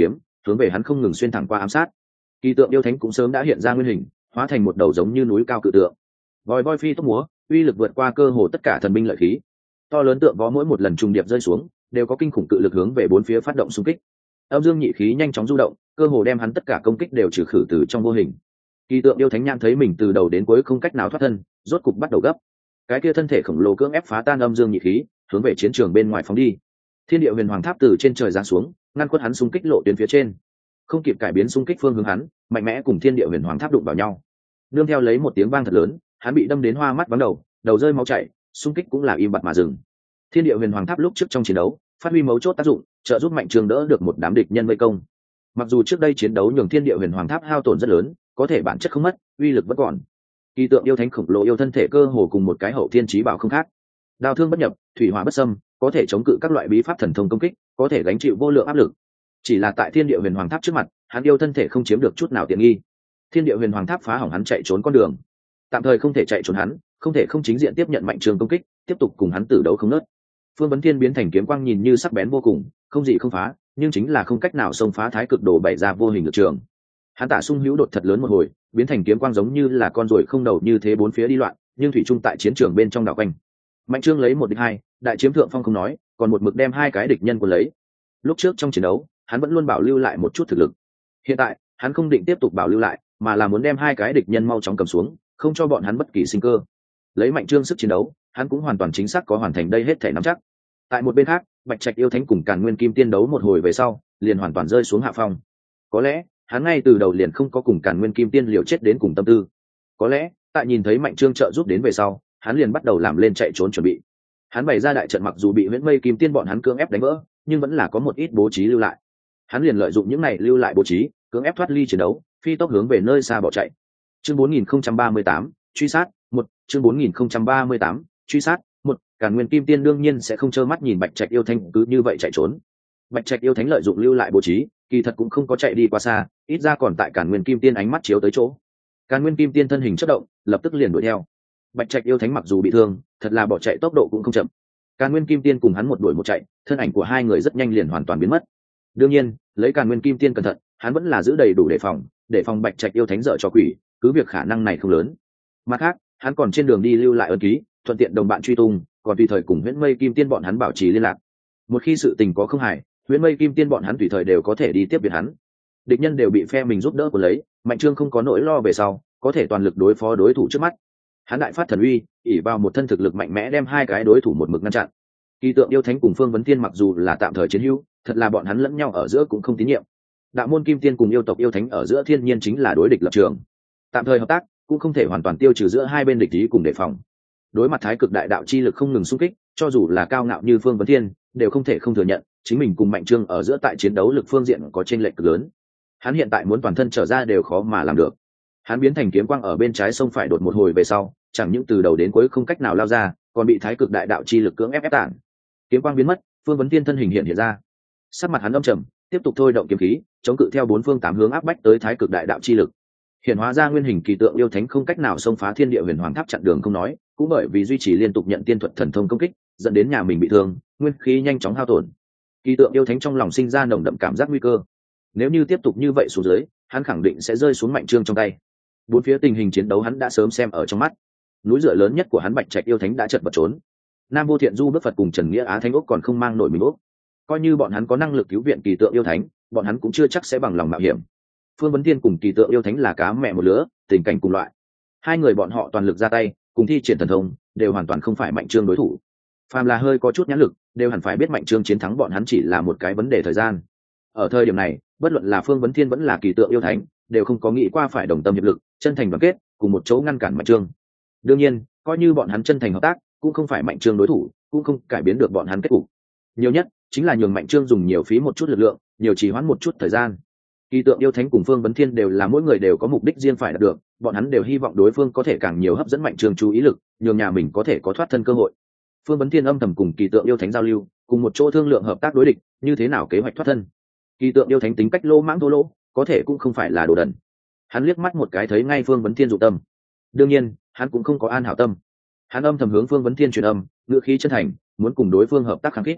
hướng về hắn không ngừng xuyên thẳng qua ám sát. Kỳ tượng yêu thánh cũng sớm đã hiện ra nguyên hình, hóa thành một đầu giống như núi cao cự tượng, vòi voi phi tốc múa, uy lực vượt qua cơ hồ tất cả thần binh lợi khí. To lớn tượng võ mỗi một lần trùng điệp rơi xuống đều có kinh khủng cự lực hướng về bốn phía phát động xung kích. Âm dương nhị khí nhanh chóng du động, cơ hồ đem hắn tất cả công kích đều trừ khử từ trong vô hình. Kỳ tượng yêu thánh nhãn thấy mình từ đầu đến cuối không cách nào thoát thân, rốt cục bắt đầu gấp. Cái kia thân thể khổng lồ cưỡng ép phá tan âm dương nhị khí, hướng về chiến trường bên ngoài phóng đi. Thiên địa huyền hoàng tháp từ trên trời giáng xuống, ngăn khuất hắn xung kích lộ tuyến phía trên. Không kịp cải biến xung kích phương hướng hắn, mạnh mẽ cùng thiên địa huyền hoàng tháp đụng vào nhau. Nương theo lấy một tiếng vang thật lớn, hắn bị đâm đến hoa mắt vắng đầu, đầu rơi máu chảy, xung kích cũng là im bặt mà dừng. Thiên địa huyền hoàng tháp lúc trước trong chiến đấu phát huy mấu chốt tác dụng, trợ giúp mạnh trường đỡ được một đám địch nhân vây công. Mặc dù trước đây chiến đấu nhường thiên địa huyền hoàng tháp hao tổn rất lớn, có thể bản chất không mất, uy lực vẫn còn. Kỳ tượng yêu thánh khổng lồ yêu thân thể cơ hồ cùng một cái hậu thiên chí bảo không khác. Đao thương bất nhập, thủy hỏa bất xâm, có thể chống cự các loại bí pháp thần thông công kích, có thể gánh chịu vô lượng áp lực. Chỉ là tại thiên địa huyền hoàng tháp trước mặt, hắn yêu thân thể không chiếm được chút nào tiện nghi. Thiên địa huyền hoàng tháp phá hỏng hắn chạy trốn con đường, tạm thời không thể chạy trốn hắn, không thể không chính diện tiếp nhận mạnh trường công kích, tiếp tục cùng hắn tử đấu không nớt. Phương Vấn Thiên biến thành kiếm quang nhìn như sắc bén vô cùng, không gì không phá, nhưng chính là không cách nào xông phá thái cực đồ bày ra vô hình lực trường. Hắn Tả Sung hữu đột thật lớn một hồi, biến thành kiếm quang giống như là con ruồi không đầu như thế bốn phía đi loạn, nhưng thủy chung tại chiến trường bên trong đảo quanh. Mạnh Trương lấy một địch hai, đại chiếm thượng phong không nói, còn một mực đem hai cái địch nhân của lấy. Lúc trước trong chiến đấu, hắn vẫn luôn bảo lưu lại một chút thực lực. Hiện tại, hắn không định tiếp tục bảo lưu lại, mà là muốn đem hai cái địch nhân mau chóng cầm xuống, không cho bọn hắn bất kỳ sinh cơ. Lấy Mạnh Trương sức chiến đấu, hắn cũng hoàn toàn chính xác có hoàn thành đây hết thể nắm chắc. Tại một bên khác, Bạch Trạch yêu thánh cùng Càn Nguyên Kim Tiên đấu một hồi về sau, liền hoàn toàn rơi xuống hạ phong. Có lẽ, hắn ngay từ đầu liền không có cùng Càn Nguyên Kim Tiên liều chết đến cùng tâm tư. Có lẽ, tại nhìn thấy Mạnh Trương trợ giúp đến về sau, hắn liền bắt đầu làm lên chạy trốn chuẩn bị. Hắn bày ra đại trận mặc dù bị Huyễn Mây Kim Tiên bọn hắn cưỡng ép đánh vỡ, nhưng vẫn là có một ít bố trí lưu lại. Hắn liền lợi dụng những này lưu lại bố trí, cưỡng ép thoát ly chiến đấu, phi tốc hướng về nơi xa bỏ chạy. Chương bốn nghìn không trăm ba mươi tám, truy sát, một, chương bốn nghìn không trăm ba mươi tám, truy sát, một, Càn Nguyên Kim Tiên đương nhiên sẽ không trơ mắt nhìn Bạch Trạch yêu thánh cứ như vậy chạy trốn. Bạch Trạch yêu thánh lợi dụng lưu lại bố trí, kỳ thật cũng không có chạy đi quá xa, ít ra còn tại Càn Nguyên Kim Tiên ánh mắt chiếu tới chỗ. Càn Nguyên Kim Tiên thân hình chớp động, lập tức liền đuổi theo. Bạch Trạch yêu thánh mặc dù bị thương, thật là bỏ chạy tốc độ cũng không chậm. Càn Nguyên Kim Tiên cùng hắn một đuổi một chạy, thân ảnh của hai người rất nhanh liền hoàn toàn biến mất. Đương nhiên, lấy Càn Nguyên Kim Tiên cẩn thận, hắn vẫn là giữ đầy đủ đề phòng, để phòng Bạch Trạch yêu thánh dở cho quỷ, cứ việc khả năng này không lớn. Mặt khác, hắn còn trên đường đi lưu lại ấn ký, thuận tiện đồng bạn truy tung, còn tùy thời cùng Huyễn Mây Kim Tiên bọn hắn bảo trì liên lạc. Một khi sự tình có không hài, Huyễn Mây Kim Tiên bọn hắn tùy thời đều có thể đi tiếp viện hắn. Địch nhân đều bị phe mình giúp đỡ của lấy, Mạnh Trương không có nỗi lo về sau, có thể toàn lực đối phó đối thủ trước mắt. Hắn đại phát thần uy, ỷ vào một thân thực lực mạnh mẽ đem hai cái đối thủ một mực ngăn chặn. Kỳ tượng yêu thánh cùng Phương Vấn Tiên mặc dù là tạm thời chiến hữu, thật là bọn hắn lẫn nhau ở giữa cũng không tín nhiệm. Đạo môn Kim Tiên cùng yêu tộc yêu thánh ở giữa thiên nhiên chính là đối địch lập trường. Tạm thời hợp tác, cũng không thể hoàn toàn tiêu trừ giữa hai bên địch ý cùng đề phòng. Đối mặt thái cực đại đạo chi lực không ngừng xung kích, cho dù là cao ngạo như Phương Vấn Thiên, đều không thể không thừa nhận, chính mình cùng Mạnh Trương ở giữa tại chiến đấu lực phương diện có chênh lệch cực lớn. Hắn hiện tại muốn toàn thân trở ra đều khó mà làm được. Hắn biến thành kiếm quang ở bên trái sông phải đột một hồi về sau, chẳng những từ đầu đến cuối không cách nào lao ra, còn bị thái cực đại đạo chi lực cưỡng ép ép tản. Kiếm quang biến mất, Phương Vấn Thiên thân hình hiện hiện ra. Sắc mặt hắn âm trầm, tiếp tục thôi động kiếm khí, chống cự theo bốn phương tám hướng áp bách tới thái cực đại đạo chi lực. Hiện hóa ra nguyên hình kỳ tượng yêu thánh không cách nào xông phá thiên địa huyền hoàng tháp chặn đường không nói, cũng bởi vì duy trì liên tục nhận tiên thuật thần thông công kích, dẫn đến nhà mình bị thương, nguyên khí nhanh chóng hao tổn. Kỳ tượng yêu thánh trong lòng sinh ra nồng đậm cảm giác nguy cơ. Nếu như tiếp tục như vậy xuống dưới, hắn khẳng định sẽ rơi xuống Mạnh Trương trong tay. Bốn phía tình hình chiến đấu hắn đã sớm xem ở trong mắt. Núi dựa lớn nhất của hắn Bạch Trạch yêu thánh đã chật vật trốn. Nam Vô Thiện Du Bước Phật cùng Trần Nghĩa Á Thánh Ốc còn không mang nổi mình ốc. Coi như bọn hắn có năng lực cứu viện kỳ tượng yêu thánh, bọn hắn cũng chưa chắc sẽ bằng lòng mạo hiểm. Phương Vấn Thiên cùng kỳ tượng yêu thánh là cá mẹ một lứa, tình cảnh cùng loại. Hai người bọn họ toàn lực ra tay, cùng thi triển thần thông, đều hoàn toàn không phải Mạnh Trương đối thủ. Phàm là hơi có chút nhãn lực, đều hẳn phải biết Mạnh Trương chiến thắng bọn hắn chỉ là một cái vấn đề thời gian. Ở thời điểm này, bất luận là Phương Vấn Thiên vẫn là kỳ tượng yêu thánh, đều không có nghĩ qua phải đồng tâm hiệp lực, chân thành đoàn kết, cùng một chỗ ngăn cản Mạnh Trương. Đương nhiên, coi như bọn hắn chân thành hợp tác, cũng không phải Mạnh Trương đối thủ, cũng không cải biến được bọn hắn kết cục. Nhiều nhất chính là nhường Mạnh Trương dùng nhiều phí một chút lực lượng, nhiều trì hoãn một chút thời gian. Kỳ tượng yêu thánh cùng Phương Vấn Thiên đều là mỗi người đều có mục đích riêng phải đạt được, bọn hắn đều hy vọng đối phương có thể càng nhiều hấp dẫn Mạnh Trương chú ý lực, nhường nhà mình có thể có thoát thân cơ hội. Phương Vấn Thiên âm thầm cùng kỳ tượng yêu thánh giao lưu, cùng một chỗ thương lượng hợp tác đối địch, như thế nào kế hoạch thoát thân. Kỳ tượng yêu thánh tính cách lô mãng thô lỗ, có thể cũng không phải là đồ đần. Hắn liếc mắt một cái thấy ngay Phương Vấn Thiên dụng tâm. Đương nhiên, hắn cũng không có an hảo tâm. Hắn âm thầm hướng Phương Vấn Thiên truyền âm, ngữ khí chân thành, muốn cùng đối phương hợp tác kháng khích.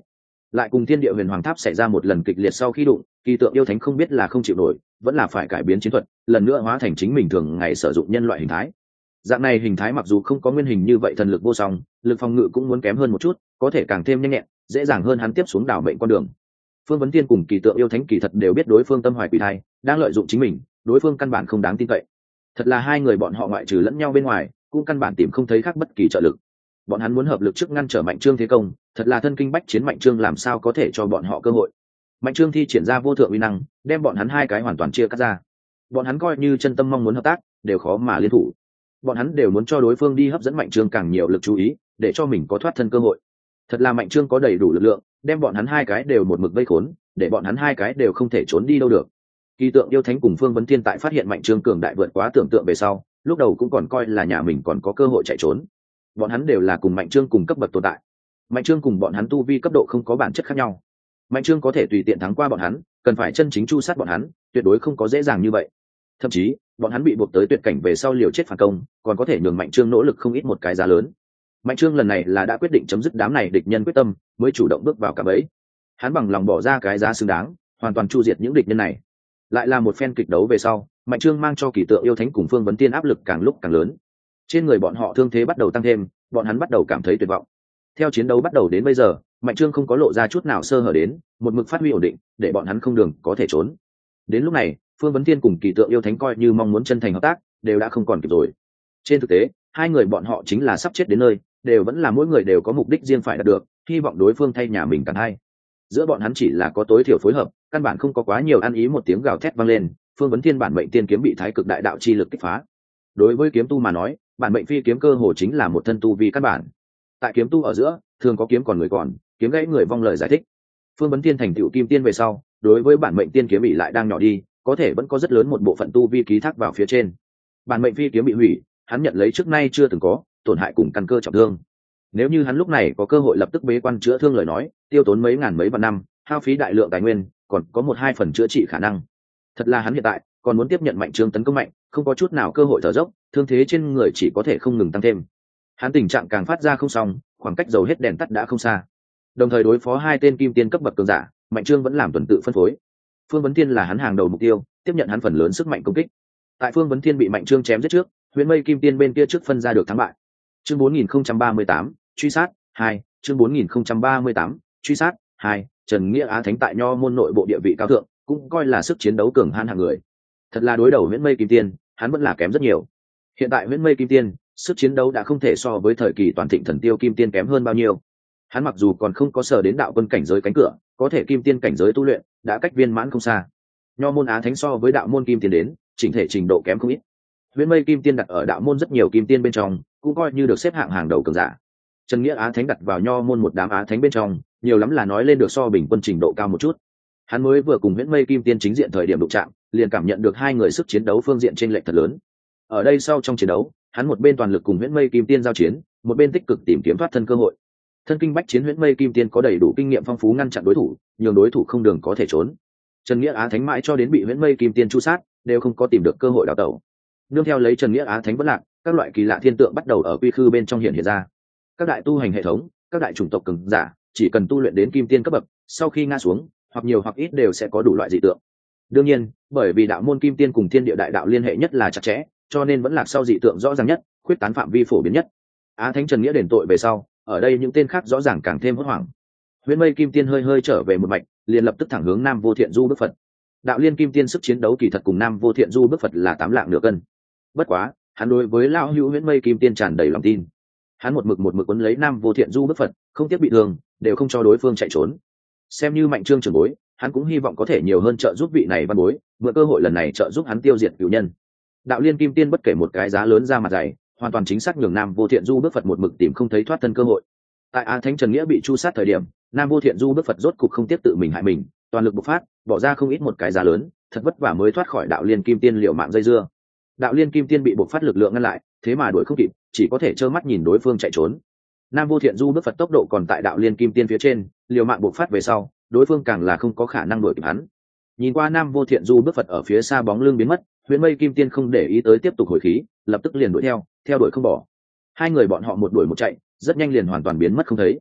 lại cùng thiên địa huyền hoàng tháp xảy ra một lần kịch liệt sau khi đụng, kỳ tượng yêu thánh không biết là không chịu nổi, vẫn là phải cải biến chiến thuật, lần nữa hóa thành chính mình thường ngày sử dụng nhân loại hình thái. Dạng này hình thái mặc dù không có nguyên hình như vậy thần lực vô song, lực phòng ngự cũng muốn kém hơn một chút, có thể càng thêm nhanh nhẹn, dễ dàng hơn hắn tiếp xuống đảo mệnh con đường. Phương Vấn Tiên cùng kỳ tượng yêu thánh kỳ thật đều biết đối phương tâm hoài quỷ thai, đang lợi dụng chính mình, đối phương căn bản không đáng tin cậy. Thật là hai người bọn họ ngoại trừ lẫn nhau bên ngoài, cũng căn bản tìm không thấy khác bất kỳ trợ lực. Bọn hắn muốn hợp lực trước ngăn trở Mạnh Trương thế công, thật là thân kinh bách chiến Mạnh Trương làm sao có thể cho bọn họ cơ hội. Mạnh Trương thi triển ra vô thượng uy năng, đem bọn hắn hai cái hoàn toàn chia cắt ra. Bọn hắn coi như chân tâm mong muốn hợp tác, đều khó mà liên thủ. Bọn hắn đều muốn cho đối phương đi hấp dẫn Mạnh Trương càng nhiều lực chú ý, để cho mình có thoát thân cơ hội. Thật là Mạnh Trương có đầy đủ lực lượng, đem bọn hắn hai cái đều một mực vây khốn, để bọn hắn hai cái đều không thể trốn đi đâu được. Kỳ tượng yêu thánh cùng Phương Vấn Thiên tại phát hiện Mạnh Trương cường đại vượt quá tưởng tượng về sau, lúc đầu cũng còn coi là nhà mình còn có cơ hội chạy trốn. Bọn hắn đều là cùng Mạnh Trương cùng cấp bậc tồn tại. Mạnh Trương cùng bọn hắn tu vi cấp độ không có bản chất khác nhau. Mạnh Trương có thể tùy tiện thắng qua bọn hắn, cần phải chân chính chu sát bọn hắn, tuyệt đối không có dễ dàng như vậy. Thậm chí, bọn hắn bị buộc tới tuyệt cảnh về sau liều chết phản công, còn có thể nhường Mạnh Trương nỗ lực không ít một cái giá lớn. Mạnh Trương lần này là đã quyết định chấm dứt đám này địch nhân quyết tâm, mới chủ động bước vào cả bẫy. Hắn bằng lòng bỏ ra cái giá xứng đáng, hoàn toàn chu diệt những địch nhân này. Lại là một phen kịch đấu về sau, Mạnh Trương mang cho kỳ tượng yêu thánh cùng Phương Vấn Tiên áp lực càng lúc càng lớn. Trên người bọn họ thương thế bắt đầu tăng thêm, bọn hắn bắt đầu cảm thấy tuyệt vọng. Theo chiến đấu bắt đầu đến bây giờ, Mạnh Trương không có lộ ra chút nào sơ hở đến, một mực phát huy ổn định, để bọn hắn không đường có thể trốn. Đến lúc này, Phương Vấn Tiên cùng kỳ tượng yêu thánh coi như mong muốn chân thành hợp tác, đều đã không còn kịp rồi. Trên thực tế, hai người bọn họ chính là sắp chết đến nơi, đều vẫn là mỗi người đều có mục đích riêng phải đạt được, hy vọng đối phương thay nhà mình càng hay. Giữa bọn hắn chỉ là có tối thiểu phối hợp, căn bản không có quá nhiều ăn ý. Một tiếng gào thét vang lên, Phương Vấn Thiên bản mệnh tiên kiếm bị thái cực đại đạo chi lực kích phá. Đối với kiếm tu mà nói, bản mệnh phi kiếm cơ hồ chính là một thân tu vi căn bản. Tại kiếm tu ở giữa, thường có kiếm còn người còn, kiếm gãy người vong lời giải thích. Phương Vấn Thiên thành tựu kim tiên về sau, đối với bản mệnh tiên kiếm bị lại đang nhỏ đi, có thể vẫn có rất lớn một bộ phận tu vi ký thác vào phía trên. Bản mệnh phi kiếm bị hủy, hắn nhận lấy trước nay chưa từng có tổn hại cùng căn cơ trọng thương. Nếu như hắn lúc này có cơ hội lập tức bế quan chữa thương lời nói, tiêu tốn mấy ngàn mấy vạn năm, hao phí đại lượng tài nguyên, còn có một hai phần chữa trị khả năng. Thật là hắn hiện tại còn muốn tiếp nhận Mạnh Trương tấn công mạnh, không có chút nào cơ hội thở dốc, thương thế trên người chỉ có thể không ngừng tăng thêm. Hắn tình trạng càng phát ra không xong, khoảng cách dầu hết đèn tắt đã không xa. Đồng thời đối phó hai tên kim tiên cấp bậc cường giả, Mạnh Trương vẫn làm tuần tự phân phối. Phương Vấn Thiên là hắn hàng đầu mục tiêu, tiếp nhận hắn phần lớn sức mạnh công kích. Tại Phương Vấn Thiên bị Mạnh Trương chém giết trước, Huyền Mây Kim Tiên bên kia trước phân ra được thắng bại. Chương bốn nghìn không trăm ba mươi tám, truy sát hai, chương bốn nghìn không trăm ba mươi tám, truy sát hai. Trần Nghĩa Á Thánh tại Nho môn nội bộ địa vị cao thượng, cũng coi là sức chiến đấu cường hãn hạng người. Thật là đối đầu Huyền Mây Kim Tiên, hắn vẫn là kém rất nhiều. Hiện tại Huyền Mây Kim Tiên, sức chiến đấu đã không thể so với thời kỳ toàn thịnh Thần Tiêu Kim Tiên kém hơn bao nhiêu. Hắn mặc dù còn không có sở đến đạo quân cảnh giới cánh cửa, có thể Kim Tiên cảnh giới tu luyện đã cách viên mãn không xa. Nho môn Á Thánh so với đạo môn Kim Tiên đến, chỉnh thể trình độ kém không ít. Huyền Mây Kim Tiên đặt ở đạo môn rất nhiều kim tiên bên trong, cũng coi như được xếp hạng hàng đầu cường giả. Trần Nghĩa Á Thánh đặt vào Nho môn một đám Á Thánh bên trong, nhiều lắm là nói lên được so bình quân trình độ cao một chút. Hắn mới vừa cùng Huyền Mây Kim Tiên chính diện thời điểm đụng chạm, liền cảm nhận được hai người sức chiến đấu phương diện chênh lệch thật lớn. Ở đây sau trong chiến đấu, hắn một bên toàn lực cùng Huyền Mây Kim Tiên giao chiến, một bên tích cực tìm kiếm thoát thân cơ hội. Thân kinh bách chiến Huyền Mây Kim Tiên có đầy đủ kinh nghiệm phong phú ngăn chặn đối thủ, nhường đối thủ không đường có thể trốn. Trần Nghĩa Á Thánh mãi cho đến bị Huyền Mây Kim Tiên chu sát, đều không có tìm được cơ hội đào tẩu. Nương theo lấy Trần Nghĩa Á Thánh bất lạc, các loại kỳ lạ thiên tượng bắt đầu ở quy khư bên trong hiện hiện ra. Các đại tu hành hệ thống, các đại chủng tộc cường giả, chỉ cần tu luyện đến kim tiên cấp bậc, sau khi ngã xuống, hoặc nhiều hoặc ít đều sẽ có đủ loại dị tượng. Đương nhiên, bởi vì đạo môn kim tiên cùng thiên địa đại đạo liên hệ nhất là chặt chẽ, cho nên vẫn lạc sau dị tượng rõ ràng nhất, khuyết tán phạm vi phổ biến nhất. Á Thánh Trần Nghĩa đền tội về sau, ở đây những tên khác rõ ràng càng thêm hốt hoảng. Huyền Mây Kim Tiên hơi hơi trở về một mạch, liền lập tức thẳng hướng Nam Vô Thiện Du bước Phật. Đạo Liên Kim Tiên sức chiến đấu kỳ thật cùng Nam Vô Thiện Du bước Phật là tám lạng nửa cân. Bất quá, hắn đối với lão hữu Huyền Mây Kim Tiên tràn đầy lòng tin. Hắn một mực một mực quấn lấy Nam Vô Thiện Du bước Phật, không tiếc bị thương, đều không cho đối phương chạy trốn. Xem như Mạnh Trương trưởng bối, hắn cũng hy vọng có thể nhiều hơn trợ giúp vị này văn bối, mượn cơ hội lần này trợ giúp hắn tiêu diệt cửu nhân. Đạo Liên Kim Tiên bất kể một cái giá lớn ra mặt dày, hoàn toàn chính xác nhường Nam Vô Thiện Du bước Phật một mực tìm không thấy thoát thân cơ hội. Tại Á Thánh Trần Nghĩa bị chu sát thời điểm, Nam Vô Thiện Du bước Phật rốt cục không tiếp tự mình hại mình, toàn lực bộc phát, bỏ ra không ít một cái giá lớn, thật vất vả mới thoát khỏi Đạo Liên Kim Tiên liều mạng dây dưa. Đạo Liên Kim Tiên bị bộc phát lực lượng ngăn lại, thế mà đuổi không kịp, chỉ có thể trơ mắt nhìn đối phương chạy trốn. Nam Vô Thiện Du bước Phật tốc độ còn tại Đạo Liên Kim Tiên phía trên, liều mạng bộc phát về sau, đối phương càng là không có khả năng đuổi kịp hắn. Nhìn qua Nam Vô Thiện Du bước Phật ở phía xa bóng lưng biến mất, Huyền Mây Kim Tiên không để ý tới tiếp tục hồi khí, lập tức liền đuổi theo, theo đuổi không bỏ. Hai người bọn họ một đuổi một chạy, rất nhanh liền hoàn toàn biến mất không thấy.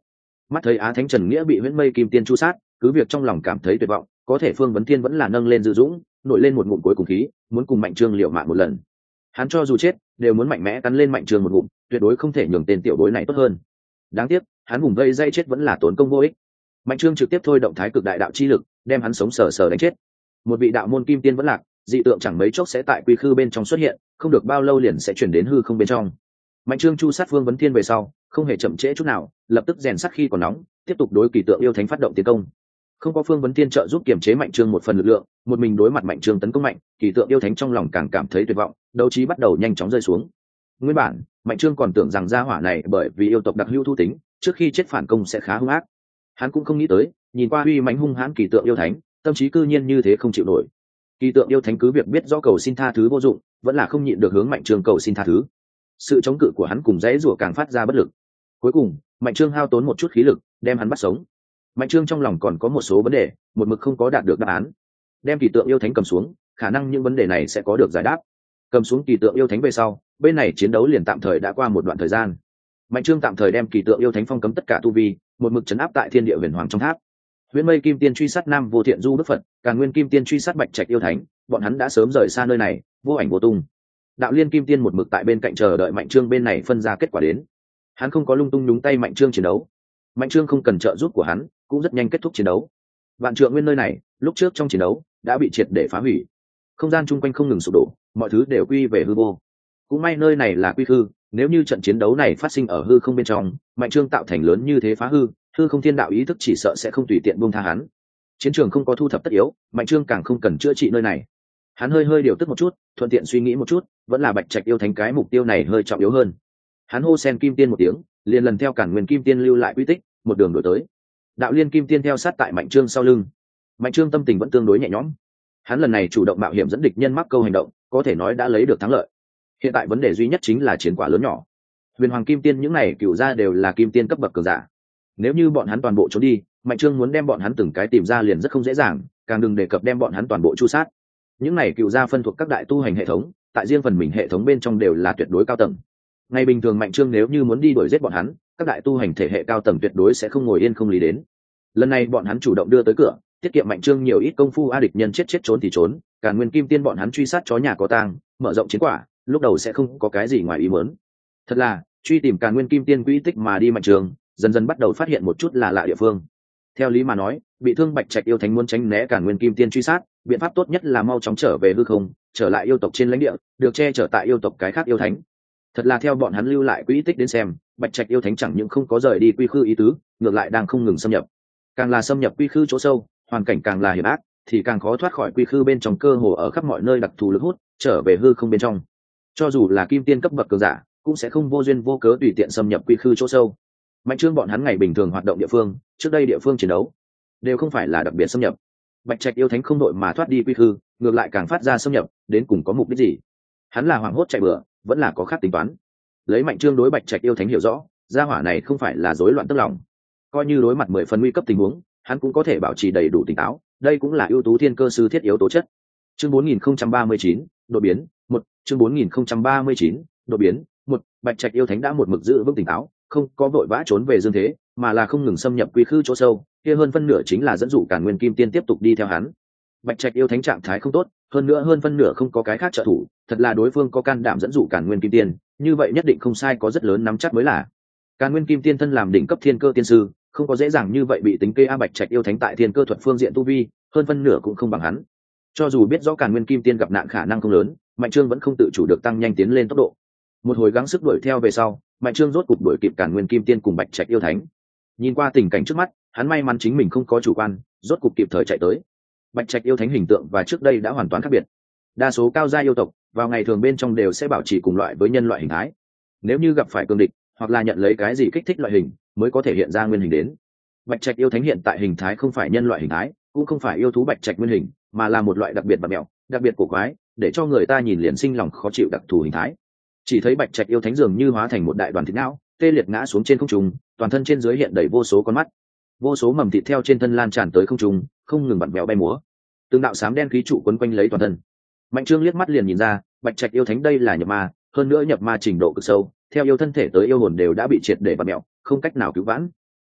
Mắt thấy Á Thánh Trần Nghĩa bị Huyễn Mây Kim Tiên chu sát, cứ việc trong lòng cảm thấy tuyệt vọng, có thể Phương Vấn Thiên vẫn là nâng lên dư dũng, nổi lên một ngụm cuối cùng khí, muốn cùng Mạnh Trương liều mạng một lần. Hắn cho dù chết, đều muốn mạnh mẽ cắn lên Mạnh Trương một ngụm, tuyệt đối không thể nhường tên tiểu bối này tốt hơn. Đáng tiếc, hắn vùng vây dây chết vẫn là tốn công vô ích. Mạnh Trương trực tiếp thôi động Thái Cực Đại Đạo chi lực, đem hắn sống sờ sờ đánh chết. Một vị đạo môn kim tiên vẫn lạc, dị tượng chẳng mấy chốc sẽ tại quy khư bên trong xuất hiện, không được bao lâu liền sẽ chuyển đến hư không bên trong. Mạnh Trương chu sát Phương Vấn Thiên về sau, không hề chậm trễ chút nào, lập tức rèn sắt khi còn nóng, tiếp tục đối kỳ tượng yêu thánh phát động tiến công. Không có Phương Vấn Thiên trợ giúp kiềm chế Mạnh Trương một phần lực lượng, một mình đối mặt Mạnh Trương tấn công mạnh, kỳ tượng yêu thánh trong lòng càng cảm thấy tuyệt vọng, đấu trí bắt đầu nhanh chóng rơi xuống. Nguyên bản, Mạnh Trương còn tưởng rằng gia hỏa này bởi vì yêu tộc đặc hữu thu tính, trước khi chết phản công sẽ khá hung ác. Hắn cũng không nghĩ tới, nhìn qua uy mãnh hung hãn kỳ tượng yêu thánh, tâm trí cư nhiên như thế không chịu nổi. Kỳ tượng yêu thánh cứ việc biết rõ cầu xin tha thứ vô dụng, vẫn là không nhịn được hướng Mạnh Trương cầu xin tha thứ. Sự chống cự của hắn cùng dãy rủa càng phát ra bất lực. Cuối cùng, Mạnh Trương hao tốn một chút khí lực, đem hắn bắt sống. Mạnh Trương trong lòng còn có một số vấn đề, một mực không có đạt được đáp án. Đem kỳ tượng yêu thánh cầm xuống, khả năng những vấn đề này sẽ có được giải đáp. Cầm xuống kỳ tượng yêu thánh về sau, bên này chiến đấu liền tạm thời đã qua một đoạn thời gian. Mạnh Trương tạm thời đem kỳ tượng yêu thánh phong cấm tất cả tu vi, một mực trấn áp tại thiên địa huyền hoàng trong tháp. Huyễn Mây Kim Tiên truy sát Nam Vô Thiện Du Đức Phật, Càn Nguyên Kim Tiên truy sát Bạch Trạch yêu thánh, bọn hắn đã sớm rời xa nơi này, vô ảnh vô tung. Đạo Liên Kim Tiên một mực tại bên cạnh chờ đợi Mạnh Trương bên này phân ra kết quả đến. Hắn không có lung tung nhúng tay Mạnh Trương chiến đấu. Mạnh Trương không cần trợ giúp của hắn, cũng rất nhanh kết thúc chiến đấu. Vạn Trượng Nguyên nơi này, lúc trước trong chiến đấu đã bị triệt để phá hủy, không gian chung quanh không ngừng sụp đổ, mọi thứ đều quy về hư vô. Cũng may nơi này là quy hư, nếu như trận chiến đấu này phát sinh ở hư không bên trong, Mạnh Trương tạo thành lớn như thế phá hư, hư không thiên đạo ý thức chỉ sợ sẽ không tùy tiện buông tha hắn. Chiến trường không có thu thập tất yếu, Mạnh Trương càng không cần chữa trị nơi này. Hắn hơi hơi điều tức một chút, thuận tiện suy nghĩ một chút, vẫn là Bạch Trạch yêu thánh cái mục tiêu này hơi trọng yếu hơn. Hắn hô sen kim tiên một tiếng, liền lần theo Càn Nguyên Kim Tiên lưu lại quy tích, một đường đuổi tới. Đạo Liên Kim Tiên theo sát tại Mạnh Trương sau lưng. Mạnh Trương tâm tình vẫn tương đối nhẹ nhõm. Hắn lần này chủ động mạo hiểm dẫn địch nhân mắc câu hành động, có thể nói đã lấy được thắng lợi. Hiện tại vấn đề duy nhất chính là chiến quả lớn nhỏ. Huyền Hoàng Kim Tiên những này cựu ra đều là kim tiên cấp bậc cường giả. Nếu như bọn hắn toàn bộ trốn đi, Mạnh Trương muốn đem bọn hắn từng cái tìm ra liền rất không dễ dàng, càng đừng đề cập đem bọn hắn toàn bộ chu sát. Những này cựu gia phân thuộc các đại tu hành hệ thống, tại riêng phần mình hệ thống bên trong đều là tuyệt đối cao tầng. Ngày bình thường Mạnh Trương nếu như muốn đi đuổi giết bọn hắn, các đại tu hành thể hệ cao tầng tuyệt đối sẽ không ngồi yên không lý đến. Lần này bọn hắn chủ động đưa tới cửa, tiết kiệm Mạnh Trương nhiều ít công phu, a địch nhân chết chết trốn thì trốn, Càn Nguyên Kim Tiên bọn hắn truy sát chó nhà có tang, mở rộng chiến quả, lúc đầu sẽ không có cái gì ngoài ý muốn. Thật là, truy tìm Càn Nguyên Kim Tiên quỹ tích mà đi Mạnh Trương, dần dần bắt đầu phát hiện một chút là lạ địa phương. Theo lý mà nói, bị thương Bạch Trạch yêu thánh muốn tránh né Càn Nguyên Kim Tiên truy sát, biện pháp tốt nhất là mau chóng trở về hư không, trở lại yêu tộc trên lãnh địa, được che chở tại yêu tộc cái khác yêu thánh. Thật là theo bọn hắn lưu lại quỹ tích đến xem, Bạch Trạch yêu thánh chẳng những không có rời đi quy khư ý tứ, ngược lại đang không ngừng xâm nhập. Càng là xâm nhập quy khư chỗ sâu, hoàn cảnh càng là hiểm ác, thì càng khó thoát khỏi quy khư bên trong, cơ hồ ở khắp mọi nơi đặc thù lực hút, trở về hư không bên trong. Cho dù là kim tiên cấp bậc cường giả, cũng sẽ không vô duyên vô cớ tùy tiện xâm nhập quy khư chỗ sâu. Mạnh Trương bọn hắn ngày bình thường hoạt động địa phương, trước đây địa phương chiến đấu, đều không phải là đặc biệt xâm nhập. Bạch Trạch yêu thánh không đội mà thoát đi quy khư, ngược lại càng phát ra xâm nhập, đến cùng có mục đích gì? Hắn là hoảng hốt chạy bừa, vẫn là có khác tính toán? Lấy Mạnh Trương đối Bạch Trạch yêu thánh hiểu rõ, gia hỏa này không phải là rối loạn tức lòng. Coi như đối mặt mười phần nguy cấp tình huống, hắn cũng có thể bảo trì đầy đủ tỉnh táo, đây cũng là ưu tú thiên cơ sư thiết yếu tố chất. Chương bốn nghìn không trăm ba mươi chín, đột biến, một, chương bốn nghìn không trăm ba mươi chín, đột biến, một, Bạch Trạch yêu thánh đã một mực giữ vững tỉnh táo, không có vội vã trốn về dương thế, mà là không ngừng xâm nhập quy khư chỗ sâu, kia hơn phân nửa chính là dẫn dụ Càn Nguyên Kim Tiên tiếp tục đi theo hắn. Bạch Trạch yêu thánh trạng thái không tốt, hơn nữa hơn phân nửa không có cái khác trợ thủ, thật là đối phương có can đảm dẫn dụ Càn Nguyên Kim Tiên, như vậy nhất định không sai, có rất lớn nắm chắc mới là. Càn Nguyên Kim Tiên thân làm đỉnh cấp thiên cơ tiên sư, không có dễ dàng như vậy bị tính kê. A Bạch Trạch yêu thánh tại thiên cơ thuật phương diện tu vi, hơn phân nửa cũng không bằng hắn. Cho dù biết rõ Càn Nguyên Kim Tiên gặp nạn khả năng không lớn, Mạnh Trương vẫn không tự chủ được tăng nhanh tiến lên tốc độ. Một hồi gắng sức đuổi theo về sau, Mạnh Trương rốt cục đuổi kịp Càn Nguyên Kim Tiên cùng Bạch Trạch yêu thánh. Nhìn qua tình cảnh trước mắt, hắn may mắn chính mình không có chủ quan, rốt cục kịp thời chạy tới. Bạch Trạch yêu thánh hình tượng và trước đây đã hoàn toàn khác biệt. Đa số cao gia yêu tộc vào ngày thường bên trong đều sẽ bảo trì cùng loại với nhân loại hình thái. Nếu như gặp phải cường địch hoặc là nhận lấy cái gì kích thích loại hình, mới có thể hiện ra nguyên hình đến. Bạch Trạch yêu thánh hiện tại hình thái không phải nhân loại hình thái, cũng không phải yêu thú Bạch Trạch nguyên hình, mà là một loại đặc biệt và mẹo, đặc biệt cổ quái, để cho người ta nhìn liền sinh lòng khó chịu đặc thù hình thái. Chỉ thấy Bạch Trạch yêu thánh dường như hóa thành một đại đoàn thịt não, tê liệt ngã xuống trên không trung, toàn thân trên dưới hiện đầy vô số con mắt, vô số mầm thịt theo trên thân lan tràn tới không trung, không ngừng vặn vẹo bay múa. Từng đạo xám đen khí trụ quấn quanh lấy toàn thân. Mạnh Trương liếc mắt liền nhìn ra, Bạch Trạch yêu thánh đây là nhập ma, hơn nữa nhập ma trình độ cực sâu, theo yêu thân thể tới yêu hồn đều đã bị triệt để vặn mẹo, không cách nào cứu vãn.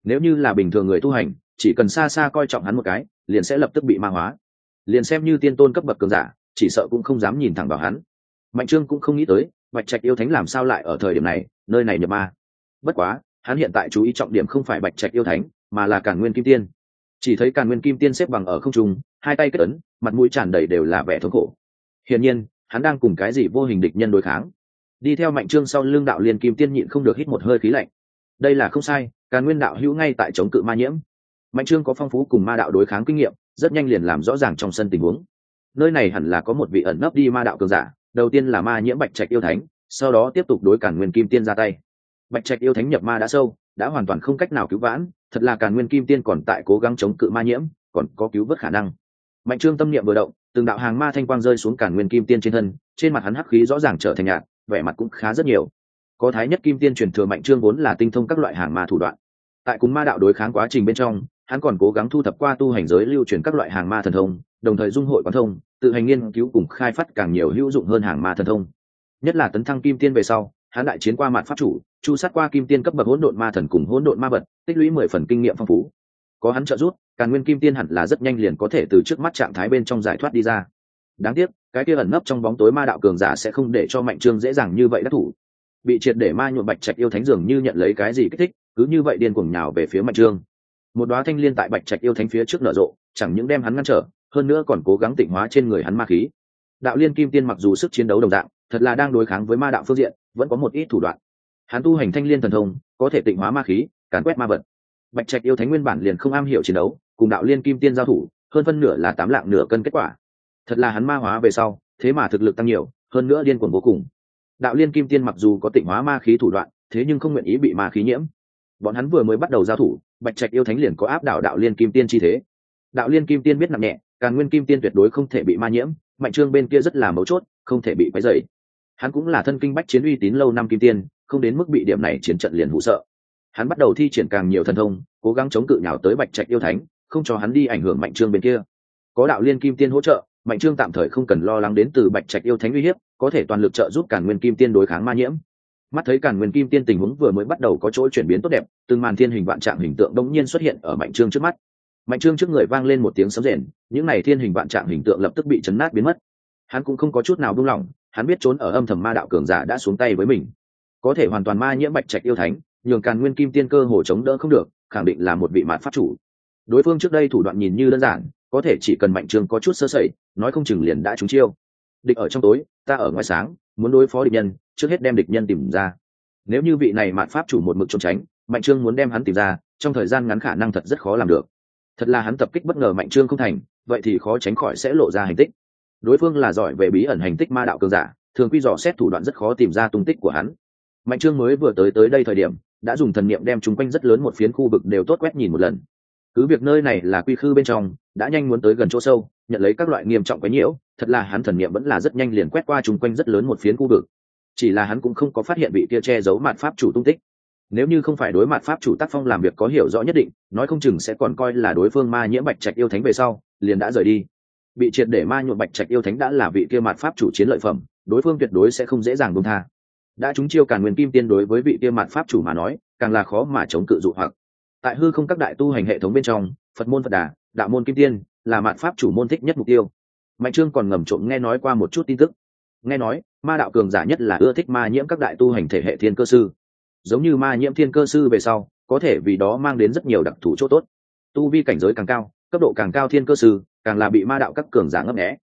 Nếu như là bình thường người tu hành, chỉ cần xa xa coi trọng hắn một cái, liền sẽ lập tức bị ma hóa. Liền xem như tiên tôn cấp bậc cường giả, chỉ sợ cũng không dám nhìn thẳng vào hắn. Mạnh Trương cũng không nghĩ tới, Bạch Trạch yêu thánh làm sao lại ở thời điểm này, nơi này nhập ma. Bất quá, hắn hiện tại chú ý trọng điểm không phải Bạch Trạch yêu thánh, mà là Càn Nguyên Kim Tiên. Chỉ thấy Càn Nguyên Kim Tiên xếp bằng ở không trung, hai tay kết ấn, mặt mũi tràn đầy đều là vẻ thống khổ. Hiển nhiên, hắn đang cùng cái gì vô hình địch nhân đối kháng. Đi theo Mạnh Trương sau lưng Đạo Liên Kim Tiên nhịn không được hít một hơi khí lạnh. Đây là không sai, Càn Nguyên đạo hữu ngay tại chống cự ma nhiễm. Mạnh Trương có phong phú cùng ma đạo đối kháng kinh nghiệm, rất nhanh liền làm rõ ràng trong sân tình huống. Nơi này hẳn là có một vị ẩn nấp đi ma đạo cường giả, đầu tiên là ma nhiễm Bạch Trạch yêu thánh, sau đó tiếp tục đối Càn Nguyên Kim Tiên ra tay. Bạch Trạch yêu thánh nhập ma đã sâu, đã hoàn toàn không cách nào cứu vãn, thật là Càn Nguyên Kim Tiên còn tại cố gắng chống cự ma nhiễm, còn có cứu vớt khả năng. Mạnh Trương tâm niệm vừa động, từng đạo hàng ma thanh quang rơi xuống Càn Nguyên Kim Tiên trên thân, trên mặt hắn hắc khí rõ ràng trở thành nhạt, vẻ mặt cũng khá rất nhiều. Có Thái Nhất Kim Tiên truyền thừa Mạnh Trương vốn là tinh thông các loại hàng ma thủ đoạn. Tại cùng ma đạo đối kháng quá trình bên trong, hắn còn cố gắng thu thập qua tu hành giới lưu truyền các loại hàng ma thần thông, đồng thời dung hội quán thông, tự hành nghiên cứu cùng khai phát càng nhiều hữu dụng hơn hàng ma thần thông. Nhất là tấn thăng Kim Tiên về sau, hắn đại chiến qua mạn pháp chủ, chu sát qua Kim Tiên cấp bậc hỗn độn ma thần cùng hỗn độn ma vật, tích lũy mười phần kinh nghiệm phong phú. Có hắn trợ giúp, Càn Nguyên Kim Tiên hẳn là rất nhanh liền có thể từ trước mắt trạng thái bên trong giải thoát đi ra. Đáng tiếc, cái kia ẩn nấp trong bóng tối ma đạo cường giả sẽ không để cho Mạnh Trương dễ dàng như vậy đắc thủ. Bị triệt để ma nhuộm Bạch Trạch yêu thánh dường như nhận lấy cái gì kích thích, cứ như vậy điên cuồng nhào về phía Mạnh Trương. Một đóa thanh liên tại Bạch Trạch yêu thánh phía trước nở rộ, chẳng những đem hắn ngăn trở, hơn nữa còn cố gắng tịnh hóa trên người hắn ma khí. Đạo Liên Kim Tiên mặc dù sức chiến đấu đồng dạng, thật là đang đối kháng với ma đạo phương diện, vẫn có một ít thủ đoạn. Hắn tu hành thanh liên thần thông, có thể tịnh hóa ma khí, càn quét ma vật. Bạch Trạch yêu thánh nguyên bản liền không am hiểu chiến đấu, cùng Đạo Liên Kim Tiên giao thủ, hơn phân nửa là tám lạng nửa cân kết quả. Thật là hắn ma hóa về sau, thế mà thực lực tăng nhiều, hơn nữa điên cuồng vô cùng. Đạo Liên Kim Tiên mặc dù có tịnh hóa ma khí thủ đoạn, thế nhưng không nguyện ý bị ma khí nhiễm. Bọn hắn vừa mới bắt đầu giao thủ, Bạch Trạch yêu thánh liền có áp đảo Đạo Liên Kim Tiên chi thế. Đạo Liên Kim Tiên biết nặng nhẹ, Càn Nguyên Kim Tiên tuyệt đối không thể bị ma nhiễm, Mạnh Trương bên kia rất là mấu chốt, không thể bị quấy rầy. Hắn cũng là thân kinh bách chiến uy tín lâu năm Kim Tiên, không đến mức bị điểm này chiến trận liền hụ sợ. Hắn bắt đầu thi triển càng nhiều thần thông, cố gắng chống cự nhào tới Bạch Trạch yêu thánh, không cho hắn đi ảnh hưởng Mạnh Trương bên kia. Có Đạo Liên Kim Tiên hỗ trợ, Mạnh Trương tạm thời không cần lo lắng đến từ Bạch Trạch yêu thánh uy hiếp, có thể toàn lực trợ giúp Càn Nguyên Kim Tiên đối kháng ma nhiễm. Mắt thấy Càn Nguyên Kim Tiên tình huống vừa mới bắt đầu có chỗ chuyển biến tốt đẹp, từng màn thiên hình vạn trạng hình tượng đống nhiên xuất hiện ở Mạnh Trương trước mắt. Mạnh Trương trước người vang lên một tiếng sấm rền, những này thiên hình vạn trạng hình tượng lập tức bị chấn nát biến mất. Hắn cũng không có chút nào buông lỏng, hắn biết trốn ở âm thầm ma đạo cường giả đã xuống tay với mình, có thể hoàn toàn ma nhiễm Bạch Trạch yêu thánh, nhường Càn Nguyên Kim Tiên cơ hồ chống đỡ không được, khẳng định là một vị mạn pháp chủ. Đối phương trước đây thủ đoạn nhìn như đơn giản, có thể chỉ cần Mạnh Trương có chút sơ sẩy, nói không chừng liền đã trúng chiêu. Địch ở trong tối, ta ở ngoài sáng, muốn đối phó địch nhân, trước hết đem địch nhân tìm ra. Nếu như vị này mạn pháp chủ một mực trốn tránh, Mạnh Trương muốn đem hắn tìm ra, trong thời gian ngắn khả năng thật rất khó làm được. Thật là hắn tập kích bất ngờ Mạnh Trương không thành, vậy thì khó tránh khỏi sẽ lộ ra hành tích. Đối phương là giỏi về bí ẩn hành tích ma đạo cường giả, thường quy dò xét thủ đoạn rất khó tìm ra tung tích của hắn. Mạnh Trương mới vừa tới tới đây thời điểm, đã dùng thần niệm đem chúng quanh rất lớn một phiến khu vực đều tốt quét nhìn một lần. Cứ việc nơi này là quy khư bên trong, đã nhanh muốn tới gần chỗ sâu, nhận lấy các loại nghiêm trọng quấy nhiễu, thật là hắn thần niệm vẫn là rất nhanh liền quét qua chúng quanh rất lớn một phiến khu vực. Chỉ là hắn cũng không có phát hiện vị kia che giấu mạn pháp chủ tung tích. Nếu như không phải đối mặt pháp chủ tác phong làm việc có hiểu rõ nhất định, nói không chừng sẽ còn coi là đối phương ma nhiễm Bạch Trạch yêu thánh về sau, liền đã rời đi. Bị triệt để ma nhuộm Bạch Trạch yêu thánh đã là vị kia mạn pháp chủ chiến lợi phẩm, đối phương tuyệt đối sẽ không dễ dàng buông tha. Đã trúng chiêu Càn Nguyên Kim Tiên đối với vị kia mạn pháp chủ mà nói, càng là khó mà chống cự dụ hoặc. Tại hư không các đại tu hành hệ thống bên trong, Phật môn Phật Đà, Đạo môn Kim Tiên là mạn pháp chủ môn thích nhất mục tiêu. Mạnh Trương còn ngầm trộm nghe nói qua một chút tin tức. Nghe nói, ma đạo cường giả nhất là ưa thích ma nhiễm các đại tu hành thể hệ thiên cơ sư. Giống như ma nhiễm thiên cơ sư về sau, có thể vì đó mang đến rất nhiều đặc thù chỗ tốt. Tu vi cảnh giới càng cao, cấp độ càng cao thiên cơ sư, càng là bị ma đạo các cường giả ngấp nghé.